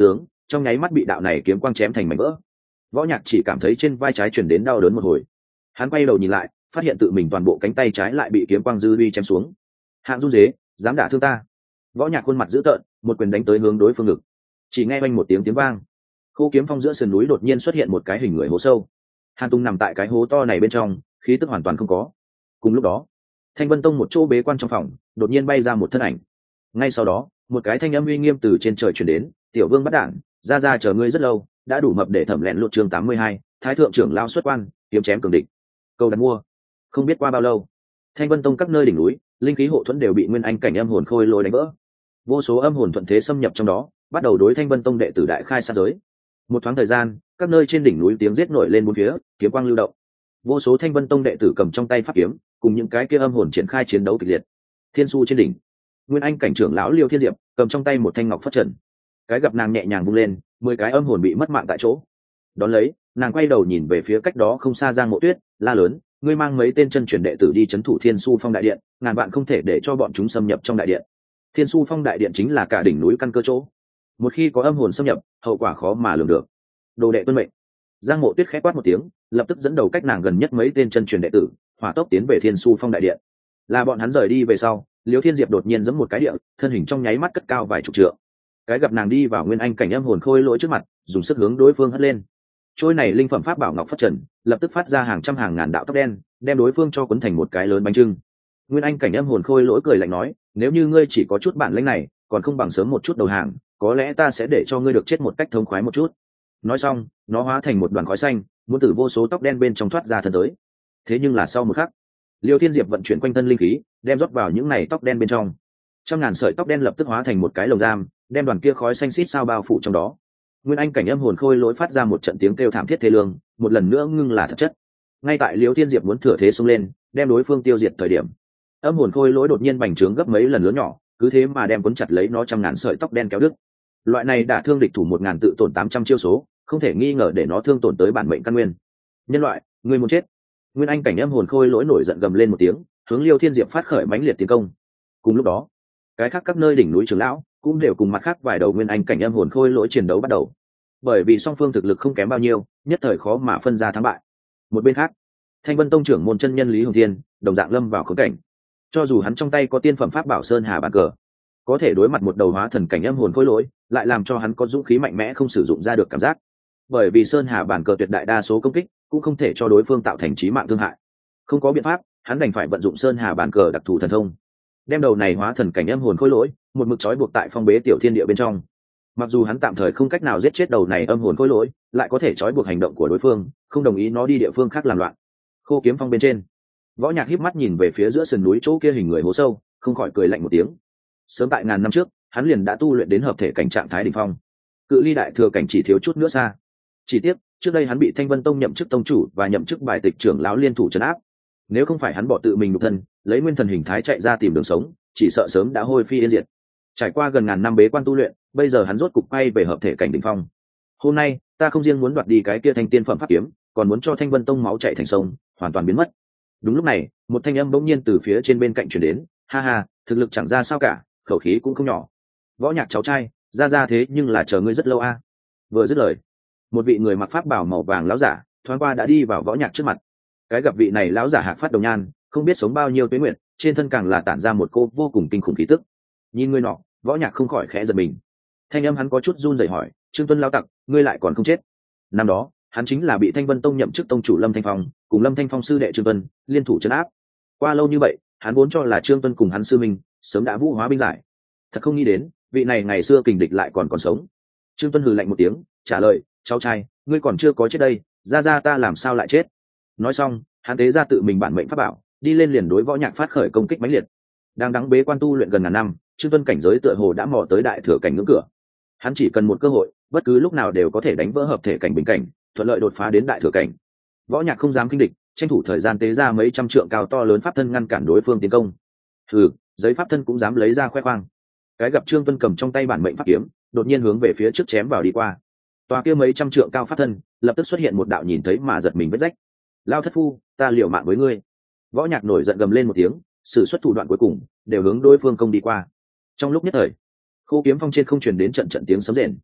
trong nháy mắt bị đạo này kiếm quang chém thành mảnh vỡ. Võ Nhạc chỉ cảm thấy trên vai trái truyền đến đau đớn một hồi, hắn quay đầu nhìn lại, phát hiện tự mình toàn bộ cánh tay trái lại bị kiếm quang dư uy chém xuống. Hạng run rế, dám đả thương ta! Võ Nhạc khuôn mặt dữ tợn, một quyền đánh tới hướng đối phương ngực. Chỉ nghe oanh một tiếng tiếng vang, Khô Kiếm Phong giữa sườn núi đột nhiên xuất hiện một cái hình người hố sâu. Hàn Tùng nằm tại cái hố to này bên trong, khí tức hoàn toàn không có. Cùng lúc đó, Thanh Vân Tông một chỗ bế quan trong phòng, đột nhiên bay ra một thân ảnh. Ngay sau đó, một cái thanh âm uy nghiêm từ trên trời truyền đến, "Tiểu Vương bắt đản, ra ra chờ ngươi rất lâu, đã đủ mập để thẩm lẹn lột chương tám mươi hai, Thái thượng trưởng lao xuất quan, kiếm chém cường địch." Câu đặt mua. Không biết qua bao lâu, Thanh Vân Tông các nơi đỉnh núi, linh khí hộ thuẫn đều bị nguyên anh cảnh âm hồn khôi lôi đánh vỡ. Vô số âm hồn thuận thế xâm nhập trong đó, bắt đầu đối Thanh Vân Tông đệ tử đại khai sát giới. Một thoáng thời gian, các nơi trên đỉnh núi tiếng giết nổi lên bốn phía, kiếm quang lưu động. Vô số Thanh Vân Tông đệ tử cầm trong tay pháp kiếm, cùng những cái kia âm hồn triển khai chiến đấu kịch liệt. Thiên Su trên đỉnh, nguyên anh cảnh trưởng lão Liêu Thiên Diệp cầm trong tay một thanh ngọc phất trần, cái gặp nàng nhẹ nhàng vung lên, mười cái âm hồn bị mất mạng tại chỗ. Đón lấy, nàng quay đầu nhìn về phía cách đó không xa Giang Mộ Tuyết, la lớn, ngươi mang mấy tên chân truyền đệ tử đi chấn thủ Thiên Su Phong đại điện, ngàn vạn không thể để cho bọn chúng xâm nhập trong đại điện. Thiên Su Phong đại điện chính là cả đỉnh núi căn cơ chỗ, một khi có âm hồn xâm nhập, hậu quả khó mà lường được. Đồ đệ tuân mệnh. Giang Mộ Tuyết khẽ quát một tiếng, lập tức dẫn đầu cách nàng gần nhất mấy tên chân truyền đệ tử, hỏa tốc tiến về Thiên Su Phong đại điện. Là bọn hắn rời đi về sau, Liêu Thiên Diệp đột nhiên giẫm một cái địa, thân hình trong nháy mắt cất cao vài chục trượng. Cái gặp nàng đi vào nguyên anh cảnh âm hồn khôi lỗi trước mặt, dùng sức hướng đối phương hất lên. Trôi này linh phẩm pháp bảo ngọc phất trần, lập tức phát ra hàng trăm hàng ngàn đạo tóc đen, đem đối phương cho cuốn thành một cái lớn bánh trưng. Nguyên anh cảnh âm hồn khôi lỗi cười lạnh nói, nếu như ngươi chỉ có chút bản lĩnh này, còn không bằng sớm một chút đầu hàng, có lẽ ta sẽ để cho ngươi được chết một cách thống khoái một chút. Nói xong, nó hóa thành một đoàn khói xanh, muốn từ vô số tóc đen bên trong thoát ra thân tới. Thế nhưng là sau một khắc, Liêu Thiên Diệp vận chuyển quanh thân linh khí, đem rót vào những này tóc đen bên trong. Trăm ngàn sợi tóc đen lập tức hóa thành một cái lồng giam, đem đoàn kia khói xanh xít sao bao phủ trong đó. Nguyên anh cảnh âm hồn khôi lỗi phát ra một trận tiếng kêu thảm thiết thê lương, một lần nữa ngưng là thật chất. Ngay tại Liêu Thiên Diệp muốn thừa thế xông lên, đem đối phương tiêu diệt thời điểm, âm hồn khôi lỗi đột nhiên bành trướng gấp mấy lần lớn nhỏ, cứ thế mà đem cuốn chặt lấy nó trăm ngàn sợi tóc đen kéo đứt. Loại này đã thương địch thủ một ngàn tự tổn tám trăm chiêu số, không thể nghi ngờ để nó thương tổn tới bản mệnh căn nguyên. Nhân loại, ngươi muốn chết! Nguyên anh cảnh âm hồn khôi lỗi nổi giận gầm lên một tiếng, hướng Liêu Thiên Diệp phát khởi mãnh liệt tiến công. Cùng lúc đó, cái khác các nơi đỉnh núi trưởng lão cũng đều cùng mặt khác vài đầu nguyên anh cảnh âm hồn khôi lỗi chiến đấu bắt đầu. Bởi vì song phương thực lực không kém bao nhiêu, nhất thời khó mà phân ra thắng bại. Một bên khác, Thanh Vân Tông trưởng môn chân nhân Lý Hồng Thiên đồng dạng lâm vào khốn cảnh. Cho dù hắn trong tay có tiên phẩm pháp bảo Sơn Hà bàn cờ, có thể đối mặt một đầu hóa thần cảnh âm hồn khôi lỗi, lại làm cho hắn có dũng khí mạnh mẽ không sử dụng ra được cảm giác. Bởi vì Sơn Hà bản cờ tuyệt đại đa số công kích cũng không thể cho đối phương tạo thành chí mạng thương hại. Không có biện pháp, hắn đành phải vận dụng Sơn Hà bản cờ đặc thù thần thông, đem đầu này hóa thần cảnh âm hồn khôi lỗi một mực trói buộc tại phong bế tiểu thiên địa bên trong. Mặc dù hắn tạm thời không cách nào giết chết đầu này âm hồn khôi lỗi, lại có thể trói buộc hành động của đối phương, không đồng ý nó đi địa phương khác làm loạn. Khô Kiếm Phong bên trên, Võ Nhạc híp mắt nhìn về phía giữa sườn núi chỗ kia hình người hố sâu, không khỏi cười lạnh một tiếng. Sớm tại ngàn năm trước, hắn liền đã tu luyện đến hợp thể cảnh trạng thái đỉnh phong, cự ly đại thừa cảnh chỉ thiếu chút nữa xa. Chỉ tiếc, trước đây hắn bị Thanh Vân Tông nhậm chức tông chủ và nhậm chức bài tịch trưởng lão liên thủ trấn áp. Nếu không phải hắn bỏ tự mình nhục thân, lấy nguyên thần hình thái chạy ra tìm đường sống, chỉ sợ sớm đã hôi phi yên diệt. Trải qua gần ngàn năm bế quan tu luyện, bây giờ hắn rốt cục quay về hợp thể cảnh đỉnh phong. Hôm nay, ta không riêng muốn đoạt đi cái kia thanh tiên phẩm pháp kiếm, còn muốn cho Thanh Vân Tông máu chảy thành sông, hoàn toàn biến mất. Đúng lúc này, một thanh âm bỗng nhiên từ phía trên bên cạnh truyền đến, ha ha, thực lực chẳng ra sao cả, khẩu khí cũng không nhỏ. Võ Nhạc cháu trai, ra ra thế nhưng là chờ ngươi rất lâu a. Vừa dứt lời, một vị người mặc pháp bào màu vàng lão giả thoáng qua đã đi vào Võ Nhạc trước mặt. Cái gặp vị này lão giả hạc phát đồng nhan, không biết sống bao nhiêu tuế nguyện, trên thân càng là tản ra một cô vô cùng kinh khủng khí tức. Nhìn người nọ, Võ Nhạc không khỏi khẽ giật mình. Thanh âm hắn có chút run rẩy hỏi, Trương Tuân lão tặc, ngươi lại còn không chết? Năm đó, hắn chính là bị Thanh Vân Tông nhậm chức tông chủ Lâm Thanh Phong, cùng Lâm Thanh Phong sư đệ Trương Tuân liên thủ trấn áp. Qua lâu như vậy, hắn vốn cho là Trương Tuân cùng hắn sư minh sớm đã vũ hóa binh giải, thật không nghĩ đến vị này ngày xưa kình địch lại còn còn sống. Trương Tuân hừ lạnh một tiếng, trả lời, cháu trai, ngươi còn chưa có chết đây, ra ra ta làm sao lại chết? Nói xong, hắn tế ra tự mình bản mệnh pháp bảo, đi lên liền đối Võ Nhạc phát khởi công kích mãnh liệt. Đang đắng bế quan tu luyện gần ngàn năm, Trương Tuân cảnh giới tựa hồ đã mò tới đại thừa cảnh ngưỡng cửa. Hắn chỉ cần một cơ hội, bất cứ lúc nào đều có thể đánh vỡ hợp thể cảnh bình cảnh, thuận lợi đột phá đến đại thừa cảnh. Võ Nhạc không dám kinh địch, tranh thủ thời gian tế ra mấy trăm trượng cao to lớn pháp thân ngăn cản đối phương tiến công. Hừ, giấy pháp thân cũng dám lấy ra khoe khoang. Cái gặp Trương Tuân cầm trong tay bản mệnh pháp kiếm, đột nhiên hướng về phía trước chém vào đi qua. Tòa kia mấy trăm trượng cao pháp thân, lập tức xuất hiện một đạo nhìn thấy mà giật mình vết rách. Lao thất phu, ta liều mạng với ngươi. Võ Nhạc nổi giận gầm lên một tiếng, sử xuất thủ đoạn cuối cùng, đều hướng đối phương công đi qua. Trong lúc nhất thời, Khô Kiếm Phong trên không truyền đến trận trận tiếng sấm rền.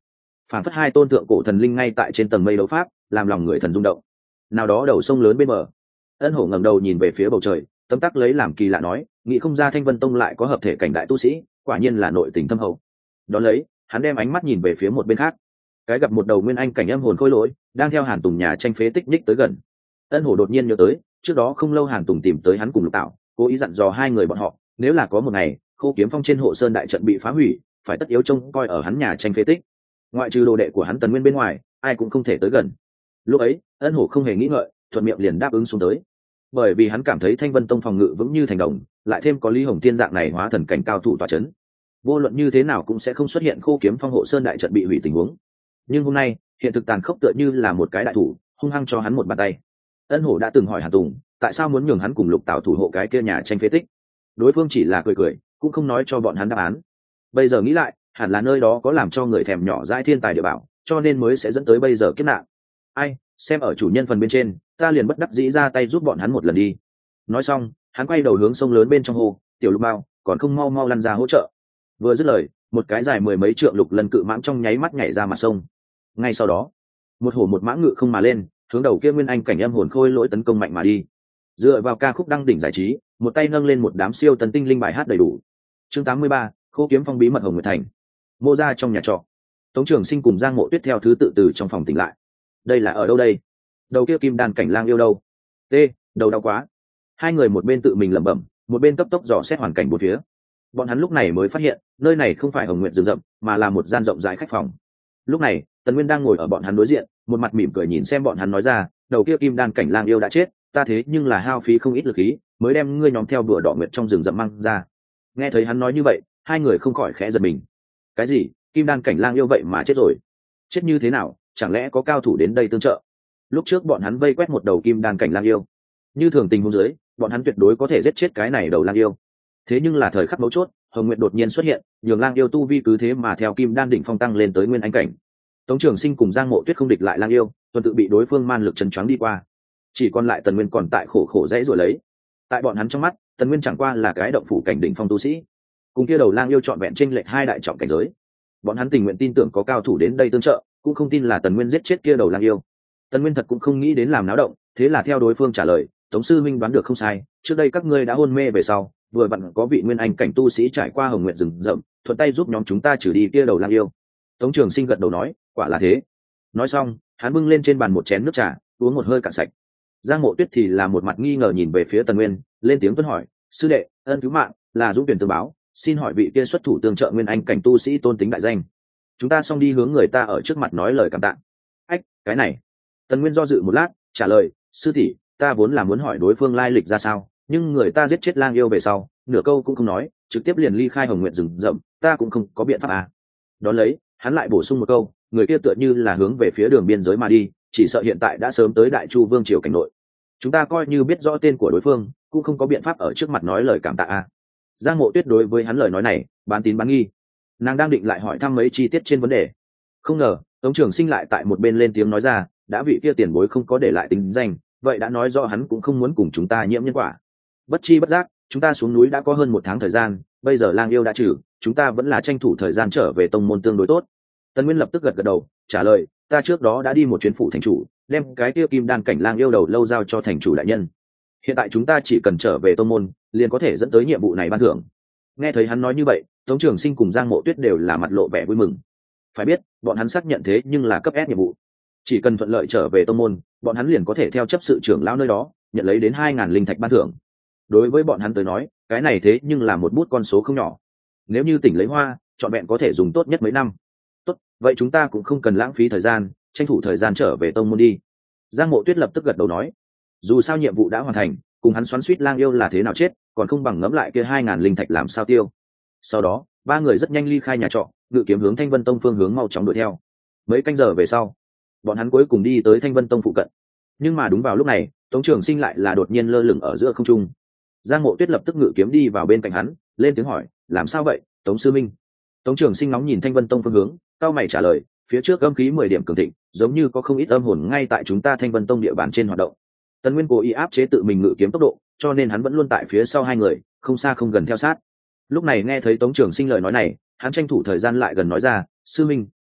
phản phất hai tôn tượng cổ thần linh ngay tại trên tầng mây đấu pháp, làm lòng người thần rung động. Nào đó đầu sông lớn bên bờ, Ân Hổ ngẩng đầu nhìn về phía bầu trời, tấm tắc lấy làm kỳ lạ nói, nghĩ không ra Thanh Vân Tông lại có hợp thể cảnh đại tu sĩ, quả nhiên là nội tình thâm hậu. Đón lấy, hắn đem ánh mắt nhìn về phía một bên khác, cái gặp một đầu nguyên anh cảnh âm hồn khôi lỗi đang theo Hàn Tùng nhà tranh phế tích nhích tới gần. Ân Hổ đột nhiên nhớ tới, trước đó không lâu Hàn Tùng tìm tới hắn cùng Lục Tạo, cố ý dặn dò hai người bọn họ, nếu là có một ngày Khô Kiếm Phong trên hộ sơn đại trận bị phá hủy, phải tất yếu trông coi ở hắn nhà tranh phế tích. Ngoại trừ đồ đệ của hắn Tần Nguyên bên ngoài, ai cũng không thể tới gần. Lúc ấy, Ân Hổ không hề nghĩ ngợi, thuận miệng liền đáp ứng xuống tới, bởi vì hắn cảm thấy Thanh Vân Tông phòng ngự vững như thành đồng, lại thêm có Lý Hồng Tiên dạng này hóa thần cảnh cao thủ tọa chấn, vô luận như thế nào cũng sẽ không xuất hiện Khô Kiếm Phong hộ sơn đại trận bị hủy tình huống. Nhưng hôm nay, hiện thực tàn khốc tựa như là một cái đại thủ hung hăng cho hắn một bàn tay. Ân Hổ đã từng hỏi Hàn Tùng, tại sao muốn nhường hắn cùng Lục Tạo thủ hộ cái kia nhà tranh phế tích, đối phương chỉ là cười cười, cũng không nói cho bọn hắn đáp án. Bây giờ nghĩ lại, hẳn là nơi đó có làm cho người thèm nhỏ dãi thiên tài địa bảo, cho nên mới sẽ dẫn tới bây giờ kiếp nạn. Ai, xem ở chủ nhân phần bên trên, ta liền bất đắc dĩ ra tay giúp bọn hắn một lần đi. Nói xong, hắn quay đầu hướng sông lớn bên trong hồ, tiểu Lục Bao, còn không mau mau lăn ra hỗ trợ. Vừa dứt lời, một cái dài mười mấy trượng lục lần cự mãng trong nháy mắt nhảy ra mặt sông. Ngay sau đó, một hổ một mãng ngự không mà lên, hướng đầu kia nguyên anh cảnh âm hồn khôi lỗi tấn công mạnh mà đi. Dựa vào ca khúc đăng đỉnh giải trí, một tay nâng lên một đám siêu tấn tinh linh bài hát đầy đủ. Chương tám mươi ba, Khô Kiếm Phong bí mật Hồng Nguyệt Thành. Mô ra trong nhà trọ, Tống Trường Sinh cùng Giang Mộ Tuyết theo thứ tự từ trong phòng tỉnh lại. Đây là ở đâu đây? Đầu kia kim đan cảnh lang yêu đâu? T, đầu đau quá. Hai người một bên tự mình lẩm bẩm, một bên cấp tốc dò xét hoàn cảnh bốn phía. Bọn hắn lúc này mới phát hiện, nơi này không phải Hồng Nguyệt rừng rậm, mà là một gian rộng rãi khách phòng. Lúc này, Tần Nguyên đang ngồi ở bọn hắn đối diện, một mặt mỉm cười nhìn xem bọn hắn nói ra, đầu kia kim đan cảnh lang yêu đã chết, ta thế nhưng là hao phí không ít lực khí, mới đem ngươi nhóm theo đùa đỏ nguyệt trong rừng rậm mang ra. Nghe thấy hắn nói như vậy, hai người không khỏi khẽ giật mình. Cái gì? Kim đan cảnh lang yêu vậy mà chết rồi? Chết như thế nào? Chẳng lẽ có cao thủ đến đây tương trợ? Lúc trước bọn hắn vây quét một đầu kim đan cảnh lang yêu, như thường tình huống dưới, bọn hắn tuyệt đối có thể giết chết cái này đầu lang yêu. Thế nhưng là thời khắc mấu chốt, Hồng Nguyệt đột nhiên xuất hiện, nhường lang yêu tu vi cứ thế mà theo kim đan đỉnh phong tăng lên tới nguyên anh cảnh. Tống Trường Sinh cùng Giang Mộ Tuyết không địch lại lang yêu, tuần tự bị đối phương man lực chấn choáng đi qua. Chỉ còn lại Tần Nguyên còn tại khổ khổ dãy rồi lấy. Tại bọn hắn trong mắt, Tần Nguyên chẳng qua là cái động phủ cảnh đỉnh phong tu sĩ, cùng kia đầu lang yêu trọn vẹn chênh lệch hai đại trọng cảnh giới. Bọn hắn tình nguyện tin tưởng có cao thủ đến đây tương trợ, cũng không tin là Tần Nguyên giết chết kia đầu lang yêu. Tần Nguyên thật cũng không nghĩ đến làm náo động, thế là theo đối phương trả lời, Tống sư minh đoán được không sai, trước đây các ngươi đã hôn mê về sau, vừa vặn có vị nguyên anh cảnh tu sĩ trải qua Hồng Nguyệt rừng rậm, thuận tay giúp nhóm chúng ta trừ đi kia đầu lang yêu. Tống Trường Sinh gật đầu nói, quả là thế. Nói xong, hắn bưng lên trên bàn một chén nước trà, uống một hơi cạn sạch. Giang Mộ Tuyết thì là một mặt nghi ngờ nhìn về phía Tần Nguyên, lên tiếng tuân hỏi, sư đệ, ân cứu mạng, là dũng tuyển tương báo, xin hỏi vị kia xuất thủ tương trợ nguyên anh cảnh tu sĩ tôn tính đại danh, chúng ta xong đi hướng người ta ở trước mặt nói lời cảm tạ. Ách, cái này. Tần Nguyên do dự một lát, trả lời, sư tỷ, ta vốn là muốn hỏi đối phương lai lịch ra sao, nhưng người ta giết chết lang yêu về sau, nửa câu cũng không nói, trực tiếp liền ly khai Hồng Nguyệt rừng rậm, ta cũng không có biện pháp à. Đón lấy, hắn lại bổ sung một câu, người kia tựa như là hướng về phía đường biên giới mà đi, chỉ sợ hiện tại đã sớm tới Đại Chu Vương triều cảnh nội. Chúng ta coi như biết rõ tên của đối phương, cũng không có biện pháp ở trước mặt nói lời cảm tạ à. Giang Mộ Tuyết đối với hắn lời nói này, bán tín bán nghi. Nàng đang định lại hỏi thăm mấy chi tiết trên vấn đề. Không ngờ, Tống Trường Sinh lại tại một bên lên tiếng nói ra, đã vị kia tiền bối không có để lại tính danh, vậy đã nói rõ hắn cũng không muốn cùng chúng ta nhiễm nhân quả. Bất chi bất giác, chúng ta xuống núi đã có hơn một tháng thời gian, bây giờ lang yêu đã trừ, chúng ta vẫn là tranh thủ thời gian trở về tông môn tương đối tốt. Tần Nguyên lập tức gật gật đầu, trả lời, ta trước đó đã đi một chuyến phủ thành chủ, đem cái kia kim đan cảnh lang yêu đầu lâu giao cho thành chủ đại nhân. Hiện tại chúng ta chỉ cần trở về tông môn, liền có thể dẫn tới nhiệm vụ này ban thưởng. Nghe thấy hắn nói như vậy, Tống Trường Sinh cùng Giang Mộ Tuyết đều là mặt lộ vẻ vui mừng. Phải biết, bọn hắn xác nhận thế nhưng là cấp S nhiệm vụ, chỉ cần thuận lợi trở về tông môn, bọn hắn liền có thể theo chấp sự trưởng lão nơi đó nhận lấy đến hai ngàn linh thạch ban thưởng. Đối với bọn hắn tới nói, cái này thế nhưng là một bút con số không nhỏ. Nếu như tỉnh lấy hoa, trọn vẹn có thể dùng tốt nhất mấy năm. Tốt, vậy chúng ta cũng không cần lãng phí thời gian, tranh thủ thời gian trở về tông môn đi. Giang Mộ Tuyết lập tức gật đầu nói, dù sao nhiệm vụ đã hoàn thành, cùng hắn xoắn xuýt lang yêu là thế nào chết, còn không bằng ngẫm lại kia hai ngàn linh thạch làm sao tiêu. Sau đó, ba người rất nhanh ly khai nhà trọ, ngự kiếm hướng Thanh Vân Tông phương hướng mau chóng đuổi theo. Mấy canh giờ về sau, bọn hắn cuối cùng đi tới Thanh Vân Tông phụ cận. Nhưng mà đúng vào lúc này, Tống Trường Sinh lại là đột nhiên lơ lửng ở giữa không trung. Giang Mộ Tuyết lập tức ngự kiếm đi vào bên cạnh hắn, lên tiếng hỏi, làm sao vậy, Tống sư minh? Tống Trường Sinh nóng nhìn Thanh Vân Tông phương hướng, cao mày trả lời, phía trước âm khí mười điểm cường thịnh, giống như có không ít âm hồn ngay tại chúng ta Thanh Vân Tông địa bàn trên hoạt động. Tần Nguyên cố ý áp chế tự mình ngự kiếm tốc độ, cho nên hắn vẫn luôn tại phía sau hai người, không xa không gần theo sát. Lúc này nghe thấy Tống Trường Sinh lời nói này, hắn tranh thủ thời gian lại gần nói ra, sư minh,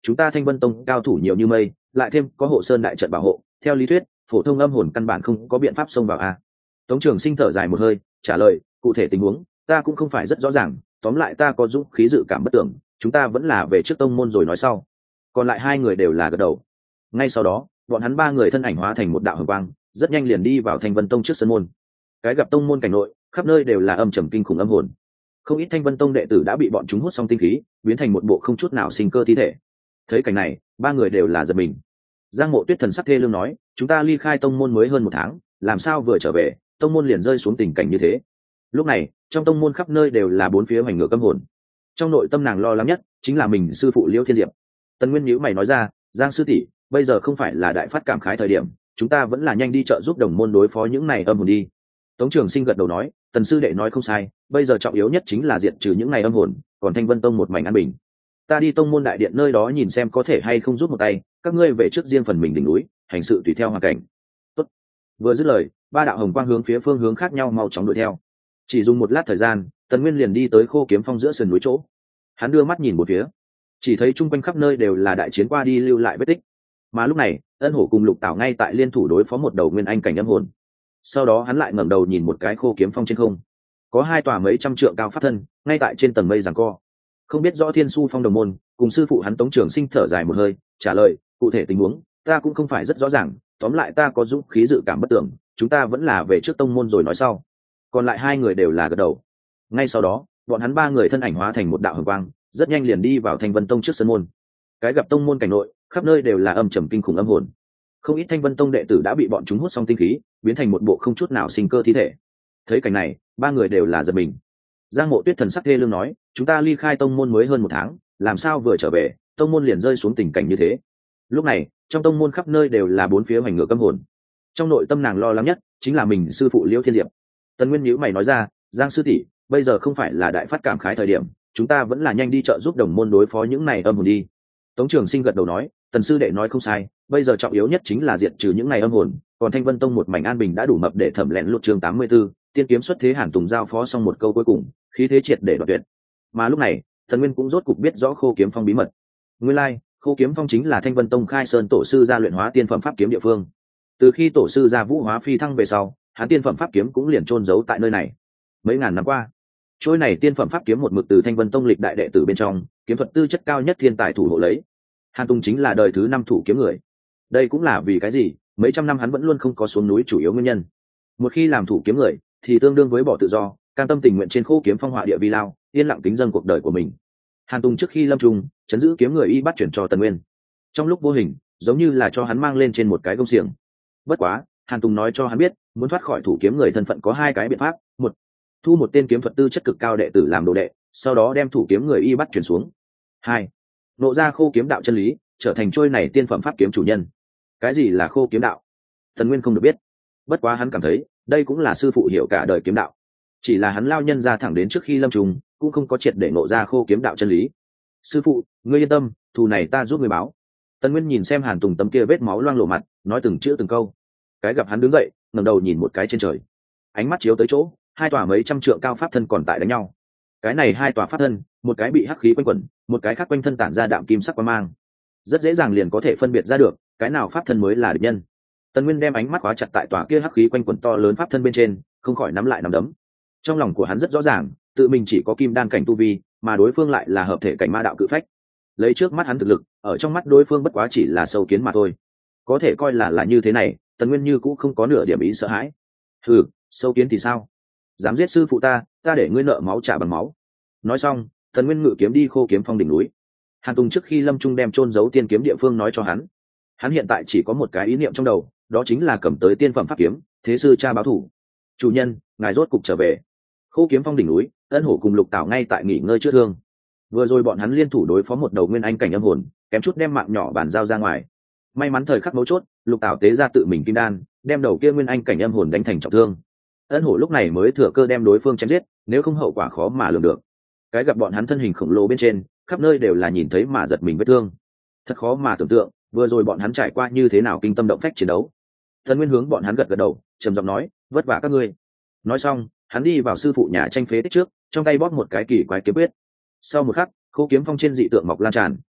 chúng ta Thanh Vân Tông cao thủ nhiều như mây, lại thêm có hộ sơn đại trận bảo hộ, theo lý thuyết phổ thông âm hồn căn bản không có biện pháp xông vào a. Tống Trường Sinh thở dài một hơi, trả lời, cụ thể tình huống ta cũng không phải rất rõ ràng, tóm lại ta có dũng khí dự cảm bất tưởng, chúng ta vẫn là về trước tông môn rồi nói sau. Còn lại hai người đều là gật đầu. Ngay sau đó bọn hắn ba người thân ảnh hóa thành một đạo hồng quang, rất nhanh liền đi vào Thanh Vân Tông trước sân môn. Cái gặp tông môn cảnh nội khắp nơi đều là âm trầm kinh khủng âm hồn, không ít Thanh Vân Tông đệ tử đã bị bọn chúng hút xong tinh khí, biến thành một bộ không chút nào sinh cơ thi thể. Thấy cảnh này ba người đều là giật mình. Giang Mộ Tuyết thần sắc thê lương nói, chúng ta ly khai tông môn mới hơn một tháng, làm sao vừa trở về tông môn liền rơi xuống tình cảnh như thế. Lúc này trong tông môn khắp nơi đều là bốn phía hoành ngược âm hồn, trong nội tâm nàng lo lắng nhất chính là mình sư phụ Liễu Thiên Diệp. Tần Nguyên nhíu mày nói ra, Giang sư tỷ, bây giờ không phải là đại phát cảm khái thời điểm, chúng ta vẫn là nhanh đi trợ giúp đồng môn đối phó những này âm hồn đi. Tống Trường Sinh gật đầu nói, Tần sư đệ nói không sai, bây giờ trọng yếu nhất chính là diệt trừ những này âm hồn, còn Thanh Vân Tông một mảnh an bình. Ta đi tông môn đại điện nơi đó nhìn xem có thể hay không giúp một tay, các ngươi về trước riêng phần mình đỉnh núi, hành sự tùy theo hoàn cảnh. Tốt. Vừa dứt lời, ba đạo hồng quang hướng phía phương hướng khác nhau mau chóng đuổi theo. Chỉ dùng một lát thời gian, Tần Nguyên liền đi tới Khô Kiếm Phong giữa sườn núi chỗ. Hắn đưa mắt nhìn một phía, chỉ thấy chung quanh khắp nơi đều là đại chiến qua đi lưu lại vết tích. Mà lúc này Ân Hổ cùng Lục Tảo ngay tại liên thủ đối phó một đầu nguyên anh cảnh âm hồn. Sau đó hắn lại ngẩng đầu nhìn một cái Khô Kiếm Phong trên không, có hai tòa mấy trăm trượng cao pháp thân ngay tại trên tầng mây giằng co. Không biết rõ Thiên Su Phong đồng môn cùng sư phụ hắn Tống Trường Sinh thở dài một hơi, trả lời, cụ thể tình huống ta cũng không phải rất rõ ràng, tóm lại ta có dũng khí dự cảm bất tưởng, chúng ta vẫn là về trước tông môn rồi nói sau. Còn lại hai người đều là gật đầu. Ngay sau đó bọn hắn ba người thân ảnh hóa thành một đạo hồng quang, rất nhanh liền đi vào Thanh Vân Tông trước sân môn. Cái gặp tông môn cảnh nội khắp nơi đều là âm trầm kinh khủng âm hồn, không ít Thanh Vân Tông đệ tử đã bị bọn chúng hút xong tinh khí, biến thành một bộ không chút nào sinh cơ thi thể. Thấy cảnh này ba người đều là giật mình. Giang Mộ Tuyết thần sắc thê lương nói, chúng ta ly khai tông môn mới hơn một tháng, làm sao vừa trở về tông môn liền rơi xuống tình cảnh như thế. Lúc này trong tông môn khắp nơi đều là bốn phía hoành ngược âm hồn, trong nội tâm nàng lo lắng nhất chính là mình sư phụ Liễu Thiên Diệp. Tần Nguyên nhíu mày nói ra, Giang sư tỷ, bây giờ không phải là đại phát cảm khái thời điểm, chúng ta vẫn là nhanh đi trợ giúp đồng môn đối phó những này âm hồn đi. Tống Trường Sinh gật đầu nói, Tần sư đệ nói không sai, bây giờ trọng yếu nhất chính là diệt trừ những này âm hồn, còn Thanh Vân Tông một mảnh an bình đã đủ mập để thẩm lẹn lút chương tám mươi 84, tiên kiếm xuất thế Hàn Tùng giao phó xong một câu cuối cùng, khí thế triệt để đoạt tuyệt. Mà lúc này Tần Nguyên cũng rốt cục biết rõ Khô Kiếm Phong bí mật. Nguyên lai like, Khô Kiếm Phong chính là Thanh Vân Tông khai sơn tổ sư gia luyện hóa tiên phẩm pháp kiếm địa phương. Từ khi tổ sư gia Vũ Hóa phi thăng về sau, hắn tiên phẩm pháp kiếm cũng liền chôn giấu tại nơi này. Mấy ngàn năm qua, trôi này tiên phẩm pháp kiếm một mực từ Thanh Vân Tông lịch đại đệ tử bên trong, kiếm thuật tư chất cao nhất thiên tài thủ hộ lấy. Hàn Tùng chính là đời thứ năm thủ kiếm người. Đây cũng là vì cái gì mấy trăm năm hắn vẫn luôn không có xuống núi chủ yếu nguyên nhân. Một khi làm thủ kiếm người thì tương đương với bỏ tự do, cam tâm tình nguyện trên Khô Kiếm Phong họa địa vi lao, yên lặng kính dâng cuộc đời của mình. Hàn Tùng trước khi lâm trung chấn giữ kiếm người y bắt chuyển cho Tần Nguyên, trong lúc vô hình giống như là cho hắn mang lên trên một cái công xiềng. Bất quá Hàn Tùng nói cho hắn biết, muốn thoát khỏi thủ kiếm người thân phận có hai cái biện pháp: một, thu một tên kiếm thuật tư chất cực cao đệ tử làm đồ đệ, sau đó đem thủ kiếm người y bắt chuyển xuống; hai, nộ ra Khô Kiếm đạo chân lý, trở thành trôi này tiên phẩm pháp kiếm chủ nhân. Cái gì là Khô Kiếm đạo? Tần Nguyên không được biết, bất quá hắn cảm thấy đây cũng là sư phụ hiểu cả đời kiếm đạo, chỉ là hắn lao nhân ra thẳng đến trước khi lâm trùng cũng không có triệt để nộ ra Khô Kiếm đạo chân lý. Sư phụ, ngươi yên tâm, thù này ta giúp ngươi báo. Tần Nguyên nhìn xem Hàn Tùng tấm kia vết máu loang lổ mặt, nói từng chữ từng câu. Cái gặp hắn đứng dậy, ngẩng đầu nhìn một cái trên trời, ánh mắt chiếu tới chỗ hai tòa mấy trăm trượng cao pháp thân còn tại đánh nhau. Cái này hai tòa pháp thân, một cái bị hắc khí quanh quẩn, một cái khác quanh thân tản ra đạm kim sắc quang mang, rất dễ dàng liền có thể phân biệt ra được cái nào pháp thân mới là địch nhân. Tần Nguyên đem ánh mắt khóa chặt tại tòa kia hắc khí quanh quẩn to lớn pháp thân bên trên, không khỏi nắm lại nắm đấm. Trong lòng của hắn rất rõ ràng, tự mình chỉ có kim đan cảnh tu vi, mà đối phương lại là hợp thể cảnh ma đạo cự phách. Lấy trước mắt hắn thực lực, ở trong mắt đối phương bất quá chỉ là sâu kiến mà thôi. Có thể coi là là như thế này, Tần Nguyên như cũng không có nửa điểm ý sợ hãi. Hừ, sâu kiến thì sao? Dám giết sư phụ ta, ta để ngươi nợ máu trả bằng máu. Nói xong, Tần Nguyên ngự kiếm đi Khô Kiếm Phong đỉnh núi. Hàn Tùng trước khi lâm trung đem chôn giấu tiên kiếm địa phương nói cho hắn. Hắn hiện tại chỉ có một cái ý niệm trong đầu, đó chính là cầm tới tiên phẩm pháp kiếm, thế sư cha báo thủ. Chủ nhân, ngài rốt cục trở về. Khô Kiếm Phong đỉnh núi, Ân Hổ cùng Lục Tảo ngay tại nghỉ ngơi chữa thương. Vừa rồi bọn hắn liên thủ đối phó một đầu nguyên anh cảnh âm hồn, kém chút đem mạng nhỏ bàn giao ra ngoài. May mắn thời khắc mấu chốt, Lục Tảo tế ra tự mình kim đan, đem đầu kia nguyên anh cảnh âm hồn đánh thành trọng thương. Ân Hổ lúc này mới thừa cơ đem đối phương chém giết, nếu không hậu quả khó mà lường được. Cái gặp bọn hắn thân hình khổng lồ bên trên, khắp nơi đều là nhìn thấy mà giật mình vết thương. Thật khó mà tưởng tượng, vừa rồi bọn hắn trải qua như thế nào kinh tâm động phách chiến đấu. Thần Nguyên hướng bọn hắn gật gật đầu, trầm giọng nói, vất vả các ngươi. Nói xong, hắn đi vào sư phụ nhà tranh phế tích trước, trong tay bóp một cái kỳ quái kiếm quyết. Sau một khắc, Khô Kiếm Phong trên dị tượng mọc lan tràn.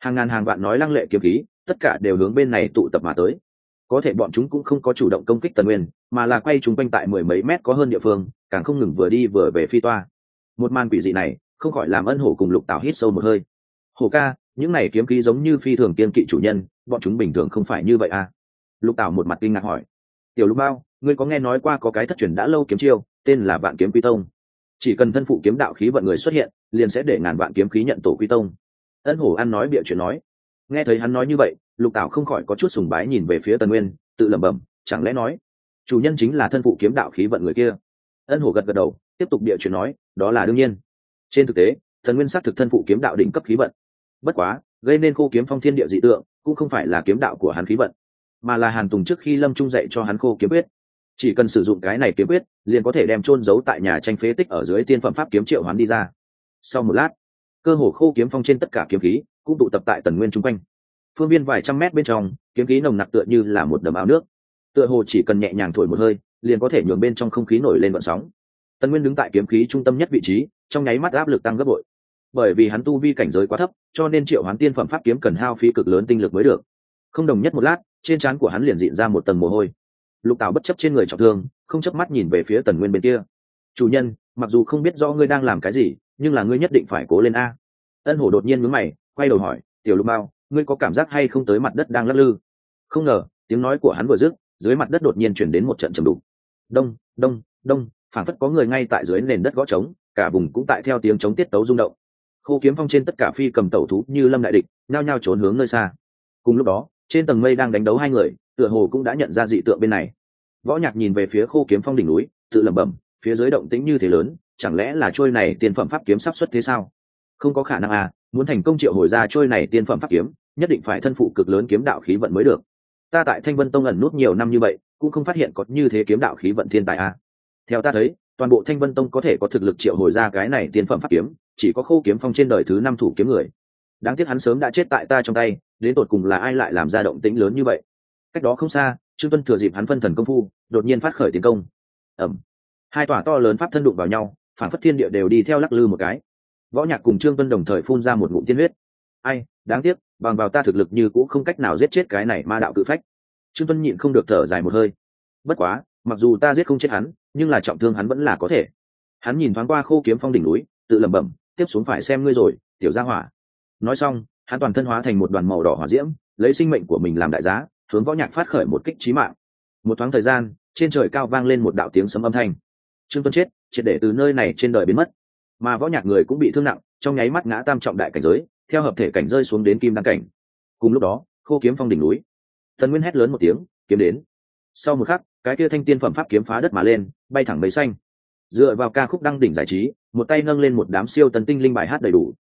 Hàng ngàn hàng vạn nói lăng lệ kiếm khí tất cả đều hướng bên này tụ tập mà tới. Có thể bọn chúng cũng không có chủ động công kích Tần Nguyên, mà là quay chúng quanh tại mười mấy mét có hơn địa phương, càng không ngừng vừa đi vừa về phi toa. Một màn quỷ dị này không khỏi làm Ân Hổ cùng Lục Tảo hít sâu một hơi. Hổ ca, những này kiếm khí giống như phi thường kiên kỵ chủ nhân, bọn chúng bình thường không phải như vậy à? Lục Tảo một mặt kinh ngạc hỏi. Tiểu Lục Bao, ngươi có nghe nói qua có cái thất truyền đã lâu kiếm chiêu, tên là Vạn Kiếm Quy Tông. Chỉ cần thân phụ kiếm đạo khí vận người xuất hiện, liền sẽ để ngàn vạn kiếm khí nhận tổ quy tông. Ân Hổ ăn nói bịa chuyện nói. Nghe thấy hắn nói như vậy, Lục Tảo không khỏi có chút sùng bái nhìn về phía Tần Nguyên, tự lẩm bẩm, chẳng lẽ nói chủ nhân chính là thân phụ kiếm đạo khí vận người kia? Ân Hổ gật gật đầu, tiếp tục bịa chuyện nói, đó là đương nhiên. Trên thực tế, Tần Nguyên xác thực thân phụ kiếm đạo đỉnh cấp khí vận. Bất quá, gây nên khô kiếm phong thiên địa dị tượng, cũng không phải là kiếm đạo của hắn khí vận, mà là Hàn Tùng trước khi lâm trung dạy cho hắn khô kiếm quyết. Chỉ cần sử dụng cái này kiếm quyết, liền có thể đem chôn giấu tại nhà tranh phế tích ở dưới tiên phẩm pháp kiếm triệu hoán đi ra. Sau một lát, cơ hồ khô kiếm phong trên tất cả kiếm khí cũng tụ tập tại Tần Nguyên chung quanh. Phương viên vài trăm mét bên trong, kiếm khí nồng nặc tựa như là một đầm áo nước, tựa hồ chỉ cần nhẹ nhàng thổi một hơi, liền có thể nhường bên trong không khí nổi lên gợn sóng. Tần Nguyên đứng tại kiếm khí trung tâm nhất vị trí, trong nháy mắt áp lực tăng gấp bội. Bởi vì hắn tu vi cảnh giới quá thấp, cho nên triệu hoán tiên phẩm pháp kiếm cần hao phí cực lớn tinh lực mới được. Không đồng nhất một lát, trên trán của hắn liền dịn ra một tầng mồ hôi. Lục Tảo bất chấp trên người trọng thương, không chớp mắt nhìn về phía Tần Nguyên bên kia. Chủ nhân, mặc dù không biết rõ ngươi đang làm cái gì, nhưng là ngươi nhất định phải cố lên a. Ân Hổ đột nhiên nhướng mày, quay đầu hỏi, Tiểu Lục Bao, ngươi có cảm giác hay không tới mặt đất đang lắc lư? Không ngờ, tiếng nói của hắn vừa dứt, dưới mặt đất đột nhiên chuyển đến một trận trầm đục. Đông, đông, đông, phảng phất có người ngay tại dưới nền đất gõ trống, cả vùng cũng tại theo tiếng trống tiết tấu rung động. Khô kiếm phong trên tất cả phi cầm tẩu thú như lâm đại địch, nhao nhao trốn hướng nơi xa. Cùng lúc đó, trên tầng mây đang đánh đấu hai người, tựa hồ cũng đã nhận ra dị tượng bên này. Võ Nhạc nhìn về phía khô kiếm phong đỉnh núi, tự lẩm bẩm, phía dưới động tĩnh như thế lớn, chẳng lẽ là trôi này tiên phẩm pháp kiếm sắp xuất thế sao? Không có khả năng à, muốn thành công triệu hồi ra trôi này tiên phẩm pháp kiếm, nhất định phải thân phụ cực lớn kiếm đạo khí vận mới được. Ta tại Thanh Vân Tông ẩn nút nhiều năm như vậy, cũng không phát hiện có như thế kiếm đạo khí vận thiên tài à. Theo ta thấy, toàn bộ Thanh Vân Tông có thể có thực lực triệu hồi ra cái này tiên phẩm pháp kiếm, chỉ có khô kiếm phong trên đời thứ năm thủ kiếm người. Đáng tiếc hắn sớm đã chết tại ta trong tay, đến tột cùng là ai lại làm ra động tĩnh lớn như vậy? Cách đó không xa, Trương Tuân thừa dịp hắn phân thần công phu, đột nhiên phát khởi tiến công. Ầm! Hai tòa to lớn pháp thân đụng vào nhau, phản phất thiên địa đều đi theo lắc lư một cái. Võ Nhạc cùng Trương Tuân đồng thời phun ra một ngụm tiên huyết. Ai, đáng tiếc, bằng vào ta thực lực như cũng không cách nào giết chết cái này ma đạo cự phách. Trương Tuân nhịn không được thở dài một hơi. Bất quá, mặc dù ta giết không chết hắn, nhưng là trọng thương hắn vẫn là có thể. Hắn nhìn thoáng qua khô kiếm phong đỉnh núi, tự lẩm bẩm, tiếp xuống phải xem ngươi rồi, tiểu gia hỏa. Nói xong, hắn toàn thân hóa thành một đoàn màu đỏ hỏa diễm, lấy sinh mệnh của mình làm đại giá, hướng Võ Nhạc phát khởi một kích chí mạng. Một thoáng thời gian, trên trời cao vang lên một đạo tiếng sấm âm thanh. Trương Tuân chết, triệt để từ nơi này trên đời biến mất. Mà Võ Nhạc người cũng bị thương nặng, trong nháy mắt ngã tam trọng đại cảnh giới, theo hợp thể cảnh rơi xuống đến kim đăng cảnh. Cùng lúc đó, khô kiếm phong đỉnh núi, Tần Nguyên hét lớn một tiếng, kiếm đến. Sau một khắc, cái kia thanh tiên phẩm pháp kiếm phá đất mà lên, bay thẳng mây xanh. Dựa vào ca khúc đăng đỉnh giải trí, một tay nâng lên một đám siêu tần tinh linh bài hát đầy đủ,